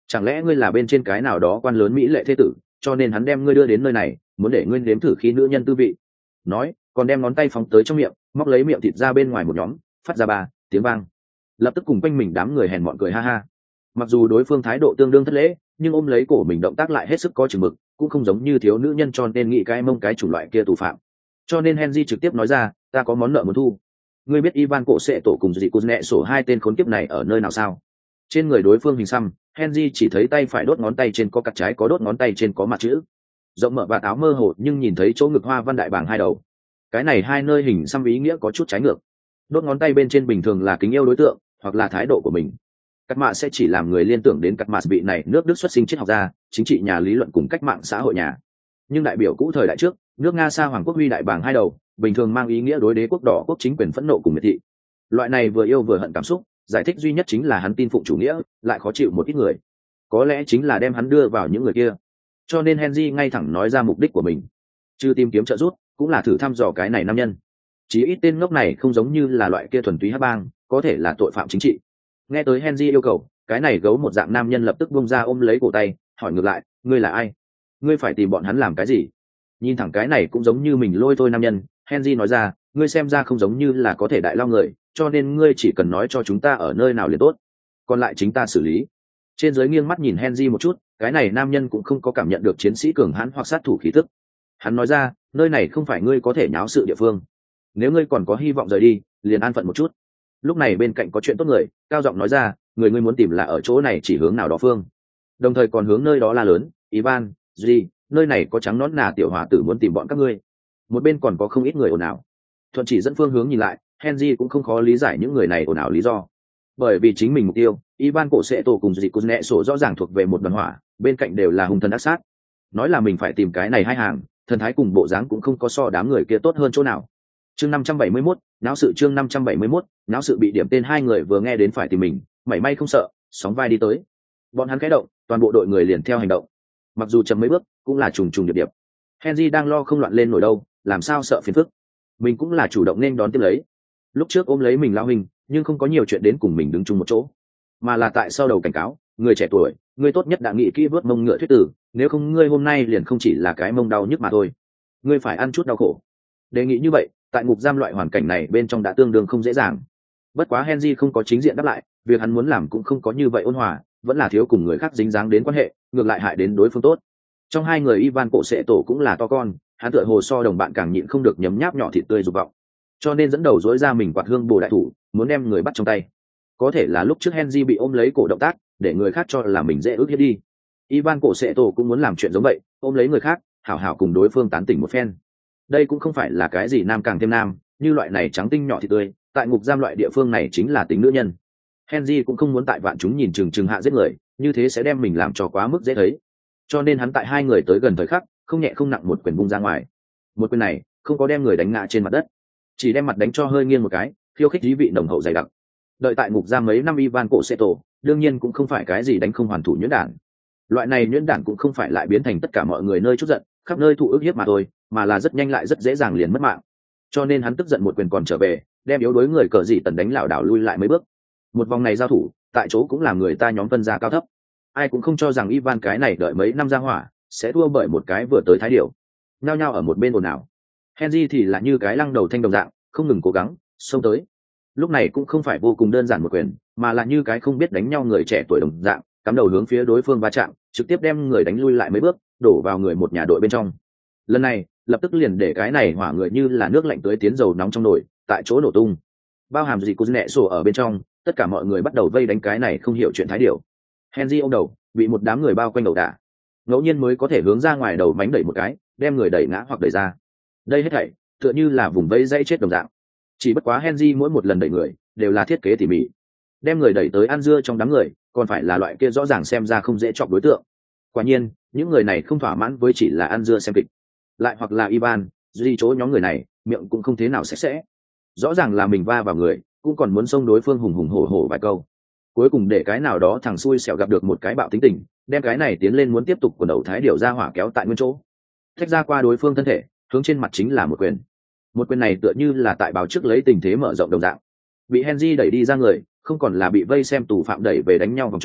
Chẳng lẽ ngươi là bên trên cái nào đó quan lớn mỹ lệ thế tử, cho nên hắn đem ngươi đưa đến nơi này, muốn để ngươi nếm thử khi nữ nhân tư vị. Nói, còn đem ngón tay phóng tới trong miệng, móc lấy miệng thịt ra bên ngoài một nhóm, phát ra ba tiếng vang. Lập tức cùng quanh mình đám người hèn mọn cười ha ha. Mặc dù đối phương thái độ tương đương thất lễ, nhưng ôm lấy cổ mình động tác lại hết sức có chừng mực, cũng không giống như thiếu nữ nhân cho nên nghĩ cái mông cái chủng loại kia tù phạm. Cho nên Henry trực tiếp nói ra, ta có món nợ muốn thu. Ngươi biết Ivan cổ sẽ tổ cùng dị cú nẹ sổ hai tên khốn kiếp này ở nơi nào sao? Trên người đối phương hình xăm, Henry chỉ thấy tay phải đốt ngón tay trên có cặt trái có đốt ngón tay trên có mặt chữ. Rộng mở và áo mơ hồ nhưng nhìn thấy chỗ ngực hoa văn đại bảng hai đầu. Cái này hai nơi hình xăm ý nghĩa có chút trái ngược. Đốt ngón tay bên trên bình thường là kính yêu đối tượng, hoặc là thái độ của mình. Cắt mạ sẽ chỉ làm người liên tưởng đến cắt mạ vị này nước Đức xuất sinh triết học gia, chính trị nhà lý luận cùng cách mạng xã hội nhà. Nhưng đại biểu cũ thời đại trước, nước Nga xa hoàng quốc huy đại bảng hai đầu, bình thường mang ý nghĩa đối đế quốc đỏ quốc chính quyền phẫn nộ cùng miệt thị. Loại này vừa yêu vừa hận cảm xúc, giải thích duy nhất chính là hắn tin phụng chủ nghĩa, lại khó chịu một ít người. Có lẽ chính là đem hắn đưa vào những người kia. Cho nên Henry ngay thẳng nói ra mục đích của mình. Chứ tìm kiếm trợ giúp, cũng là thử thăm dò cái này nam nhân. Chí ít tên ngốc này không giống như là loại kia thuần túy hắc bang, có thể là tội phạm chính trị. Nghe tới Henry yêu cầu, cái này gấu một dạng nam nhân lập tức buông ra ôm lấy cổ tay, hỏi ngược lại, ngươi là ai? Ngươi phải tìm bọn hắn làm cái gì? Nhìn thẳng cái này cũng giống như mình lôi thôi nam nhân, Henry nói ra, ngươi xem ra không giống như là có thể đại lao người, cho nên ngươi chỉ cần nói cho chúng ta ở nơi nào liền tốt, còn lại chính ta xử lý. Trên dưới nghiêng mắt nhìn Henry một chút, cái này nam nhân cũng không có cảm nhận được chiến sĩ cường hãn hoặc sát thủ khí tức. Hắn nói ra, nơi này không phải ngươi có thể nháo sự địa phương, nếu ngươi còn có hy vọng rời đi, liền an phận một chút. Lúc này bên cạnh có chuyện tốt người, cao giọng nói ra, người ngươi muốn tìm là ở chỗ này chỉ hướng nào đó phương, đồng thời còn hướng nơi đó la lớn, Ivan, Duy, nơi này có trắng nón nà tiểu hòa tử muốn tìm bọn các ngươi. Một bên còn có không ít người ồn ào. Thuận chỉ dẫn phương hướng nhìn lại, Henry cũng không khó lý giải những người này ồn ào lý do. Bởi vì chính mình mục tiêu, Ivan cổ sẽ tổ cùng Dị Cú Nẹ sổ rõ ràng thuộc về một đoàn hỏa, bên cạnh đều là hung thần ác sát. Nói là mình phải tìm cái này hai hàng, thần thái cùng bộ dáng cũng không có so đám người kia tốt hơn chỗ nào. Chương năm trăm bảy mươi mốt, náo sự chương năm trăm bảy mươi mốt, náo sự bị điểm tên hai người vừa nghe đến phải tìm mình, mảy may không sợ, sóng vai đi tới. Bọn hắn khẽ động, toàn bộ đội người liền theo hành động. Mặc dù chậm mấy bước, cũng là trùng trùng điệp điệp. Henry đang lo không loạn lên nổi đâu, làm sao sợ phiền phức. Mình cũng là chủ động nên đón tiếp lấy. Lúc trước ôm lấy mình lao hình, nhưng không có nhiều chuyện đến cùng mình đứng chung một chỗ, mà là tại sau đầu cảnh cáo, người trẻ tuổi, ngươi tốt nhất đã nghĩ kỹ vớt mông ngựa thuyết tử, nếu không ngươi hôm nay liền không chỉ là cái mông đau nhức mà thôi, ngươi phải ăn chút đau khổ. Đề nghị như vậy, tại ngục giam loại hoàn cảnh này bên trong đã tương đương không dễ dàng. Bất quá Henry không có chính diện đáp lại, việc hắn muốn làm cũng không có như vậy ôn hòa, vẫn là thiếu cùng người khác dính dáng đến quan hệ, ngược lại hại đến đối phương tốt. Trong hai người Ivan cổ sẽ tổ cũng là to con, hắn tựa hồ so đồng bạn càng nhịn không được nhấm nháp nhỏ thịt tươi dục vọng, cho nên dẫn đầu dối ra mình quạt hương bồ đại thủ, muốn đem người bắt trong tay. Có thể là lúc trước Henry bị ôm lấy cổ động tác, để người khác cho là mình dễ ước hiếp đi. Ivan cổ sẽ tổ cũng muốn làm chuyện giống vậy, ôm lấy người khác, hảo hảo cùng đối phương tán tỉnh một phen. Đây cũng không phải là cái gì nam càng thêm nam, như loại này trắng tinh nhỏ thịt tươi, tại ngục giam loại địa phương này chính là tính nữ nhân. Henry cũng không muốn tại vạn chúng nhìn chừng chừng hạ giết người, như thế sẽ đem mình làm cho quá mức dễ thấy. Cho nên hắn tại hai người tới gần thời khắc, không nhẹ không nặng một quyền vung ra ngoài. Một quyền này không có đem người đánh ngã trên mặt đất, chỉ đem mặt đánh cho hơi nghiêng một cái, khiêu khích dí vị nồng hậu dày đặc. Đợi tại ngục giam mấy năm Ivan cổ sẽ tổ, đương nhiên cũng không phải cái gì đánh không hoàn thủ nhuyễn đản. Loại này nhuyễn đản cũng không phải lại biến thành tất cả mọi người nơi chút giận, khắp nơi thụ ức hiếp mà thôi, mà là rất nhanh lại rất dễ dàng liền mất mạng. Cho nên hắn tức giận một quyền còn trở về, đem yếu đối người cờ dị tần đánh lảo đảo lui lại mấy bước. Một vòng này giao thủ, tại chỗ cũng làm người ta nhóm phân ra cao thấp. Ai cũng không cho rằng Ivan cái này đợi mấy năm ra hỏa sẽ thua bởi một cái vừa tới thái điểu. Nhao nhao ở một bên ồn ào. Henry thì là như cái lăng đầu thanh đồng dạng, không ngừng cố gắng xông tới. Lúc này cũng không phải vô cùng đơn giản một quyền, mà là như cái không biết đánh nhau người trẻ tuổi đồng dạng, cắm đầu hướng phía đối phương va chạm, trực tiếp đem người đánh lui lại mấy bước, đổ vào người một nhà đội bên trong. Lần này lập tức liền để cái này hỏa người như là nước lạnh tưới tiến dầu nóng trong nồi, tại chỗ nổ tung. Bao hàm gì cô nẹ sổ ở bên trong, tất cả mọi người bắt đầu vây đánh cái này không hiểu chuyện thái điểu. Henry ôm đầu, bị một đám người bao quanh đầu đả, ngẫu nhiên mới có thể hướng ra ngoài đầu mánh đẩy một cái, đem người đẩy ngã hoặc đẩy ra. Đây hết thảy tựa như là vùng vây dãy chết đồng dạng. Chỉ bất quá Henry mỗi một lần đẩy người đều là thiết kế tỉ mỉ, đem người đẩy tới ăn dưa trong đám người, còn phải là loại kia rõ ràng xem ra không dễ chọc đối tượng. Quả nhiên những người này không thỏa mãn với chỉ là ăn dưa xem kịch, lại hoặc là Ivan duy chỗ nhóm người này miệng cũng không thế nào sạch sẽ, rõ ràng là mình va vào người cũng còn muốn xông đối phương hùng hùng hổ hổ vài câu. Cuối cùng để cái nào đó thằng xui xẻo gặp được một cái bạo tính tình, đem cái này tiến lên muốn tiếp tục quần đầu thái điểu ra hỏa kéo tại nguyên chỗ, thách ra qua đối phương thân thể, hướng trên mặt chính là một quyền. Một quyền này tựa như là tại báo trước lấy tình thế mở rộng đồng dạng. Bị Henry đẩy đi ra người, không còn là bị vây xem tù phạm đẩy về đánh nhau vòng tròn,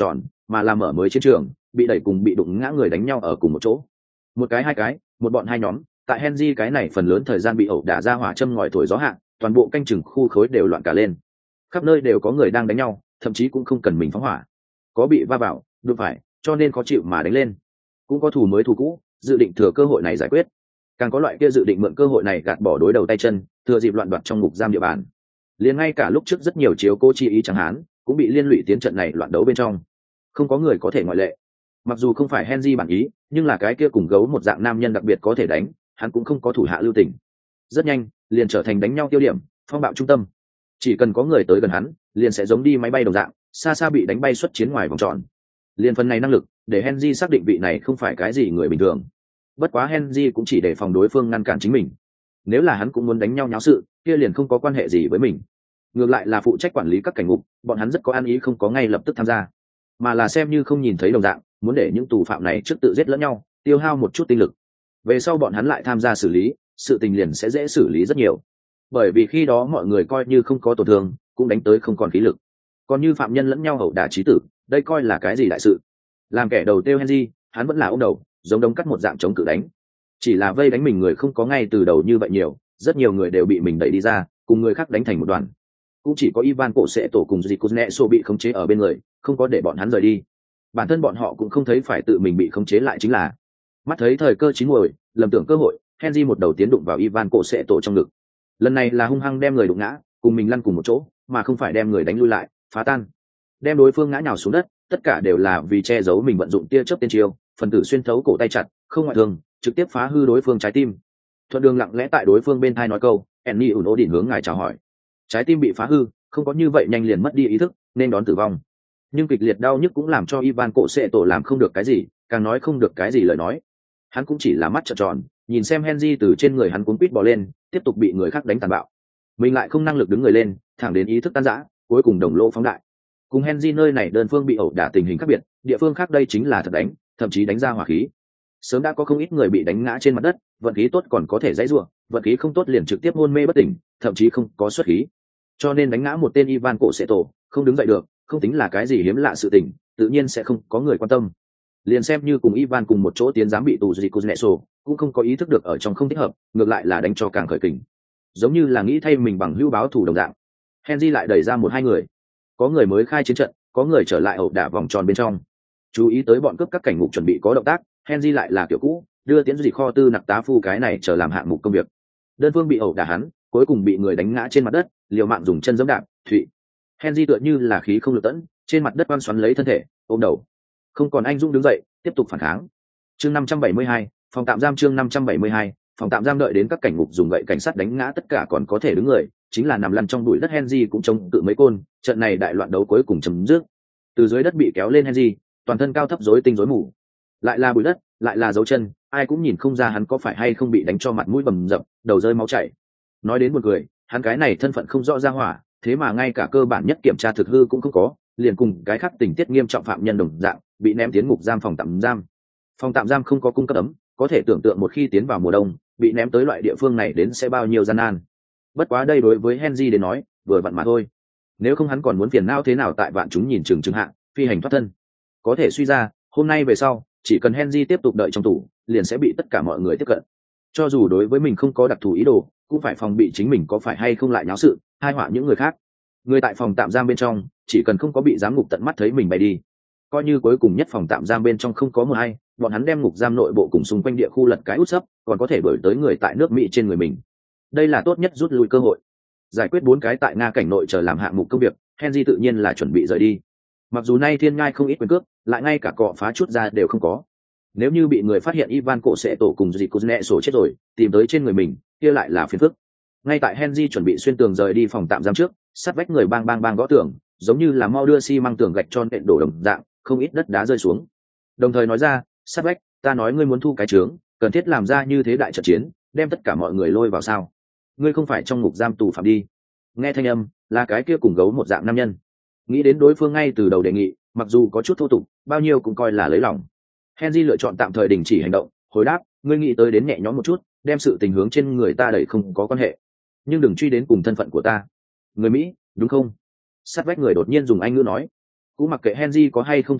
mà là mở mới chiến trường, bị đẩy cùng bị đụng ngã người đánh nhau ở cùng một chỗ. Một cái hai cái, một bọn hai nhóm, tại Henry cái này phần lớn thời gian bị ẩu đả ra hỏa châm ngòi thổi gió hạ, toàn bộ canh chừng khu khối đều loạn cả lên. Khắp nơi đều có người đang đánh nhau, thậm chí cũng không cần mình phóng hỏa. Có bị va vào, đụng phải, cho nên khó chịu mà đánh lên. Cũng có thù mới thù cũ, dự định thừa cơ hội này giải quyết. Càng có loại kia dự định mượn cơ hội này gạt bỏ đối đầu tay chân, thừa dịp loạn đoạt trong ngục giam địa bàn. Liền ngay cả lúc trước rất nhiều chiếu cố chi ý chẳng hán, cũng bị liên lụy tiến trận này loạn đấu bên trong. Không có người có thể ngoại lệ. Mặc dù không phải Henry bản ý, nhưng là cái kia cùng gấu một dạng nam nhân đặc biệt có thể đánh, hắn cũng không có thủ hạ lưu tình. Rất nhanh, liền trở thành đánh nhau tiêu điểm, phong bạo trung tâm. Chỉ cần có người tới gần hắn, liền sẽ giống đi máy bay đồng dạng, xa xa bị đánh bay xuất chiến ngoài vòng tròn. Liên phần này năng lực, để Henry xác định vị này không phải cái gì người bình thường. Bất quá Henry cũng chỉ để phòng đối phương ngăn cản chính mình. Nếu là hắn cũng muốn đánh nhau nháo sự, kia liền không có quan hệ gì với mình. Ngược lại là phụ trách quản lý các cảnh ngục, bọn hắn rất có ăn ý không có ngay lập tức tham gia, mà là xem như không nhìn thấy đồng dạng, muốn để những tù phạm này trước tự giết lẫn nhau, tiêu hao một chút tinh lực. Về sau bọn hắn lại tham gia xử lý, sự tình liền sẽ dễ xử lý rất nhiều. Bởi vì khi đó mọi người coi như không có tổn thương, cũng đánh tới không còn khí lực. Còn như phạm nhân lẫn nhau ẩu đả chí tử, đây coi là cái gì đại sự. Làm kẻ đầu tiêu Henry, hắn vẫn là ông đầu, giống đống cắt một dạng chống cự đánh. Chỉ là vây đánh mình người không có ngay từ đầu như vậy nhiều, rất nhiều người đều bị mình đẩy đi ra, cùng người khác đánh thành một đoàn. Cũng chỉ có Ivan Cổ sẽ tổ cùng Zikuznetso bị khống chế ở bên người, không có để bọn hắn rời đi. Bản thân bọn họ cũng không thấy phải tự mình bị khống chế lại chính là. Mắt thấy thời cơ chín muồi, lầm tưởng cơ hội, Henry một đầu tiến đụng vào Ivan Cổ sẽ tổ trong ngực. Lần này là hung hăng đem người đụng ngã, cùng mình lăn cùng một chỗ, mà không phải đem người đánh lui lại, phá tan. Đem đối phương ngã nhào xuống đất, tất cả đều là vì che giấu mình vận dụng tia chớp tiên chiêu, phần tử xuyên thấu cổ tay chặt, không ngoại thương, trực tiếp phá hư đối phương trái tim. Thuận đường lặng lẽ tại đối phương bên thai nói câu, "Enni ủn ố đỉnh hướng ngài chào hỏi." Trái tim bị phá hư, không có như vậy nhanh liền mất đi ý thức, nên đón tử vong. Nhưng kịch liệt đau nhức cũng làm cho Ivan Cổ sẽ tổ làm không được cái gì, càng nói không được cái gì lời nói. Hắn cũng chỉ là mắt trợn tròn, nhìn xem Henry từ trên người hắn cuốn quýt bò lên, tiếp tục bị người khác đánh tàn bạo. Mình lại không năng lực đứng người lên, thẳng đến ý thức tan rã, cuối cùng đồng lô phóng đại. Cùng Henry nơi này đơn phương bị ẩu đả tình hình khác biệt, địa phương khác đây chính là thật đánh, thậm chí đánh ra hỏa khí. Sớm đã có không ít người bị đánh ngã trên mặt đất, vận khí tốt còn có thể dãy rủa, vận khí không tốt liền trực tiếp hôn mê bất tỉnh, thậm chí không có xuất khí. Cho nên đánh ngã một tên Ivan Cổ sẽ tổ, không đứng dậy được, không tính là cái gì hiếm lạ sự tình, tự nhiên sẽ không có người quan tâm. Liền xem như cùng Ivan cùng một chỗ tiến giám bị tù Zikuznetso, cũng không có ý thức được ở trong không thích hợp, ngược lại là đánh cho càng khởi kình. Giống như là nghĩ thay mình bằng hữu báo thù đồng dạng. Henry lại đẩy ra một hai người. Có người mới khai chiến trận, có người trở lại ẩu đả vòng tròn bên trong. Chú ý tới bọn cướp các cảnh ngục chuẩn bị có động tác, Henry lại là kiểu cũ, đưa tiến gì kho tư nặc tá phu cái này chờ làm hạng mục công việc. Đơn phương bị ẩu đả hắn, cuối cùng bị người đánh ngã trên mặt đất, liều mạng dùng chân giẫm đạp, thụy. Henry tựa như là khí không lực tẫn, trên mặt đất quăng xoắn lấy thân thể, ôm đầu. Không còn anh dũng đứng dậy, tiếp tục phản kháng. Chương năm trăm bảy mươi hai, phòng tạm giam chương năm trăm bảy mươi hai, phòng tạm giam đợi đến các cảnh ngục dùng gậy cảnh sát đánh ngã tất cả còn có thể đứng người, chính là nằm lăn trong bụi đất Henry cũng trông tự mấy côn, trận này đại loạn đấu cuối cùng chấm dứt. Từ dưới đất bị kéo lên Henry, toàn thân cao thấp rối tinh rối mù. Lại là bụi đất, lại là dấu chân, ai cũng nhìn không ra hắn có phải hay không bị đánh cho mặt mũi bầm dập, đầu rơi máu chảy. Nói đến một người, hắn cái này thân phận không rõ ra hỏa, thế mà ngay cả cơ bản nhất kiểm tra thực hư cũng không có, liền cùng cái khác tình tiết nghiêm trọng phạm nhân đồng dạng, bị ném tiến ngục giam phòng tạm giam. Phòng tạm giam không có cung cấp ấm, có thể tưởng tượng một khi tiến vào mùa đông, bị ném tới loại địa phương này đến sẽ bao nhiêu gian nan. Bất quá đây đối với Henry đến nói, vừa vặn mà thôi. Nếu không hắn còn muốn phiền não thế nào tại vạn chúng nhìn chừng chừng hạng, phi hành thoát thân. Có thể suy ra, hôm nay về sau, chỉ cần Henry tiếp tục đợi trong tủ, liền sẽ bị tất cả mọi người tiếp cận. Cho dù đối với mình không có đặc thù ý đồ, cũng phải phòng bị chính mình có phải hay không lại nháo sự, hai họa những người khác. Người tại phòng tạm giam bên trong, chỉ cần không có bị giám ngục tận mắt thấy mình bay đi, coi như cuối cùng nhất phòng tạm giam bên trong không có một ai, bọn hắn đem ngục giam nội bộ cùng xung quanh địa khu lật cái út sấp, còn có thể đuổi tới người tại nước Mỹ trên người mình. Đây là tốt nhất rút lui cơ hội. Giải quyết bốn cái tại Nga cảnh nội chờ làm hạng mục công việc, Henry tự nhiên là chuẩn bị rời đi. Mặc dù nay thiên ngai không ít quyền cước, lại ngay cả cọ phá chút ra đều không có. Nếu như bị người phát hiện Ivan Cổ sẽ tổ cùng Zikuznetso chết rồi, tìm tới trên người mình, kia lại là phiền phức. Ngay tại Henry chuẩn bị xuyên tường rời đi phòng tạm giam trước, sát vách người bang bang bang gõ tường, giống như là mau đưa xi măng tường gạch tròn nện đổ đồng dạng, không ít đất đá rơi xuống. Đồng thời nói ra, sát vách, ta nói ngươi muốn thu cái trướng, cần thiết làm ra như thế đại trận chiến, đem tất cả mọi người lôi vào sao? Ngươi không phải trong ngục giam tù phạm đi? Nghe thanh âm, là cái kia cùng gấu một dạng nam nhân. Nghĩ đến đối phương ngay từ đầu đề nghị, mặc dù có chút thô tục, bao nhiêu cũng coi là lấy lòng. Henry lựa chọn tạm thời đình chỉ hành động, hồi đáp, ngươi nghĩ tới đến nhẹ nhõm một chút, đem sự tình hướng trên người ta đẩy không có quan hệ, nhưng đừng truy đến cùng thân phận của ta. Người Mỹ, đúng không? Sát vách người đột nhiên dùng Anh ngữ nói. Cũng mặc kệ Henry có hay không thừa nhận,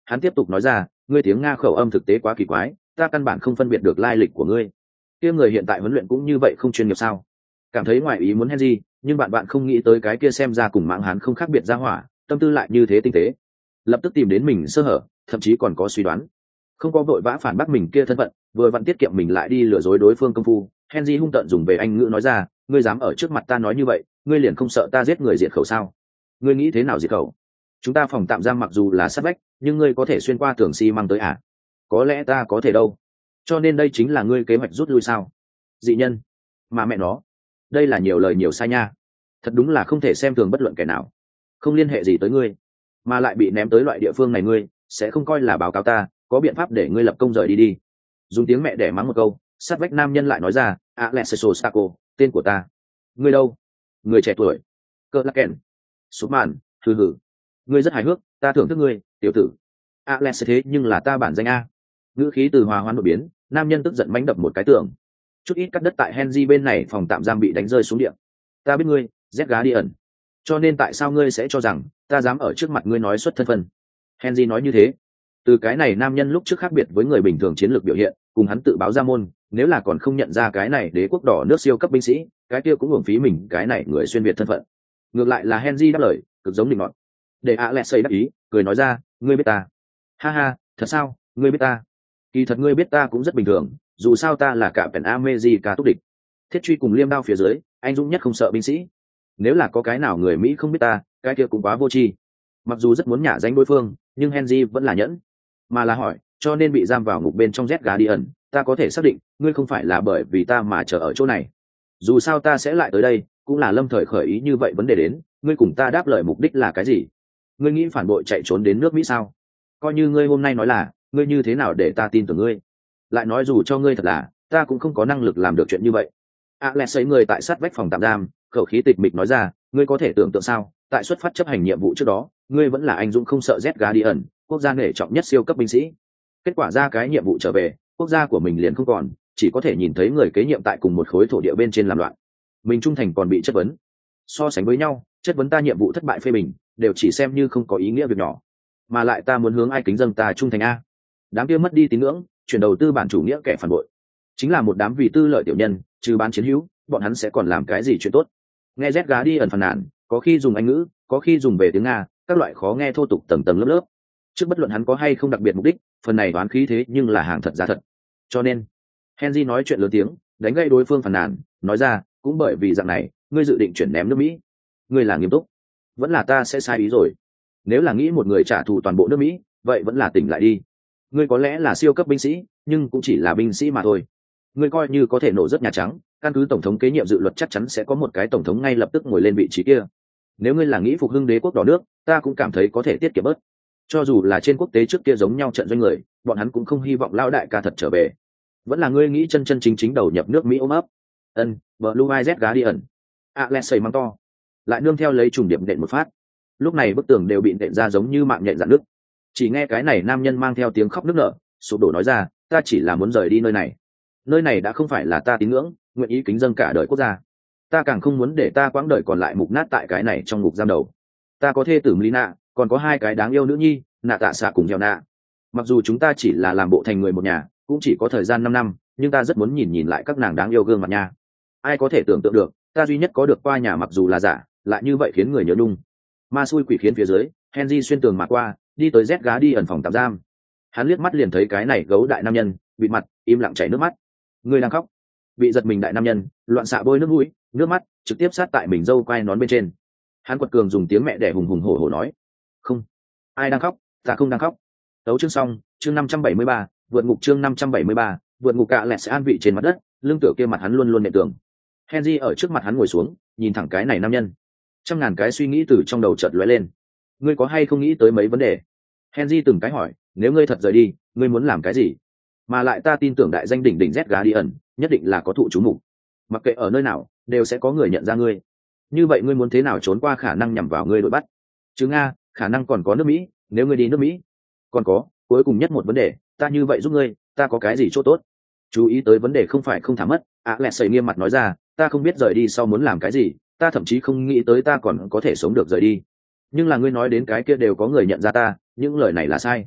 hắn tiếp tục nói ra, ngươi tiếng Nga khẩu âm thực tế quá kỳ quái, ta căn bản không phân biệt được lai lịch của ngươi. Kia người hiện tại huấn luyện cũng như vậy không chuyên nghiệp sao? Cảm thấy ngoài ý muốn Henry, nhưng bạn bạn không nghĩ tới cái kia xem ra cùng mạng hắn không khác biệt ra hỏa, tâm tư lại như thế tinh tế. Lập tức tìm đến mình sơ hở, thậm chí còn có suy đoán. Không có vội vã phản bác mình kia thân phận, vừa vặn tiết kiệm mình lại đi lừa dối đối phương công phu, Henry hung tợn dùng về Anh ngữ nói ra, ngươi dám ở trước mặt ta nói như vậy, ngươi liền không sợ ta giết người diệt khẩu sao? Ngươi nghĩ thế nào diệt khẩu? Chúng ta phòng tạm giam mặc dù là sát vách, nhưng ngươi có thể xuyên qua tường xi măng tới à? Có lẽ ta có thể đâu. Cho nên đây chính là ngươi kế hoạch rút lui sao? Dị nhân, mà mẹ nó, đây là nhiều lời nhiều sai nha. Thật đúng là không thể xem thường bất luận kẻ nào. Không liên hệ gì tới ngươi, mà lại bị ném tới loại địa phương này, ngươi sẽ không coi là báo cáo ta, có biện pháp để ngươi lập công rời đi đi. Dùng tiếng mẹ đẻ mắng một câu, sát vách nam nhân lại nói ra, Alessio Stacco, tên của ta. Ngươi đâu? Người trẻ tuổi. Cơ Lạc Kèn. Sút màn, hừ hừ. Ngươi rất hài hước, ta thưởng thức ngươi, tiểu tử. Alessio thế nhưng là ta bản danh a. Ngữ khí từ hòa hoãn đột biến, nam nhân tức giận mánh đập một cái tường. Chút ít cắt đất tại Henry bên này phòng tạm giam bị đánh rơi xuống địa. Ta biết ngươi, Z Guardian. Cho nên tại sao ngươi sẽ cho rằng ta dám ở trước mặt ngươi nói xuất thân phận? Henry nói như thế. Từ cái này nam nhân lúc trước khác biệt với người bình thường chiến lược biểu hiện, cùng hắn tự báo ra môn, nếu là còn không nhận ra cái này đế quốc đỏ nước siêu cấp binh sĩ, cái kia cũng uổng phí mình cái này người xuyên việt thân phận. Ngược lại là Henry đáp lời, cực giống định ngọn. Để Alexei đáp ý, cười nói ra, ngươi biết ta. Ha ha, thật sao, ngươi biết ta? Kỳ thật ngươi biết ta cũng rất bình thường, dù sao ta là cả Pen America túc địch. Thiết truy cùng liêm đao phía dưới, anh dũng nhất không sợ binh sĩ. Nếu là có cái nào người Mỹ không biết ta, cái kia cũng quá vô tri. Mặc dù rất muốn nhả danh đối phương, nhưng Henry vẫn là nhẫn, mà là hỏi, cho nên bị giam vào ngục bên trong Z Guardian, ta có thể xác định, ngươi không phải là bởi vì ta mà chờ ở chỗ này. Dù sao ta sẽ lại tới đây, cũng là lâm thời khởi ý như vậy vấn đề đến, ngươi cùng ta đáp lời mục đích là cái gì? Ngươi nghĩ phản bội chạy trốn đến nước Mỹ sao? Coi như ngươi hôm nay nói là, ngươi như thế nào để ta tin tưởng ngươi? Lại nói dù cho ngươi thật là, ta cũng không có năng lực làm được chuyện như vậy. Alexei người tại sát vách phòng tạm giam, khẩu khí tịch mịch nói ra, ngươi có thể tưởng tượng sao, tại xuất phát chấp hành nhiệm vụ trước đó, ngươi vẫn là anh dũng không sợ Z Guardian, quốc gia nể trọng nhất siêu cấp binh sĩ. Kết quả ra cái nhiệm vụ trở về, quốc gia của mình liền không còn, chỉ có thể nhìn thấy người kế nhiệm tại cùng một khối thổ địa bên trên làm loạn. Mình trung thành còn bị chất vấn. So sánh với nhau, chất vấn ta nhiệm vụ thất bại phê bình, đều chỉ xem như không có ý nghĩa việc nhỏ. Mà lại ta muốn hướng ai kính dâng ta trung thành a? Đám kia mất đi tín ngưỡng, chuyển đầu tư bản chủ nghĩa kẻ phản bội, chính là một đám vì tư lợi tiểu nhân, trừ bán chiến hữu, bọn hắn sẽ còn làm cái gì chuyện tốt? Nghe Z gá đi ẩn phàn nàn, có khi dùng Anh ngữ, có khi dùng về tiếng Nga, các loại khó nghe thô tục tầng tầng lớp lớp. Trước bất luận hắn có hay không đặc biệt mục đích, phần này đoán khí thế nhưng là hàng thật giá thật. Cho nên, Henry nói chuyện lớn tiếng, đánh gây đối phương phàn nàn, nói ra, cũng bởi vì dạng này, ngươi dự định chuyển ném nước Mỹ. Ngươi là nghiêm túc? Vẫn là ta sẽ sai ý rồi. Nếu là nghĩ một người trả thù toàn bộ nước Mỹ, vậy vẫn là tỉnh lại đi. Ngươi có lẽ là siêu cấp binh sĩ, nhưng cũng chỉ là binh sĩ mà thôi. Ngươi coi như có thể nổ rất Nhà Trắng, căn cứ tổng thống kế nhiệm dự luật chắc chắn sẽ có một cái tổng thống ngay lập tức ngồi lên vị trí kia. Nếu ngươi là nghĩ phục hưng đế quốc đỏ nước, ta cũng cảm thấy có thể tiết kiệm bớt. Cho dù là trên quốc tế trước kia giống nhau trận doanh người, bọn hắn cũng không hy vọng lão đại ca thật trở về. Vẫn là ngươi nghĩ chân chân chính chính đầu nhập nước Mỹ ôm ấp. Ân, Blue Eyes Guardian. Alexei mắng to, lại nương theo lấy trùng điểm đệm một phát. Lúc này bức tường đều bị đệm ra giống như mạng nhện dạn nước. Chỉ nghe cái này nam nhân mang theo tiếng khóc nức nở, sụp đổ nói ra, ta chỉ là muốn rời đi nơi này. Nơi này đã không phải là ta tín ngưỡng, nguyện ý kính dâng cả đời quốc gia. Ta càng không muốn để ta quãng đời còn lại mục nát tại cái này trong ngục giam đầu. Ta có thê tử Lina, còn có hai cái đáng yêu nữ nhi, nạ tạ xạ cùng heo nạ. Mặc dù chúng ta chỉ là làm bộ thành người một nhà, cũng chỉ có thời gian năm năm, nhưng ta rất muốn nhìn nhìn lại các nàng đáng yêu gương mặt nha. Ai có thể tưởng tượng được, ta duy nhất có được qua nhà mặc dù là giả, lại như vậy khiến người nhớ nhung. Ma xui quỷ khiến phía dưới, Henry xuyên tường mà qua, đi tới Z gá đi ẩn phòng tạm giam. Hắn liếc mắt liền thấy cái này gấu đại nam nhân, bịt mặt, im lặng chảy nước mắt. Người đang khóc. Bị giật mình đại nam nhân, loạn xạ bôi nước mũi, nước mắt trực tiếp sát tại mình dâu quai nón bên trên. Hắn quật cường dùng tiếng mẹ đẻ hùng hùng hổ hổ nói, không, ai đang khóc, ta không đang khóc. Tấu chương xong, chương năm trăm bảy mươi ba, vượt ngục chương năm trăm bảy mươi ba, vượt ngục cạ lẹt sẽ an vị trên mặt đất, lưng tựa kia mặt hắn luôn luôn nệ tường. Henry ở trước mặt hắn ngồi xuống, nhìn thẳng cái này nam nhân. Trăm ngàn cái suy nghĩ từ trong đầu chợt lóe lên. Ngươi có hay không nghĩ tới mấy vấn đề? Henry từng cái hỏi, nếu ngươi thật rời đi, ngươi muốn làm cái gì? Mà lại ta tin tưởng đại danh đỉnh đỉnh Z Guardian nhất định là có thụ chú mục. Mặc kệ ở nơi nào, đều sẽ có người nhận ra ngươi. Như vậy ngươi muốn thế nào trốn qua khả năng nhằm vào ngươi đội bắt? Chứ Nga, khả năng còn có nước Mỹ, nếu ngươi đi nước Mỹ. Còn có, cuối cùng nhất một vấn đề, ta như vậy giúp ngươi, ta có cái gì chỗ tốt? Chú ý tới vấn đề không phải không thả mất, ạ lẹ sẩy nghiêm mặt nói ra, ta không biết rời đi sau muốn làm cái gì, ta thậm chí không nghĩ tới ta còn có thể sống được rời đi. Nhưng là ngươi nói đến cái kia đều có người nhận ra ta, những lời này là sai.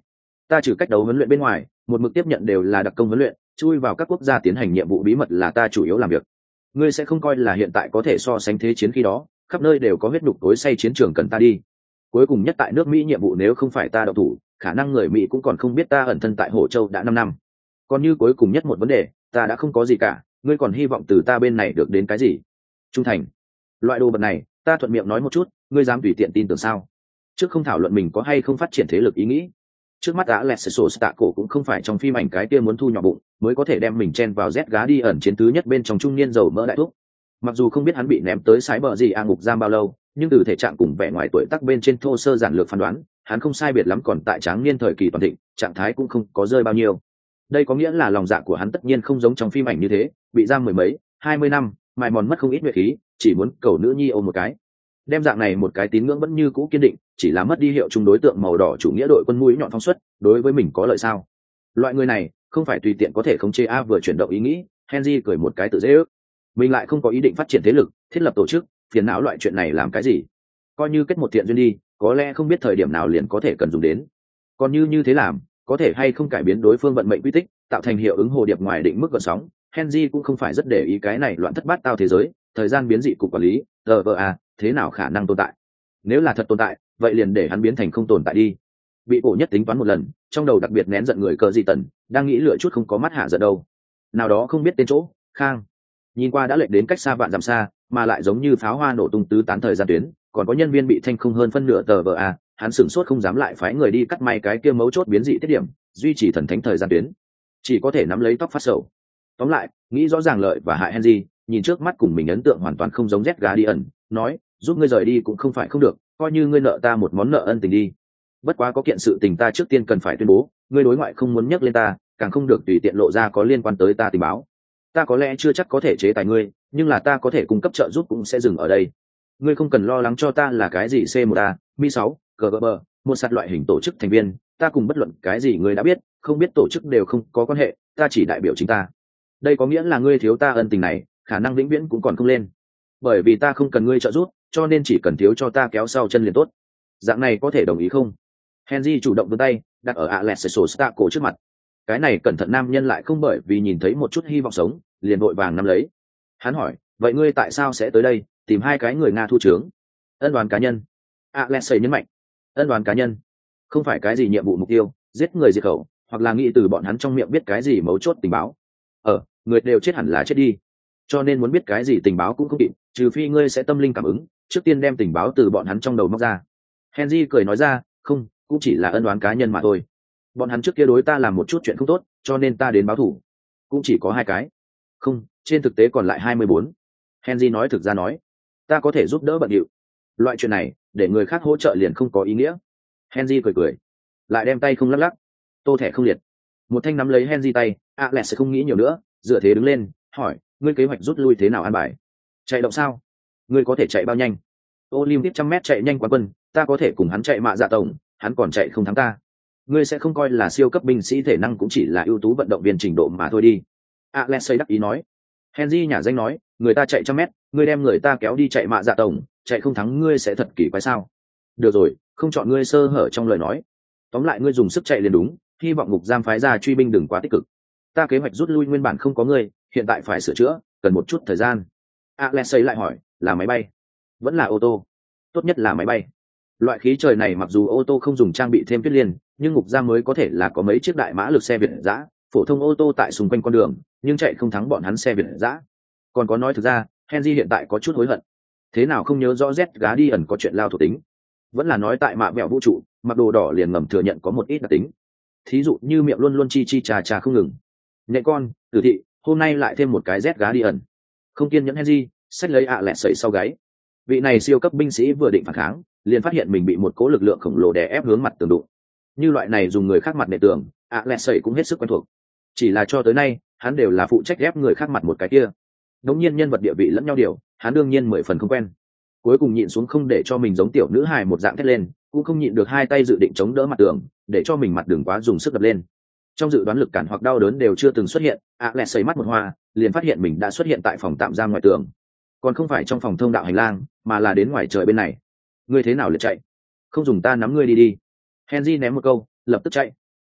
Ta trừ cách đấu huấn luyện bên ngoài, một mực tiếp nhận đều là đặc công huấn luyện, chui vào các quốc gia tiến hành nhiệm vụ bí mật là ta chủ yếu làm việc. Ngươi sẽ không coi là hiện tại có thể so sánh thế chiến khi đó, khắp nơi đều có huyết nhục tối say chiến trường cần ta đi. Cuối cùng nhất tại nước Mỹ nhiệm vụ nếu không phải ta đậu thủ, khả năng người Mỹ cũng còn không biết ta ẩn thân tại Hồ Châu đã năm năm. Còn như cuối cùng nhất một vấn đề, ta đã không có gì cả, ngươi còn hy vọng từ ta bên này được đến cái gì? Trung thành. Loại đồ vật này, ta thuận miệng nói một chút, ngươi dám tùy tiện tin tưởng sao? Trước không thảo luận mình có hay không phát triển thế lực ý nghĩ. Trước mắt đã lẹt sổ tạ cổ cũng không phải trong phim ảnh cái kia muốn thu nhỏ bụng mới có thể đem mình chen vào Z gá đi ẩn chiến thứ nhất bên trong trung niên dầu mỡ đại thúc. Mặc dù không biết hắn bị ném tới sái bờ gì a ngục giam bao lâu, nhưng từ thể trạng cùng vẻ ngoài tuổi tác bên trên thô sơ giản lược phán đoán, hắn không sai biệt lắm còn tại tráng niên thời kỳ toàn thịnh, trạng thái cũng không có rơi bao nhiêu. Đây có nghĩa là lòng dạ của hắn tất nhiên không giống trong phim ảnh như thế, bị giam mười mấy, hai mươi năm, mài mòn mất không ít nhuệ khí, chỉ muốn cầu nữ nhi ôm một cái. Đem dạng này một cái tín ngưỡng vẫn như cũ kiên định, chỉ là mất đi hiệu chung đối tượng màu đỏ chủ nghĩa đội quân mũi nhọn phóng xuất, đối với mình có lợi sao? Loại người này không phải tùy tiện có thể khống chế. A vừa chuyển động ý nghĩ, Henry cười một cái tự dễ ước. Mình lại không có ý định phát triển thế lực, thiết lập tổ chức, phiền não loại chuyện này làm cái gì? Coi như kết một thiện duyên đi, có lẽ không biết thời điểm nào liền có thể cần dùng đến. Còn như như thế làm, có thể hay không cải biến đối phương vận mệnh quy tích, tạo thành hiệu ứng hồ điệp ngoài định mức gợn sóng, Henry cũng không phải rất để ý cái này loạn thất bát tao thế giới, thời gian biến dị cục quản lý, rờ vờ a, thế nào khả năng tồn tại? Nếu là thật tồn tại, vậy liền để hắn biến thành không tồn tại đi. Bị cổ nhất tính toán một lần, trong đầu đặc biệt nén giận người cờ gì tần, đang nghĩ lựa chút không có mắt hạ giận đâu. Nào đó không biết tên chỗ, Khang. Nhìn qua đã lệch đến cách xa vạn dặm xa, mà lại giống như pháo hoa nổ tung tứ tán thời gian tuyến, còn có nhân viên bị thanh không hơn phân nửa tờ vờ a, hắn sửng sốt không dám lại phái người đi cắt may cái kia mấu chốt biến dị tiết điểm, duy trì thần thánh thời gian tuyến. Chỉ có thể nắm lấy tóc phát sầu. Tóm lại, nghĩ rõ ràng lợi và hại Henry, nhìn trước mắt cùng mình ấn tượng hoàn toàn không giống Z Guardian, nói, giúp ngươi rời đi cũng không phải không được, coi như ngươi nợ ta một món nợ ân tình đi. Bất quá có kiện sự tình ta trước tiên cần phải tuyên bố, ngươi đối ngoại không muốn nhắc lên ta, càng không được tùy tiện lộ ra có liên quan tới ta tình báo. Ta có lẽ chưa chắc có thể chế tài ngươi, nhưng là ta có thể cung cấp trợ giúp cũng sẽ dừng ở đây. Ngươi không cần lo lắng cho ta là cái gì C một A, Mi sáu, cờ gờ bờ, một sạt loại hình tổ chức thành viên, ta cùng bất luận cái gì ngươi đã biết, không biết tổ chức đều không có quan hệ, ta chỉ đại biểu chính ta. Đây có nghĩa là ngươi thiếu ta ân tình này, khả năng vĩnh viễn cũng còn không lên. Bởi vì ta không cần ngươi trợ giúp, cho nên chỉ cần thiếu cho ta kéo sau chân liền tốt. Dạng này có thể đồng ý không? Henry chủ động vươn tay, đặt ở Alessio Stacco trước mặt. Cái này cẩn thận nam nhân lại không bởi vì nhìn thấy một chút hy vọng sống, liền vội vàng nắm lấy. Hắn hỏi, vậy ngươi tại sao sẽ tới đây, tìm hai cái người Nga thu trướng? Ân đoán cá nhân. Alessio nhấn mạnh. Ân đoán cá nhân. Không phải cái gì nhiệm vụ mục tiêu, giết người diệt khẩu, hoặc là nghĩ từ bọn hắn trong miệng biết cái gì mấu chốt tình báo. Ờ, người đều chết hẳn là chết đi. Cho nên muốn biết cái gì tình báo cũng không kịp, trừ phi ngươi sẽ tâm linh cảm ứng, trước tiên đem tình báo từ bọn hắn trong đầu móc ra. Henry cười nói ra, không, cũng chỉ là ân oán cá nhân mà thôi. Bọn hắn trước kia đối ta làm một chút chuyện không tốt, cho nên ta đến báo thù. Cũng chỉ có hai cái. Không, trên thực tế còn lại hai mươi bốn. Henry nói thực ra nói, ta có thể giúp đỡ bận điệu. Loại chuyện này, để người khác hỗ trợ liền không có ý nghĩa. Henry cười cười, lại đem tay không lắc lắc. Tô thẻ không liệt. Một thanh nắm lấy Henry tay, Alex sẽ không nghĩ nhiều nữa, dựa thế đứng lên, hỏi, ngươi kế hoạch rút lui thế nào an bài? Chạy động sao? Ngươi có thể chạy bao nhanh? Olympic trăm mét chạy nhanh quán quân, ta có thể cùng hắn chạy mạ dạ tổng, hắn còn chạy không thắng ta. Ngươi sẽ không coi là siêu cấp binh sĩ thể năng cũng chỉ là ưu tú vận động viên trình độ mà thôi đi. Alexei đắc ý nói. Henry nhả danh nói, người ta chạy trăm mét, ngươi đem người ta kéo đi chạy mạ dạ tổng, chạy không thắng ngươi sẽ thật kỳ quái sao? Được rồi, không chọn ngươi sơ hở trong lời nói. Tóm lại ngươi dùng sức chạy liền đúng, hy vọng ngục giam phái ra truy binh đừng quá tích cực. Ta kế hoạch rút lui nguyên bản không có ngươi, hiện tại phải sửa chữa, cần một chút thời gian. Alexei lại hỏi, là máy bay? Vẫn là ô tô? Tốt nhất là máy bay. Loại khí trời này mặc dù ô tô không dùng trang bị thêm tuyết liên, nhưng ngục giam mới có thể là có mấy chiếc đại mã lực xe Việt dã, phổ thông ô tô tại xung quanh con đường, nhưng chạy không thắng bọn hắn xe Việt dã. Còn có nói thực ra, Henry hiện tại có chút hối hận. Thế nào không nhớ rõ Z Guardian có chuyện lao thuộc tính? Vẫn là nói tại mạ mẹo vũ trụ, mặc đồ đỏ liền ngầm thừa nhận có một ít đặc tính. Thí dụ như miệng luôn luôn chi chi trà trà không ngừng. Nhẹ con, tử thị, hôm nay lại thêm một cái Z Guardian. Không kiên nhẫn Henry, xách lấy ạ lẹ sẩy sau gáy. Vị này siêu cấp binh sĩ vừa định phản kháng, liền phát hiện mình bị một cỗ lực lượng khổng lồ đè ép hướng mặt tường đụng. Như loại này dùng người khác mặt nệ tường, ạ lẹ sẩy cũng hết sức quen thuộc. Chỉ là cho tới nay, hắn đều là phụ trách ép người khác mặt một cái kia. Đống nhiên nhân vật địa vị lẫn nhau điều, hắn đương nhiên mười phần không quen. Cuối cùng nhịn xuống không để cho mình giống tiểu nữ hài một dạng thét lên, cũng không nhịn được hai tay dự định chống đỡ mặt tường, để cho mình mặt đường quá dùng sức đập lên. Trong dự đoán lực cản hoặc đau đớn đều chưa từng xuất hiện, ạ lẹ sẩy mắt một hoa, liền phát hiện mình đã xuất hiện tại phòng tạm giam ngoài tường, còn không phải trong phòng thông đạo hành lang, mà là đến ngoài trời bên này. Ngươi thế nào lại chạy? Không dùng ta nắm ngươi đi đi. Henry ném một câu, lập tức chạy.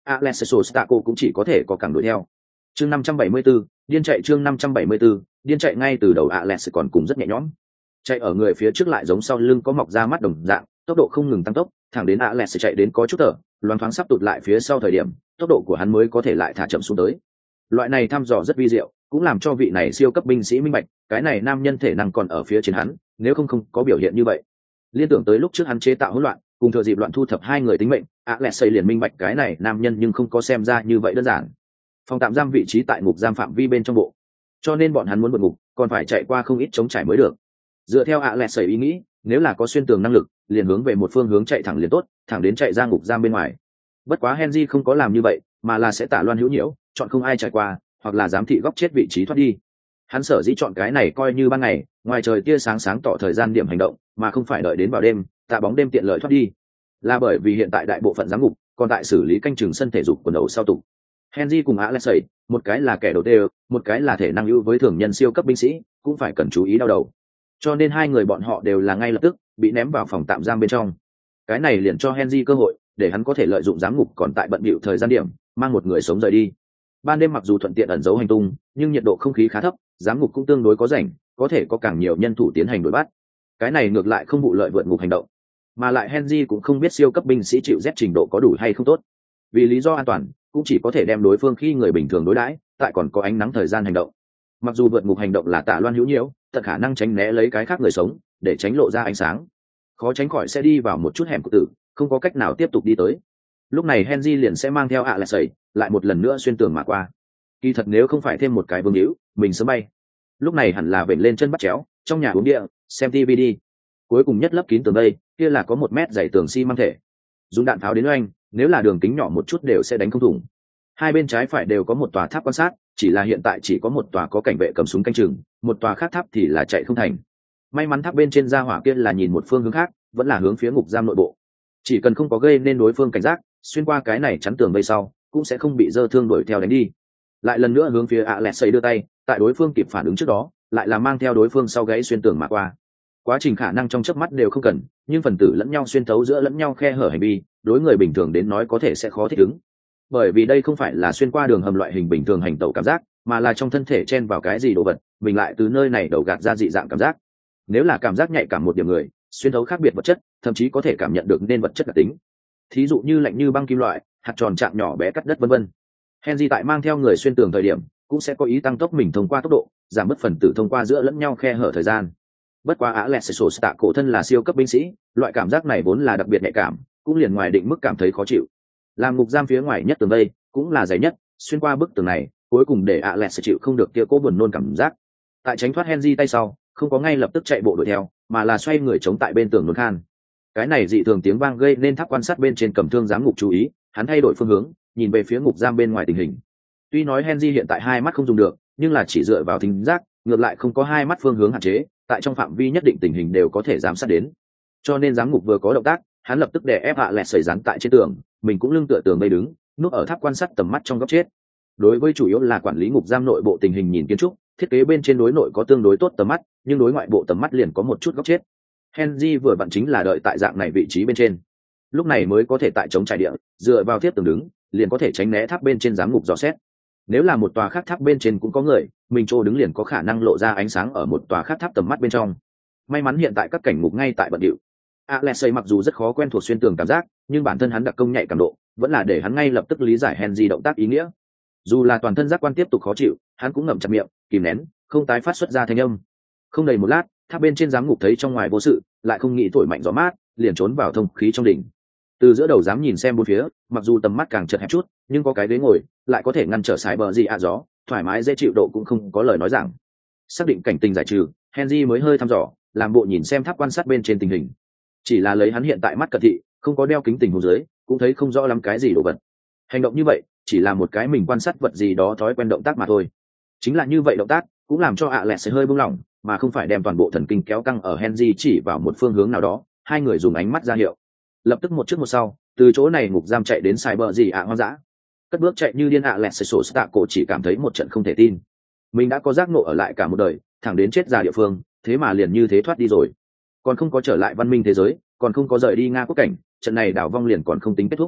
Alessio Stacco cũng chỉ có thể có cẳng đuổi theo. Chương năm trăm bảy mươi tư, điên chạy chương năm trăm bảy mươi tư, điên chạy ngay từ đầu Alessio còn cùng rất nhẹ nhõm. Chạy ở người phía trước lại giống sau lưng có mọc ra mắt đồng dạng, tốc độ không ngừng tăng tốc, thẳng đến Alessio chạy đến có chút thở, loáng thoáng sắp tụt lại phía sau thời điểm, tốc độ của hắn mới có thể lại thả chậm xuống tới. Loại này thăm dò rất vi diệu, cũng làm cho vị này siêu cấp binh sĩ minh bạch, cái này nam nhân thể năng còn ở phía trên hắn, nếu không không có biểu hiện như vậy. Liên tưởng tới lúc trước hắn chế tạo hỗn loạn, cùng thừa dịp loạn thu thập hai người tính mệnh, Alessio liền minh bạch cái này nam nhân nhưng không có xem ra như vậy đơn giản. Phòng tạm giam vị trí tại ngục giam phạm vi bên trong bộ, cho nên bọn hắn muốn vượt ngục, còn phải chạy qua không ít chống trải mới được. Dựa theo Alessio ý nghĩ, nếu là có xuyên tường năng lực, liền hướng về một phương hướng chạy thẳng liền tốt, thẳng đến chạy ra ngục giam bên ngoài. Bất quá Henry không có làm như vậy, mà là sẽ tả loan hữu nhiễu, chọn không ai trải qua, hoặc là giám thị góc chết vị trí thoát đi. Hắn sở dĩ chọn cái này coi như ban ngày, ngoài trời tia sáng sáng tỏ thời gian điểm hành động, mà không phải đợi đến vào đêm, tạ bóng đêm tiện lợi thoát đi. Là bởi vì hiện tại đại bộ phận giám ngục còn tại xử lý canh chừng sân thể dục quần đầu sau tủ. Henry cùng Alessio, một cái là kẻ đầu tê, một cái là thể năng ưu với thường nhân siêu cấp binh sĩ, cũng phải cần chú ý đau đầu. Cho nên hai người bọn họ đều là ngay lập tức bị ném vào phòng tạm giam bên trong. Cái này liền cho Henry cơ hội để hắn có thể lợi dụng giám ngục còn tại bận bịu thời gian điểm, mang một người sống rời đi. Ban đêm mặc dù thuận tiện ẩn giấu hành tung, nhưng nhiệt độ không khí khá thấp, giám ngục cũng tương đối có rảnh, có thể có càng nhiều nhân thủ tiến hành đuổi bắt. Cái này ngược lại không vụ lợi vượt ngục hành động, mà lại Henry cũng không biết siêu cấp binh sĩ chịu rét trình độ có đủ hay không tốt. Vì lý do an toàn, cũng chỉ có thể đem đối phương khi người bình thường đối đãi, tại còn có ánh nắng thời gian hành động. Mặc dù vượt ngục hành động là tả loan hữu nhiễu, tận khả năng tránh né lấy cái khác người sống, để tránh lộ ra ánh sáng, khó tránh khỏi sẽ đi vào một chút hẻm của tử, không có cách nào tiếp tục đi tới. Lúc này Henry liền sẽ mang theo Alessio lại một lần nữa xuyên tường mà qua. Kỳ thật nếu không phải thêm một cái vương hữu, mình sớm bay. Lúc này hẳn là vểnh lên chân bắt chéo, trong nhà uống địa, xem ti vi đi. Cuối cùng nhất lấp kín tường đây, kia là có một mét dày tường xi măng thể. Dùng đạn pháo đến oanh, nếu là đường kính nhỏ một chút đều sẽ đánh không thủng. Hai bên trái phải đều có một tòa tháp quan sát, chỉ là hiện tại chỉ có một tòa có cảnh vệ cầm súng canh chừng, một tòa khác tháp thì là chạy không thành. May mắn tháp bên trên ra hỏa kia là nhìn một phương hướng khác, vẫn là hướng phía ngục giam nội bộ. Chỉ cần không có gây nên đối phương cảnh giác, xuyên qua cái này chắn tường vây sau, cũng sẽ không bị dơ thương đuổi theo đánh đi. Lại lần nữa hướng phía Alessio đưa tay, tại đối phương kịp phản ứng trước đó, lại là mang theo đối phương sau gáy xuyên tường mà qua. Quá trình khả năng trong chớp mắt đều không cần, nhưng phần tử lẫn nhau xuyên thấu giữa lẫn nhau khe hở hành vi, đối người bình thường đến nói có thể sẽ khó thích ứng. Bởi vì đây không phải là xuyên qua đường hầm loại hình bình thường hành tẩu cảm giác, mà là trong thân thể chen vào cái gì đồ vật, mình lại từ nơi này đầu gạt ra dị dạng cảm giác. Nếu là cảm giác nhạy cảm một điểm người, xuyên thấu khác biệt vật chất, thậm chí có thể cảm nhận được nên vật chất đặc tính. Thí dụ như lạnh như băng kim loại, hạt tròn chạm nhỏ bé cắt đất vân vân. Henry tại mang theo người xuyên tường thời điểm, cũng sẽ có ý tăng tốc mình thông qua tốc độ, giảm bớt phần tử thông qua giữa lẫn nhau khe hở thời gian. Bất quá Alessio Stacco thân là siêu cấp binh sĩ, loại cảm giác này vốn là đặc biệt nhạy cảm, cũng liền ngoài định mức cảm thấy khó chịu. Làm ngục giam phía ngoài nhất tường đây, cũng là dày nhất, xuyên qua bức tường này, cuối cùng để Alessio chịu không được kia cố buồn nôn cảm giác. Tại tránh thoát Henry tay sau, không có ngay lập tức chạy bộ đuổi theo, mà là xoay người chống tại bên tường nôn khan. Cái này dị thường tiếng vang gây nên tháp quan sát bên trên cầm thương giám ngục chú ý, hắn thay đổi phương hướng, nhìn về phía ngục giam bên ngoài tình hình. Tuy nói Henry hiện tại hai mắt không dùng được, nhưng là chỉ dựa vào thính giác, ngược lại không có hai mắt phương hướng hạn chế, tại trong phạm vi nhất định tình hình đều có thể giám sát đến. Cho nên giám ngục vừa có động tác, hắn lập tức đè ép hạ lẹt sẩy rắn tại trên tường, mình cũng lưng tựa tường đây đứng, núp ở tháp quan sát tầm mắt trong góc chết. Đối với chủ yếu là quản lý ngục giam nội bộ tình hình nhìn kiến trúc, thiết kế bên trên đối nội có tương đối tốt tầm mắt, nhưng đối ngoại bộ tầm mắt liền có một chút góc chết. Henry vừa vặn chính là đợi tại dạng này vị trí bên trên, lúc này mới có thể tại chống trải địa, dựa vào thiết tường đứng, liền có thể tránh né tháp bên trên giám ngục dò xét. Nếu là một tòa khác tháp bên trên cũng có người, mình chỗ đứng liền có khả năng lộ ra ánh sáng ở một tòa khác tháp tầm mắt bên trong. May mắn hiện tại các cảnh ngục ngay tại bận điệu. Alessio mặc dù rất khó quen thuộc xuyên tường cảm giác, nhưng bản thân hắn đặc công nhạy cảm độ, vẫn là để hắn ngay lập tức lý giải Henry động tác ý nghĩa. Dù là toàn thân giác quan tiếp tục khó chịu, hắn cũng ngậm chặt miệng, kìm nén, không tái phát xuất ra thanh âm. Không đầy một lát, tháp bên trên giám ngục thấy trong ngoài vô sự, lại không nghĩ thổi mạnh gió mát, liền trốn vào thông khí trong đỉnh. Từ giữa đầu dám nhìn xem bốn phía, mặc dù tầm mắt càng chật hẹp chút, nhưng có cái ghế ngồi, lại có thể ngăn trở sải bờ gì ạ gió, thoải mái dễ chịu độ cũng không có lời nói rằng. Xác định cảnh tình giải trừ, Henry mới hơi thăm dò, làm bộ nhìn xem tháp quan sát bên trên tình hình. Chỉ là lấy hắn hiện tại mắt cận thị, không có đeo kính tình huống dưới, cũng thấy không rõ lắm cái gì đồ vật. Hành động như vậy, chỉ là một cái mình quan sát vật gì đó thói quen động tác mà thôi. Chính là như vậy động tác, cũng làm cho ạ lẹt sẽ hơi buông lỏng, mà không phải đem toàn bộ thần kinh kéo căng ở Henry chỉ vào một phương hướng nào đó. Hai người dùng ánh mắt ra hiệu, lập tức một trước một sau, từ chỗ này ngục giam chạy đến xài bờ gì ạ hoang dã. Cất bước chạy như điên ạ lẹt sổ Stacco chỉ cảm thấy một trận không thể tin. Mình đã có giác ngộ ở lại cả một đời, thẳng đến chết già địa phương, thế mà liền như thế thoát đi rồi. Còn không có trở lại văn minh thế giới, còn không có rời đi Nga quốc cảnh, trận này đảo vong liền còn không tính kết thúc.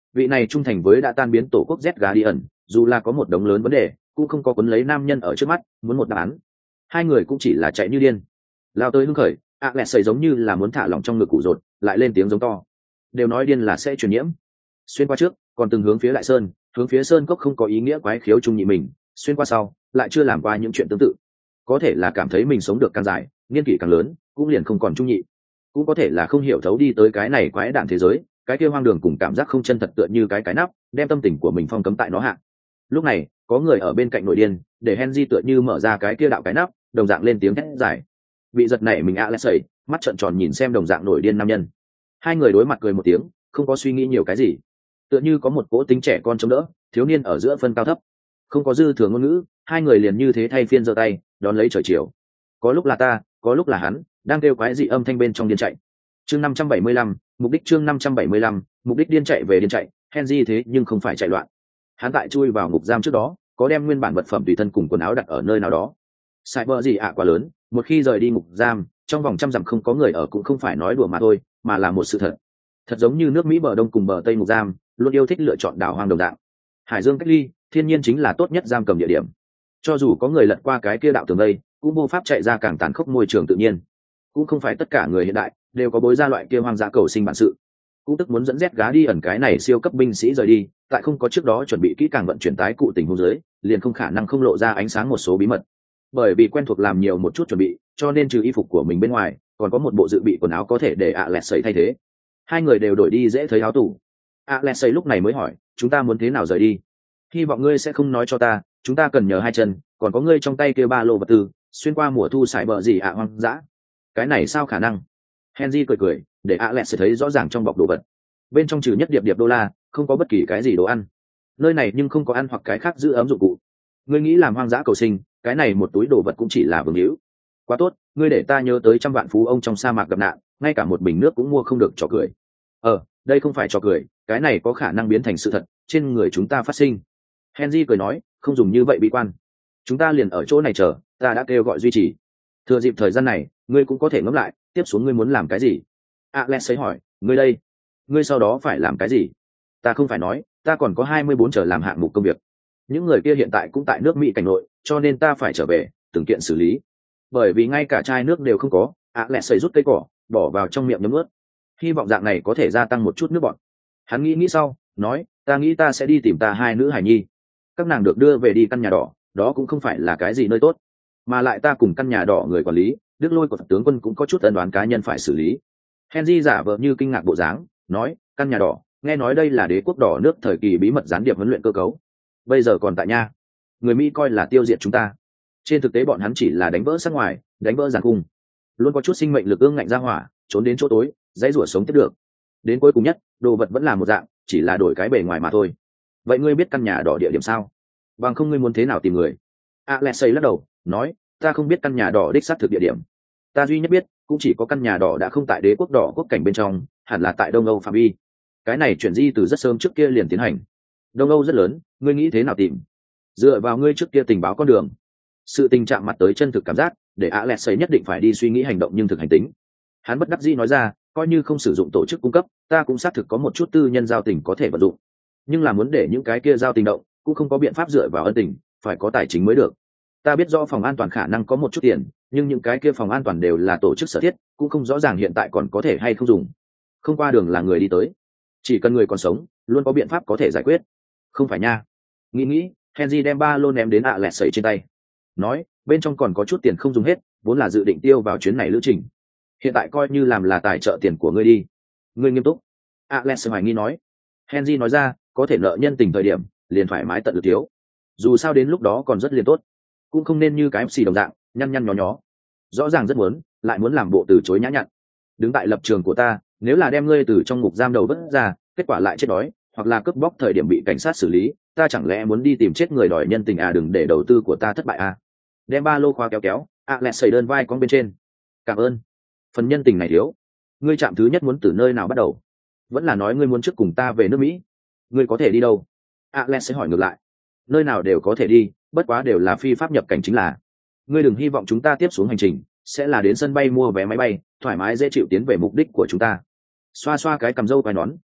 Vị này trung thành với đã tan biến tổ quốc Z Guardian, dù là có một đống lớn vấn đề cũng không có cuốn lấy nam nhân ở trước mắt muốn một đáp án. Hai người cũng chỉ là chạy như điên lao tới hưng khởi. ạ lẹt sẩy giống như là muốn thả lỏng trong ngực củ rột, lại lên tiếng giống to. Đều nói điên là sẽ truyền nhiễm. Xuyên qua trước còn từng hướng phía lại sơn, hướng phía sơn cốc không có ý nghĩa quái khiếu trung nhị mình, xuyên qua sau lại chưa làm qua những chuyện tương tự. Có thể là cảm thấy mình sống được càng dài niên kỷ càng lớn cũng liền không còn trung nhị, cũng có thể là không hiểu thấu đi tới cái này quái đạn thế giới, cái kia hoang đường cùng cảm giác không chân thật tựa như cái cái nắp đem tâm tình của mình phong cấm tại nó hạ. Lúc này có người ở bên cạnh nội điên, để Henry tựa như mở ra cái kia đạo cái nắp, đồng dạng lên tiếng thét dài. Bị giật này mình ạ lẽ sẩy mắt trợn tròn nhìn xem đồng dạng nổi điên nam nhân. Hai người đối mặt cười một tiếng, không có suy nghĩ nhiều cái gì, tựa như có một cỗ tính trẻ con chống đỡ, thiếu niên ở giữa phân cao thấp, không có dư thừa ngôn ngữ, hai người liền như thế thay phiên giơ tay đón lấy trời chiều. Có lúc là ta, có lúc là hắn, đang kêu quái dị âm thanh bên trong điên chạy. Chương năm trăm bảy mươi lăm, mục đích chương năm trăm bảy mươi lăm, mục đích điên chạy về điên chạy. Henry thế nhưng không phải chạy loạn. Hắn tại chui vào ngục giam trước đó, có đem nguyên bản vật phẩm tùy thân cùng quần áo đặt ở nơi nào đó. Sai bờ gì ạ quá lớn, một khi rời đi ngục giam, trong vòng trăm dặm không có người ở cũng không phải nói đùa mà thôi, mà là một sự thật. Thật giống như nước Mỹ bờ đông cùng bờ tây ngục giam, luôn yêu thích lựa chọn đảo hoang đồng dạng. Hải dương cách ly, thiên nhiên chính là tốt nhất giam cầm địa điểm. Cho dù có người lật qua cái kia đạo tường đây, cũng vô pháp chạy ra càng tàn khốc môi trường tự nhiên. Cũng không phải tất cả người hiện đại đều có bối ra loại kia hoang dã cầu sinh bản sự, cũng tức muốn dẫn dắt gá đi ẩn cái này siêu cấp binh sĩ rời đi, tại không có trước đó chuẩn bị kỹ càng vận chuyển tái cụ tình huống dưới, liền không khả năng không lộ ra ánh sáng một số bí mật. Bởi vì quen thuộc làm nhiều một chút chuẩn bị, cho nên trừ y phục của mình bên ngoài, còn có một bộ dự bị quần áo có thể để ạ lẹt sẩy thay thế. Hai người đều đổi đi dễ thấy áo tủ. ạ lẹt sẩy lúc này mới hỏi, chúng ta muốn thế nào rời đi? Hy vọng ngươi sẽ không nói cho ta, chúng ta cần nhờ hai chân, còn có ngươi trong tay kia ba lô vật tư, xuyên qua mùa thu sải bờ gì ạ hoang dã. Cái này sao khả năng? Henry cười cười, để ạ lẹt sẽ thấy rõ ràng trong bọc đồ vật. Bên trong trừ nhất điệp điệp đô la, không có bất kỳ cái gì đồ ăn. Nơi này nhưng không có ăn hoặc cái khác giữ ấm dụng cụ. Ngươi nghĩ làm hoang dã cầu sinh, cái này một túi đồ vật cũng chỉ là vương hữu. Quá tốt, ngươi để ta nhớ tới trăm vạn phú ông trong sa mạc gặp nạn, ngay cả một bình nước cũng mua không được, trò cười. Ờ, đây không phải trò cười, cái này có khả năng biến thành sự thật, trên người chúng ta phát sinh. Henry cười nói, không dùng như vậy bi quan. Chúng ta liền ở chỗ này chờ, ta đã kêu gọi duy trì. Thừa dịp thời gian này, ngươi cũng có thể ngẫm lại, tiếp xuống ngươi muốn làm cái gì? Alex hỏi, ngươi đây, ngươi sau đó phải làm cái gì? Ta không phải nói, ta còn có hai mươi bốn giờ làm hạng mục công việc. Những người kia hiện tại cũng tại nước Mỹ cảnh nội, cho nên ta phải trở về, từng kiện xử lý. Bởi vì ngay cả chai nước đều không có, Alex rút cây cỏ, bỏ vào trong miệng nhấm ướt. Hy vọng dạng này có thể gia tăng một chút nước bọt. Hắn nghĩ nghĩ sau, nói, ta nghĩ ta sẽ đi tìm ta hai nữ hải nhi. Các nàng được đưa về đi căn nhà đỏ, đó cũng không phải là cái gì nơi tốt. Mà lại ta cùng căn nhà đỏ người quản lý, Đức Lôi của tướng quân cũng có chút ân đoán cá nhân phải xử lý. Henry giả vờ như kinh ngạc bộ dáng, nói, căn nhà đỏ, nghe nói đây là đế quốc đỏ nước thời kỳ bí mật gián điệp huấn luyện cơ cấu. Bây giờ còn tại nha. Người Mỹ coi là tiêu diệt chúng ta. Trên thực tế bọn hắn chỉ là đánh vỡ sát ngoài, đánh vỡ giàn cung. Luôn có chút sinh mệnh lực ương ngạnh ra hỏa, trốn đến chỗ tối, dãy rủa sống tiếp được. Đến cuối cùng nhất, đồ vật vẫn là một dạng, chỉ là đổi cái bề ngoài mà thôi. Vậy ngươi biết căn nhà đỏ địa điểm sao? Bằng không ngươi muốn thế nào tìm người? Alexei lắc đầu, nói, ta không biết căn nhà đỏ đích xác thực địa điểm. Ta duy nhất biết, cũng chỉ có căn nhà đỏ đã không tại đế quốc đỏ quốc cảnh bên trong, hẳn là tại Đông Âu phạm vi. Cái này chuyển di từ rất sớm trước kia liền tiến hành. Đông Âu rất lớn, ngươi nghĩ thế nào tìm? Dựa vào ngươi trước kia tình báo con đường. Sự tình trạng mặt tới chân thực cảm giác, để Alexei nhất định phải đi suy nghĩ hành động nhưng thực hành tính. Hắn bất đắc dĩ nói ra, coi như không sử dụng tổ chức cung cấp, ta cũng xác thực có một chút tư nhân giao tình có thể vận dụng. Nhưng là muốn để những cái kia giao tình động, cũng không có biện pháp dựa vào ân tình, phải có tài chính mới được. Ta biết rõ phòng an toàn khả năng có một chút tiền, nhưng những cái kia phòng an toàn đều là tổ chức sở thiết, cũng không rõ ràng hiện tại còn có thể hay không dùng. Không qua đường là người đi tới, chỉ cần người còn sống, luôn có biện pháp có thể giải quyết. Không phải nha? Nghĩ nghĩ, Henry đem ba lô ném đến ạ lẹt sẩy trên tay, nói, bên trong còn có chút tiền không dùng hết, vốn là dự định tiêu vào chuyến này lữ trình. Hiện tại coi như làm là tài trợ tiền của ngươi đi. Ngươi nghiêm túc? Alex hoài nghi nói. Henry nói ra, có thể nợ nhân tình thời điểm, liền thoải mái tận lực thiếu. Dù sao đến lúc đó còn rất liền tốt, cũng không nên như cái xì đồng dạng, nhăn nhăn nhó nhó. Rõ ràng rất muốn, lại muốn làm bộ từ chối nhã nhặn. Đứng tại lập trường của ta, nếu là đem ngươi từ trong ngục giam đầu vứt ra, kết quả lại chết đói, hoặc là cướp bóc thời điểm bị cảnh sát xử lý, ta chẳng lẽ muốn đi tìm chết người đòi nhân tình à? Đừng để đầu tư của ta thất bại à? Đem ba lô khoa kéo kéo, Alex sẩy đơn vai con bên trên. Cảm ơn. Phần nhân tình này thiếu. Ngươi chạm thứ nhất muốn từ nơi nào bắt đầu? Vẫn là nói ngươi muốn trước cùng ta về nước Mỹ? Ngươi có thể đi đâu? Alex sẽ hỏi ngược lại. Nơi nào đều có thể đi, bất quá đều là phi pháp nhập cảnh chính là. Ngươi đừng hy vọng chúng ta tiếp xuống hành trình sẽ là đến sân bay mua vé máy bay, thoải mái dễ chịu tiến về mục đích của chúng ta. Xoa xoa cái cầm râu quai nón,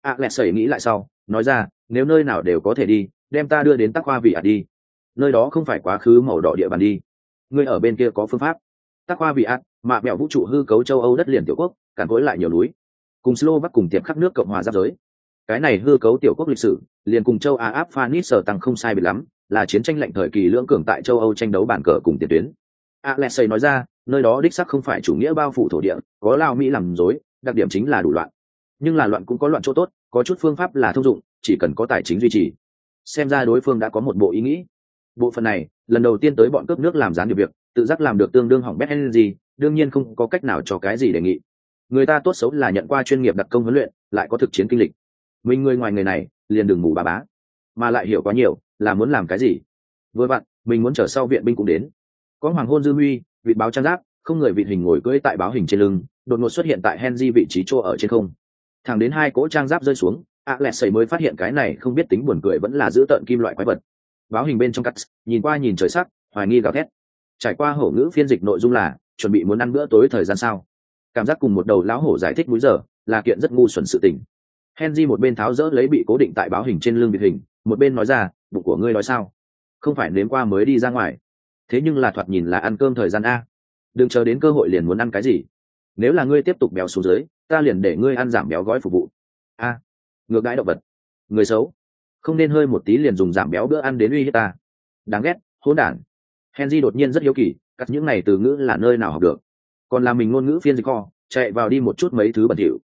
ạ lẹ sẩy nghĩ lại sau nói ra, nếu nơi nào đều có thể đi, đem ta đưa đến Tắc Hoa Vị ạt đi. Nơi đó không phải quá khứ màu đỏ địa bàn đi. Ngươi ở bên kia có phương pháp. Tắc Hoa Vị ạt, mạ mẹo vũ trụ hư cấu châu Âu đất liền tiểu quốc, càn cối lại nhiều núi, cùng Slovak cùng tiệm khắp nước cộng hòa giáp giới. Cái này hư cấu tiểu quốc lịch sử liền cùng châu Á áp Phanis sở tăng không sai biệt lắm, là chiến tranh lạnh thời kỳ lưỡng cường tại châu Âu tranh đấu bản cờ cùng tiền tuyến. Alexei nói ra, nơi đó đích xác không phải chủ nghĩa bao phủ thổ địa, có Lao Mỹ làm dối, đặc điểm chính là đủ loạn. Nhưng là loạn cũng có loạn chỗ tốt, có chút phương pháp là thông dụng, chỉ cần có tài chính duy trì. Xem ra đối phương đã có một bộ ý nghĩ. Bộ phận này, lần đầu tiên tới bọn cướp nước làm gián điệp việc, tự giác làm được tương đương hỏng bét gì, đương nhiên không có cách nào cho cái gì đề nghị. Người ta tốt xấu là nhận qua chuyên nghiệp đặc công huấn luyện, lại có thực chiến kinh lịch. Mình người ngoài người này, liền đừng mù bà bá, mà lại hiểu quá nhiều, là muốn làm cái gì. Vừa vặn, mình muốn chờ sau viện binh cũng đến. Có hoàng hôn dư huy, vịt báo trang giáp, không người vịt hình ngồi cưỡi tại báo hình trên lưng, đột ngột xuất hiện tại Henry vị trí chỗ ở trên không. Thẳng đến hai cỗ trang giáp rơi xuống, Alexei mới phát hiện cái này không biết tính buồn cười vẫn là giữ tợn kim loại quái vật. Báo hình bên trong cắt, nhìn qua nhìn trời sắc, hoài nghi gào thét. Trải qua hổ ngữ phiên dịch nội dung là, chuẩn bị muốn ăn bữa tối thời gian sao? Cảm giác cùng một đầu lão hổ giải thích múi giờ, là kiện rất ngu xuẩn sự tình. Henry một bên tháo rỡ lấy bị cố định tại báo hình trên lưng vịt hình, một bên nói ra, bụng của ngươi nói sao? Không phải nếm qua mới đi ra ngoài. Thế nhưng là thoạt nhìn là ăn cơm thời gian a. Đừng chờ đến cơ hội liền muốn ăn cái gì. Nếu là ngươi tiếp tục béo xuống dưới, ta liền để ngươi ăn giảm béo gói phục vụ. A, ngược đãi động vật, người xấu, không nên hơi một tí liền dùng giảm béo bữa ăn đến uy hiếp ta. Đáng ghét, hỗn đản. Henry đột nhiên rất hiếu kỳ, cắt những này từ ngữ là nơi nào học được. Còn là mình ngôn ngữ phiên dịch kho, chạy vào đi một chút mấy thứ bẩn thỉu,